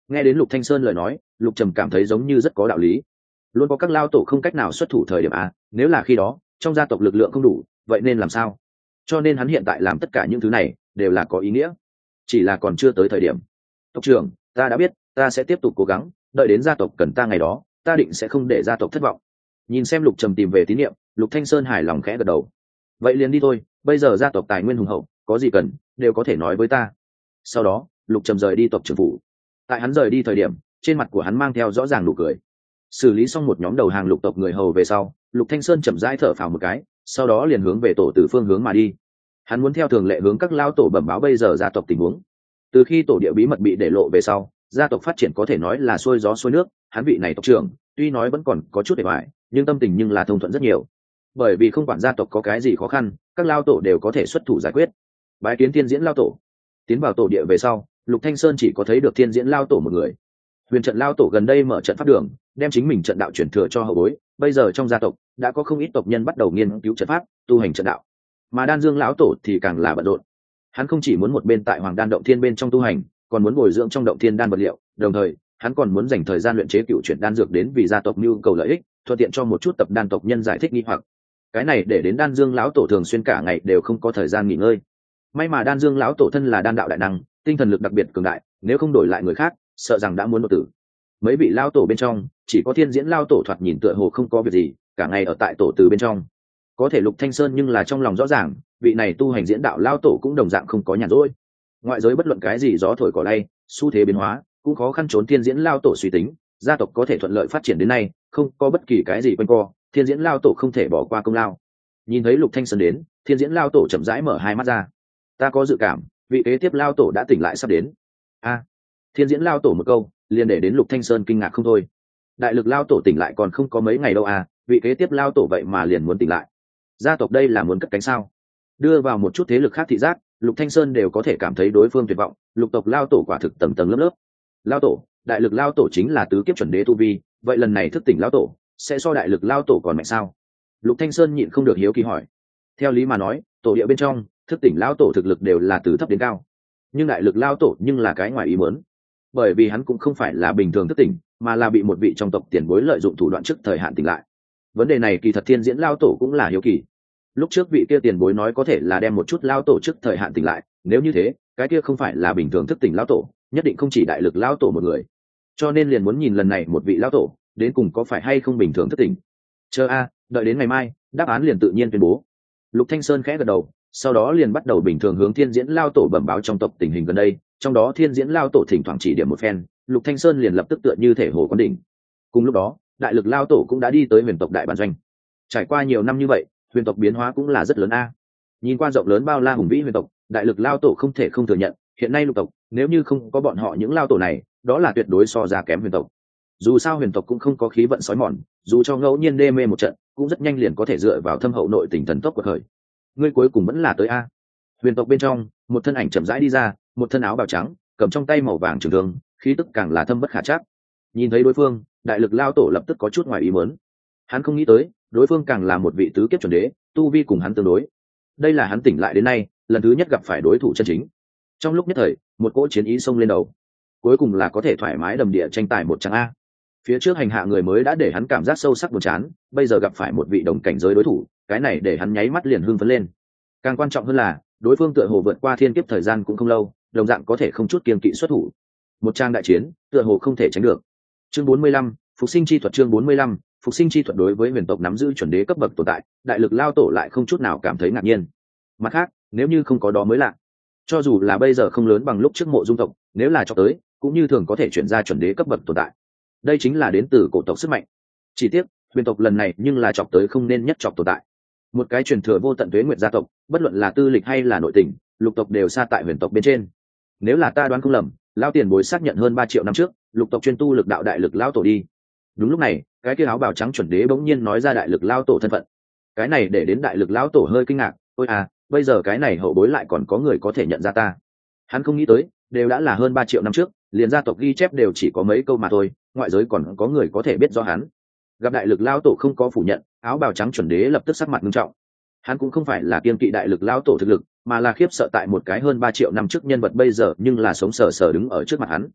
Nghe đến Lục Thanh Sơn lời nói, Lục Trầm cảm thấy giống như rất có đạo lý. Luôn có các lao tổ không cách nào xuất thủ thời điểm a, nếu là khi đó trong gia tộc lực lượng không đủ, vậy nên làm sao? Cho nên hắn hiện tại làm tất cả những thứ này đều là có ý nghĩa, chỉ là còn chưa tới thời điểm. Tộc trưởng, ta đã biết, ta sẽ tiếp tục cố gắng, đợi đến gia tộc cần ta ngày đó, ta định sẽ không để gia tộc thất vọng. Nhìn xem Lục Trầm tìm về tín nhiệm, Lục Thanh Sơn hài lòng khẽ gật đầu. Vậy liền đi thôi, bây giờ gia tộc tài nguyên hùng hậu, có gì cần đều có thể nói với ta. Sau đó Lục Trầm rời đi tộc trưởng phủ. Tại hắn rời đi thời điểm, trên mặt của hắn mang theo rõ ràng nụ cười. Xử lý xong một nhóm đầu hàng lục tộc người hầu về sau, Lục Thanh Sơn chậm rãi thở phào một cái, sau đó liền hướng về tổ tử phương hướng mà đi. Hắn muốn theo thường lệ hướng các lao tổ bẩm báo bây giờ gia tộc tình huống. Từ khi tổ địa bí mật bị để lộ về sau, gia tộc phát triển có thể nói là xuôi gió xuôi nước. Hắn vị này tộc trưởng tuy nói vẫn còn có chút để hoài, nhưng tâm tình nhưng là thông thuận rất nhiều. Bởi vì không quản gia tộc có cái gì khó khăn, các lao tổ đều có thể xuất thủ giải quyết. Bái kiến Thiên Diễn lao tổ. Tiến vào tổ địa về sau, Lục Thanh Sơn chỉ có thấy được Thiên Diễn lao tổ một người. Huyền trận lao tổ gần đây mở trận pháp đường, đem chính mình trận đạo chuyển thừa cho hậu bối. Bây giờ trong gia tộc đã có không ít tộc nhân bắt đầu nghiên cứu trận pháp, tu hành trận đạo. Mà Đan Dương lão tổ thì càng là bận rộn. Hắn không chỉ muốn một bên tại Hoàng Đan động thiên bên trong tu hành, còn muốn bồi dưỡng trong động thiên đan vật liệu, đồng thời hắn còn muốn dành thời gian luyện chế cựu chuyển đan dược đến vì gia tộc nhu cầu lợi ích, thuận tiện cho một chút tập đan tộc nhân giải thích nghi hoặc. Cái này để đến Đan Dương lão tổ thường xuyên cả ngày đều không có thời gian nghỉ ngơi. May mà Đan Dương lão tổ thân là đan đạo đại năng, tinh thần lực đặc biệt cường đại, nếu không đổi lại người khác, sợ rằng đã muốn đột tử. Mấy vị lão tổ bên trong, chỉ có Thiên Diễn lão tổ thoạt nhìn tựa hồ không có việc gì, cả ngày ở tại tổ từ bên trong. Có thể Lục Thanh Sơn nhưng là trong lòng rõ ràng, vị này tu hành diễn đạo lão tổ cũng đồng dạng không có nhàn rỗi. Ngoại giới bất luận cái gì gió thổi cỏ lay, xu thế biến hóa, cũng khó khăn trốn Thiên Diễn lão tổ suy tính, gia tộc có thể thuận lợi phát triển đến nay, không có bất kỳ cái gì quanh co, Thiên Diễn lão tổ không thể bỏ qua công lao. Nhìn thấy Lục Thanh Sơn đến, Thiên Diễn lão tổ chậm rãi mở hai mắt ra. Ta có dự cảm, vị kế tiếp lão tổ đã tỉnh lại sắp đến. A, Thiên Diễn lão tổ một câu, liền để đến Lục Thanh Sơn kinh ngạc không thôi. Đại Lực lão tổ tỉnh lại còn không có mấy ngày đâu à, vị kế tiếp lão tổ vậy mà liền muốn tỉnh lại. Gia tộc đây là muốn cất cánh sao? Đưa vào một chút thế lực khác thị giác, Lục Thanh Sơn đều có thể cảm thấy đối phương tuyệt vọng. Lục tộc lão tổ quả thực tầng tầng lớp lớp. Lão tổ, Đại Lực lão tổ chính là tứ kiếp chuẩn đế tu vi, vậy lần này thức tỉnh lão tổ sẽ so Đại Lực lão tổ còn mạnh sao? Lục Thanh Sơn nhịn không được hiếu kỳ hỏi. Theo lý mà nói, tổ địa bên trong thức tỉnh lão tổ thực lực đều là từ thấp đến cao, nhưng Đại Lực lão tổ nhưng là cái ngoài ý muốn, bởi vì hắn cũng không phải là bình thường thức tỉnh, mà là bị một vị trong tộc tiền bối lợi dụng thủ đoạn trước thời hạn tỉnh lại. Vấn đề này kỳ thật Thiên Diễn lão tổ cũng là hiếu kỳ. Lúc trước vị kia tiền bối nói có thể là đem một chút lão tổ trước thời hạn tỉnh lại, nếu như thế, cái kia không phải là bình thường thức tỉnh lão tổ, nhất định không chỉ Đại Lực lão tổ một người. Cho nên liền muốn nhìn lần này một vị lão tổ đến cùng có phải hay không bình thường thức tỉnh. Chờ a, đợi đến ngày mai, đáp án liền tự nhiên tuyên bố. Lục Thanh Sơn khẽ gật đầu, sau đó liền bắt đầu bình thường hướng Thiên Diễn lão tổ bẩm báo trong tộc tình hình gần đây, trong đó Thiên Diễn lão tổ thỉnh thoảng chỉ điểm một phen, Lục Thanh Sơn liền lập tức tựa như thể hồ quán đỉnh. Cùng lúc đó, Đại Lực lão tổ cũng đã đi tới Huyền tộc đại bản doanh. Trải qua nhiều năm như vậy, Huyền tộc biến hóa cũng là rất lớn a. Nhìn qua rộng lớn bao la hùng vĩ Huyền tộc, Đại Lực lão tổ không thể không thừa nhận, hiện nay lục tộc, nếu như không có bọn họ những lão tổ này, đó là tuyệt đối so ra kém Huyền tộc. Dù sao Huyền tộc cũng không có khí vận sói mòn, dù cho ngẫu nhiên đê mê một trận, cũng rất nhanh liền có thể dựa vào thâm hậu nội tình thần tốc của khởi. Ngươi cuối cùng vẫn là tới a. Huyền tộc bên trong, một thân ảnh chậm rãi đi ra, một thân áo bào trắng, cầm trong tay màu vàng trường thương, khí tức càng là thâm bất khả trắc. Nhìn thấy đối phương, Đại Lực lão tổ lập tức có chút ngoài ý muốn. Hắn không nghĩ tới, đối phương càng là một vị tứ kiếp chuẩn đế, tu vi cùng hắn tương đối. Đây là hắn tỉnh lại đến nay, lần thứ nhất gặp phải đối thủ chân chính. Trong lúc nhất thời, một cỗ chiến ý xông lên đầu. Cuối cùng là có thể thoải mái đầm địa tranh tài một trận a. Phía trước hành hạ người mới đã để hắn cảm giác sâu sắc buồn chán, bây giờ gặp phải một vị đồng cảnh giới đối thủ, cái này để hắn nháy mắt liền hưng phấn lên. Càng quan trọng hơn là, đối phương tựa hồ vượt qua thiên kiếp thời gian cũng không lâu, đồng dạng có thể không chút kiêng kỵ xuất thủ. Một trang đại chiến, tựa hồ không thể tránh được. Chương 45, Phục sinh chi thuật. Chương 45, Phục sinh chi thuật. Đối với Huyền tộc nắm giữ chuẩn đế cấp bậc tồn tại, Đại Lực lão tổ lại không chút nào cảm thấy ngạc nhiên. Mặt khác, nếu như không có đó mới lạ. Cho dù là bây giờ không lớn bằng lúc trước Mộ Dung tộc, nếu là cho tới, cũng như thường có thể chuyển ra chuẩn đế cấp bậc tồn tại. Đây chính là đến từ cổ tộc sức mạnh. Chỉ tiếc, Huyền tộc lần này nhưng là chọc tới không nên nhất chọc tồn tại. Một cái truyền thừa vô tận tuế nguyệt gia tộc, bất luận là tư lịch hay là nội tình, lục tộc đều xa tại Huyền tộc bên trên. Nếu là ta đoán không lầm, lão tiền bối xác nhận hơn 3 triệu năm trước, lục tộc chuyên tu lực đạo Đại Lực lão tổ đi. Đúng lúc này, cái kia áo bào trắng chuẩn đế bỗng nhiên nói ra Đại Lực lão tổ thân phận. Cái này để đến Đại Lực lão tổ hơi kinh ngạc, ôi à, bây giờ cái này hậu bối lại còn có người có thể nhận ra ta. Hắn không nghĩ tới, đều đã là hơn 3 triệu năm trước, liền gia tộc ghi chép đều chỉ có mấy câu mà thôi, ngoại giới còn có người có thể biết do hắn. Gặp Đại Lực lão tổ không có phủ nhận, áo bào trắng chuẩn đế lập tức sắc mặt nghiêm trọng. Hắn cũng không phải là kiêng kỵ Đại Lực lão tổ thực lực, mà là khiếp sợ tại một cái hơn 3 triệu năm trước nhân vật bây giờ nhưng là sống sờ sờ đứng ở trước mặt hắn.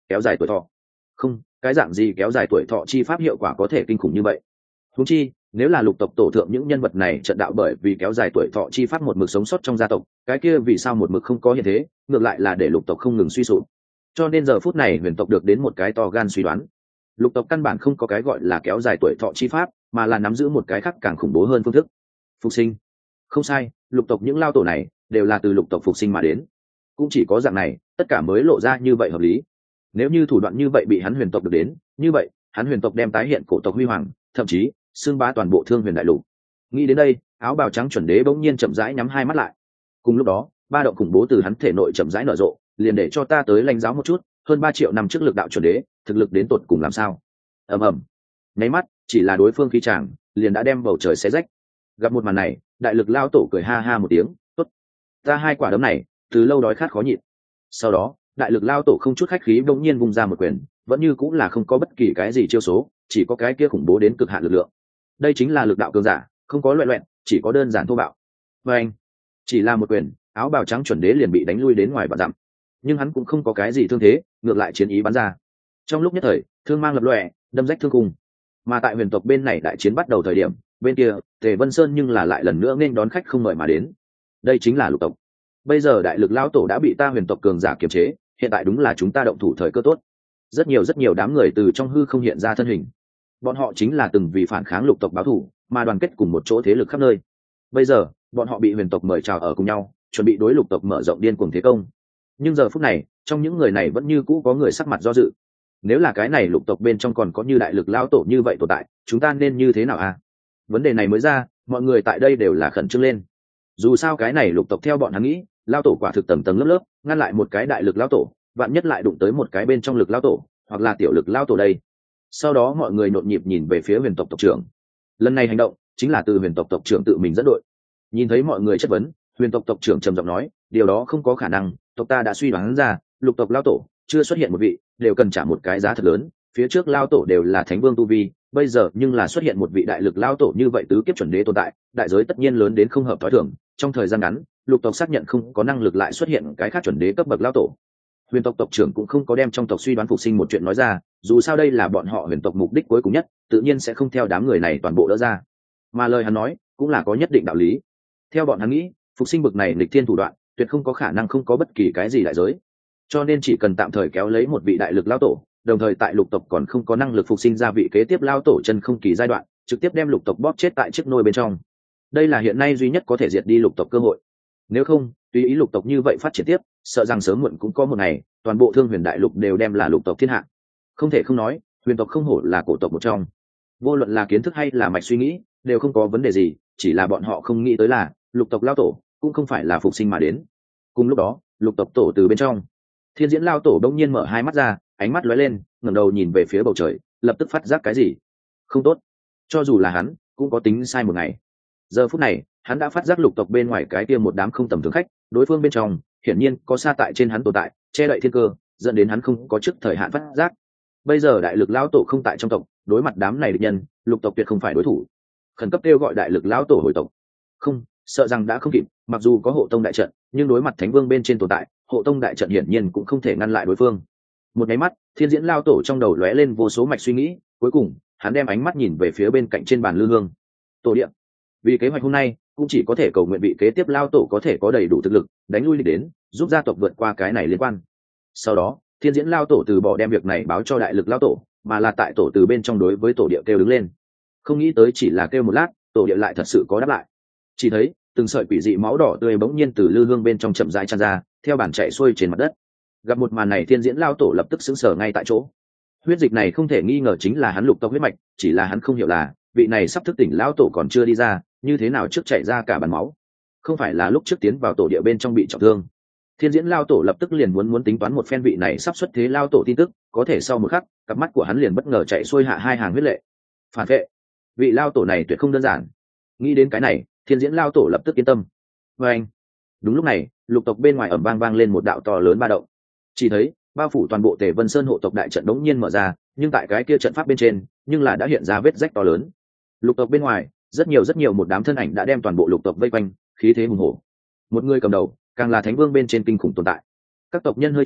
kéo dài tuổi thọ. Không, cái dạng gì kéo dài tuổi thọ chi pháp hiệu quả có thể kinh khủng như vậy? Huống chi, nếu là lục tộc tổ thượng những nhân vật này trận đạo bởi vì kéo dài tuổi thọ chi pháp một mực sống sót trong gia tộc, cái kia vì sao một mực không có hiện thế, ngược lại là để lục tộc không ngừng suy sụp. Cho nên giờ phút này huyền tộc được đến một cái to gan suy đoán. Lục tộc căn bản không có cái gọi là kéo dài tuổi thọ chi pháp, mà là nắm giữ một cái khác càng khủng bố hơn phương thức. Phục sinh. Không sai, lục tộc những lao tổ này đều là từ lục tộc phục sinh mà đến. Cũng chỉ có dạng này, tất cả mới lộ ra như vậy hợp lý. Nếu như thủ đoạn như vậy bị hắn huyền tộc được đến, như vậy, hắn huyền tộc đem tái hiện cổ tộc huy hoàng, thậm chí xưng bá toàn bộ Thương Huyền đại lục. Nghĩ đến đây, áo bào trắng chuẩn đế bỗng nhiên chậm rãi nhắm hai mắt lại. Cùng lúc đó, ba động khủng bố từ hắn thể nội chậm rãi nở rộ, liền để cho ta tới lãnh giáo một chút, hơn 3 triệu năm trước lực đạo chuẩn đế, thực lực đến tột cùng làm sao? Ầm ầm. Nháy mắt, chỉ là đối phương khí tràng, liền đã đem bầu trời xé rách. Gặp một màn này, đại lực lao tổ cười ha ha một tiếng, "Tốt, ta hai quả đấm này, từ lâu đói khát khó nhịn." Sau đó, đại lực lao tổ không chút khách khí bỗng nhiên vung ra một quyền, vẫn như cũng là không có bất kỳ cái gì chiêu số, chỉ có cái kia khủng bố đến cực hạn lực lượng. Đây chính là lực đạo cường giả, không có loẹt loẹt, chỉ có đơn giản thô bạo. Và anh, chỉ là một quyền, áo bào trắng chuẩn đế liền bị đánh lui đến ngoài vạn dặm. Nhưng hắn cũng không có cái gì thương thế, ngược lại chiến ý bắn ra. Trong lúc nhất thời, thương mang lập lòe, đâm rách thương cung. Mà tại huyền tộc bên này đại chiến bắt đầu thời điểm, bên kia, Tề Vân Sơn nhưng là lại lần nữa nghênh đón khách không mời mà đến. Đây chính là lục tộc. Bây giờ đại lực lão tổ đã bị ta huyền tộc cường giả kiềm chế, hiện tại đúng là chúng ta động thủ thời cơ tốt. Rất nhiều đám người từ trong hư không hiện ra thân hình. Bọn họ chính là từng vì phản kháng lục tộc báo thù mà đoàn kết cùng một chỗ thế lực khắp nơi. Bây giờ bọn họ bị huyền tộc mời chào ở cùng nhau, chuẩn bị đối lục tộc mở rộng điên cuồng thế công. Nhưng giờ phút này, trong những người này vẫn như cũ có người sắc mặt do dự. Nếu là cái này lục tộc bên trong còn có như đại lực lão tổ như vậy tồn tại, chúng ta nên như thế nào à? Vấn đề này mới ra, mọi người tại đây đều là khẩn trương lên. Dù sao cái này lục tộc theo bọn hắn nghĩ, lão tổ quả thực tầng tầng lớp lớp, ngăn lại một cái đại lực lão tổ, vạn nhất lại đụng tới một cái bên trong lực lão tổ, hoặc là tiểu lực lão tổ đây. Sau đó mọi người nhộn nhịp nhìn về phía huyền tộc tộc trưởng. Lần này hành động chính là từ huyền tộc tộc trưởng tự mình dẫn đội. Nhìn thấy mọi người chất vấn, huyền tộc tộc trưởng trầm giọng nói, điều đó không có khả năng, tộc ta đã suy đoán ra, lục tộc lão tổ chưa xuất hiện một vị, đều cần trả một cái giá thật lớn. Phía trước lão tổ đều là thánh vương tu vi, bây giờ nhưng là xuất hiện một vị đại lực lão tổ như vậy tứ kiếp chuẩn đế tồn tại, đại giới tất nhiên lớn đến không hợp thói thường. Trong thời gian ngắn, lục tộc xác nhận không có năng lực lại xuất hiện cái khác chuẩn đế cấp bậc lão tổ. Huyền tộc tộc trưởng cũng không có đem trong tộc suy đoán phục sinh một chuyện nói ra, dù sao đây là bọn họ huyền tộc mục đích cuối cùng nhất, tự nhiên sẽ không theo đám người này toàn bộ đỡ ra. Mà lời hắn nói cũng là có nhất định đạo lý. Theo bọn hắn nghĩ, phục sinh bực này nghịch thiên thủ đoạn, tuyệt không có khả năng không có bất kỳ cái gì đại giới. Cho nên chỉ cần tạm thời kéo lấy một vị đại lực lão tổ, đồng thời tại lục tộc còn không có năng lực phục sinh ra vị kế tiếp lão tổ chân không kỳ giai đoạn, trực tiếp đem lục tộc bóp chết tại chiếc nôi bên trong. Đây là hiện nay duy nhất có thể diệt đi lục tộc cơ hội. Nếu không, tùy ý lục tộc như vậy phát triển tiếp, sợ rằng sớm muộn cũng có một ngày, toàn bộ Thương Huyền đại lục đều đem là lục tộc thiên hạ. Không thể không nói, huyền tộc không hổ là cổ tộc một trong. Vô luận là kiến thức hay là mạch suy nghĩ, đều không có vấn đề gì, chỉ là bọn họ không nghĩ tới là, lục tộc lão tổ cũng không phải là phục sinh mà đến. Cùng lúc đó, lục tộc tổ từ bên trong, Thiên Diễn lão tổ đông nhiên mở hai mắt ra, ánh mắt lóe lên, ngẩng đầu nhìn về phía bầu trời, lập tức phát giác cái gì không tốt. Cho dù là hắn, cũng có tính sai một ngày. Giờ phút này, hắn đã phát giác lục tộc bên ngoài cái kia một đám không tầm thường khách, đối phương bên trong hiển nhiên có sa tại trên hắn tồn tại, che đậy thiên cơ, dẫn đến hắn không có trước thời hạn phát giác. Bây giờ đại lực lão tổ không tại trong tộc, đối mặt đám này địch nhân, lục tộc tuyệt không phải đối thủ. Khẩn cấp kêu gọi đại lực lão tổ hồi tộc. Không, sợ rằng đã không kịp, mặc dù có hộ tông đại trận, nhưng đối mặt thánh vương bên trên tồn tại, hộ tông đại trận hiển nhiên cũng không thể ngăn lại đối phương. Một cái mắt, Thiên Diễn lão tổ trong đầu lóe lên vô số mạch suy nghĩ, cuối cùng, hắn đem ánh mắt nhìn về phía bên cạnh trên bàn lư hương. Tổ địa. Vì kế hoạch hôm nay, cũng chỉ có thể cầu nguyện vị kế tiếp lão tổ có thể có đầy đủ thực lực, đánh lui địch đến, giúp gia tộc vượt qua cái này liên quan. Sau đó, Thiên Diễn lão tổ từ bỏ đem việc này báo cho đại lực lão tổ, mà là tại tổ từ bên trong đối với tổ địa kêu đứng lên. Không nghĩ tới chỉ là kêu một lát, tổ địa lại thật sự có đáp lại. Chỉ thấy từng sợi quỷ dị máu đỏ tươi bỗng nhiên từ lư hương bên trong chậm rãi tràn ra, theo bản chạy xuôi trên mặt đất. Gặp một màn này, Thiên Diễn lão tổ lập tức sững sờ ngay tại chỗ. Huyết dịch này không thể nghi ngờ chính là hắn lục tộc huyết mạch, chỉ là hắn không hiểu là vị này sắp thức tỉnh lão tổ còn chưa đi ra, như thế nào trước chảy ra cả bàn máu. Không phải là lúc trước tiến vào tổ địa bên trong bị trọng thương. Thiên Diễn lão tổ lập tức liền muốn tính toán một phen vị này sắp xuất thế lão tổ tin tức, có thể sau một khắc, cặp mắt của hắn liền bất ngờ chạy xuôi hạ hai hàng huyết lệ. Phản vệ, vị lão tổ này tuyệt không đơn giản. Nghĩ đến cái này, Thiên Diễn lão tổ lập tức yên tâm. Và anh, đúng lúc này, lục tộc bên ngoài ầm vang lên một đạo to lớn ba động. Chỉ thấy bao phủ toàn bộ Tề Vân Sơn hộ tộc đại trận đống nhiên mở ra, nhưng tại cái kia trận pháp bên trên, nhưng là đã hiện ra vết rách to lớn. Lục tộc bên ngoài, rất nhiều một đám thân ảnh đã đem toàn bộ lục tộc vây quanh, khí thế hùng hổ. Một người cầm đầu, càng là thánh vương bên trên kinh khủng tồn tại. Các tộc nhân hơi choáng,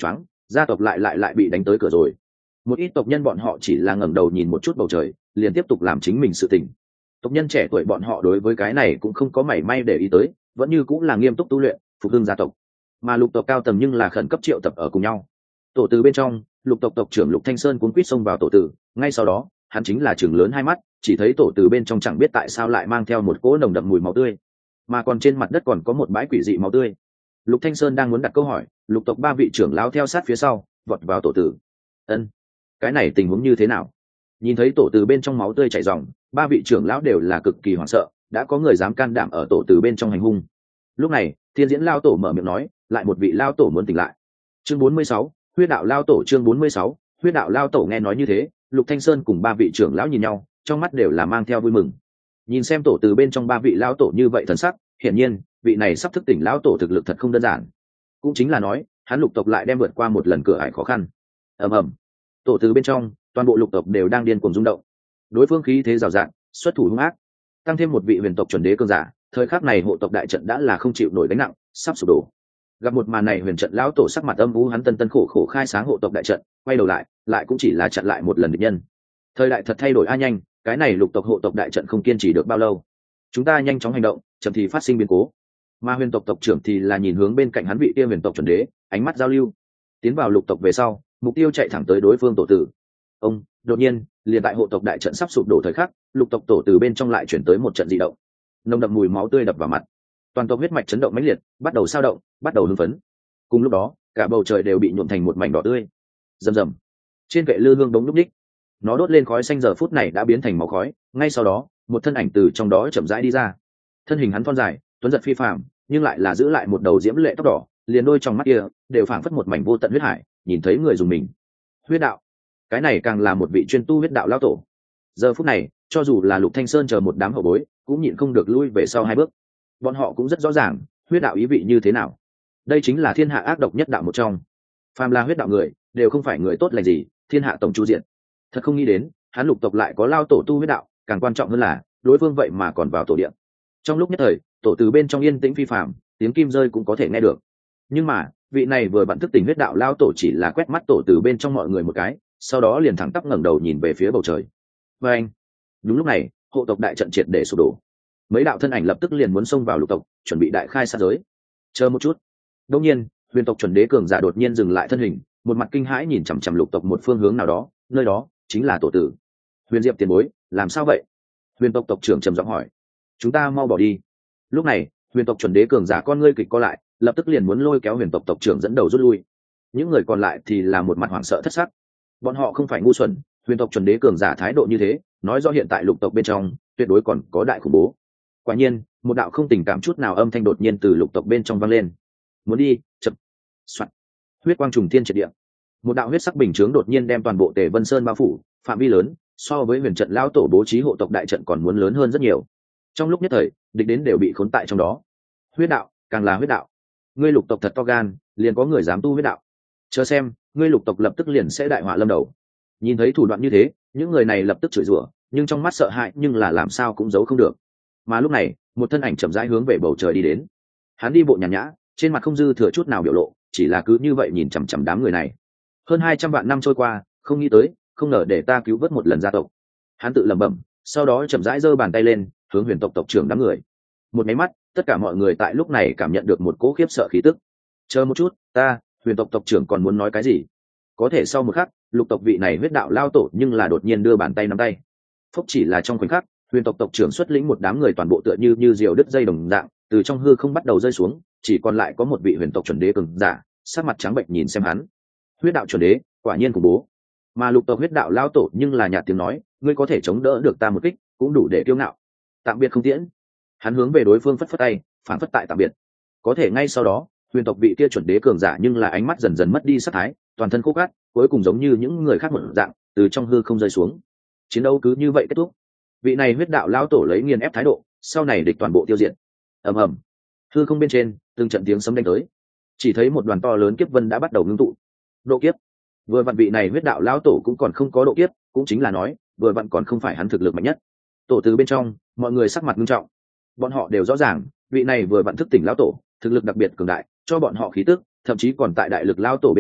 gia tộc lại bị đánh tới cửa rồi. Một ít tộc nhân bọn họ chỉ là ngẩng đầu nhìn một chút bầu trời, liền tiếp tục làm chính mình sự tình. Tộc nhân trẻ tuổi bọn họ đối với cái này cũng không có mảy may để ý tới, vẫn như cũng là nghiêm túc tu luyện, phục hưng gia tộc. Mà lục tộc cao tầng nhưng là khẩn cấp triệu tập ở cùng nhau. Tổ từ bên trong, lục tộc tộc trưởng Lục Thanh Sơn cuốn quýt xông vào tổ tử, ngay sau đó hắn chính là chừng lớn hai mắt, chỉ thấy tổ từ bên trong chẳng biết tại sao lại mang theo một cỗ nồng đậm mùi máu tươi, mà còn trên mặt đất còn có một bãi quỷ dị máu tươi. Lục Thanh Sơn đang muốn đặt câu hỏi, lục tộc ba vị trưởng lão theo sát phía sau vọt vào tổ tử. Ân, cái này tình huống như thế nào? Nhìn thấy tổ từ bên trong máu tươi chảy ròng, ba vị trưởng lão đều là cực kỳ hoảng sợ, đã có người dám can đảm ở tổ từ bên trong hành hung. Lúc này thiên diễn lao tổ mở miệng nói, lại một vị lao tổ muốn tỉnh lại. Chương 46, huyết đạo lao tổ. Chương 46, huyết đạo lao tổ. Nghe nói như thế, Lục Thanh Sơn cùng ba vị trưởng lão nhìn nhau, trong mắt đều là mang theo vui mừng. Nhìn xem tổ từ bên trong ba vị lao tổ như vậy thần sắc, hiển nhiên vị này sắp thức tỉnh lão tổ thực lực thật không đơn giản. Cũng chính là nói, hắn lục tộc lại đem vượt qua một lần cửa ải khó khăn. Ầm ầm, tổ từ bên trong toàn bộ lục tộc đều đang điên cuồng rung động. Đối phương khí thế rào rạt, xuất thủ hung ác, tăng thêm một vị huyền tộc chuẩn đế cường giả, thời khắc này hộ tộc đại trận đã là không chịu nổi gánh nặng, sắp sụp đổ. Gặp một màn này, huyền trận lão tổ sắc mặt âm u, hắn tân khổ khổ khai sáng hộ tộc đại trận, quay đầu lại cũng chỉ là chặn lại một lần địch nhân. Thời đại thật thay đổi a nhanh, cái này lục tộc hộ tộc đại trận không kiên trì được bao lâu. Chúng ta nhanh chóng hành động, chậm thì phát sinh biến cố. Mà huyền tộc tộc trưởng thì là nhìn hướng bên cạnh hắn vị kia huyền tộc chuẩn đế, ánh mắt giao lưu. Tiến vào lục tộc về sau, mục tiêu chạy thẳng tới đối phương tổ tử. Ông, đột nhiên, liền tại hộ tộc đại trận sắp sụp đổ thời khắc, lục tộc tổ từ bên trong lại chuyển tới một trận dị động. Nồng đậm mùi máu tươi đập vào mặt, toàn tộc huyết mạch chấn động mãnh liệt, bắt đầu sao động, bắt đầu hưng phấn. Cùng lúc đó, cả bầu trời đều bị nhuộm thành một mảnh đỏ tươi. Rầm rầm, trên kệ lư hương bỗng lúc ních, nó đốt lên khói xanh, giờ phút này đã biến thành máu khói. Ngay sau đó, một thân ảnh từ trong đó chậm rãi đi ra. Thân hình hắn thon dài, tuấn giật phi phàm, nhưng lại là giữ lại một đầu diễm lệ tóc đỏ, liền đôi trong mắt kia đều phảng phất một mảnh vô tận huyết hải, nhìn thấy người dùng mình. Huyết đạo, cái này càng là một vị chuyên tu huyết đạo lão tổ. Giờ phút này, cho dù là Lục Thanh Sơn chờ một đám hậu bối, cũng nhịn không được lui về sau hai bước. Bọn họ cũng rất rõ ràng, huyết đạo ý vị như thế nào. Đây chính là thiên hạ ác độc nhất đạo một trong. Phàm là huyết đạo người, đều không phải người tốt lành gì, thiên hạ tổng chu diện. Thật không nghĩ đến, hắn lục tộc lại có lao tổ tu huyết đạo, càng quan trọng hơn là, đối phương vậy mà còn vào tổ địa. Trong lúc nhất thời, tổ từ bên trong yên tĩnh phi phàm, tiếng kim rơi cũng có thể nghe được. Nhưng mà, vị này vừa bận thức tỉnh huyết đạo lao tổ chỉ là quét mắt tổ từ bên trong mọi người một cái, sau đó liền thẳng tắp ngẩng đầu nhìn về phía bầu trời. Và anh, đúng lúc này, hộ tộc đại trận triệt để sụp đổ. Mấy đạo thân ảnh lập tức liền muốn xông vào lục tộc, chuẩn bị đại khai sát giới. Chờ một chút. Đương nhiên, huyền tộc chuẩn đế cường giả đột nhiên dừng lại thân hình, một mặt kinh hãi nhìn chằm chằm lục tộc một phương hướng nào đó, nơi đó chính là tổ tử. Huyền Diệp tiền bối, làm sao vậy? Huyền tộc tộc trưởng trầm giọng hỏi. Chúng ta mau bỏ đi. Lúc này, huyền tộc chuẩn đế cường giả con ngươi kịch co lại, lập tức liền muốn lôi kéo huyền tộc tộc trưởng dẫn đầu rút lui. Những người còn lại thì là một mặt hoảng sợ thất sắc. Bọn họ không phải ngu xuẩn, huyền tộc chuẩn đế cường giả thái độ như thế, nói rõ hiện tại lục tộc bên trong tuyệt đối còn có đại khủng bố. Quả nhiên, một đạo không tình cảm chút nào âm thanh đột nhiên từ lục tộc bên trong vang lên. Muốn đi, chậm. Soạn. Huyết quang trùng thiên triệt địa. Một đạo huyết sắc bình chướng đột nhiên đem toàn bộ Tề Vân Sơn bao phủ, phạm vi lớn, so với huyền trận lão tổ bố trí hộ tộc đại trận còn muốn lớn hơn rất nhiều. Trong lúc nhất thời, địch đến đều bị khốn tại trong đó. Huyết đạo, càng là huyết đạo. Ngươi lục tộc thật to gan, liền có người dám tu huyết đạo. Chờ xem, ngươi lục tộc lập tức liền sẽ đại họa lâm đầu. Nhìn thấy thủ đoạn như thế, những người này lập tức chửi rủa, nhưng trong mắt sợ hãi nhưng là làm sao cũng giấu không được. Mà lúc này, một thân ảnh chậm rãi hướng về bầu trời đi đến. Hắn đi bộ nhàn nhã, trên mặt không dư thừa chút nào biểu lộ, chỉ là cứ như vậy nhìn chằm chằm đám người này. Hơn 200 vạn năm trôi qua, không nghĩ tới, không ngờ để ta cứu vớt một lần gia tộc. Hắn tự lẩm bẩm, sau đó chậm rãi giơ bàn tay lên, hướng huyền tộc tộc trưởng đám người. Một máy mắt, tất cả mọi người tại lúc này cảm nhận được một cỗ khiếp sợ khí tức. Chờ một chút, huyền tộc tộc trưởng còn muốn nói cái gì? Có thể sau một khắc, lục tộc vị này huyết đạo lao tổ nhưng là đột nhiên đưa bàn tay nắm tay. Phốc, chỉ là trong khoảnh khắc, huyền tộc tộc trưởng xuất lĩnh một đám người toàn bộ tựa như diều đứt dây đồng dạng, từ trong hư không bắt đầu rơi xuống, chỉ còn lại có một vị huyền tộc chuẩn đế cường giả, sắc mặt trắng bệnh nhìn xem hắn. Huyết đạo chuẩn đế, quả nhiên khủng bố. Mà lục tộc huyết đạo lao tổ nhưng là nhạt tiếng nói, ngươi có thể chống đỡ được ta một kích, cũng đủ để kiêu ngạo. Tạm biệt không tiễn. Hắn hướng về đối phương phất phất tay, phản phất tại tạm biệt. Có thể ngay sau đó, huyền tộc vị kia chuẩn đế cường giả nhưng là ánh mắt dần dần mất đi sát thái, toàn thân khô cát, cuối cùng giống như những người khác một dạng, từ trong hư không rơi xuống. Chiến đấu cứ như vậy kết thúc. Vị này huyết đạo lao tổ lấy nghiền ép thái độ, sau này địch toàn bộ tiêu diệt. Ầm ầm, hư không bên trên từng trận tiếng sấm đánh tới, chỉ thấy một đoàn to lớn kiếp vân đã bắt đầu ngưng tụ. Độ kiếp. Vừa vặn vị này huyết đạo lao tổ cũng còn không có độ kiếp, cũng chính là nói, vừa vặn còn không phải hắn thực lực mạnh nhất. Tổ từ bên trong, mọi người sắc mặt nghiêm trọng. Bọn họ đều rõ ràng, vị này vừa vặn thức tỉnh lao tổ, thực lực đặc biệt cường đại, cho bọn họ khí tức, thậm chí còn tại đại lực lao tổ bên trên,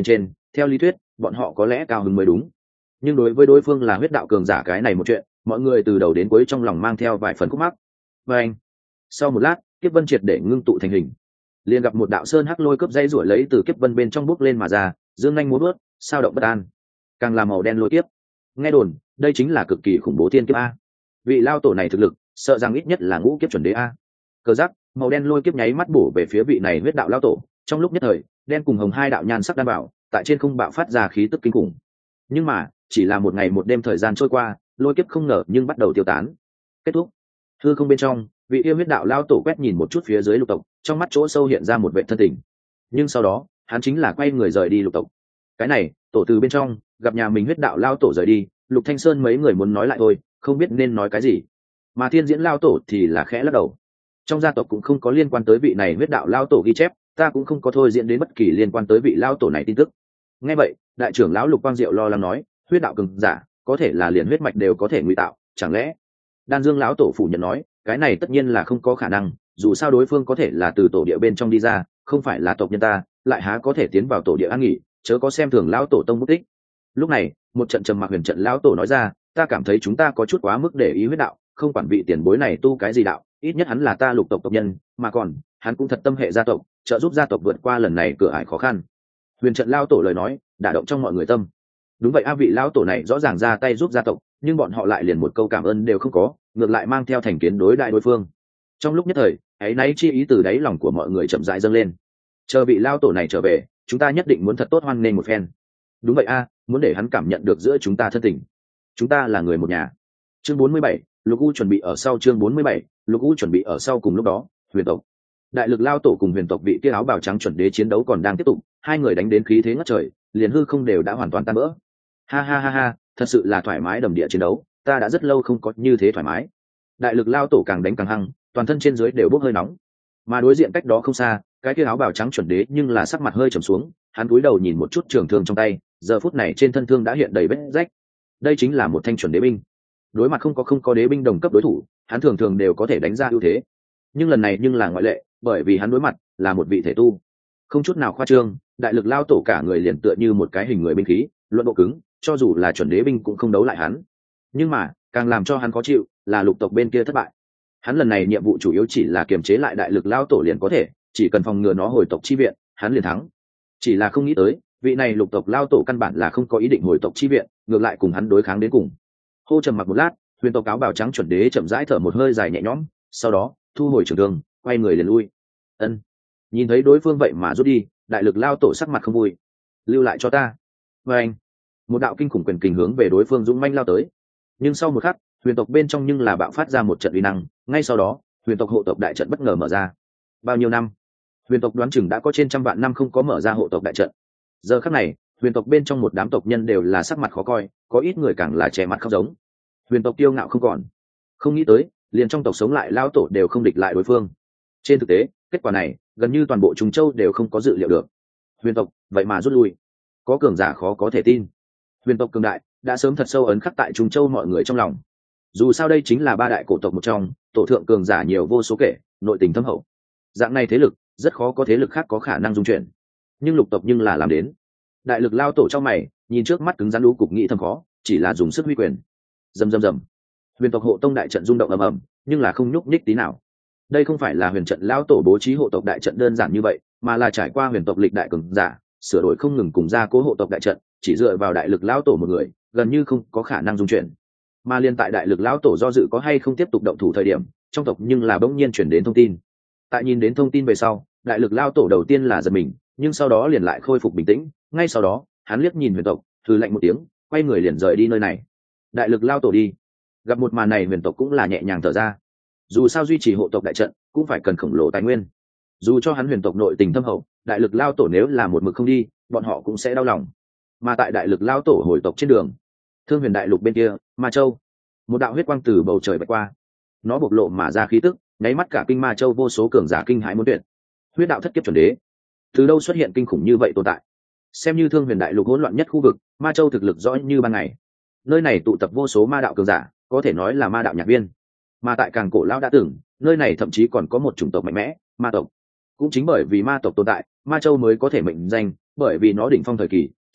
theo lý thuyết bọn họ có lẽ cao hứng mới đúng, nhưng đối với đối phương là huyết đạo cường giả cái này một chuyện, mọi người từ đầu đến cuối trong lòng mang theo vài phần khúc mắc. Và anh, sau một lát kiếp vân triệt để ngưng tụ thành hình, liền gặp một đạo sơn hắc lôi cướp dây rủi lấy từ kiếp vân bên trong bốc lên mà ra, dương nhanh múa bước, sao động bất an, càng là màu đen lôi kiếp. Nghe đồn đây chính là cực kỳ khủng bố thiên kiếp a, vị lao tổ này thực lực sợ rằng ít nhất là ngũ kiếp chuẩn đế a. Cờ giắc màu đen lôi kiếp nháy mắt bổ về phía vị này huyết đạo lao tổ, trong lúc nhất thời đen cùng hồng hai đạo nhan sắc đan bảo tại trên không bạo phát ra khí tức kinh khủng. Nhưng mà chỉ là một ngày một đêm thời gian trôi qua, lôi kiếp không ngờ nhưng bắt đầu tiêu tán. Kết thúc. Hư không bên trong, vị yêu huyết đạo lao tổ quét nhìn một chút phía dưới lục tộc, trong mắt chỗ sâu hiện ra một vệ thân tình. Nhưng sau đó hắn chính là quay người rời đi lục tộc. Cái này tổ từ bên trong gặp nhà mình huyết đạo lao tổ rời đi, Lục Thanh Sơn mấy người muốn nói lại thôi, không biết nên nói cái gì. Mà Thiên Diễn lao tổ thì là khẽ lắc đầu. Trong gia tộc cũng không có liên quan tới vị này huyết đạo lao tổ ghi chép, ta cũng không có thôi diễn đến bất kỳ liên quan tới vị lao tổ này tin tức. Nghe vậy, đại trưởng lão Lục Quang Diệu lo lắng nói, huyết đạo cường giả có thể là liền huyết mạch đều có thể ngụy tạo, chẳng lẽ? Đan Dương lão tổ phủ nhận nói, cái này tất nhiên là không có khả năng, dù sao đối phương có thể là từ tổ địa bên trong đi ra, không phải là tộc nhân ta, lại há có thể tiến vào tổ địa an nghỉ, chớ có xem thường lão tổ tông mất tích. Lúc này một trận trầm mặc huyền trận lão tổ nói ra, ta cảm thấy chúng ta có chút quá mức để ý huyết đạo, không quản vị tiền bối này tu cái gì đạo, ít nhất hắn là ta lục tộc tộc nhân, mà còn hắn cũng thật tâm hệ gia tộc, trợ giúp gia tộc vượt qua lần này cửa ải khó khăn. Huyền trận lão tổ lời nói đả động trong mọi người tâm. Đúng vậy a, vị lão tổ này rõ ràng ra tay giúp gia tộc, nhưng bọn họ lại liền một câu cảm ơn đều không có, ngược lại mang theo thành kiến đối đại đối phương. Trong lúc nhất thời ấy náy chi ý từ đáy lòng của mọi người chậm rãi dâng lên. Chờ vị lão tổ này trở về, chúng ta nhất định muốn thật tốt hoan nghênh một phen. Đúng vậy a, muốn để hắn cảm nhận được giữa chúng ta thân tình, chúng ta là người một nhà. Chương 47, Lục U chuẩn bị ở sau. Chương 47, Lục U chuẩn bị ở sau. Cùng lúc đó, huyền tộc đại lực lao tổ cùng huyền tộc vị kia áo bào trắng chuẩn đế chiến đấu còn đang tiếp tục, hai người đánh đến khí thế ngất trời, liền hư không đều đã hoàn toàn tan vỡ. Ha ha ha ha, thật sự là thoải mái đầm địa chiến đấu, ta đã rất lâu không có như thế thoải mái. Đại lực lao tổ càng đánh càng hăng, toàn thân trên dưới đều bốc hơi nóng. Mà đối diện cách đó không xa, cái kia áo bào trắng chuẩn đế nhưng là sắc mặt hơi trầm xuống, hắn cúi đầu nhìn một chút trường thương trong tay, giờ phút này trên thân thương đã hiện đầy vết rách. Đây chính là một thanh chuẩn đế binh. Đối mặt không có đế binh đồng cấp đối thủ, hắn thường thường đều có thể đánh ra ưu thế. Nhưng lần này nhưng là ngoại lệ, bởi vì hắn đối mặt là một vị thể tu. Không chút nào khoa trương, đại lực lao tổ cả người liền tựa như một cái hình người binh khí, luận độ cứng, cho dù là chuẩn đế binh cũng không đấu lại hắn. Nhưng mà, càng làm cho hắn khó chịu là lục tộc bên kia thất bại. Hắn lần này nhiệm vụ chủ yếu chỉ là kiềm chế lại đại lực lao tổ liền có thể, chỉ cần phòng ngừa nó hồi tộc chi viện, hắn liền thắng. Chỉ là không nghĩ tới, vị này lục tộc lao tổ căn bản là không có ý định hồi tộc chi viện, ngược lại cùng hắn đối kháng đến cùng. Hô trầm mặc một lát, huyền tộc áo bào trắng chuẩn đế chậm rãi thở một hơi dài nhẹ nhõm, sau đó thu hồi trường thương, quay người liền lui. Ân. Nhìn thấy đối phương vậy mà rút đi, đại lực lao tổ sắc mặt không vui. Lưu lại cho ta. Và anh, một đạo kinh khủng quyền kình hướng về đối phương dũng manh lao tới. Nhưng sau một khắc, huyền tộc bên trong nhưng là bạo phát ra một trận uy năng, ngay sau đó huyền tộc hộ tộc đại trận bất ngờ mở ra. Bao nhiêu năm, huyền tộc đoán chừng đã có trên trăm vạn năm không có mở ra hộ tộc đại trận. Giờ khắc này, huyền tộc bên trong một đám tộc nhân đều là sắc mặt khó coi, có ít người càng là che mặt khóc giống. Huyền tộc kiêu ngạo không còn, không nghĩ tới liền trong tộc sống lại lao tổ đều không địch lại đối phương. Trên thực tế, kết quả này gần như toàn bộ Trùng Châu đều không có dự liệu được. Huyền tộc vậy mà rút lui, có cường giả khó có thể tin. Huyền tộc cường đại đã sớm thật sâu ấn khắc tại Trùng Châu mọi người trong lòng. Dù sao đây chính là ba đại cổ tộc một trong, tổ thượng cường giả nhiều vô số kể, nội tình thâm hậu. Dạng này thế lực rất khó có thế lực khác có khả năng dung chuyển, nhưng lục tộc nhưng là làm đến. Đại lực lao tổ trong mày, nhìn trước mắt cứng rắn lũ cục nghĩ thầm khó, chỉ là dùng sức huy quyền. Rầm rầm rầm, huyền tộc hộ tông đại trận rung động ầm ầm, nhưng là không nhúc nhích tí nào. Đây không phải là huyền trận lao tổ bố trí hộ tộc đại trận đơn giản như vậy, mà là trải qua huyền tộc lịch đại cường giả sửa đổi không ngừng cùng gia cố hộ tộc đại trận, chỉ dựa vào đại lực lao tổ một người gần như không có khả năng dung chuyển. Mà liên tại đại lực lao tổ do dự có hay không tiếp tục động thủ thời điểm, trong tộc nhưng là bỗng nhiên chuyển đến thông tin. Tại nhìn đến thông tin về sau, đại lực lao tổ đầu tiên là giật mình, nhưng sau đó liền lại khôi phục bình tĩnh. Ngay sau đó hắn liếc nhìn huyền tộc, hừ lạnh một tiếng, quay người liền rời đi nơi này. Đại lực lao tổ đi. Gặp một màn này, huyền tộc cũng là nhẹ nhàng thở ra. Dù sao duy trì hộ tộc đại trận cũng phải cần khổng lồ tài nguyên, dù cho hắn huyền tộc nội tình thâm hậu, đại lực lao tổ nếu là một mực không đi, bọn họ cũng sẽ đau lòng. Mà tại đại lực lao tổ hồi tộc trên đường, Thương Huyền đại lục bên kia, Ma Châu, một đạo huyết quang từ bầu trời bạch qua, nó bộc lộ mà ra khí tức, nháy mắt cả kinh Ma Châu vô số cường giả kinh hãi muốn tuyệt. Huyết đạo thất kiếp chuẩn đế, từ đâu xuất hiện kinh khủng như vậy tồn tại? Xem như Thương Huyền đại lục hỗn loạn nhất khu vực, Ma Châu thực lực rõ như ban ngày. Nơi này tụ tập vô số ma đạo cường giả, có thể nói là ma đạo nhạc viên. Mà tại càng cổ lão đã từng, nơi này thậm chí còn có một chủng tộc mạnh mẽ, ma tộc. Cũng chính bởi vì ma tộc tồn tại, Ma Châu mới có thể mệnh danh, bởi vì nó đỉnh phong thời kỳ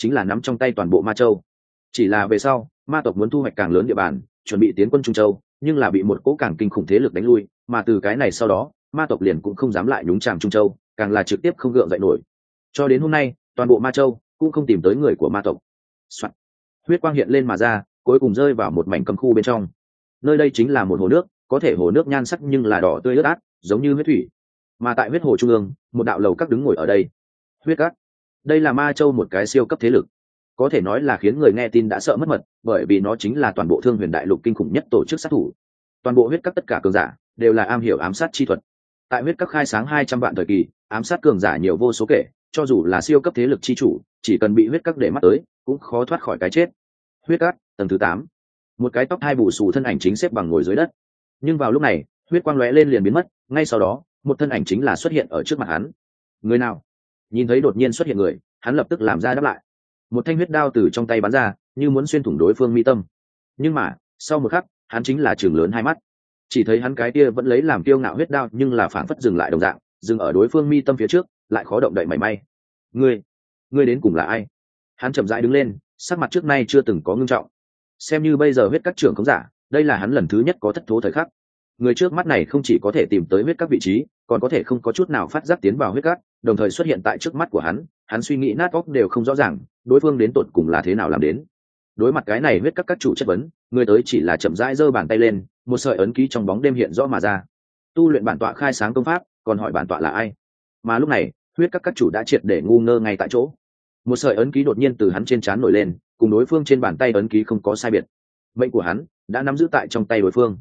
chính là nắm trong tay toàn bộ ma châu. Chỉ là về sau ma tộc muốn thu hoạch càng lớn địa bàn, chuẩn bị tiến quân Trung Châu, nhưng là bị một cỗ càng kinh khủng thế lực đánh lui, mà từ cái này sau đó ma tộc liền cũng không dám lại nhúng chàm Trung Châu, càng là trực tiếp không gượng dậy nổi. Cho đến hôm nay toàn bộ ma châu cũng không tìm tới người của ma tộc. Huyết quang hiện lên mà ra, cuối cùng rơi vào một mảnh cấm khu bên trong. Nơi đây chính là một hồ nước, có thể hồ nước nhan sắc nhưng là đỏ tươi ướt át, giống như huyết thủy. Mà tại huyết hồ trung ương, một đạo lầu các đứng ngồi ở đây. Huyết các, đây là ma châu một cái siêu cấp thế lực, có thể nói là khiến người nghe tin đã sợ mất mật, bởi vì nó chính là toàn bộ Thương Huyền Đại Lục kinh khủng nhất tổ chức sát thủ. Toàn bộ huyết các tất cả cường giả đều là am hiểu ám sát chi thuật. Tại huyết các khai sáng 200 vạn thời kỳ, ám sát cường giả nhiều vô số kể, cho dù là siêu cấp thế lực chi chủ, chỉ cần bị huyết các để mắt tới, cũng khó thoát khỏi cái chết. Huyết các tầng thứ 8, một cái tóc hai bù xù thân ảnh chính xếp bằng ngồi dưới đất. Nhưng vào lúc này huyết quang lóe lên liền biến mất, ngay sau đó một thân ảnh chính là xuất hiện ở trước mặt hắn. Người nào? Nhìn thấy đột nhiên xuất hiện người, hắn lập tức làm ra đáp lại. Một thanh huyết đao từ trong tay bắn ra, như muốn xuyên thủng đối phương mi tâm. Nhưng mà sau một khắc hắn chính là chừng lớn hai mắt, chỉ thấy hắn cái kia vẫn lấy làm kiêu ngạo huyết đao nhưng là phảng phất dừng lại đồng dạng, dừng ở đối phương mi tâm phía trước, lại khó động đậy mảy may. Ngươi đến cùng là ai? Hắn chậm rãi đứng lên, sắc mặt trước nay chưa từng có ngưng trọng. Xem như bây giờ huyết các trưởng khống giả, đây là hắn lần thứ nhất có thất thố thời khắc. Người trước mắt này không chỉ có thể tìm tới huyết các vị trí, còn có thể không có chút nào phát giác tiến vào huyết các, đồng thời xuất hiện tại trước mắt của hắn suy nghĩ nát óc đều không rõ ràng, đối phương đến tột cùng là thế nào làm đến. Đối mặt cái này huyết các chủ chất vấn, người tới chỉ là chậm rãi giơ bàn tay lên, một sợi ấn ký trong bóng đêm hiện rõ mà ra. Tu luyện bản tọa khai sáng công pháp, còn hỏi bản tọa là ai? Mà lúc này huyết các chủ đã triệt để ngu ngơ ngay tại chỗ. Một sợi ấn ký đột nhiên từ hắn trên trán nổi lên, cùng đối phương trên bàn tay ấn ký không có sai biệt. Mệnh của hắn đã nắm giữ tại trong tay đối phương.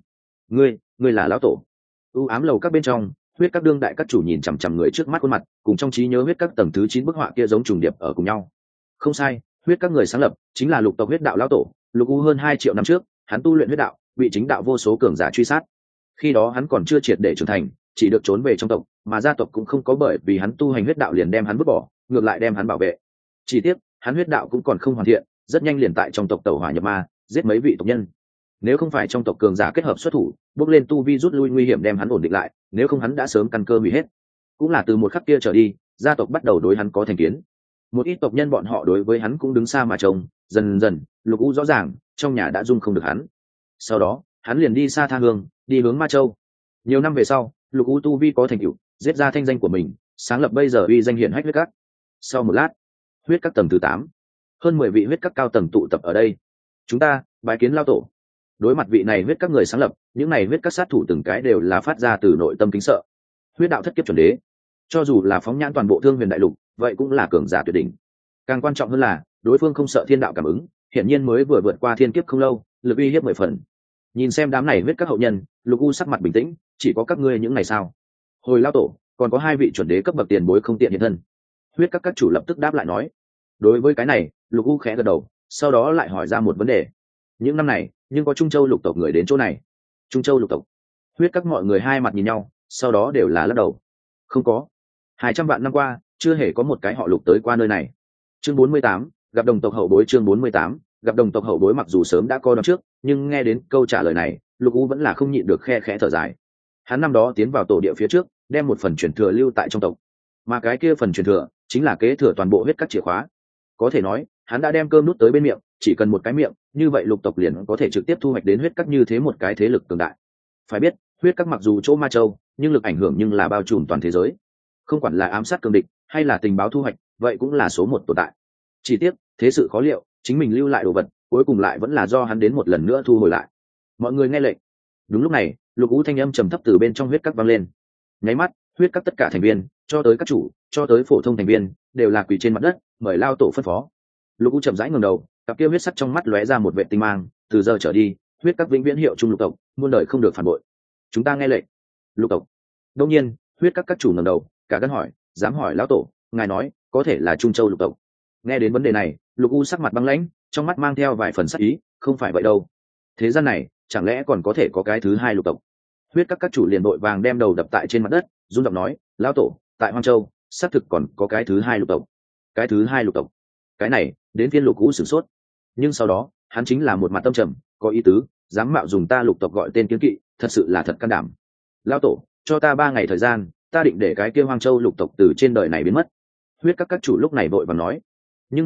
Ngươi là lão tổ. U ám lầu các bên trong, huyết các đương đại các chủ nhìn chằm chằm người trước mắt khuôn mặt, cùng trong trí nhớ huyết các tầng thứ 9 bức họa kia giống trùng điệp ở cùng nhau. Không sai, huyết các người sáng lập chính là lục tộc huyết đạo lão tổ. Lục U hơn 2 triệu năm trước, hắn tu luyện huyết đạo, bị chính đạo vô số cường giả truy sát. Khi đó hắn còn chưa triệt để trưởng thành, chỉ được trốn về trong tộc, mà gia tộc cũng không có bởi vì hắn tu hành huyết đạo liền đem hắn vứt bỏ, ngược lại đem hắn bảo vệ. Chỉ tiếc hắn huyết đạo cũng còn không hoàn thiện, rất nhanh liền tại trong tộc tẩu hỏa nhập ma, giết mấy vị tộc nhân. Nếu không phải trong tộc cường giả kết hợp xuất thủ, bước lên tu vi rút lui nguy hiểm đem hắn ổn định lại, nếu không hắn đã sớm căn cơ hủy hết. Cũng là từ một khắc kia trở đi, gia tộc bắt đầu đối hắn có thành kiến. Một ít tộc nhân bọn họ đối với hắn cũng đứng xa mà trông, dần dần Lục U rõ ràng trong nhà đã dung không được hắn. Sau đó hắn liền đi xa tha hương, đi hướng Ma Châu. Nhiều năm về sau, Lục U tu vi có thành tựu, giết ra thanh danh của mình, sáng lập bây giờ uy danh hiển hách huyết các. Sau một lát, huyết các tầng thứ 8, hơn 10 vị huyết các cao tầng tụ tập ở đây. Chúng ta bái kiến lao tổ. Đối mặt vị này huyết các người sáng lập, những này huyết các sát thủ từng cái đều là phát ra từ nội tâm kính sợ. Huyết đạo thất kiếp chuẩn đế, cho dù là phóng nhãn toàn bộ Thương Huyền Đại Lục, vậy cũng là cường giả tuyệt đỉnh. Càng quan trọng hơn là đối phương không sợ thiên đạo cảm ứng, hiển nhiên mới vừa vượt qua thiên kiếp không lâu, lực uy hiếp 10 phần. Nhìn xem đám này huyết các hậu nhân, Lục U sắc mặt bình tĩnh, chỉ có các ngươi những này sao? Hồi lao tổ, còn có 2 vị chuẩn đế cấp bậc tiền bối không tiện hiện thân. Huyết các chủ lập tức đáp lại nói. Đối với cái này, Lục U khẽ gật đầu, sau đó lại hỏi ra một vấn đề. Những năm này nhưng có Trung Châu lục tộc người đến chỗ này? Trung Châu lục tộc? Huyết các mọi người hai mặt nhìn nhau, sau đó đều là lắc đầu. Không có. 200 vạn năm qua chưa hề có một cái họ Lục tới qua nơi này. Chương 48, gặp đồng tộc hậu bối. Chương 48, gặp đồng tộc hậu bối. Mặc dù sớm đã coi đón trước, nhưng nghe đến câu trả lời này, Lục U vẫn là không nhịn được khe khẽ thở dài. Hắn năm đó tiến vào tổ địa phía trước, đem một phần truyền thừa lưu tại trong tộc, mà cái kia phần truyền thừa chính là kế thừa toàn bộ huyết các chìa khóa. Có thể nói hắn đã đem cơm nút tới bên miệng, chỉ cần một cái miệng, như vậy lục tộc liền có thể trực tiếp thu hoạch đến huyết các như thế một cái thế lực cường đại. Phải biết huyết các mặc dù chỗ Ma Châu, nhưng lực ảnh hưởng nhưng là bao trùm toàn thế giới. Không quản là ám sát cường địch hay là tình báo thu hoạch, vậy cũng là số 1 tồn tại. Chỉ tiếc thế sự khó liệu, chính mình lưu lại đồ vật cuối cùng lại vẫn là do hắn đến một lần nữa thu hồi lại. Mọi người nghe lệnh. Đúng lúc này Lục U thanh âm trầm thấp từ bên trong huyết các vang lên. Nháy mắt huyết các tất cả thành viên, cho tới các chủ, cho tới phổ thông thành viên, đều là quỳ trên mặt đất, mời lao tổ phân phó. Lục U chậm rãi ngẩng đầu, cặp kia huyết sắc trong mắt lóe ra một vệ tinh mang. Từ giờ trở đi, huyết các vĩnh viễn hiệu trung lục tộc, muôn đời không được phản bội. Chúng ta nghe lệnh. Lục tộc. Đương nhiên huyết các chủ ngẩng đầu, cả gan hỏi, dám hỏi lão tổ, ngài nói có thể là Trung Châu lục tộc? Nghe đến vấn đề này, Lục U sắc mặt băng lãnh, trong mắt mang theo vài phần sắc ý. Không phải vậy đâu. Thế gian này chẳng lẽ còn có thể có cái thứ hai lục tộc? Huyết các chủ liền vội vàng đem đầu đập tại trên mặt đất, run giọng nói, lão tổ, tại Hoang Châu xác thực còn có cái thứ hai lục tộc. Cái thứ hai lục tộc? Cái này đến phiên Lục U sửng sốt, nhưng sau đó hắn chính là một mặt tâm trầm, có ý tứ, dám mạo dùng ta lục tộc gọi tên kiến kỵ, thật sự là thật can đảm. Lão tổ, cho ta 3 ngày thời gian, ta định để cái kia Hoang Châu lục tộc từ trên đời này biến mất. Huyết các chủ lúc này vội vàng nói. Nhưng mà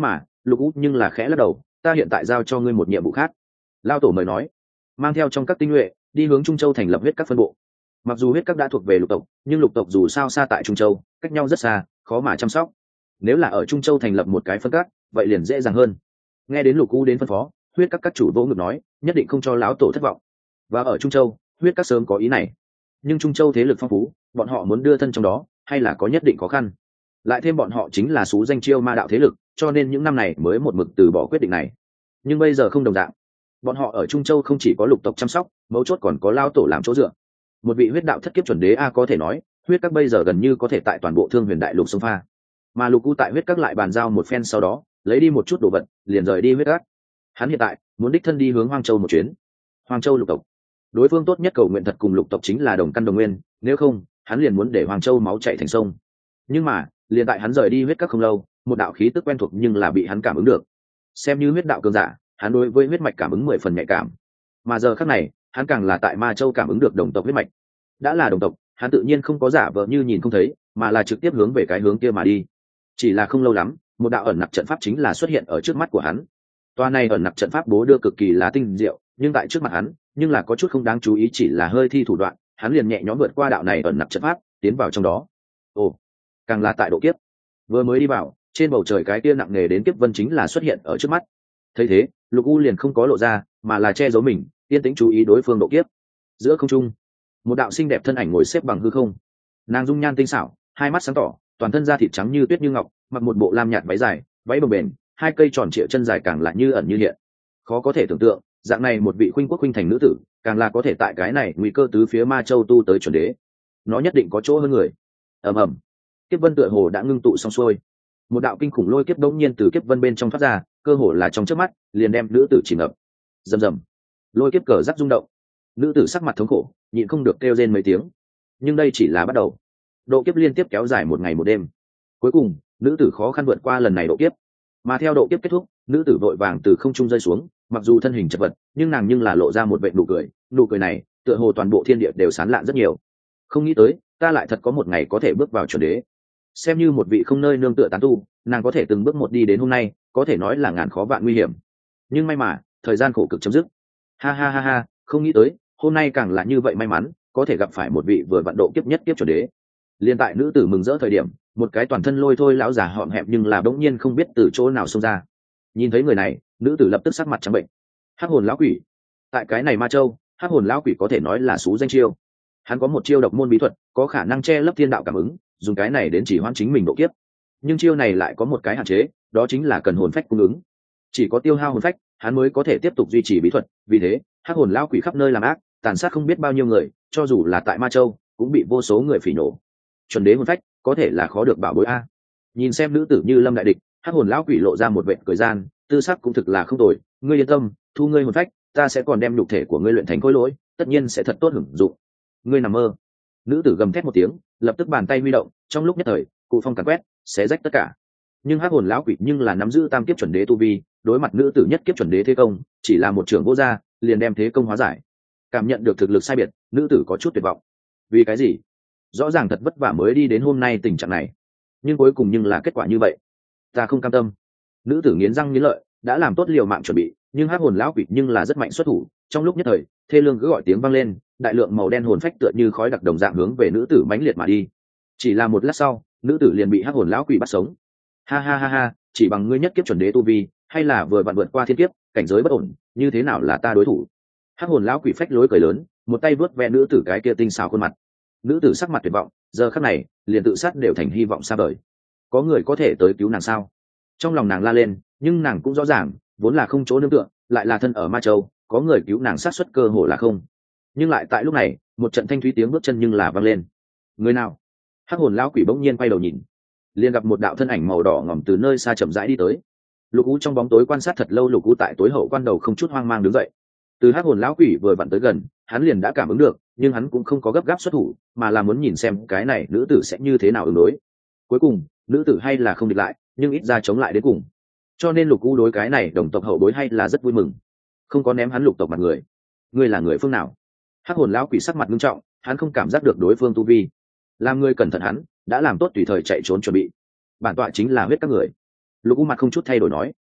Lục U nhưng là khẽ lắc đầu, ta hiện tại giao cho ngươi một nhiệm vụ khác. Lao tổ mời nói, mang theo trong các tinh nhuệ đi hướng Trung Châu thành lập huyết các phân bộ. Mặc dù huyết các đã thuộc về lục tộc, nhưng lục tộc dù sao xa tại Trung Châu, cách nhau rất xa, khó mà chăm sóc. Nếu là ở Trung Châu thành lập một cái phân các, vậy liền dễ dàng hơn. Nghe đến Lục U đến phân phó, huyết các chủ vỗ ngực nói, nhất định không cho lão tổ thất vọng. Và ở Trung Châu, huyết các sớm có ý này, nhưng Trung Châu thế lực phong phú, bọn họ muốn đưa thân trong đó, hay là có nhất định khó khăn. Lại thêm bọn họ chính là số danh chiêu ma đạo thế lực, cho nên những năm này mới một mực từ bỏ quyết định này. Nhưng bây giờ không đồng dạng, bọn họ ở Trung Châu không chỉ có lục tộc chăm sóc, mấu chốt còn có lao tổ làm chỗ dựa. Một vị huyết đạo thất kiếp chuẩn đế a có thể nói, huyết các bây giờ gần như có thể tại toàn bộ Thương Huyền đại lục sông pha. Mà Lục U tại huyết các lại bàn giao một phen sau đó, lấy đi một chút đồ vật, liền rời đi huyết các. Hắn hiện tại muốn đích thân đi hướng Hoang Châu một chuyến. Hoang Châu lục tộc, đối phương tốt nhất cầu nguyện thật cùng lục tộc chính là đồng căn đồng nguyên, nếu không, hắn liền muốn để Hoang Châu máu chảy thành sông. Nhưng mà, liền tại hắn rời đi huyết các không lâu, một đạo khí tức quen thuộc nhưng là bị hắn cảm ứng được. Xem như huyết đạo cường giả, hắn đối với huyết mạch cảm ứng 10 phần nhạy cảm. Mà giờ khắc này, hắn càng là tại Ma Châu cảm ứng được đồng tộc huyết mạch. Đã là đồng tộc, hắn tự nhiên không có giả vờ như nhìn không thấy, mà là trực tiếp hướng về cái hướng kia mà đi. Chỉ là không lâu lắm, một đạo ẩn nặc trận pháp chính là xuất hiện ở trước mắt của hắn. Toa này ẩn nặc trận pháp bố đưa cực kỳ là tinh diệu, nhưng tại trước mặt hắn, nhưng là có chút không đáng chú ý, chỉ là hơi thi thủ đoạn, hắn liền nhẹ nhõm vượt qua đạo này ẩn nặc trận pháp, tiến vào trong đó. Ồ, càng là tại độ kiếp. Vừa mới đi vào, trên bầu trời cái kia nặng nề đến kiếp vân chính là xuất hiện ở trước mắt. Thấy thế, Lục U liền không có lộ ra, mà là che giấu mình, yên tĩnh chú ý đối phương độ kiếp. Giữa không trung, một đạo xinh đẹp thân ảnh ngồi xếp bằng hư không. Nàng dung nhan tinh xảo, hai mắt sáng tỏ, toàn thân da thịt trắng như tuyết như ngọc, mặc một bộ lam nhạt váy dài, váy bồng bềnh, hai cây tròn trịa chân dài càng lại như ẩn như hiện. Khó có thể tưởng tượng, dạng này một vị khuynh quốc khuynh thành nữ tử, càng là có thể tại cái này nguy cơ tứ phía Ma Châu tu tới chuẩn đế. Nó nhất định có chỗ hơn người. Ầm ầm. Kiếp vân tựa hồ đã ngưng tụ xong xuôi. Một đạo kinh khủng lôi kiếp đống nhiên từ kiếp vân bên trong thoát ra, cơ hồ là trong chớp mắt, liền đem nữ tử chìm ngập. Rầm rầm. Lôi kiếp cờ rắc rung động. Nữ tử sắc mặt thống khổ, nhịn không được kêu rên mấy tiếng. Nhưng đây chỉ là bắt đầu. Độ kiếp liên tiếp kéo dài một ngày một đêm. Cuối cùng, nữ tử khó khăn vượt qua lần này độ kiếp. Mà theo độ kiếp kết thúc, nữ tử vội vàng từ không trung rơi xuống, mặc dù thân hình chật vật, nhưng nàng nhưng là lộ ra một vệt nụ cười này, tựa hồ toàn bộ thiên địa đều sán lạn rất nhiều. Không nghĩ tới, ta lại thật có một ngày có thể bước vào chuẩn đế. Xem như một vị không nơi nương tựa tán tu, nàng có thể từng bước một đi đến hôm nay, có thể nói là ngàn khó vạn nguy hiểm. Nhưng may mà, thời gian khổ cực chấm dứt. Ha ha ha ha, không nghĩ tới, hôm nay càng là như vậy may mắn, có thể gặp phải một vị vừa vận độ kiếp nhất kiếp chuẩn đế. Liên tại nữ tử mừng rỡ thời điểm, một cái toàn thân lôi thôi lão già hõm hẹp nhưng là bỗng nhiên không biết từ chỗ nào xông ra. Nhìn thấy người này, nữ tử lập tức sắc mặt trắng bệnh. Hắc hồn lão quỷ. Tại cái này Ma Châu, hắc hồn lão quỷ có thể nói là xú danh chiêu. Hắn có một chiêu độc môn bí thuật, có khả năng che lấp thiên đạo cảm ứng, dùng cái này đến chỉ hoãn chính mình độ kiếp. Nhưng chiêu này lại có một cái hạn chế, đó chính là cần hồn phách cung ứng. Chỉ có tiêu hao hồn phách, hắn mới có thể tiếp tục duy trì bí thuật. Vì thế, hắc hồn lão quỷ khắp nơi làm ác, tàn sát không biết bao nhiêu người, cho dù là tại Ma Châu, cũng bị vô số người phỉ nổ. Chuẩn đế hồn phách, có thể là khó được bảo bối a. Nhìn xem nữ tử như lâm đại địch, hắc hồn lão quỷ lộ ra một vệt cười gian, tư sắc cũng thực là không tồi. Ngươi yên tâm, thu ngươi hồn phách, ta sẽ còn đem nhục thể của ngươi luyện thành khối lỗi, tất nhiên sẽ thật tốt hưởng dụng. Ngươi nằm mơ. Nữ tử gầm thét một tiếng, lập tức bàn tay huy động, trong lúc nhất thời, cụ phong càn quét, xé rách tất cả. Nhưng hắc hồn lão quỷ nhưng là nắm giữ tam kiếp chuẩn đế tu vi, đối mặt nữ tử nhất kiếp chuẩn đế thế công, chỉ là một trưởng vô gia, liền đem thế công hóa giải. Cảm nhận được thực lực sai biệt, nữ tử có chút tuyệt vọng. Vì cái gì? Rõ ràng thật vất vả mới đi đến hôm nay tình trạng này, nhưng cuối cùng nhưng là kết quả như vậy. Ta không cam tâm. Nữ tử nghiến răng nghiến lợi, đã làm tốt liều mạng chuẩn bị, nhưng hắc hồn lão quỷ nhưng là rất mạnh xuất thủ. Trong lúc nhất thời, thê lương cứ gọi tiếng vang lên, đại lượng màu đen hồn phách tựa như khói đặc đồng dạng hướng về nữ tử mãnh liệt mà đi. Chỉ là một lát sau, nữ tử liền bị hắc hồn lão quỷ bắt sống. Ha ha ha ha, chỉ bằng ngươi nhất kiếp chuẩn đế tu vi, hay là vừa vặn vượt qua thiên kiếp, cảnh giới bất ổn, như thế nào là ta đối thủ? Hắc hồn lão quỷ phách lối cười lớn, một tay vớt ve nữ tử cái kia tinh xảo khuôn mặt. Nữ tử sắc mặt tuyệt vọng, giờ khắc này, liền tự sát đều thành hy vọng xa vời. Có người có thể tới cứu nàng sao? Trong lòng nàng la lên, nhưng nàng cũng rõ ràng, vốn là không chỗ nương tựa, lại là thân ở Ma Châu, có người cứu nàng sát suất cơ hồ là không. Nhưng lại tại lúc này, một trận thanh thúy tiếng bước chân nhưng là vang lên. Người nào? Hắc hồn lão quỷ bỗng nhiên quay đầu nhìn, liền gặp một đạo thân ảnh màu đỏ ngòm từ nơi xa chậm rãi đi tới. Lục Ú trong bóng tối quan sát thật lâu, Lục Ú tại tối hậu quan đầu không chút hoang mang đứng dậy. Từ hắc hồn lão quỷ vừa vặn tới gần, hắn liền đã cảm ứng được, nhưng hắn cũng không có gấp gáp xuất thủ, mà là muốn nhìn xem cái này nữ tử sẽ như thế nào ứng đối. Cuối cùng, nữ tử hay là không địch lại, nhưng ít ra chống lại đến cùng. Cho nên Lục Ú đối cái này đồng tộc hậu bối hay là rất vui mừng, không có ném hắn lục tộc mặt người. Ngươi là người phương nào? Hắc hồn lão quỷ sắc mặt nghiêm trọng, hắn không cảm giác được đối phương tu vi. Làm người cẩn thận, hắn đã làm tốt tùy thời chạy trốn chuẩn bị. Bản tọa chính là huyết các người. Lục U mặt không chút thay đổi nói.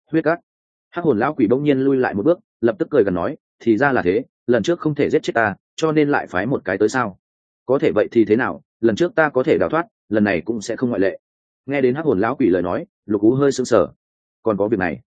huyết cắt. Hắc hồn lão quỷ bỗng nhiên lui lại một bước, lập tức cười gần nói, thì ra là thế, lần trước không thể giết chết ta, cho nên lại phái một cái tới sao? Có thể vậy thì thế nào, lần trước ta có thể đào thoát, lần này cũng sẽ không ngoại lệ. Nghe đến hắc hồn lão quỷ lời nói, Lục Ú hơi sững sờ. Còn có việc này?